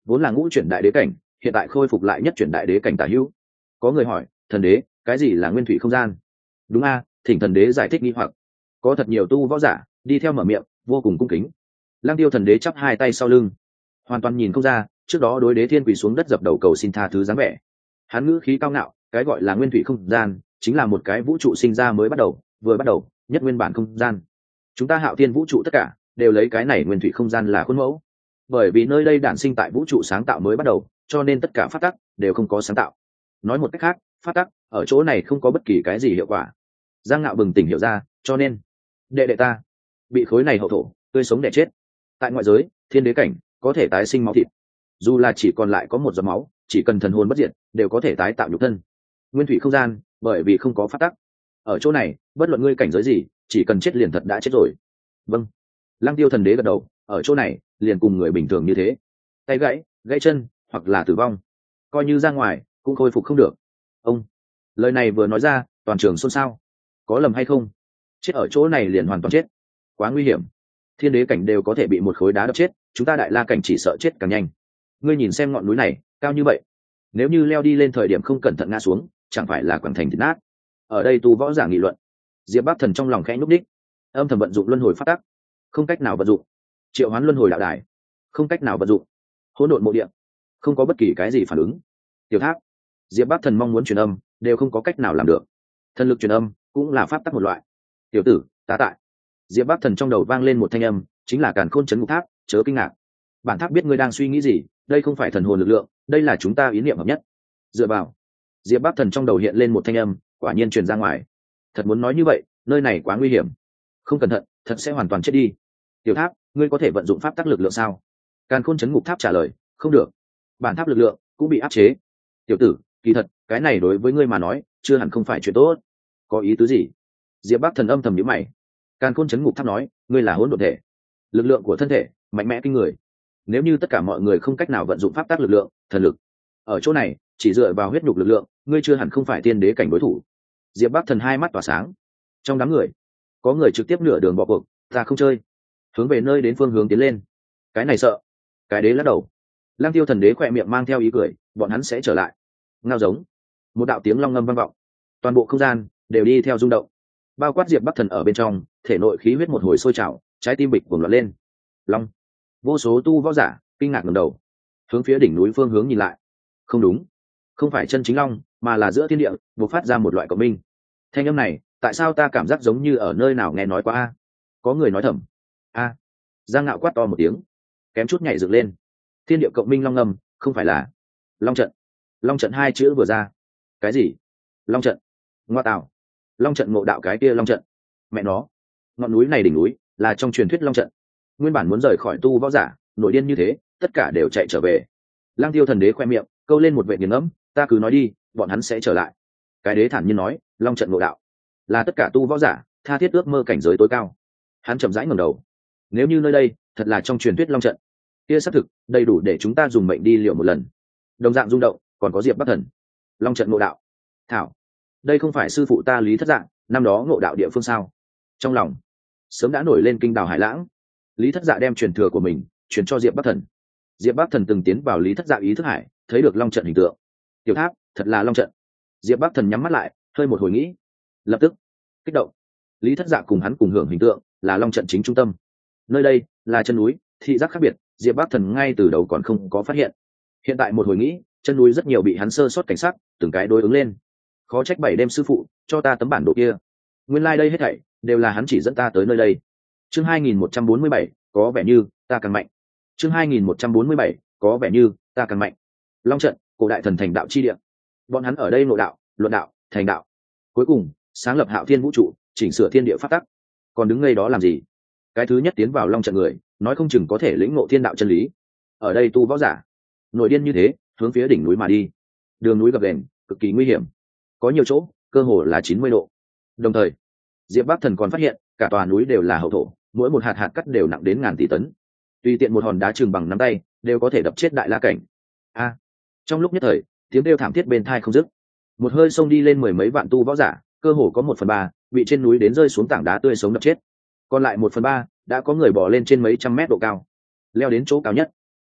vốn là ngũ chuyển đại đế cảnh, hiện tại khôi phục lại nhất chuyển đại đế cảnh tả hữu. Có người hỏi, thần đế, cái gì là nguyên thủy không gian? Đúng a, thỉnh thần đế giải thích nghi hoặc. Có thật nhiều tu võ giả đi theo mở miệng, vô cùng cung kính. Lăng Tiêu thần đế chắp hai tay sau lưng, hoàn toàn nhìn không ra trước đó đối đế thiên quỳ xuống đất dập đầu cầu xin tha thứ dáng vẻ. Hắn ngữ khí cao ngạo, cái gọi là nguyên thủy không gian chính là một cái vũ trụ sinh ra mới bắt đầu, vừa bắt đầu nhất nguyên bản không gian. Chúng ta Hạo Thiên vũ trụ tất cả đều lấy cái này nguyên thủy không gian là khuôn mẫu, bởi vì nơi đây đản sinh tại vũ trụ sáng tạo mới bắt đầu, cho nên tất cả pháp tắc đều không có sáng tạo. Nói một cách khác, pháp tắc ở chỗ này không có bất kỳ cái gì hiệu quả. Giang Ngạo bừng tỉnh hiểu ra, cho nên đệ đệ ta bị khối này hậu thổ tươi sống đẻ chết. Tại ngoại giới, thiên đế cảnh có thể tái sinh máu thịt, dù là chỉ còn lại có một giọt máu, chỉ cần thần hồn bất diệt đều có thể tái tạo nhục thân. Nguyên thủy không gian bởi vì không có pháp tắc, ở chỗ này bất luận ngươi cảnh giới gì, chỉ cần chết liền thật đã chết rồi. Vâng. Lăng Tiêu thần đế gật đầu, ở chỗ này liền cùng người bình thường như thế, tay gãy, gãy chân hoặc là tử vong, coi như ra ngoài cũng khôi phục không được. Ông lời này vừa nói ra, toàn trường xôn xao. Có lầm hay không? Chết ở chỗ này liền hoàn toàn chết, quá nguy hiểm. Thiên đế cảnh đều có thể bị một khối đá đập chết, chúng ta đại la cảnh chỉ sợ chết càng nhanh. Ngươi nhìn xem ngọn núi này cao như vậy, nếu như leo đi lên thời điểm không cẩn thận ngã xuống, chẳng phải là quẳng thành thịt nát. Ở đây tu võ giả nghị luận. Diệp Bắc Thần trong lòng khẽ nhúc đích, âm thầm vận dụng luân hồi pháp tắc, không cách nào vận dụng. Triệu hoán luân hồi đạo đài, không cách nào vận dụng. Hỗn độn mộ địa, không có bất kỳ cái gì phản ứng. Tiểu tháp, Diệp Bắc Thần mong muốn truyền âm đều không có cách nào làm được. Thần lực truyền âm cũng là pháp tắc một loại. Tiểu tử, tá tại. Diệp Bắc Thần trong đầu vang lên một thanh âm, chính là Càn Khôn Chấn Ngục Tháp, chớ kinh ngạc. Bản tháp biết ngươi đang suy nghĩ gì, đây không phải thần hồn lực lượng, đây là chúng ta ý niệm hợp nhất. Dựa vào. Diệp Bắc Thần trong đầu hiện lên một thanh âm, quả nhiên truyền ra ngoài. Thật muốn nói như vậy, nơi này quá nguy hiểm, không cẩn thận thật sẽ hoàn toàn chết đi. Tiểu tháp, ngươi có thể vận dụng pháp tắc lực lượng sao? Càn Khôn Chấn Ngục Tháp trả lời, không được. Bản tháp lực lượng cũng bị áp chế. Tiểu tử, kỳ thật cái này đối với ngươi mà nói chưa hẳn không phải chuyện tốt. Có ý tứ gì? Diệp Bắc Thần âm thầm nhíu mày. Càn Khôn Chấn Ngục Tháp nói, ngươi là hỗn độn thể, lực lượng của thân thể mạnh mẽ kinh người. Nếu như tất cả mọi người không cách nào vận dụng pháp tắc lực lượng, thần lực, ở chỗ này chỉ dựa vào huyết nhục lực lượng, ngươi chưa hẳn không phải tiên đế cảnh đối thủ. Diệp Bắc Thần hai mắt tỏa sáng. Trong đám người có người trực tiếp nửa đường bỏ cuộc, ta không chơi, hướng về nơi đến phương hướng tiến lên. Cái này sợ. Cái đế lắc đầu. Lăng Tiêu thần đế khỏe miệng mang theo ý cười, bọn hắn sẽ trở lại. Ngao giống. Một đạo tiếng long ngâm vang vọng, toàn bộ không gian đều đi theo rung động, bao quát Diệp Bắc Thần ở bên trong, thể nội khí huyết một hồi sôi trào, trái tim bịch cuồng loạn lên. Long. Vô số tu võ giả kinh ngạc ngẩng đầu, hướng phía đỉnh núi phương hướng nhìn lại. Không đúng, không phải chân chính long, mà là giữa thiên địa bộc phát ra một loại cộng minh. Thanh âm này, tại sao ta cảm giác giống như ở nơi nào nghe nói qua a? Có người nói thầm. A. Giang Ngạo quát to một tiếng, kém chút nhảy dựng lên. Thiên địa cộng minh long ngầm, không phải là long trận? Long trận hai chữ vừa ra, cái gì? Long trận? Ngoa tạo, long trận ngộ đạo cái kia long trận. Mẹ nó, ngọn núi này đỉnh núi là trong truyền thuyết long trận. Nguyên bản muốn rời khỏi tu võ giả nổi điên như thế, tất cả đều chạy trở về. Lăng Tiêu thần đế khoe miệng câu lên một vệ nghiền ngẫm, ta cứ nói đi, bọn hắn sẽ trở lại. Cái đế thản nhiên nói, long trận ngộ đạo là tất cả tu võ giả tha thiết ước mơ cảnh giới tối cao. Hắn chậm rãi ngẩng đầu, nếu như nơi đây thật là trong truyền thuyết long trận, kia xác thực đầy đủ để chúng ta dùng mệnh đi liệu một lần. Đồng dạng rung động còn có Diệp Bắc Thần. Long trận ngộ đạo, thảo, đây không phải sư phụ ta Lý Thất Dạng năm đó ngộ đạo địa phương sao? Trong lòng sớm đã nổi lên kinh đào hải lãng. Lý Thất Dạ đem truyền thừa của mình truyền cho Diệp Bắc Thần. Diệp Bắc Thần từng tiến vào Lý Thất Dạ ý thức hải, thấy được long trận hình tượng. Tiểu tháp thật là long trận. Diệp Bắc Thần nhắm mắt lại, hơi một hồi nghĩ, lập tức kích động. Lý Thất Dạ cùng hắn cùng hưởng hình tượng là long trận chính trung tâm. Nơi đây là chân núi, thị giác khác biệt, Diệp Bắc Thần ngay từ đầu còn không có phát hiện. Hiện tại một hồi nghĩ, chân núi rất nhiều bị hắn sơ sót cảnh sắc, từng cái đối ứng lên. Khó trách 7 đêm sư phụ cho ta tấm bản đồ kia. Nguyên lai đây hết thảy đều là hắn chỉ dẫn ta tới nơi đây. Chương 2147, có vẻ như ta càng mạnh. Chương 2147, có vẻ như ta càng mạnh. Long trận, cổ đại thần thành đạo chi địa. Bọn hắn ở đây nội đạo, luận đạo, thành đạo. Cuối cùng, sáng lập Hạo Thiên vũ trụ, chỉnh sửa thiên địa pháp tắc. Còn đứng ngay đó làm gì? Cái thứ nhất tiến vào long trận người, nói không chừng có thể lĩnh ngộ thiên đạo chân lý. Ở đây tu võ giả, nội điên như thế, hướng phía đỉnh núi mà đi. Đường núi gập ghềnh, cực kỳ nguy hiểm. Có nhiều chỗ, cơ hồ là 90 độ. Đồng thời, Diệp Bắc Thần còn phát hiện, cả tòa núi đều là hậu thổ, mỗi một hạt hạt cắt đều nặng đến ngàn tỷ tấn. Tùy tiện một hòn đá chừng bằng nắm tay, đều có thể đập chết đại la cảnh. A. Trong lúc nhất thời, tiếng kêu thảm thiết bên tai không dứt. Một hơi xông đi lên mười mấy vạn tu võ giả, cơ hồ có 1/3 bị trên núi đến rơi xuống tảng đá tươi sống đập chết. Còn lại 1/3 đã có người bò lên trên mấy trăm mét độ cao, leo đến chỗ cao nhất.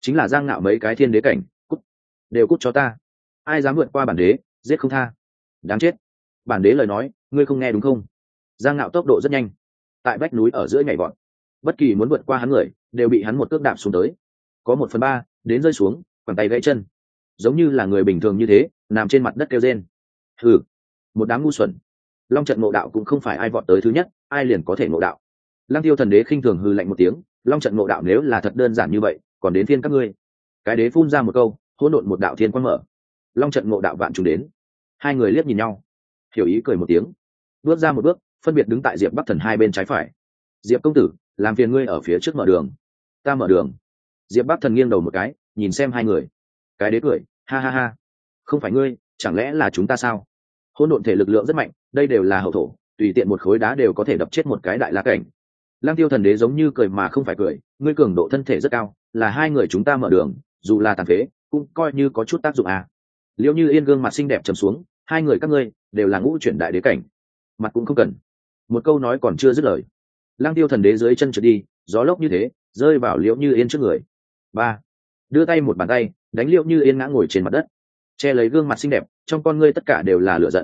chính là Giang Ngạo mấy cái thiên đế cảnh, cút, đều cút cho ta. Ai dám vượt qua bản đế, giết không tha. Đáng chết. Bản đế lời nói, ngươi không nghe đúng không? Giang Ngạo tốc độ rất nhanh, tại vách núi ở giữa nhảy vọt, bất kỳ muốn vượt qua hắn người đều bị hắn một cước đạp xuống tới, có 1/3 đến rơi xuống, quẳng tay gãy chân, giống như là người bình thường như thế nằm trên mặt đất kêu rên. Hừ, một đám ngu xuẩn. Long trận ngộ đạo cũng không phải ai vọt tới thứ nhất ai liền có thể ngộ đạo. Lăng Tiêu thần đế khinh thường hừ lạnh một tiếng, long trận ngộ đạo nếu là thật đơn giản như vậy còn đến phiên các ngươi. Cái đế phun ra một câu, hỗn độn một đạo thiên quang mở, long trận ngộ đạo vạn trùng đến. Hai người liếc nhìn nhau, hiểu ý cười một tiếng, bước ra một bước, phân biệt đứng tại Diệp Bắc Thần hai bên trái phải. Diệp công tử, làm phiền ngươi ở phía trước mở đường. Ta mở đường. Diệp Bắc Thần nghiêng đầu một cái, nhìn xem hai người. Cái đế cười, ha ha ha, không phải ngươi, chẳng lẽ là chúng ta sao? Hỗn độn thể lực lượng rất mạnh, đây đều là hậu thổ, tùy tiện một khối đá đều có thể đập chết một cái đại la cảnh. Lăng Tiêu thần đế giống như cười mà không phải cười, ngươi cường độ thân thể rất cao, là hai người chúng ta mở đường, dù là tàn phế cũng coi như có chút tác dụng à. Liễu Như Yên gương mặt xinh đẹp trầm xuống, hai người các ngươi đều là ngũ chuyển đại đế cảnh, mặt cũng không cần. Một câu nói còn chưa dứt lời, Lăng Tiêu thần đế dưới chân trượt đi, gió lốc như thế rơi vào Liễu Như Yên trước người. Ba, đưa tay một bàn tay đánh Liễu Như Yên ngã ngồi trên mặt đất, che lấy gương mặt xinh đẹp, trong con ngươi tất cả đều là lửa giận.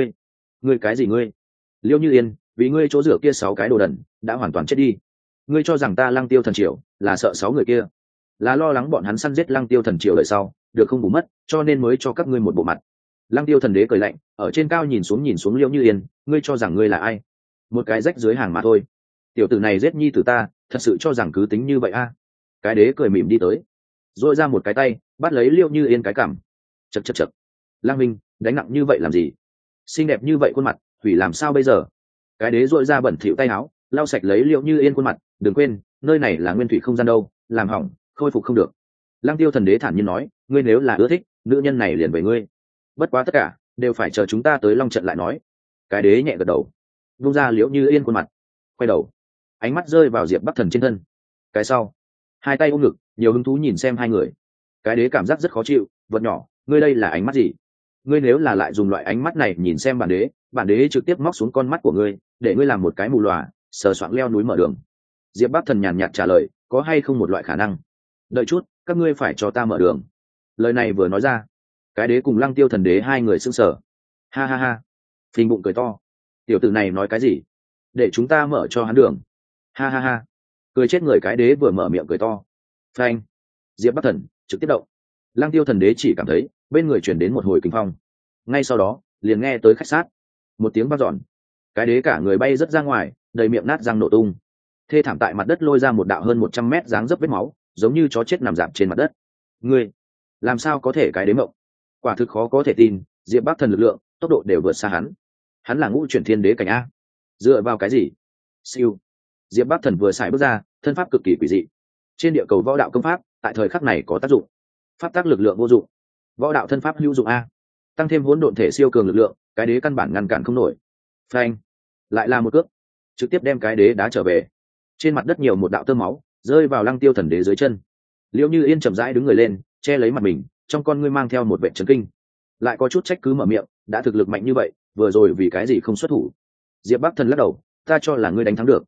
Ngươi cái gì ngươi? Liễu Như Yên, vì ngươi chỗ rửa kia 6 cái đồ đần đã hoàn toàn chết đi. Ngươi cho rằng ta Lăng Tiêu thần triều là sợ 6 người kia, là lo lắng bọn hắn săn giết Lăng Tiêu thần triều đời sau được không bù mất, cho nên mới cho các ngươi một bộ mặt. Lăng Tiêu thần đế cười lạnh, ở trên cao nhìn xuống Liễu Như Yên, ngươi cho rằng ngươi là ai? Một cái rách dưới hàng mà thôi. Tiểu tử này giết nhi tử ta, thật sự cho rằng cứ tính như vậy a? Cái đế cười mỉm đi tới, rồi ra một cái tay bắt lấy Liễu Như Yên cái cằm. Chậc. Lang Minh, đánh nặng như vậy làm gì? Xinh đẹp như vậy khuôn mặt, hủy làm sao bây giờ? Cái đế dội ra bẩn thỉu tay áo, lau sạch lấy Liễu Như Yên khuôn mặt, đừng quên, nơi này là nguyên thủy không gian đâu, làm hỏng, khôi phục không được. Lăng Tiêu thần đế thản nhiên nói, ngươi nếu là ưa thích, nữ nhân này liền về ngươi. Bất quá tất cả đều phải chờ chúng ta tới Long trận lại nói. Cái đế nhẹ gật đầu, vung ra Liễu Như Yên khuôn mặt, quay đầu, ánh mắt rơi vào Diệp Bắc Thần trên thân. Cái sau, hai tay ôm ngực, nhiều hứng thú nhìn xem hai người. Cái đế cảm giác rất khó chịu, vật nhỏ, ngươi đây là ánh mắt gì? Ngươi nếu là lại dùng loại ánh mắt này nhìn xem bản đế trực tiếp móc xuống con mắt của ngươi, để ngươi làm một cái mù lòa, sờ soạng leo núi mở đường. Diệp Bắc Thần nhàn nhạt trả lời, có hay không một loại khả năng? Đợi chút, các ngươi phải cho ta mở đường. Lời này vừa nói ra, cái đế cùng Lăng Tiêu thần đế hai người sững sờ. Ha ha ha, phình bụng cười to. Tiểu tử này nói cái gì? Để chúng ta mở cho hắn đường. Ha ha ha, cười chết người. Cái đế vừa mở miệng cười to, phanh, Diệp Bắc Thần trực tiếp động. Lăng Tiêu thần đế chỉ cảm thấy bên người chuyển đến một hồi kinh phong, ngay sau đó liền nghe tới khách sát một tiếng vang dọn, cái đế cả người bay rất ra ngoài, đầy miệng nát răng nổ tung, thê thảm tại mặt đất lôi ra một đạo hơn 100 mét dáng dấp vết máu, giống như chó chết nằm dạp trên mặt đất. Ngươi làm sao có thể? Cái đế mộng, quả thực khó có thể tin. Diệp Bắc Thần lực lượng, tốc độ đều vượt xa hắn là ngũ chuyển thiên đế cảnh a. Dựa vào cái gì? Siêu. Diệp Bắc Thần vừa xài bước ra, thân pháp cực kỳ quỷ dị. Trên địa cầu võ đạo công pháp tại thời khắc này có tác dụng, pháp tác lực lượng vô dụng, võ đạo thân pháp hữu dụng a. Tăng thêm hỗn độn thể siêu cường lực lượng, cái đế căn bản ngăn cản không nổi. Phanh, lại là một cước, trực tiếp đem cái đế đá trở về. Trên mặt đất nhiều một đạo tơ máu rơi vào Lăng Tiêu thần đế dưới chân. Liễu Như Yên chậm rãi đứng người lên, che lấy mặt mình, trong con ngươi mang theo một vẻ chấn kinh, lại có chút trách cứ mở miệng, đã thực lực mạnh như vậy, vừa rồi vì cái gì không xuất thủ? Diệp Bắc Thần lắc đầu, ta cho là ngươi đánh thắng được.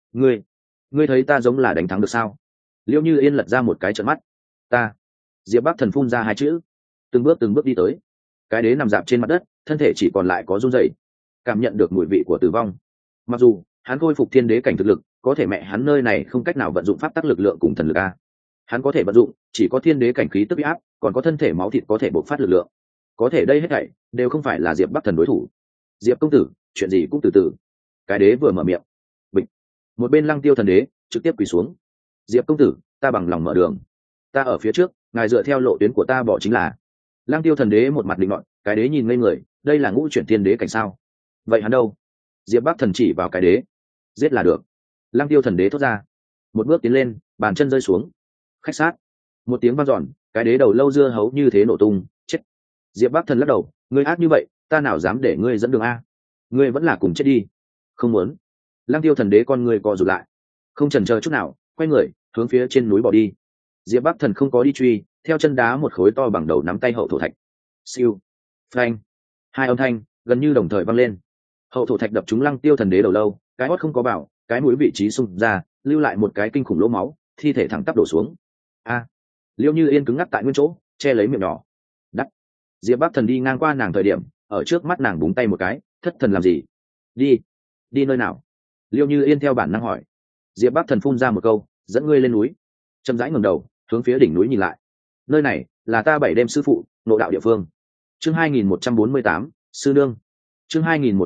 Ngươi thấy ta giống là đánh thắng được sao? Liễu Như Yên lật ra một cái trợn mắt. Ta. Diệp Bắc Thần phun ra hai chữ, từng bước đi tới. Cái đế nằm dạp trên mặt đất, thân thể chỉ còn lại có run rẩy, cảm nhận được mùi vị của tử vong. Mặc dù hắn khôi phục thiên đế cảnh thực lực, có thể mẹ hắn nơi này không cách nào vận dụng pháp tắc lực lượng cùng thần lực a. Hắn có thể vận dụng chỉ có thiên đế cảnh khí tức uy áp, còn có thân thể máu thịt có thể bộc phát lực lượng. Có thể đây hết thảy đều không phải là Diệp Bắc Thần đối thủ. Diệp công tử, chuyện gì cũng từ từ. Cái đế vừa mở miệng, bịch, một bên Lăng Tiêu thần đế trực tiếp quỳ xuống. Diệp công tử, ta bằng lòng mở đường, ta ở phía trước, ngài dựa theo lộ tuyến của ta bỏ chính là. Lăng Tiêu thần đế một mặt định ngọn, cái đế nhìn ngây người, đây là ngũ chuyển thiên đế cảnh sao? Vậy hắn đâu? Diệp Bắc Thần chỉ vào cái đế, giết là được. Lăng Tiêu thần đế thốt ra, một bước tiến lên, bàn chân rơi xuống. Khách sát, một tiếng vang dọn, cái đế đầu lâu dưa hấu như thế nổ tung, chết. Diệp Bắc Thần lắc đầu, ngươi ác như vậy, ta nào dám để ngươi dẫn đường a? Ngươi vẫn là cùng chết đi. Không muốn. Lăng Tiêu thần đế con người co rụt lại, không chần chờ chút nào, quay người hướng phía trên núi bỏ đi. Diệp Bắc Thần không có đi truy, theo chân đá một khối to bằng đầu nắm tay hậu thổ thạch. Siêu, phanh, hai âm thanh gần như đồng thời vang lên. Hậu thổ thạch đập trúng Lăng Tiêu thần đế đầu lâu, cái hót không có bảo, cái mũi vị trí xung ra, lưu lại một cái kinh khủng lỗ máu, thi thể thẳng tắp đổ xuống. A, Liễu Như Yên cứng ngắc tại nguyên chỗ, che lấy miệng nhỏ. Đắt. Diệp Bắc Thần đi ngang qua nàng thời điểm, ở trước mắt nàng búng tay một cái, thất thần làm gì? Đi. Đi nơi nào? Liễu Như Yên theo bản năng hỏi. Diệp Bắc Thần phun ra một câu, dẫn ngươi lên núi. Chậm rãi ngẩng đầu, hướng phía đỉnh núi nhìn lại. Nơi này là ta 7 đêm sư phụ nội đạo địa phương. Chương 2148, sư nương. Chương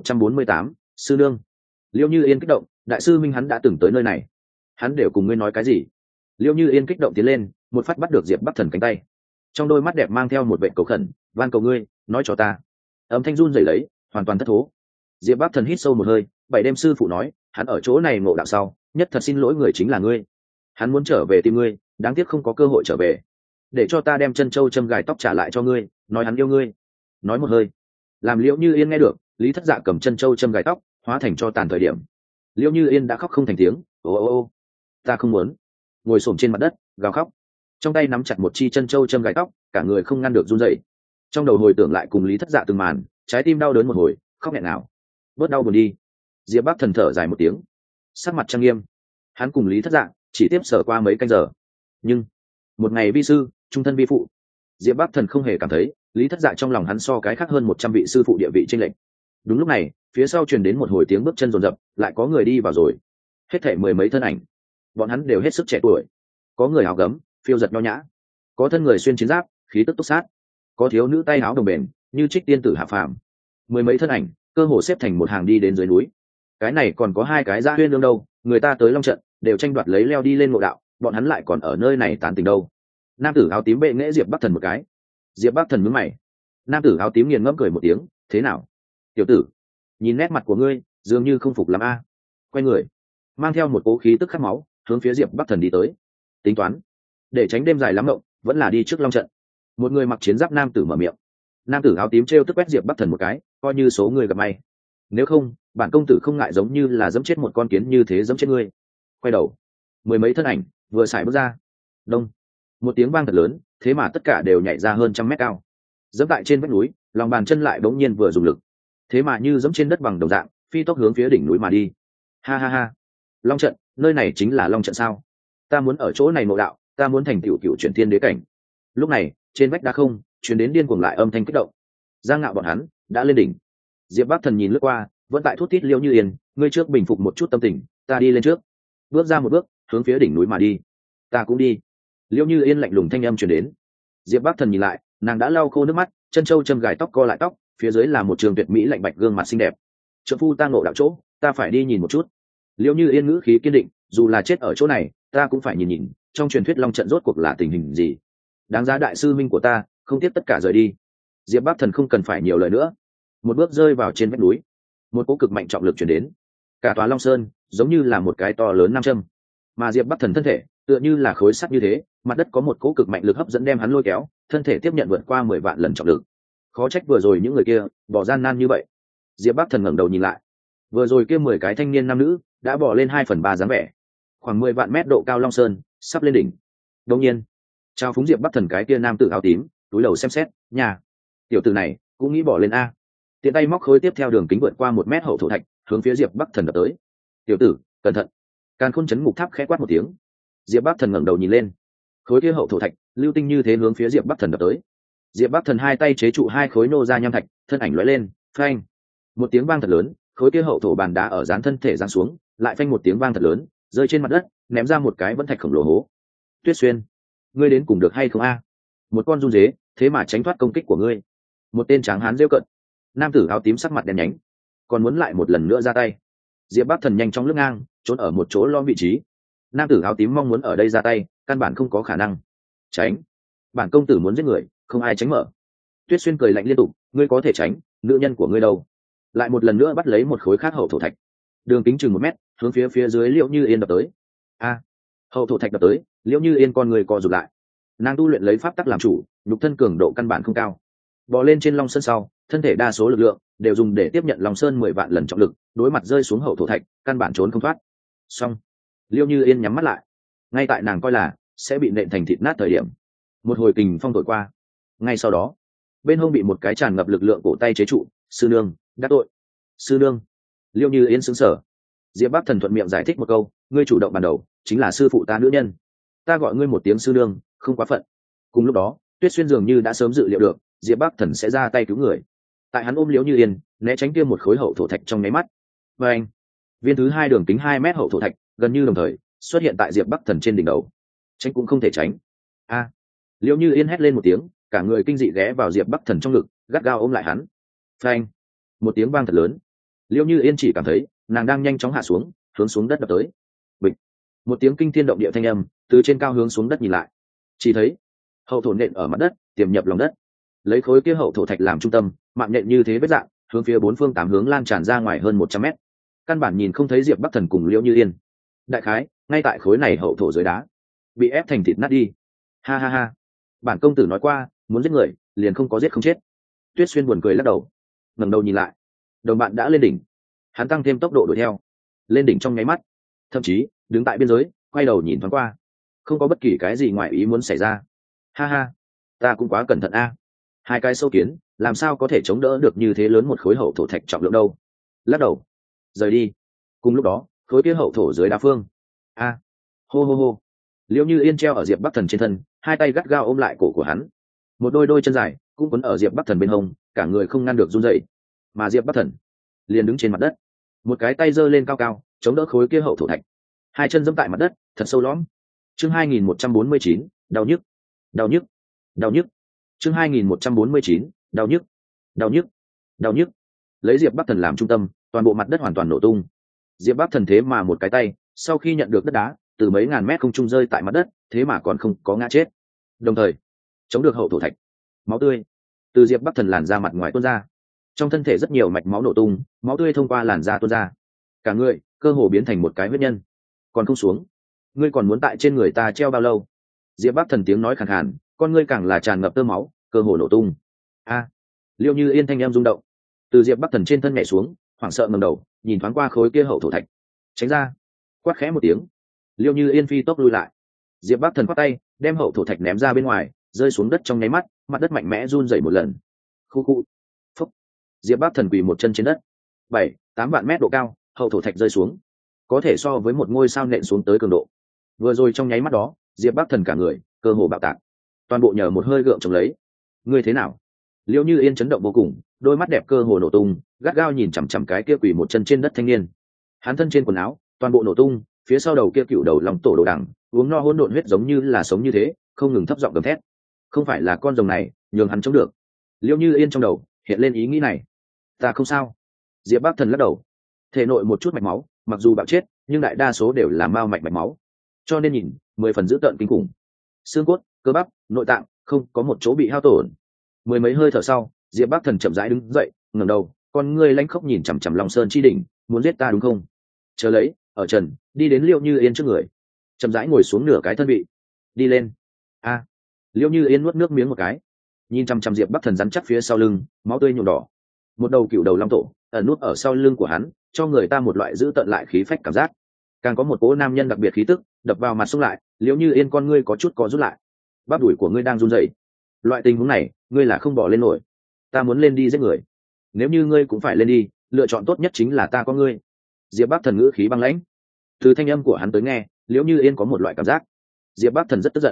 2148, sư nương. Liễu Như Yên kích động, đại sư minh hắn đã từng tới nơi này. Hắn đều cùng ngươi nói cái gì? Liễu Như Yên kích động tiến lên, một phát bắt được Diệp Bắc Thần cánh tay. Trong đôi mắt đẹp mang theo một vẻ cầu khẩn, van cầu ngươi, nói cho ta. Âm thanh run rẩy lấy, hoàn toàn thất thố. Diệp Bắc Thần hít sâu một hơi, 7 đêm sư phụ nói, hắn ở chỗ này ngộ đạo sau, nhất thật xin lỗi người chính là ngươi. Hắn muốn trở về tìm ngươi, đáng tiếc không có cơ hội trở về. Để cho ta đem chân châu châm gài tóc trả lại cho ngươi, nói hắn yêu ngươi. Nói một hơi, làm Liễu Như Yên nghe được, Lý Thất Dạ cầm chân châu châm gài tóc, hóa thành cho tàn thời điểm. Liễu Như Yên đã khóc không thành tiếng, ô ô ô, ta không muốn. Ngồi xổm trên mặt đất, gào khóc. Trong tay nắm chặt một chi chân châu châm gài tóc, cả người không ngăn được run rẩy. Trong đầu hồi tưởng lại cùng Lý Thất Dạ từng màn, trái tim đau đớn một hồi, khóc nghẹn nào. Bớt đau buồn đi. Diệp Bắc Thần thở dài một tiếng, sắc mặt trang nghiêm. Hắn cùng Lý Thất Dạ chỉ tiếp sở qua mấy canh giờ, nhưng một ngày vi sư, trung thân vi phụ. Diệp Bắc Thần không hề cảm thấy Lý Thất Dạ trong lòng hắn so cái khác hơn 100 vị sư phụ địa vị chênh lệch. Đúng lúc này, phía sau truyền đến một hồi tiếng bước chân rồn rập, lại có người đi vào rồi. Hết thảy 10 mấy thân ảnh, bọn hắn đều hết sức trẻ tuổi. Có người áo gấm, phiêu giật nho nhã, có thân người xuyên chiến giáp, khí tức túc sát, có thiếu nữ tay áo đồng bền, như trích tiên tử hạ phàm. 10 mấy thân ảnh, cơ hồ xếp thành một hàng đi đến dưới núi. Cái này còn có 2 cái Dã Huyên Lương đâu, người ta tới Long trận, đều tranh đoạt lấy leo đi lên ngộ đạo, bọn hắn lại còn ở nơi này tán tình đâu. Nam tử áo tím bệ nghệ Diệp Bắc Thần một cái. Diệp Bắc Thần nhướng mày. Nam tử áo tím nghiền ngẫm cười một tiếng, thế nào, tiểu tử, nhìn nét mặt của ngươi dường như không phục lắm a. Quay người, mang theo một cố khí tức khát máu, hướng phía Diệp Bắc Thần đi tới. Tính toán, để tránh đêm dài lắm mộng, vẫn là đi trước Long trận. Một người mặc chiến giáp nam tử mở miệng. Nam tử áo tím trêu tức quét Diệp Bắc Thần một cái, coi như số người gặp may. Nếu không, bản công tử không ngại giống như là dẫm chết một con kiến như thế dẫm chết ngươi. Quay đầu, 10 mấy thân ảnh vừa xài bước ra. Đông, một tiếng vang thật lớn, thế mà tất cả đều nhảy ra hơn 100 mét cao. Dẫm tại trên vách núi, lòng bàn chân lại bỗng nhiên vừa dùng lực, thế mà như dẫm trên đất bằng đồng dạng, phi tốc hướng phía đỉnh núi mà đi. Ha ha ha, Long trận, nơi này chính là Long trận sao? Ta muốn ở chỗ này ngộ đạo, ta muốn thành tựu cựu chuyển thiên đế cảnh. Lúc này, trên vách đá không truyền đến điên cuồng lại âm thanh kích động. Giang Ngạo bọn hắn đã lên đỉnh. Diệp Bắc Thần nhìn lướt qua, vẫn tại thút thít Liễu Như Yên, ngươi trước bình phục một chút tâm tình, ta đi lên trước. Bước ra một bước, hướng phía đỉnh núi mà đi. Ta cũng đi. Liễu Như Yên lạnh lùng thanh âm truyền đến. Diệp Bắc Thần nhìn lại, nàng đã lau khô nước mắt, chân châu châm gài tóc co lại tóc, phía dưới là một trường tuyệt mỹ lạnh bạch gương mặt xinh đẹp. Trượng phu ta ngộ đạo chỗ, ta phải đi nhìn một chút. Liễu Như Yên ngữ khí kiên định, dù là chết ở chỗ này, ta cũng phải nhìn nhìn, trong truyền thuyết Long trận rốt cuộc là tình hình gì. Đáng giá đại sư minh của ta, không tiếp tất cả rời đi. Diệp Bắc Thần không cần phải nhiều lời nữa, một bước rơi vào trên vách núi. Một cỗ cực mạnh trọng lực truyền đến, cả tòa Long Sơn giống như là một cái to lớn nam châm, mà Diệp Bắc Thần thân thể tựa như là khối sắt như thế, mặt đất có một cỗ cực mạnh lực hấp dẫn đem hắn lôi kéo, thân thể tiếp nhận vượt qua 10 vạn lần trọng lực. Khó trách vừa rồi những người kia bỏ gian nan như vậy. Diệp Bắc Thần ngẩng đầu nhìn lại, vừa rồi kia 10 cái thanh niên nam nữ đã bỏ lên 2/3 dáng vẻ. Khoảng 10 vạn mét độ cao Long Sơn sắp lên đỉnh. Đương nhiên, chào phúng Diệp Bắc Thần cái kia nam tử áo tím, túi đầu xem xét, nhà tiểu tử này cũng nghĩ bỏ lên a. Tiện tay móc khối tiếp theo đường kính vượt qua 1 mét hậu thổ thạch, hướng phía Diệp Bắc Thần đập tới. Tiểu tử, cẩn thận. Càn Khôn chấn ngục tháp khẽ quát một tiếng. Diệp Bắc Thần ngẩng đầu nhìn lên, khối kia hậu thổ thạch lưu tinh như thế hướng phía Diệp Bắc Thần đập tới. Diệp Bắc Thần hai tay chế trụ 2 khối nô ra nham thạch, thân ảnh lóe lên, phanh. Một tiếng vang thật lớn, khối kia hậu thổ bàn đá ở dán thân thể giáng xuống, lại phanh một tiếng vang thật lớn, rơi trên mặt đất, ném ra một cái vẫn thạch khổng lồ hố. Tuyết Xuyên, ngươi đến cùng được hay không a? Một con run dế, thế mà tránh thoát công kích của ngươi. Một tên tráng hán rêu cận. Nam tử áo tím sắc mặt đen nhánh, còn muốn lại một lần nữa ra tay. Diệp Bắc Thần nhanh chóng lướt ngang, trốn ở một chỗ lõm vị trí. Nam tử áo tím mong muốn ở đây ra tay, căn bản không có khả năng. Tránh, bản công tử muốn giết người, không ai tránh mở. Tuyết Xuyên cười lạnh liên tục, ngươi có thể tránh, nữ nhân của ngươi đâu? Lại một lần nữa bắt lấy một khối khác hậu thổ thạch, đường kính chừng 1 mét, hướng phía dưới Liễu Như Yên đập tới. A, hậu thổ thạch đập tới, Liễu Như Yên con người co rụt lại. Nàng tu luyện lấy pháp tắc làm chủ, nhục thân cường độ căn bản không cao. Bò lên trên Long Sơn sau, thân thể đa số lực lượng đều dùng để tiếp nhận Long Sơn 10 vạn lần trọng lực, đối mặt rơi xuống hậu thổ thạch, căn bản trốn không thoát. Xong, Liễu Như Yên nhắm mắt lại. Ngay tại nàng coi là sẽ bị nện thành thịt nát thời điểm, một hồi kình phong thổi qua. Ngay sau đó, bên hông bị một cái tràn ngập lực lượng cổ tay chế trụ. Sư nương, đắc tội. Sư nương. Liễu Như Yên sững sờ. Diệp Bắc Thần thuận miệng giải thích một câu, ngươi chủ động ban đầu chính là sư phụ ta nữ nhân, ta gọi ngươi một tiếng sư nương không quá phận. Cùng lúc đó Tuyết Xuyên dường như đã sớm dự liệu được Diệp Bắc Thần sẽ ra tay cứu người, tại hắn ôm Liễu Như Yên né tránh kia một khối hậu thổ thạch trong nháy mắt, và anh viên thứ hai đường kính 2 mét hậu thổ thạch gần như đồng thời xuất hiện tại Diệp Bắc Thần trên đỉnh đầu. Tránh cũng không thể tránh. A! Liễu Như Yên hét lên một tiếng, cả người kinh dị ghé vào Diệp Bắc Thần trong ngực, gắt gao ôm lại hắn. Phanh! Một tiếng vang thật lớn. Liễu Như Yên chỉ cảm thấy nàng đang nhanh chóng hạ xuống, hướng xuống đất đập tới. Bịch! Một tiếng kinh thiên động địa thanh âm từ trên cao hướng xuống đất nhìn lại, chỉ thấy hậu thổ nện ở mặt đất, tiềm nhập lòng đất, lấy khối kia hậu thổ thạch làm trung tâm, mạng nện như thế vết dạng, hướng phía bốn phương tám hướng lan tràn ra ngoài hơn 100 mét. Căn bản nhìn không thấy Diệp Bắc Thần cùng Liễu Như Yên. Đại khái ngay tại khối này hậu thổ dưới đá bị ép thành thịt nát đi. Ha ha ha, bản công tử nói qua muốn giết người liền không có giết không chết. Tuyết Xuyên buồn cười lắc đầu, ngẩng đầu nhìn lại, đồng bạn đã lên đỉnh. Hắn tăng thêm tốc độ đuổi theo, lên đỉnh trong nháy mắt, thậm chí đứng tại biên giới quay đầu nhìn thoáng qua, không có bất kỳ cái gì ngoài ý muốn xảy ra. Ha ha, ta cũng quá cẩn thận a. Hai cái sâu kiến làm sao có thể chống đỡ được như thế lớn một khối hậu thổ thạch trọng lượng đâu. Lắc đầu rời đi. Cùng lúc đó khối kia hậu thổ dưới đá phương, a hô hô hô, Liễu Như Yên treo ở Diệp Bắc Thần trên thân, hai tay gắt gao ôm lại cổ của hắn, một đôi chân dài cũng quấn ở Diệp Bắc Thần bên hông, cả người không ngăn được run rẩy. Mà Diệp Bắc Thần liền đứng trên mặt đất, một cái tay giơ lên cao cao chống đỡ khối kia hậu thổ thạch, hai chân giẫm tại mặt đất thật sâu lõm. Chương 2149, đau nhức, đau nhức, đau nhức. Chương 2149, đau nhức, đau nhức, đau nhức. Lấy Diệp Bắc Thần làm trung tâm, toàn bộ mặt đất hoàn toàn nổ tung. Diệp Bắc Thần thế mà một cái tay, sau khi nhận được đất đá từ mấy ngàn mét không trung rơi tại mặt đất, thế mà còn không có ngã chết, đồng thời chống được hậu thổ thạch. Máu tươi từ Diệp Bắc Thần làn da mặt ngoài tuôn ra, trong thân thể rất nhiều mạch máu nổ tung, máu tươi thông qua làn da tuôn ra, cả người cơ hồ biến thành một cái huyết nhân. Còn không xuống, ngươi còn muốn tại trên người ta treo bao lâu? Diệp Bắc Thần tiếng nói khàn khàn, con ngươi càng là tràn ngập tơ máu, cơ hồ nổ tung. A! Liễu Như Yên thanh em rung động, từ Diệp Bắc Thần trên thân nhảy xuống, hoảng sợ ngẩng đầu nhìn thoáng qua khối kia hậu thổ thạch, tránh ra. Quát khẽ một tiếng, Liễu Như Yên phi tốc lui lại. Diệp Bắc Thần quát tay đem hậu thổ thạch ném ra bên ngoài, rơi xuống đất trong nháy mắt, mặt đất mạnh mẽ run rẩy một lần. Khu khu. Phúc. Diệp Bắc Thần quỳ một chân trên đất. 7-8 vạn mét độ cao, hậu thổ thạch rơi xuống, có thể so với một ngôi sao nện xuống tới cường độ. Vừa rồi trong nháy mắt đó, Diệp Bắc Thần cả người cơ hồ bạo tạc, toàn bộ nhờ một hơi gượng chống lấy. Ngươi thế nào? Liễu Như Yên chấn động vô cùng, đôi mắt đẹp cơ hồ nổ tung, gắt gao nhìn chằm chằm cái kia quỳ một chân trên đất thanh niên. Hắn thân trên quần áo toàn bộ nổ tung, phía sau đầu kia cựu đầu lòng tổ đồ đằng uống no hỗn độn huyết giống như là sống như thế, không ngừng thấp giọng gầm thét. Không phải là con rồng này nhường hắn chống được. Liễu Như Yên trong đầu hiện lên ý nghĩ này. Ta không sao. Diệp Bắc Thần lắc đầu, thể nội một chút mạch máu mặc dù bạo chết nhưng đại đa số đều là mao mạch mạch máu, cho nên nhìn 10 phần dữ tợn kinh khủng. Xương cốt, cơ bắp, nội tạng không có một chỗ bị hao tổn. Mười mấy hơi thở sau, Diệp Bắc Thần chậm rãi đứng dậy, ngẩng đầu, con ngươi lanh khốc nhìn chằm chằm Long Sơn chi đỉnh, muốn giết ta đúng không? Chờ lấy, ở trần, đi đến Liễu Như Yên trước người, chậm rãi ngồi xuống nửa cái thân vị. Đi lên. A. Liễu Như Yên nuốt nước miếng một cái, nhìn chằm chằm Diệp Bắc Thần rắn chắc phía sau lưng, máu tươi nhuộm đỏ. Một đầu cựu đầu long tổ ẩn nút ở sau lưng của hắn, cho người ta một loại dữ tợn lại khí phách cảm giác. Càng có một cỗ nam nhân đặc biệt khí tức đập vào mặt xung lại. Liễu Như Yên con ngươi có chút co rút lại, bắp đùi của ngươi đang run rẩy. Loại tình huống này ngươi là không bỏ lên nổi. Ta muốn lên đi giết người, nếu như ngươi cũng phải lên đi, lựa chọn tốt nhất chính là ta có ngươi. Diệp Bắc Thần ngữ khí băng lãnh, từ thanh âm của hắn tới nghe, Liễu Như Yên có một loại cảm giác Diệp Bắc Thần rất tức giận,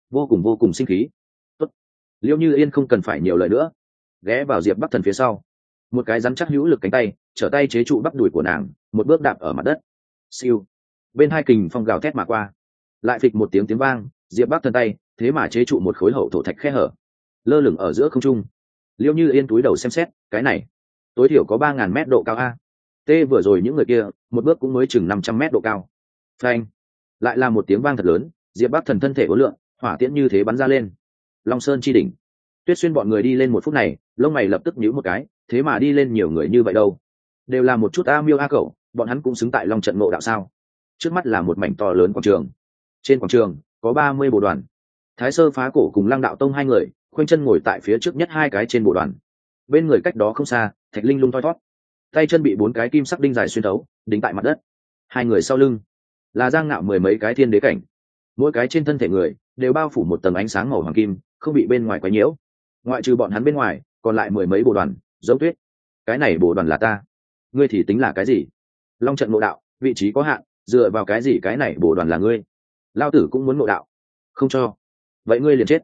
vô cùng sinh khí. Tốt. Liễu Như Yên không cần phải nhiều lời nữa, ghé vào Diệp Bắc Thần phía sau, một cái rắn chắc hữu lực cánh tay trở tay chế trụ bắp đùi của nàng, một bước đạp ở mặt đất. Siêu. Bên hai kình phong gào thét mà qua, lại phịch một tiếng vang, Diệp Bắc Thần tay thế mà chế trụ một khối hậu thổ thạch khe hở, lơ lửng ở giữa không trung. Liễu Như Yên túi đầu xem xét, cái này tối thiểu có 3000 mét độ cao a. Tê vừa rồi những người kia một bước cũng mới chừng 500 mét độ cao. Phanh. Lại là một tiếng vang thật lớn, Diệp Bắc Thần thân thể uốn lượn, hỏa tiễn như thế bắn ra lên. Long Sơn chi đỉnh. Tuyết Xuyên bọn người đi lên một phút này, lông mày lập tức nhíu một cái, thế mà đi lên nhiều người như vậy đâu? Đều là một chút a miêu a cẩu, bọn hắn cũng xứng tại Long trận ngộ đạo sao? Trước mắt là một mảnh to lớn quảng trường. Trên quảng trường có 30 bộ đoàn. Thái Sơ Phá Cổ cùng Lăng Đạo Tông hai người khoanh chân ngồi tại phía trước nhất hai cái trên bộ đoàn. Bên người cách đó không xa, Thạch Linh lung thoi thoát, tay chân bị 4 cái kim sắc đinh dài xuyên thấu, đính tại mặt đất. Hai người sau lưng là Giang Ngạo 10 mấy cái thiên đế cảnh, mỗi cái trên thân thể người đều bao phủ một tầng ánh sáng màu hoàng kim, không bị bên ngoài quấy nhiễu. Ngoại trừ bọn hắn bên ngoài, còn lại 10 mấy bộ đoàn, giống tuyết. Cái này bộ đoàn là ta, ngươi thì tính là cái gì? Long trận ngộ đạo, vị trí có hạn, dựa vào cái gì cái này bộ đoàn là ngươi? Lao tử cũng muốn ngộ đạo, không cho. Vậy ngươi liền chết.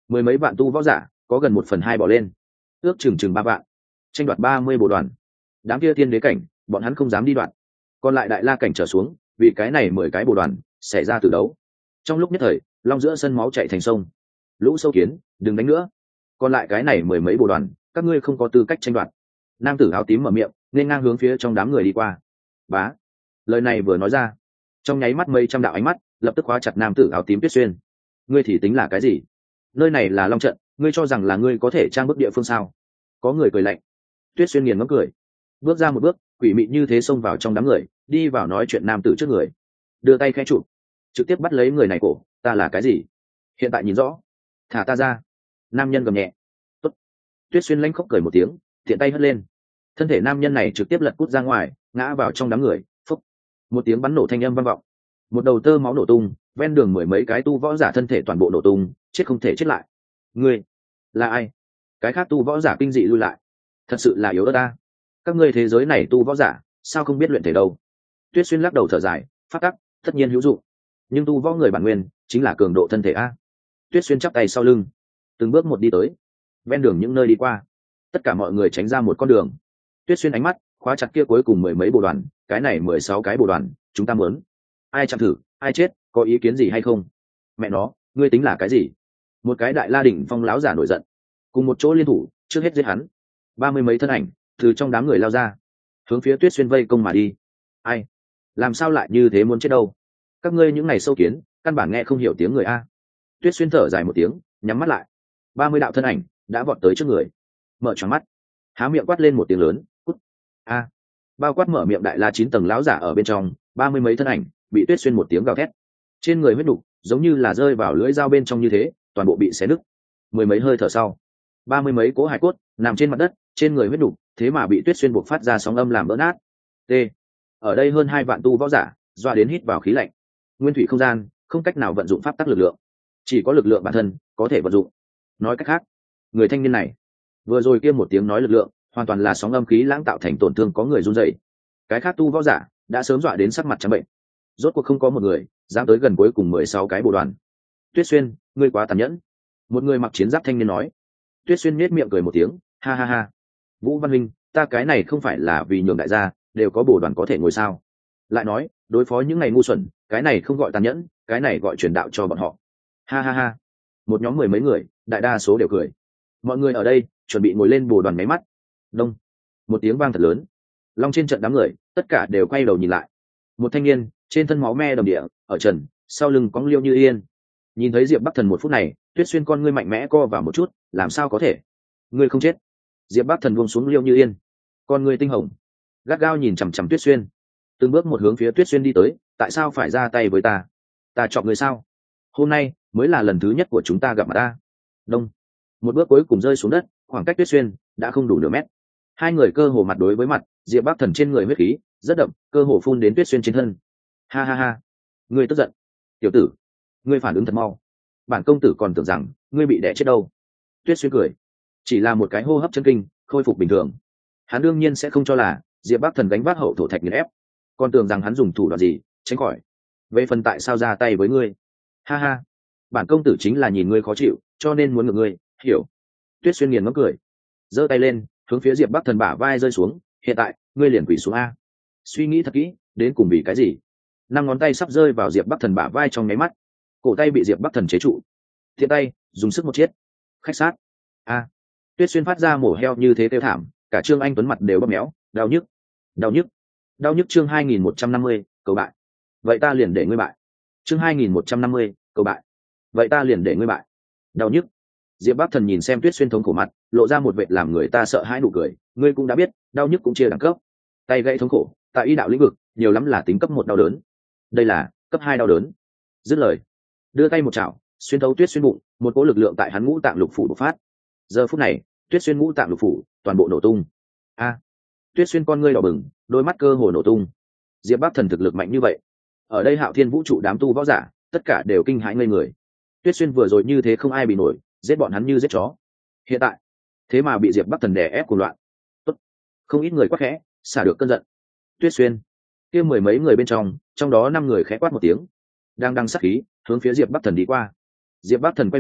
mười mấy vạn tu võ giả có gần 1/2 bỏ lên, ước chừng 3 vạn, tranh đoạt 30 bộ đoàn. Đám kia tiên đế cảnh bọn hắn không dám đi đoạn, còn lại đại la cảnh trở xuống vì cái này 10 cái bộ đoàn xảy ra từ đấu. Trong lúc nhất thời long giữa sân máu chảy thành sông. Lũ sâu kiến đừng đánh nữa, còn lại cái này 10 mấy bộ đoàn các ngươi không có tư cách tranh đoạt. Nam tử áo tím mở miệng nên ngang hướng phía trong đám người đi qua. Bá, lời này vừa nói ra, trong nháy mắt mấy trăm đạo ánh mắt lập tức khóa chặt nam tử áo tím Tuyết Xuyên. Ngươi thì tính là cái gì? Nơi này là long trận, ngươi cho rằng là ngươi có thể trang bức địa phương sao? Có người cười lạnh. Tuyết Xuyên nghiền ngẫm cười, bước ra một bước, quỷ mị như thế xông vào trong đám người, đi vào nói chuyện nam tử trước người, đưa tay khẽ chụp, trực tiếp bắt lấy người này cổ. Ta là cái gì? Hiện tại nhìn rõ, thả ta ra. Nam nhân gầm nhẹ. Tốt. Tuyết Xuyên lanh khóc cười một tiếng, tiện tay hất lên, thân thể nam nhân này trực tiếp lật cút ra ngoài, ngã vào trong đám người. Phúc, một tiếng bắn nổ thanh âm vang vọng, một đầu tơ máu nổ tung, ven đường mười mấy cái tu võ giả thân thể toàn bộ nổ tung, chết không thể chết lại. Ngươi là ai? Cái khác tu võ giả kinh dị lui lại. Thật sự là yếu ớt ta. Các ngươi thế giới này tu võ giả sao không biết luyện thể đâu? Tuyết Xuyên lắc đầu thở dài, phát tắc tất nhiên hữu dụng, nhưng tu võ người bản nguyên chính là cường độ thân thể a. Tuyết Xuyên chắp tay sau lưng, từng bước một đi tới ven đường những nơi đi qua, tất cả mọi người tránh ra một con đường. Tuyết Xuyên ánh mắt khóa chặt kia cuối cùng 10 mấy bộ đoàn, cái này 16 cái bộ đoàn chúng ta muốn, ai chạm thử ai chết, có ý kiến gì hay không? Mẹ nó, ngươi tính là cái gì? Một cái đại la đỉnh phong láo giả nổi giận, cùng một chỗ liên thủ trước hết giết hắn. 30 mấy thân ảnh từ trong đám người lao ra, hướng phía Tuyết Xuyên vây công mà đi. Ai làm sao lại như thế muốn chết đâu? Các ngươi những ngày sâu kiến căn bản nghe không hiểu tiếng người a. Tuyết Xuyên thở dài một tiếng, nhắm mắt lại. 30 đạo thân ảnh đã vọt tới trước người, mở choáng mắt, há miệng quát lên một tiếng lớn, cút. A. Bao quát mở miệng đại la 9 tầng lão giả ở bên trong, 30 mấy thân ảnh bị Tuyết Xuyên một tiếng gào thét, trên người huyết đục giống như là rơi vào lưỡi dao bên trong như thế, toàn bộ bị xé nứt. Mười mấy hơi thở sau, 30 mấy cỗ hải cốt nằm trên mặt đất, trên người huyết đục thế mà bị Tuyết Xuyên buộc phát ra sóng âm làm vỡ nát. T. Ở đây hơn 2 vạn tu võ giả doa đến hít vào khí lạnh. Nguyên thủy không gian không cách nào vận dụng pháp tắc lực lượng, chỉ có lực lượng bản thân có thể vận dụng. Nói cách khác, người thanh niên này vừa rồi kia một tiếng nói lực lượng hoàn toàn là sóng âm khí lãng tạo thành tổn thương, có người run rẩy. Cái khác tu võ giả đã sớm dọa đến sắc mặt trắng bệnh, rốt cuộc không có một người dám tới gần cuối cùng 16 cái bộ đoàn. Tuyết Xuyên, ngươi quá tàn nhẫn. Một người mặc chiến giáp thanh niên nói. Tuyết Xuyên nhếch miệng cười một tiếng, ha ha ha. Vũ Văn Minh, ta cái này không phải là vì nhường đại gia đều có bộ đoàn có thể ngồi sao? Lại nói, đối phó những ngày ngu xuẩn, cái này không gọi tàn nhẫn, cái này gọi truyền đạo cho bọn họ. Ha ha ha. Một nhóm mười mấy người, đại đa số đều cười. Mọi người ở đây chuẩn bị ngồi lên bồ đoàn máy mắt. Đông. Một tiếng vang thật lớn. Long trên trận đám người tất cả đều quay đầu nhìn lại. Một thanh niên trên thân máu me đầm địa, ở trần, sau lưng cóng Liêu Như Yên. Nhìn thấy Diệp Bắc Thần một phút này, Tuyết Xuyên con ngươi mạnh mẽ co vào một chút, làm sao có thể? Ngươi không chết. Diệp Bắc Thần buông xuống Liêu Như Yên, con ngươi tinh hồng, gắt gao nhìn chằm chằm Tuyết Xuyên, từng bước một hướng phía Tuyết Xuyên đi tới. Tại sao phải ra tay với ta? Ta chọc người sao? Hôm nay mới là lần thứ nhất của chúng ta gặp mặt ta. Đông. Một bước cuối cùng rơi xuống đất, khoảng cách Tuyết Xuyên đã không đủ nửa mét. Hai người cơ hồ mặt đối với mặt, Diệp Bắc Thần trên người huyết khí rất đậm, cơ hồ phun đến Tuyết Xuyên trên thân. Ha ha ha, ngươi tức giận? Tiểu tử, ngươi phản ứng thật mau. Bản công tử còn tưởng rằng ngươi bị đẻ chết đâu. Tuyết Xuyên cười, chỉ là một cái hô hấp chân kinh, khôi phục bình thường. Hắn đương nhiên sẽ không cho là Diệp Bắc Thần gánh vác hậu thổ thạch nghiền ép, còn tưởng rằng hắn dùng thủ đoạn gì tránh khỏi. Về phần tại sao ra tay với ngươi, ha ha, bản công tử chính là nhìn ngươi khó chịu, cho nên muốn ngược ngươi, hiểu? Tuyết Xuyên nghiền ngẫm cười, giơ tay lên hướng phía Diệp Bắc Thần bả vai rơi xuống. Hiện tại ngươi liền quỳ xuống a. Suy nghĩ thật kỹ, đến cùng vì cái gì? Năm ngón tay sắp rơi vào Diệp Bắc Thần bả vai trong nháy mắt, cổ tay bị Diệp Bắc Thần chế trụ. Thiện tay dùng sức một chiết. Khách sát. A. Tuyết Xuyên phát ra mổ heo như thế kêu thảm, cả Trương Anh Tuấn mặt đều bầm méo, đau nhức, đau nhức, đau nhức. Chương 2150, cầu bại. Vậy ta liền để ngươi bại. Chương 2150, cầu bại. Vậy ta liền để ngươi bại. Đau nhức. Diệp Bắc Thần nhìn xem Tuyết Xuyên thống khổ mặt, lộ ra một vẻ làm người ta sợ hãi nụ cười. Ngươi cũng đã biết, đau nhức cũng chia đẳng cấp. Tay gãy thống khổ, tại y đạo lĩnh vực, nhiều lắm là tính cấp 1 đau đớn. Đây là cấp 2 đau đớn. Dứt lời, đưa tay một chảo, xuyên thấu Tuyết Xuyên bụng, một cỗ lực lượng tại hắn ngũ tạng lục phủ bộc phát. Giờ phút này, Tuyết Xuyên ngũ tạng lục phủ toàn bộ nổ tung. A. Tuyết Xuyên con ngươi đỏ bừng, đôi mắt cơ hồ nổ tung. Diệp Bắc Thần thực lực mạnh như vậy, ở đây Hạo Thiên vũ trụ đám tu võ giả tất cả đều kinh hãi ngây người. Tuyết Xuyên vừa rồi như thế không ai bị nổi, giết bọn hắn như giết chó. Hiện tại thế mà bị Diệp Bắc Thần đè ép cuồng loạn. Tốt. Không ít người quát khẽ xả được cơn giận. Tuyết Xuyên kia mười mấy người bên trong đó 5 người khẽ quát một tiếng, đang sắc khí hướng phía Diệp Bắc Thần đi qua. Diệp Bắc Thần quay đầu,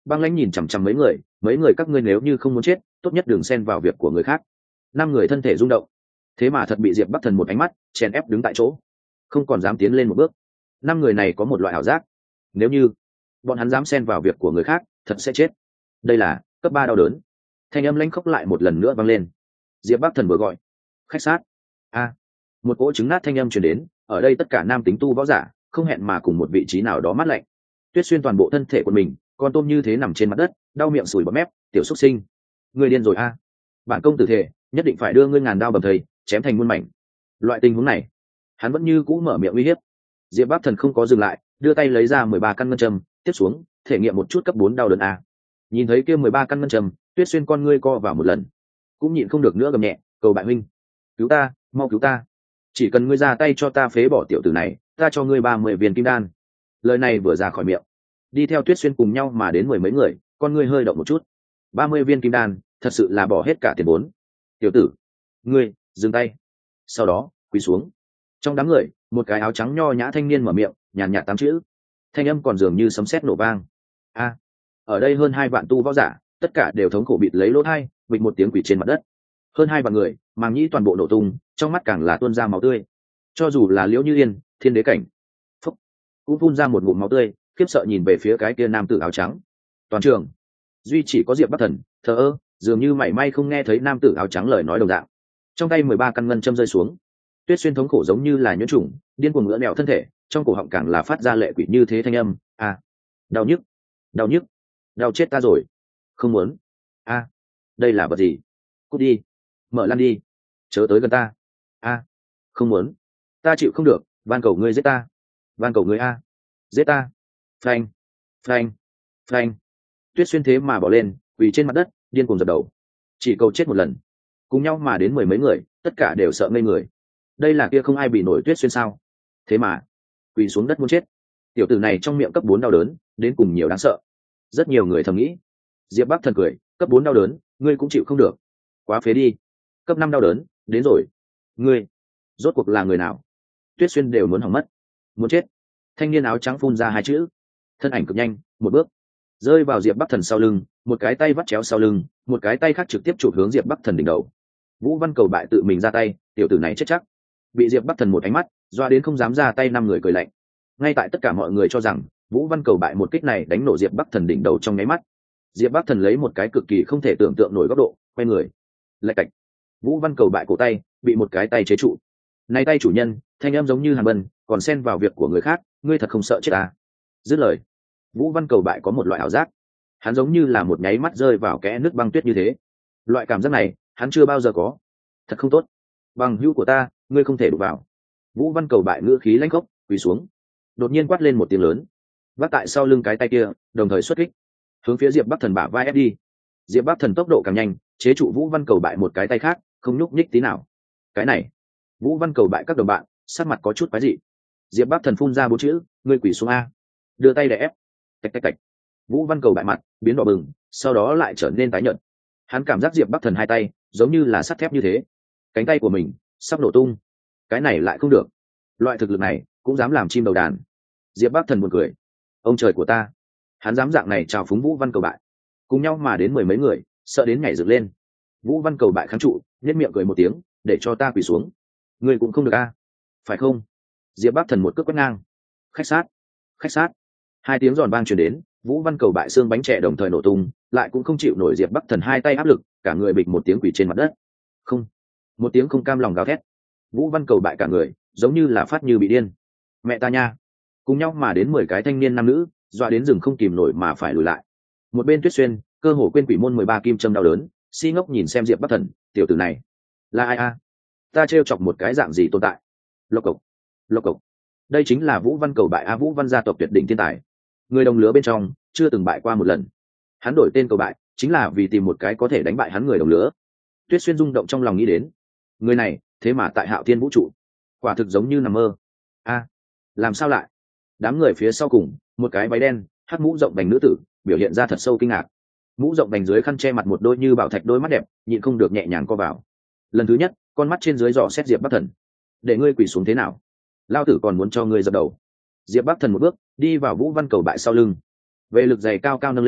Băng Lãnh nhìn chằm chằm mấy người các ngươi nếu như không muốn chết tốt nhất đừng xen vào việc của người khác. 5 người thân thể rung động, thế mà thật bị Diệp Bắc Thần một ánh mắt chèn ép đứng tại chỗ, không còn dám tiến lên một bước. 5 người này có một loại ảo giác, nếu như bọn hắn dám xen vào việc của người khác thật sẽ chết. Đây là cấp 3 đau đớn. Thanh âm lãnh khốc lại một lần nữa vang lên. Diệp Bắc Thần vừa gọi khách sát, a một cỗ trứng nát thanh âm truyền đến, ở đây tất cả nam tính tu võ giả không hẹn mà cùng một vị trí nào đó mát lạnh. Tuyết Xuyên toàn bộ thân thể của mình con tôm như thế nằm trên mặt đất, đau miệng sùi bọt mép. Tiểu xuất sinh, ngươi điên rồi a? Bản công tử thể nhất định phải đưa ngươi ngàn đao bầm thây, chém thành muôn mảnh. Loại tình huống này hắn vẫn như cũ mở miệng uy hiếp. Diệp Bắc Thần không có dừng lại, đưa tay lấy ra 13 căn ngân châm, tiếp xuống thể nghiệm một chút cấp 4 đau đớn a. Nhìn thấy kia 13 căn ngân châm, Tuyết Xuyên con ngươi co vào một lần, cũng nhịn không được nữa gầm nhẹ, cầu bại huynh, cứu ta, mau cứu ta, chỉ cần ngươi ra tay cho ta phế bỏ tiểu tử này, ta cho ngươi 30 viên kim đan. Lời này vừa ra khỏi miệng, đi theo Tuyết Xuyên cùng nhau mà đến 10 mấy người, con ngươi hơi động một chút. 30 viên kim đan thật sự là bỏ hết cả tiền vốn. Tiểu tử, ngươi dừng tay. Sau đó quỳ xuống. Trong đám người, một cái áo trắng nho nhã thanh niên mở miệng, nhàn nhạt 8 chữ, thanh âm còn dường như sấm sét nổ vang. A, ở đây hơn 2 vạn tu võ giả, tất cả đều thống khổ bịt lấy lỗ tai, bịch một tiếng quỳ trên mặt đất. Hơn 2 vạn người, màng nhĩ toàn bộ nổ tung, trong mắt càng là tuôn ra máu tươi. Cho dù là Liễu Như Yên, Thiên Đế cảnh, phúc, cũng phun ra một ngụm máu tươi, khiếp sợ nhìn về phía cái kia nam tử áo trắng. Toàn trường duy chỉ có Diệp Bắc Thần thờ ơ, dường như mảy may không nghe thấy nam tử áo trắng lời nói đồng dạng. Trong tay 13 căn ngân châm rơi xuống, Tuyết Xuyên thống khổ giống như là nhuyễn trùng, điên cuồng ngửa nẹo thân thể, trong cổ họng càng là phát ra lệ quỷ như thế thanh âm, a, đau nhức, đau nhức, đau chết ta rồi, không muốn, a, đây là vật gì, cút đi, mở lan đi, chớ tới gần ta, a, không muốn, ta chịu không được, van cầu ngươi giết ta, van cầu ngươi a, giết ta, phanh, phanh, phanh. Tuyết Xuyên thế mà bỏ lên, quỳ trên mặt đất, điên cuồng dập đầu, chỉ cầu chết một lần. Cùng nhau mà đến 10 mấy người, tất cả đều sợ ngây người. Đây là kia không ai bị nổi Tuyết Xuyên sao? Thế mà quỳ xuống đất muốn chết. Tiểu tử này trong miệng cấp 4 đau đớn, đến cùng nhiều đáng sợ. Rất nhiều người thầm nghĩ. Diệp Bắc Thần cười, cấp 4 đau đớn, ngươi cũng chịu không được. Quá phế đi. Cấp 5 đau đớn, đến rồi. Ngươi, rốt cuộc là người nào? Tuyết Xuyên đều muốn hỏng mất. Muốn chết. Thanh niên áo trắng phun ra 2 chữ. Thân ảnh cực nhanh, một bước rơi vào Diệp Bắc Thần sau lưng, một cái tay vắt chéo sau lưng, một cái tay khác trực tiếp chụp hướng Diệp Bắc Thần đỉnh đầu. Vũ Văn Cầu bại tự mình ra tay, tiểu tử này chết chắc. Bị Diệp Bắc Thần một ánh mắt doa đến không dám ra tay, 5 người cười lạnh. Ngay tại tất cả mọi người cho rằng Vũ Văn Cầu bại một kích này đánh nổ Diệp Bắc Thần đỉnh đầu trong nháy mắt, Diệp Bắc Thần lấy một cái cực kỳ không thể tưởng tượng nổi góc độ quay người, lạch cạch. Vũ Văn Cầu bại cổ tay bị một cái tay chế trụ. Này tay chủ nhân, thanh âm giống như hàn bân, còn xen vào việc của người khác, ngươi thật không sợ chết à? Dứt lời, Vũ Văn Cầu bại có một loại ảo giác, hắn giống như là một nháy mắt rơi vào kẽ nước băng tuyết như thế. Loại cảm giác này hắn chưa bao giờ có, thật không tốt. Bằng hữu của ta, ngươi không thể đụng vào. Vũ Văn Cầu bại ngữ khí lãnh khốc, quỳ xuống, đột nhiên quát lên một tiếng lớn, vác tại sau lưng cái tay kia đồng thời xuất kích, hướng phía Diệp Bắc Thần bả vai ép đi. Diệp Bắc Thần tốc độ càng nhanh, chế trụ Vũ Văn Cầu bại một cái tay khác, không nhúc nhích tí nào. Cái này, Vũ Văn Cầu bại các đồng bạn sắc mặt có chút quái dị. Diệp Bắc Thần phun ra 4 chữ, ngươi quỳ xuống a, đưa tay để ép. Tạch tạch tạch. Vũ Văn Cầu bại mặt biến đỏ bừng, sau đó lại trở nên tái nhợt. Hắn cảm giác Diệp Bắc Thần 2 tay giống như là sắt thép như thế, cánh tay của mình sắp nổ tung. Cái này lại không được, loại thực lực này cũng dám làm chim đầu đàn. Diệp Bắc Thần buồn cười, ông trời của ta, hắn dám dạng này chào phúng Vũ Văn Cầu bại. Cùng nhau mà đến 10 mấy người, sợ đến nhảy dựng lên. Vũ Văn Cầu bại kháng trụ, nhếch miệng cười một tiếng, để cho ta quỳ xuống. Ngươi cũng không được a, phải không? Diệp Bắc Thần một cước quét ngang. Khách sát, khách sát. 2 tiếng giòn vang truyền đến, Vũ Văn Cầu bại xương bánh trẻ đồng thời nổ tung, lại cũng không chịu nổi Diệp Bắc Thần 2 tay áp lực, cả người bịch một tiếng quỳ trên mặt đất. Không, một tiếng không cam lòng gào thét. Vũ Văn Cầu bại cả người giống như là phát như bị điên. Mẹ ta nha. Cùng nhau mà đến 10 cái thanh niên nam nữ, dọa đến rừng không kìm nổi mà phải lùi lại. Một bên Tuyết Xuyên cơ hồ quên quỷ môn 13 kim châm đau đớn, si ngốc nhìn xem Diệp Bắc Thần, tiểu tử này là ai a? Ta trêu chọc một cái dạng gì tồn tại? Lộc cộc, lộc cộc. Đây chính là Vũ Văn Cầu bại a, Vũ Văn gia tộc tuyệt đỉnh thiên tài, người đồng lứa bên trong chưa từng bại qua một lần. Hắn đổi tên Cầu bại chính là vì tìm một cái có thể đánh bại hắn người đồng lứa. Tuyết Xuyên rung động trong lòng nghĩ đến, người này thế mà tại Hạo Thiên vũ trụ, quả thực giống như nằm mơ. A, làm sao lại? Đám người phía sau cùng, một cái váy đen, hắc mũ rộng vành nữ tử, biểu hiện ra thật sâu kinh ngạc. Mũ rộng vành dưới khăn che mặt một đôi như bảo thạch đôi mắt đẹp, nhịn không được nhẹ nhàng co vào. Lần thứ nhất, con mắt trên dưới dò xét Diệp Bắc Thần. Để ngươi quỳ xuống thế nào? Lao tử còn muốn cho ngươi dập đầu. Diệp Bắc Thần một bước đi vào Vũ Văn Cầu bại sau lưng, vệ lực dày cao cao nâng lên,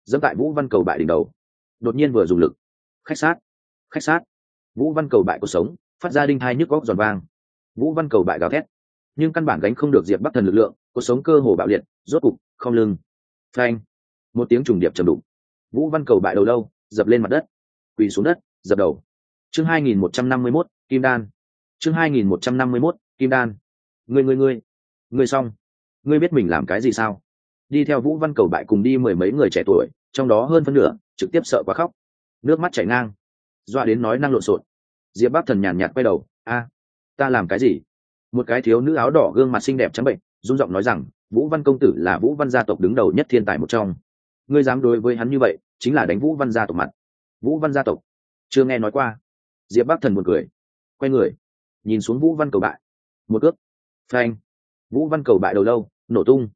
dẫm tại vũ văn cầu bại đỉnh đầu, đột nhiên vừa dùng lực, khách sát, khách sát. Vũ văn cầu bại cuộc sống phát ra đinh thai nhức góc giòn vang. Vũ văn cầu bại gào thét, nhưng căn bản gánh không được diệp bắc thần lực lượng, cuộc sống cơ hồ bạo liệt, rốt cục không lưng, phanh, một tiếng trùng điệp trầm đục, vũ văn cầu bại đầu lâu dập lên mặt đất, quỳ xuống đất dập đầu. Chương 2151, kim đan. Chương 2151, kim đan. Ngươi xong, ngươi biết mình làm cái gì sao? Đi theo vũ văn cầu bại cùng đi mười mấy người trẻ tuổi, trong đó hơn phân nửa trực tiếp sợ quá khóc, nước mắt chảy ngang, doa đến nói năng lộn xộn. Diệp bắc thần nhàn nhạt quay đầu, ta làm cái gì? Một cái thiếu nữ áo đỏ gương mặt xinh đẹp trắng bệnh, rung giọng nói rằng vũ văn công tử là vũ văn gia tộc đứng đầu nhất thiên tài một trong, ngươi dám đối với hắn như vậy chính là đánh vũ văn gia tộc mặt. Vũ văn gia tộc chưa nghe nói qua. Diệp bắc thần buồn cười, quay người nhìn xuống vũ văn cầu bại, một cước, phanh, vũ văn cầu bại đầu lâu nổ tung.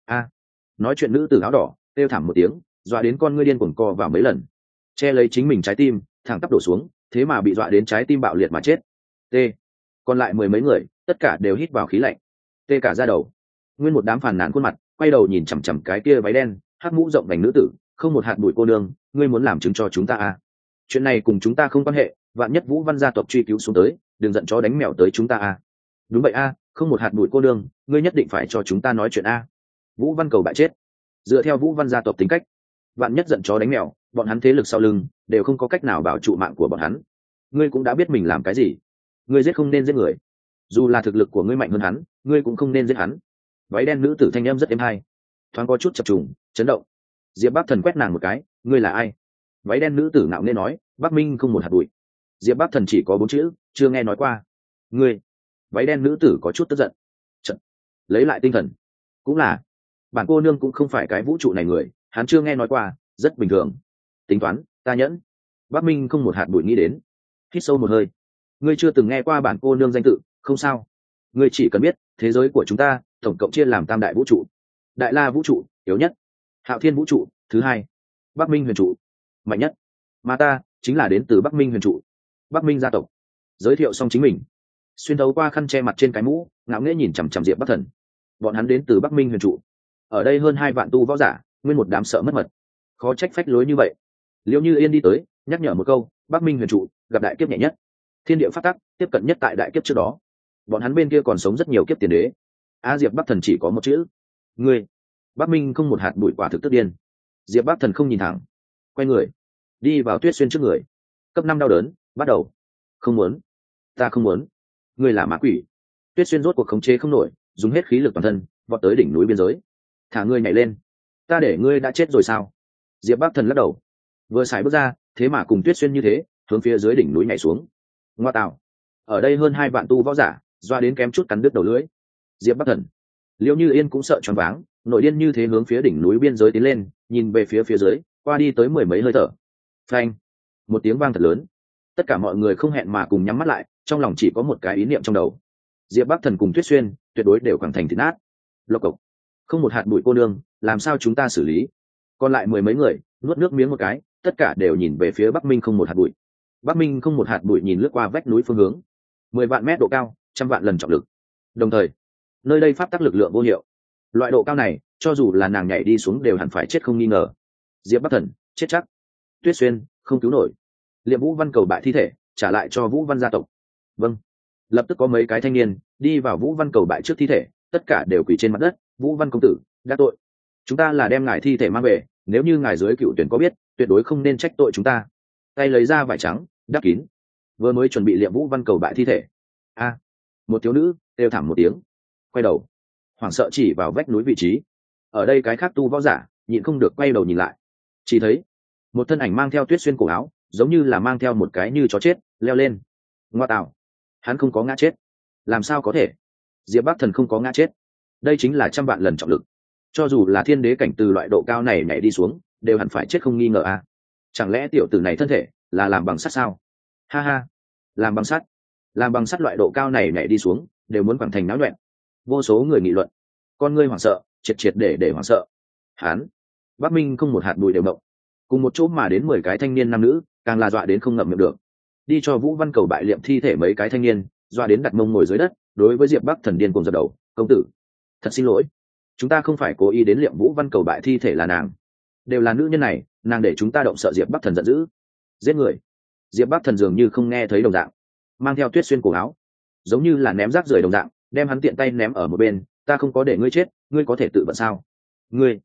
Nói chuyện nữ tử áo đỏ kêu thảm một tiếng, dọa đến con ngươi điên cuồng co vào mấy lần, che lấy chính mình trái tim thẳng tắp đổ xuống, thế mà bị dọa đến trái tim bạo liệt mà chết. T. Còn lại mười mấy người tất cả đều hít vào khí lạnh, tê cả da đầu. Nguyên một đám phàn nàn khuôn mặt quay đầu nhìn chằm chằm cái kia váy đen hắc mũ rộng vành nữ tử, không một hạt bụi cô nương, ngươi muốn làm chứng cho chúng ta chuyện này cùng chúng ta không quan hệ, vạn nhất vũ văn gia tộc truy cứu xuống tới, đừng giận chó đánh mèo tới chúng ta Đúng vậy không một hạt bụi cô nương, ngươi nhất định phải cho chúng ta nói chuyện Vũ văn cầu bại chết, dựa theo vũ văn gia tộc tính cách, vạn nhất giận chó đánh mèo, bọn hắn thế lực sau lưng đều không có cách nào bảo trụ mạng của bọn hắn. Ngươi cũng đã biết mình làm cái gì, ngươi giết không nên giết người, dù là thực lực của ngươi mạnh hơn hắn, ngươi cũng không nên giết hắn. Váy đen nữ tử thanh âm rất êm hay, thoáng có chút chập trùng chấn động. Diệp bắc thần quét nàng một cái, ngươi là ai? Váy đen nữ tử ngạo nghễ nói, bắc minh không một hạt bụi. Diệp bắc thần chỉ có 4 chữ, chưa nghe nói qua. Ngươi. Váy đen nữ tử có chút tức giận. Chật. Lấy lại tinh thần, cũng là, bản cô nương cũng không phải cái vũ trụ này người, hắn chưa nghe nói qua, rất bình thường. Tính toán, ta nhẫn. Bắc minh không một hạt bụi nghĩ đến, hít sâu một hơi. Ngươi chưa từng nghe qua bản cô nương danh tự, không sao. Ngươi chỉ cần biết, thế giới của chúng ta tổng cộng chia làm tam đại vũ trụ. Đại la vũ trụ yếu nhất, hạo thiên vũ trụ thứ hai, bắc minh huyền trụ mạnh nhất, mà ta chính là đến từ bắc minh huyền trụ, bắc minh gia tộc. Giới thiệu xong chính mình, xuyên thấu qua khăn che mặt trên cái mũ, ngạo nghễ nhìn chằm chằm Diệp bắc thần. Bọn hắn đến từ bắc minh huyền trụ, ở đây hơn 2 vạn tu võ giả, nguyên một đám sợ mất mật, khó trách phách lối như vậy. Liễu Như Yên đi tới nhắc nhở một câu, bắc minh huyền trụ gặp đại kiếp nhẹ nhất, thiên địa phát tắc tiếp cận nhất tại đại kiếp trước đó, bọn hắn bên kia còn sống rất nhiều kiếp tiền đế. Diệp bắc thần chỉ có một chữ, ngươi. Bắc minh không một hạt bụi quả thực tức điên. Diệp bắc thần không nhìn thẳng, quay người đi vào Tuyết Xuyên trước người. Cấp 5 đau đớn bắt đầu. Không muốn, ta không muốn. Ngươi là ma quỷ. Tuyết Xuyên rốt cuộc khống chế không nổi, dùng hết khí lực toàn thân vọt tới đỉnh núi biên giới. Thả ngươi nhảy lên. Ta để ngươi đã chết rồi sao? Diệp bắc thần lắc đầu, vừa xài bước ra, thế mà cùng Tuyết Xuyên như thế, hướng phía dưới đỉnh núi nhảy xuống. Ngoa tạo, ở đây hơn 2 vạn tu võ giả, doa đến kém chút cắn đứt đầu lưỡi. Diệp bắc thần, Liễu Như Yên cũng sợ choáng váng, nội điên như thế hướng phía đỉnh núi biên giới tiến lên, nhìn về phía dưới, qua đi tới 10 mấy hơi thở. Phanh, một tiếng vang thật lớn. Tất cả mọi người không hẹn mà cùng nhắm mắt lại, trong lòng chỉ có một cái ý niệm trong đầu. Diệp bắc thần cùng Tuyết Xuyên tuyệt đối đều quẳng thành thịt nát. Lộc cộc, không một hạt bụi cô nương, làm sao chúng ta xử lý? Còn lại 10 mấy người nuốt nước miếng một cái, tất cả đều nhìn về phía Bắc Minh không một hạt bụi. Bắc Minh không một hạt bụi nhìn lướt qua vách núi phương hướng, 10 vạn mét độ cao, trăm vạn lần trọng lực. Đồng thời, nơi đây pháp tắc lực lượng vô hiệu. Loại độ cao này, cho dù là nàng nhảy đi xuống đều hẳn phải chết không nghi ngờ. Diệp bắc thần chết chắc. Tuyết Xuyên không cứu nổi. Liệm Vũ văn cầu bại thi thể trả lại cho Vũ văn gia tộc. Vâng. Lập tức có mấy cái thanh niên đi vào Vũ văn cầu bại trước thi thể, tất cả đều quỳ trên mặt đất. Vũ văn công tử đã tội, chúng ta là đem ngài thi thể mang về, nếu như ngài dưới cựu tuyển có biết, tuyệt đối không nên trách tội chúng ta. Tay lấy ra vải trắng đắp kín, vừa mới chuẩn bị liệm Vũ văn cầu bại thi thể. Một thiếu nữ kêu thảm một tiếng, quay đầu hoảng sợ chỉ vào vách núi vị trí. Ở đây cái khác tu võ giả nhịn không được quay đầu nhìn lại, chỉ thấy một thân ảnh mang theo Tuyết Xuyên cổ áo, giống như là mang theo một cái như chó chết leo lên. Ngoa tạo, hắn không có ngã chết. Làm sao có thể? Diệp bắc thần không có ngã chết, đây chính là trăm vạn lần trọng lực, cho dù là thiên đế cảnh từ loại độ cao này nhảy đi xuống đều hẳn phải chết không nghi ngờ Chẳng lẽ tiểu tử này thân thể là làm bằng sắt sao? Ha ha, làm bằng sắt? Làm bằng sắt loại độ cao này nhảy đi xuống đều muốn quẳng thành náo nhuẹn. Vô số người nghị luận, con ngươi hoảng sợ, triệt để hoảng sợ. Hán, Bắc Minh không một hạt bụi đều động, cùng một chỗ mà đến 10 cái thanh niên nam nữ, càng là dọa đến không ngậm miệng được. Đi cho Vũ văn cầu bại liệm thi thể mấy cái thanh niên, dọa đến đặt mông ngồi dưới đất, đối với Diệp bắc thần điên cuồng giật đầu. Công tử, thật xin lỗi, chúng ta không phải cố ý đến liệm Vũ văn cầu bại thi thể là nàng. đều là nữ nhân này, nàng để chúng ta động sợ Diệp Bắc Thần giận dữ, giết người. Diệp Bắc Thần dường như không nghe thấy đồng dạng, mang theo Tuyết Xuyên cổ áo, giống như là ném rác rưởi đồng dạng, đem hắn tiện tay ném ở một bên. Ta không có để ngươi chết, ngươi có thể tự vận sao? Ngươi.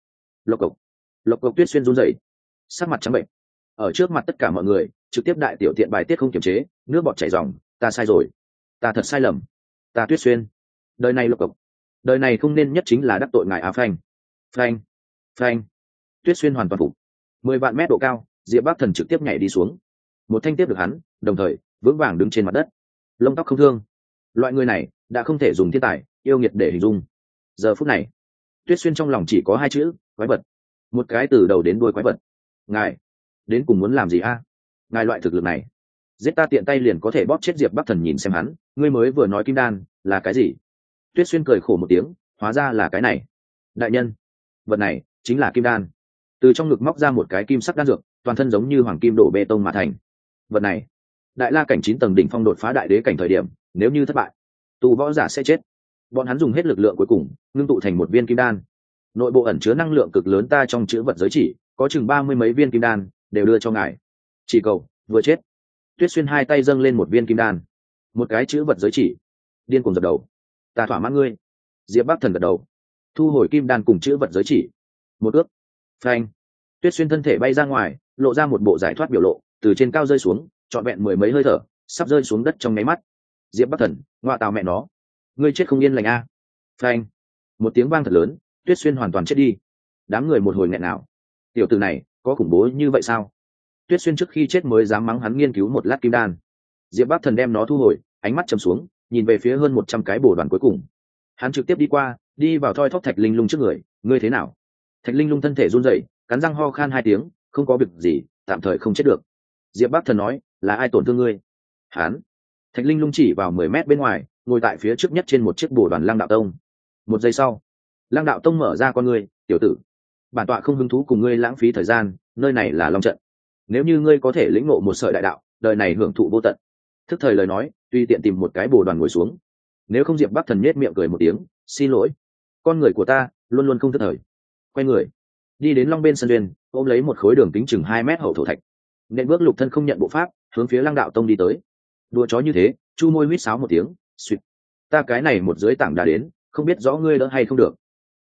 Lộc cộc Tuyết Xuyên run rẩy, sắc mặt trắng bệnh, ở trước mặt tất cả mọi người trực tiếp đại tiểu tiện bài tiết không kiềm chế, nước bọt chảy ròng. Ta sai rồi, ta thật sai lầm, ta Tuyết Xuyên, đời này Lộc cộc, đời này không nên nhất chính là đắc tội ngài Á Phanh. Phanh, phanh. Tuyết Xuyên hoàn toàn phục. 10 vạn mét độ cao, Diệp Bắc Thần trực tiếp nhảy đi xuống, một thanh tiếp được hắn, đồng thời vững vàng đứng trên mặt đất, lông tóc không thương. Loại người này đã không thể dùng thiên tài yêu nghiệt để hình dung. Giờ phút này, Tuyết Xuyên trong lòng chỉ có hai chữ: quái vật. Một cái từ đầu đến đuôi quái vật. Ngài đến cùng muốn làm gì a? Ngài loại thực lực này, giết ta tiện tay liền có thể bóp chết Diệp Bắc Thần. Nhìn xem hắn, ngươi mới vừa nói kim đan là cái gì? Tuyết Xuyên cười khổ một tiếng, hóa ra là cái này. Đại nhân, vật này chính là kim đan. Từ trong ngực móc ra một cái kim sắc đan dược, toàn thân giống như hoàng kim đổ bê tông mà thành. Vật này, đại la cảnh 9 tầng đỉnh phong đột phá đại đế cảnh thời điểm, nếu như thất bại, tu võ giả sẽ chết. Bọn hắn dùng hết lực lượng cuối cùng, ngưng tụ thành một viên kim đan. Nội bộ ẩn chứa năng lượng cực lớn, ta trong chữ vật giới chỉ có chừng 30 mấy viên kim đan, đều đưa cho ngài. Chỉ cầu vừa chết. Tuyết Xuyên hai tay dâng lên một viên kim đan, một cái chữ vật giới chỉ, điên cuồng dập đầu. Ta thỏa mãn ngươi. Diệp Bắc Thần gật đầu, thu hồi kim đan cùng chữ vật giới chỉ. Một ước. Phanh. Tuyết Xuyên thân thể bay ra ngoài, lộ ra một bộ giải thoát biểu lộ, từ trên cao rơi xuống, trọn vẹn 10 mấy hơi thở, sắp rơi xuống đất trong nháy mắt. Diệp Bắc Thần, ngoa tào mẹ nó, ngươi chết không yên lành a. Phanh. Một tiếng vang thật lớn, Tuyết Xuyên hoàn toàn chết đi. Đám người một hồi nghẹn nào. Tiểu tử này có khủng bố như vậy sao? Tuyết Xuyên trước khi chết mới dám mắng hắn nghiên cứu một lát kim đan. Diệp Bắc Thần đem nó thu hồi, ánh mắt trầm xuống, nhìn về phía hơn 100 cái bổ đoàn cuối cùng. Hắn trực tiếp đi qua, đi vào thoi thóp Thạch Linh Lung trước người. Ngươi thế nào? Thạch Linh Lung thân thể run rẩy, cắn răng ho khan 2 tiếng, không có việc gì, tạm thời không chết được. Diệp Bắc Thần nói, là ai tổn thương ngươi? Hắn. Thạch Linh Lung chỉ vào 10 mét bên ngoài, ngồi tại phía trước nhất trên một chiếc bổ đoàn Lăng Đạo Tông. Một giây sau, Lăng Đạo Tông mở ra con ngươi, tiểu tử, bản tọa không hứng thú cùng ngươi lãng phí thời gian, nơi này là Long trận. Nếu như ngươi có thể lĩnh ngộ một sợi đại đạo, đời này hưởng thụ vô tận. Thức thời lời nói, tùy tiện tìm một cái bổ đoàn ngồi xuống. Nếu không, Diệp Bắc Thần nhếch miệng cười một tiếng, xin lỗi, con người của ta luôn luôn không thức thời. Quay người, đi đến Long bên sân duyên, ôm lấy một khối đường kính chừng 2 mét hậu thổ thạch, nên bước lục thân không nhận bộ pháp, hướng phía Lăng Đạo Tông đi tới. Đùa chó như thế, chu môi huýt sáo một tiếng, suýt. Ta cái này một dưới tảng đá đến, không biết rõ ngươi đỡ hay không được.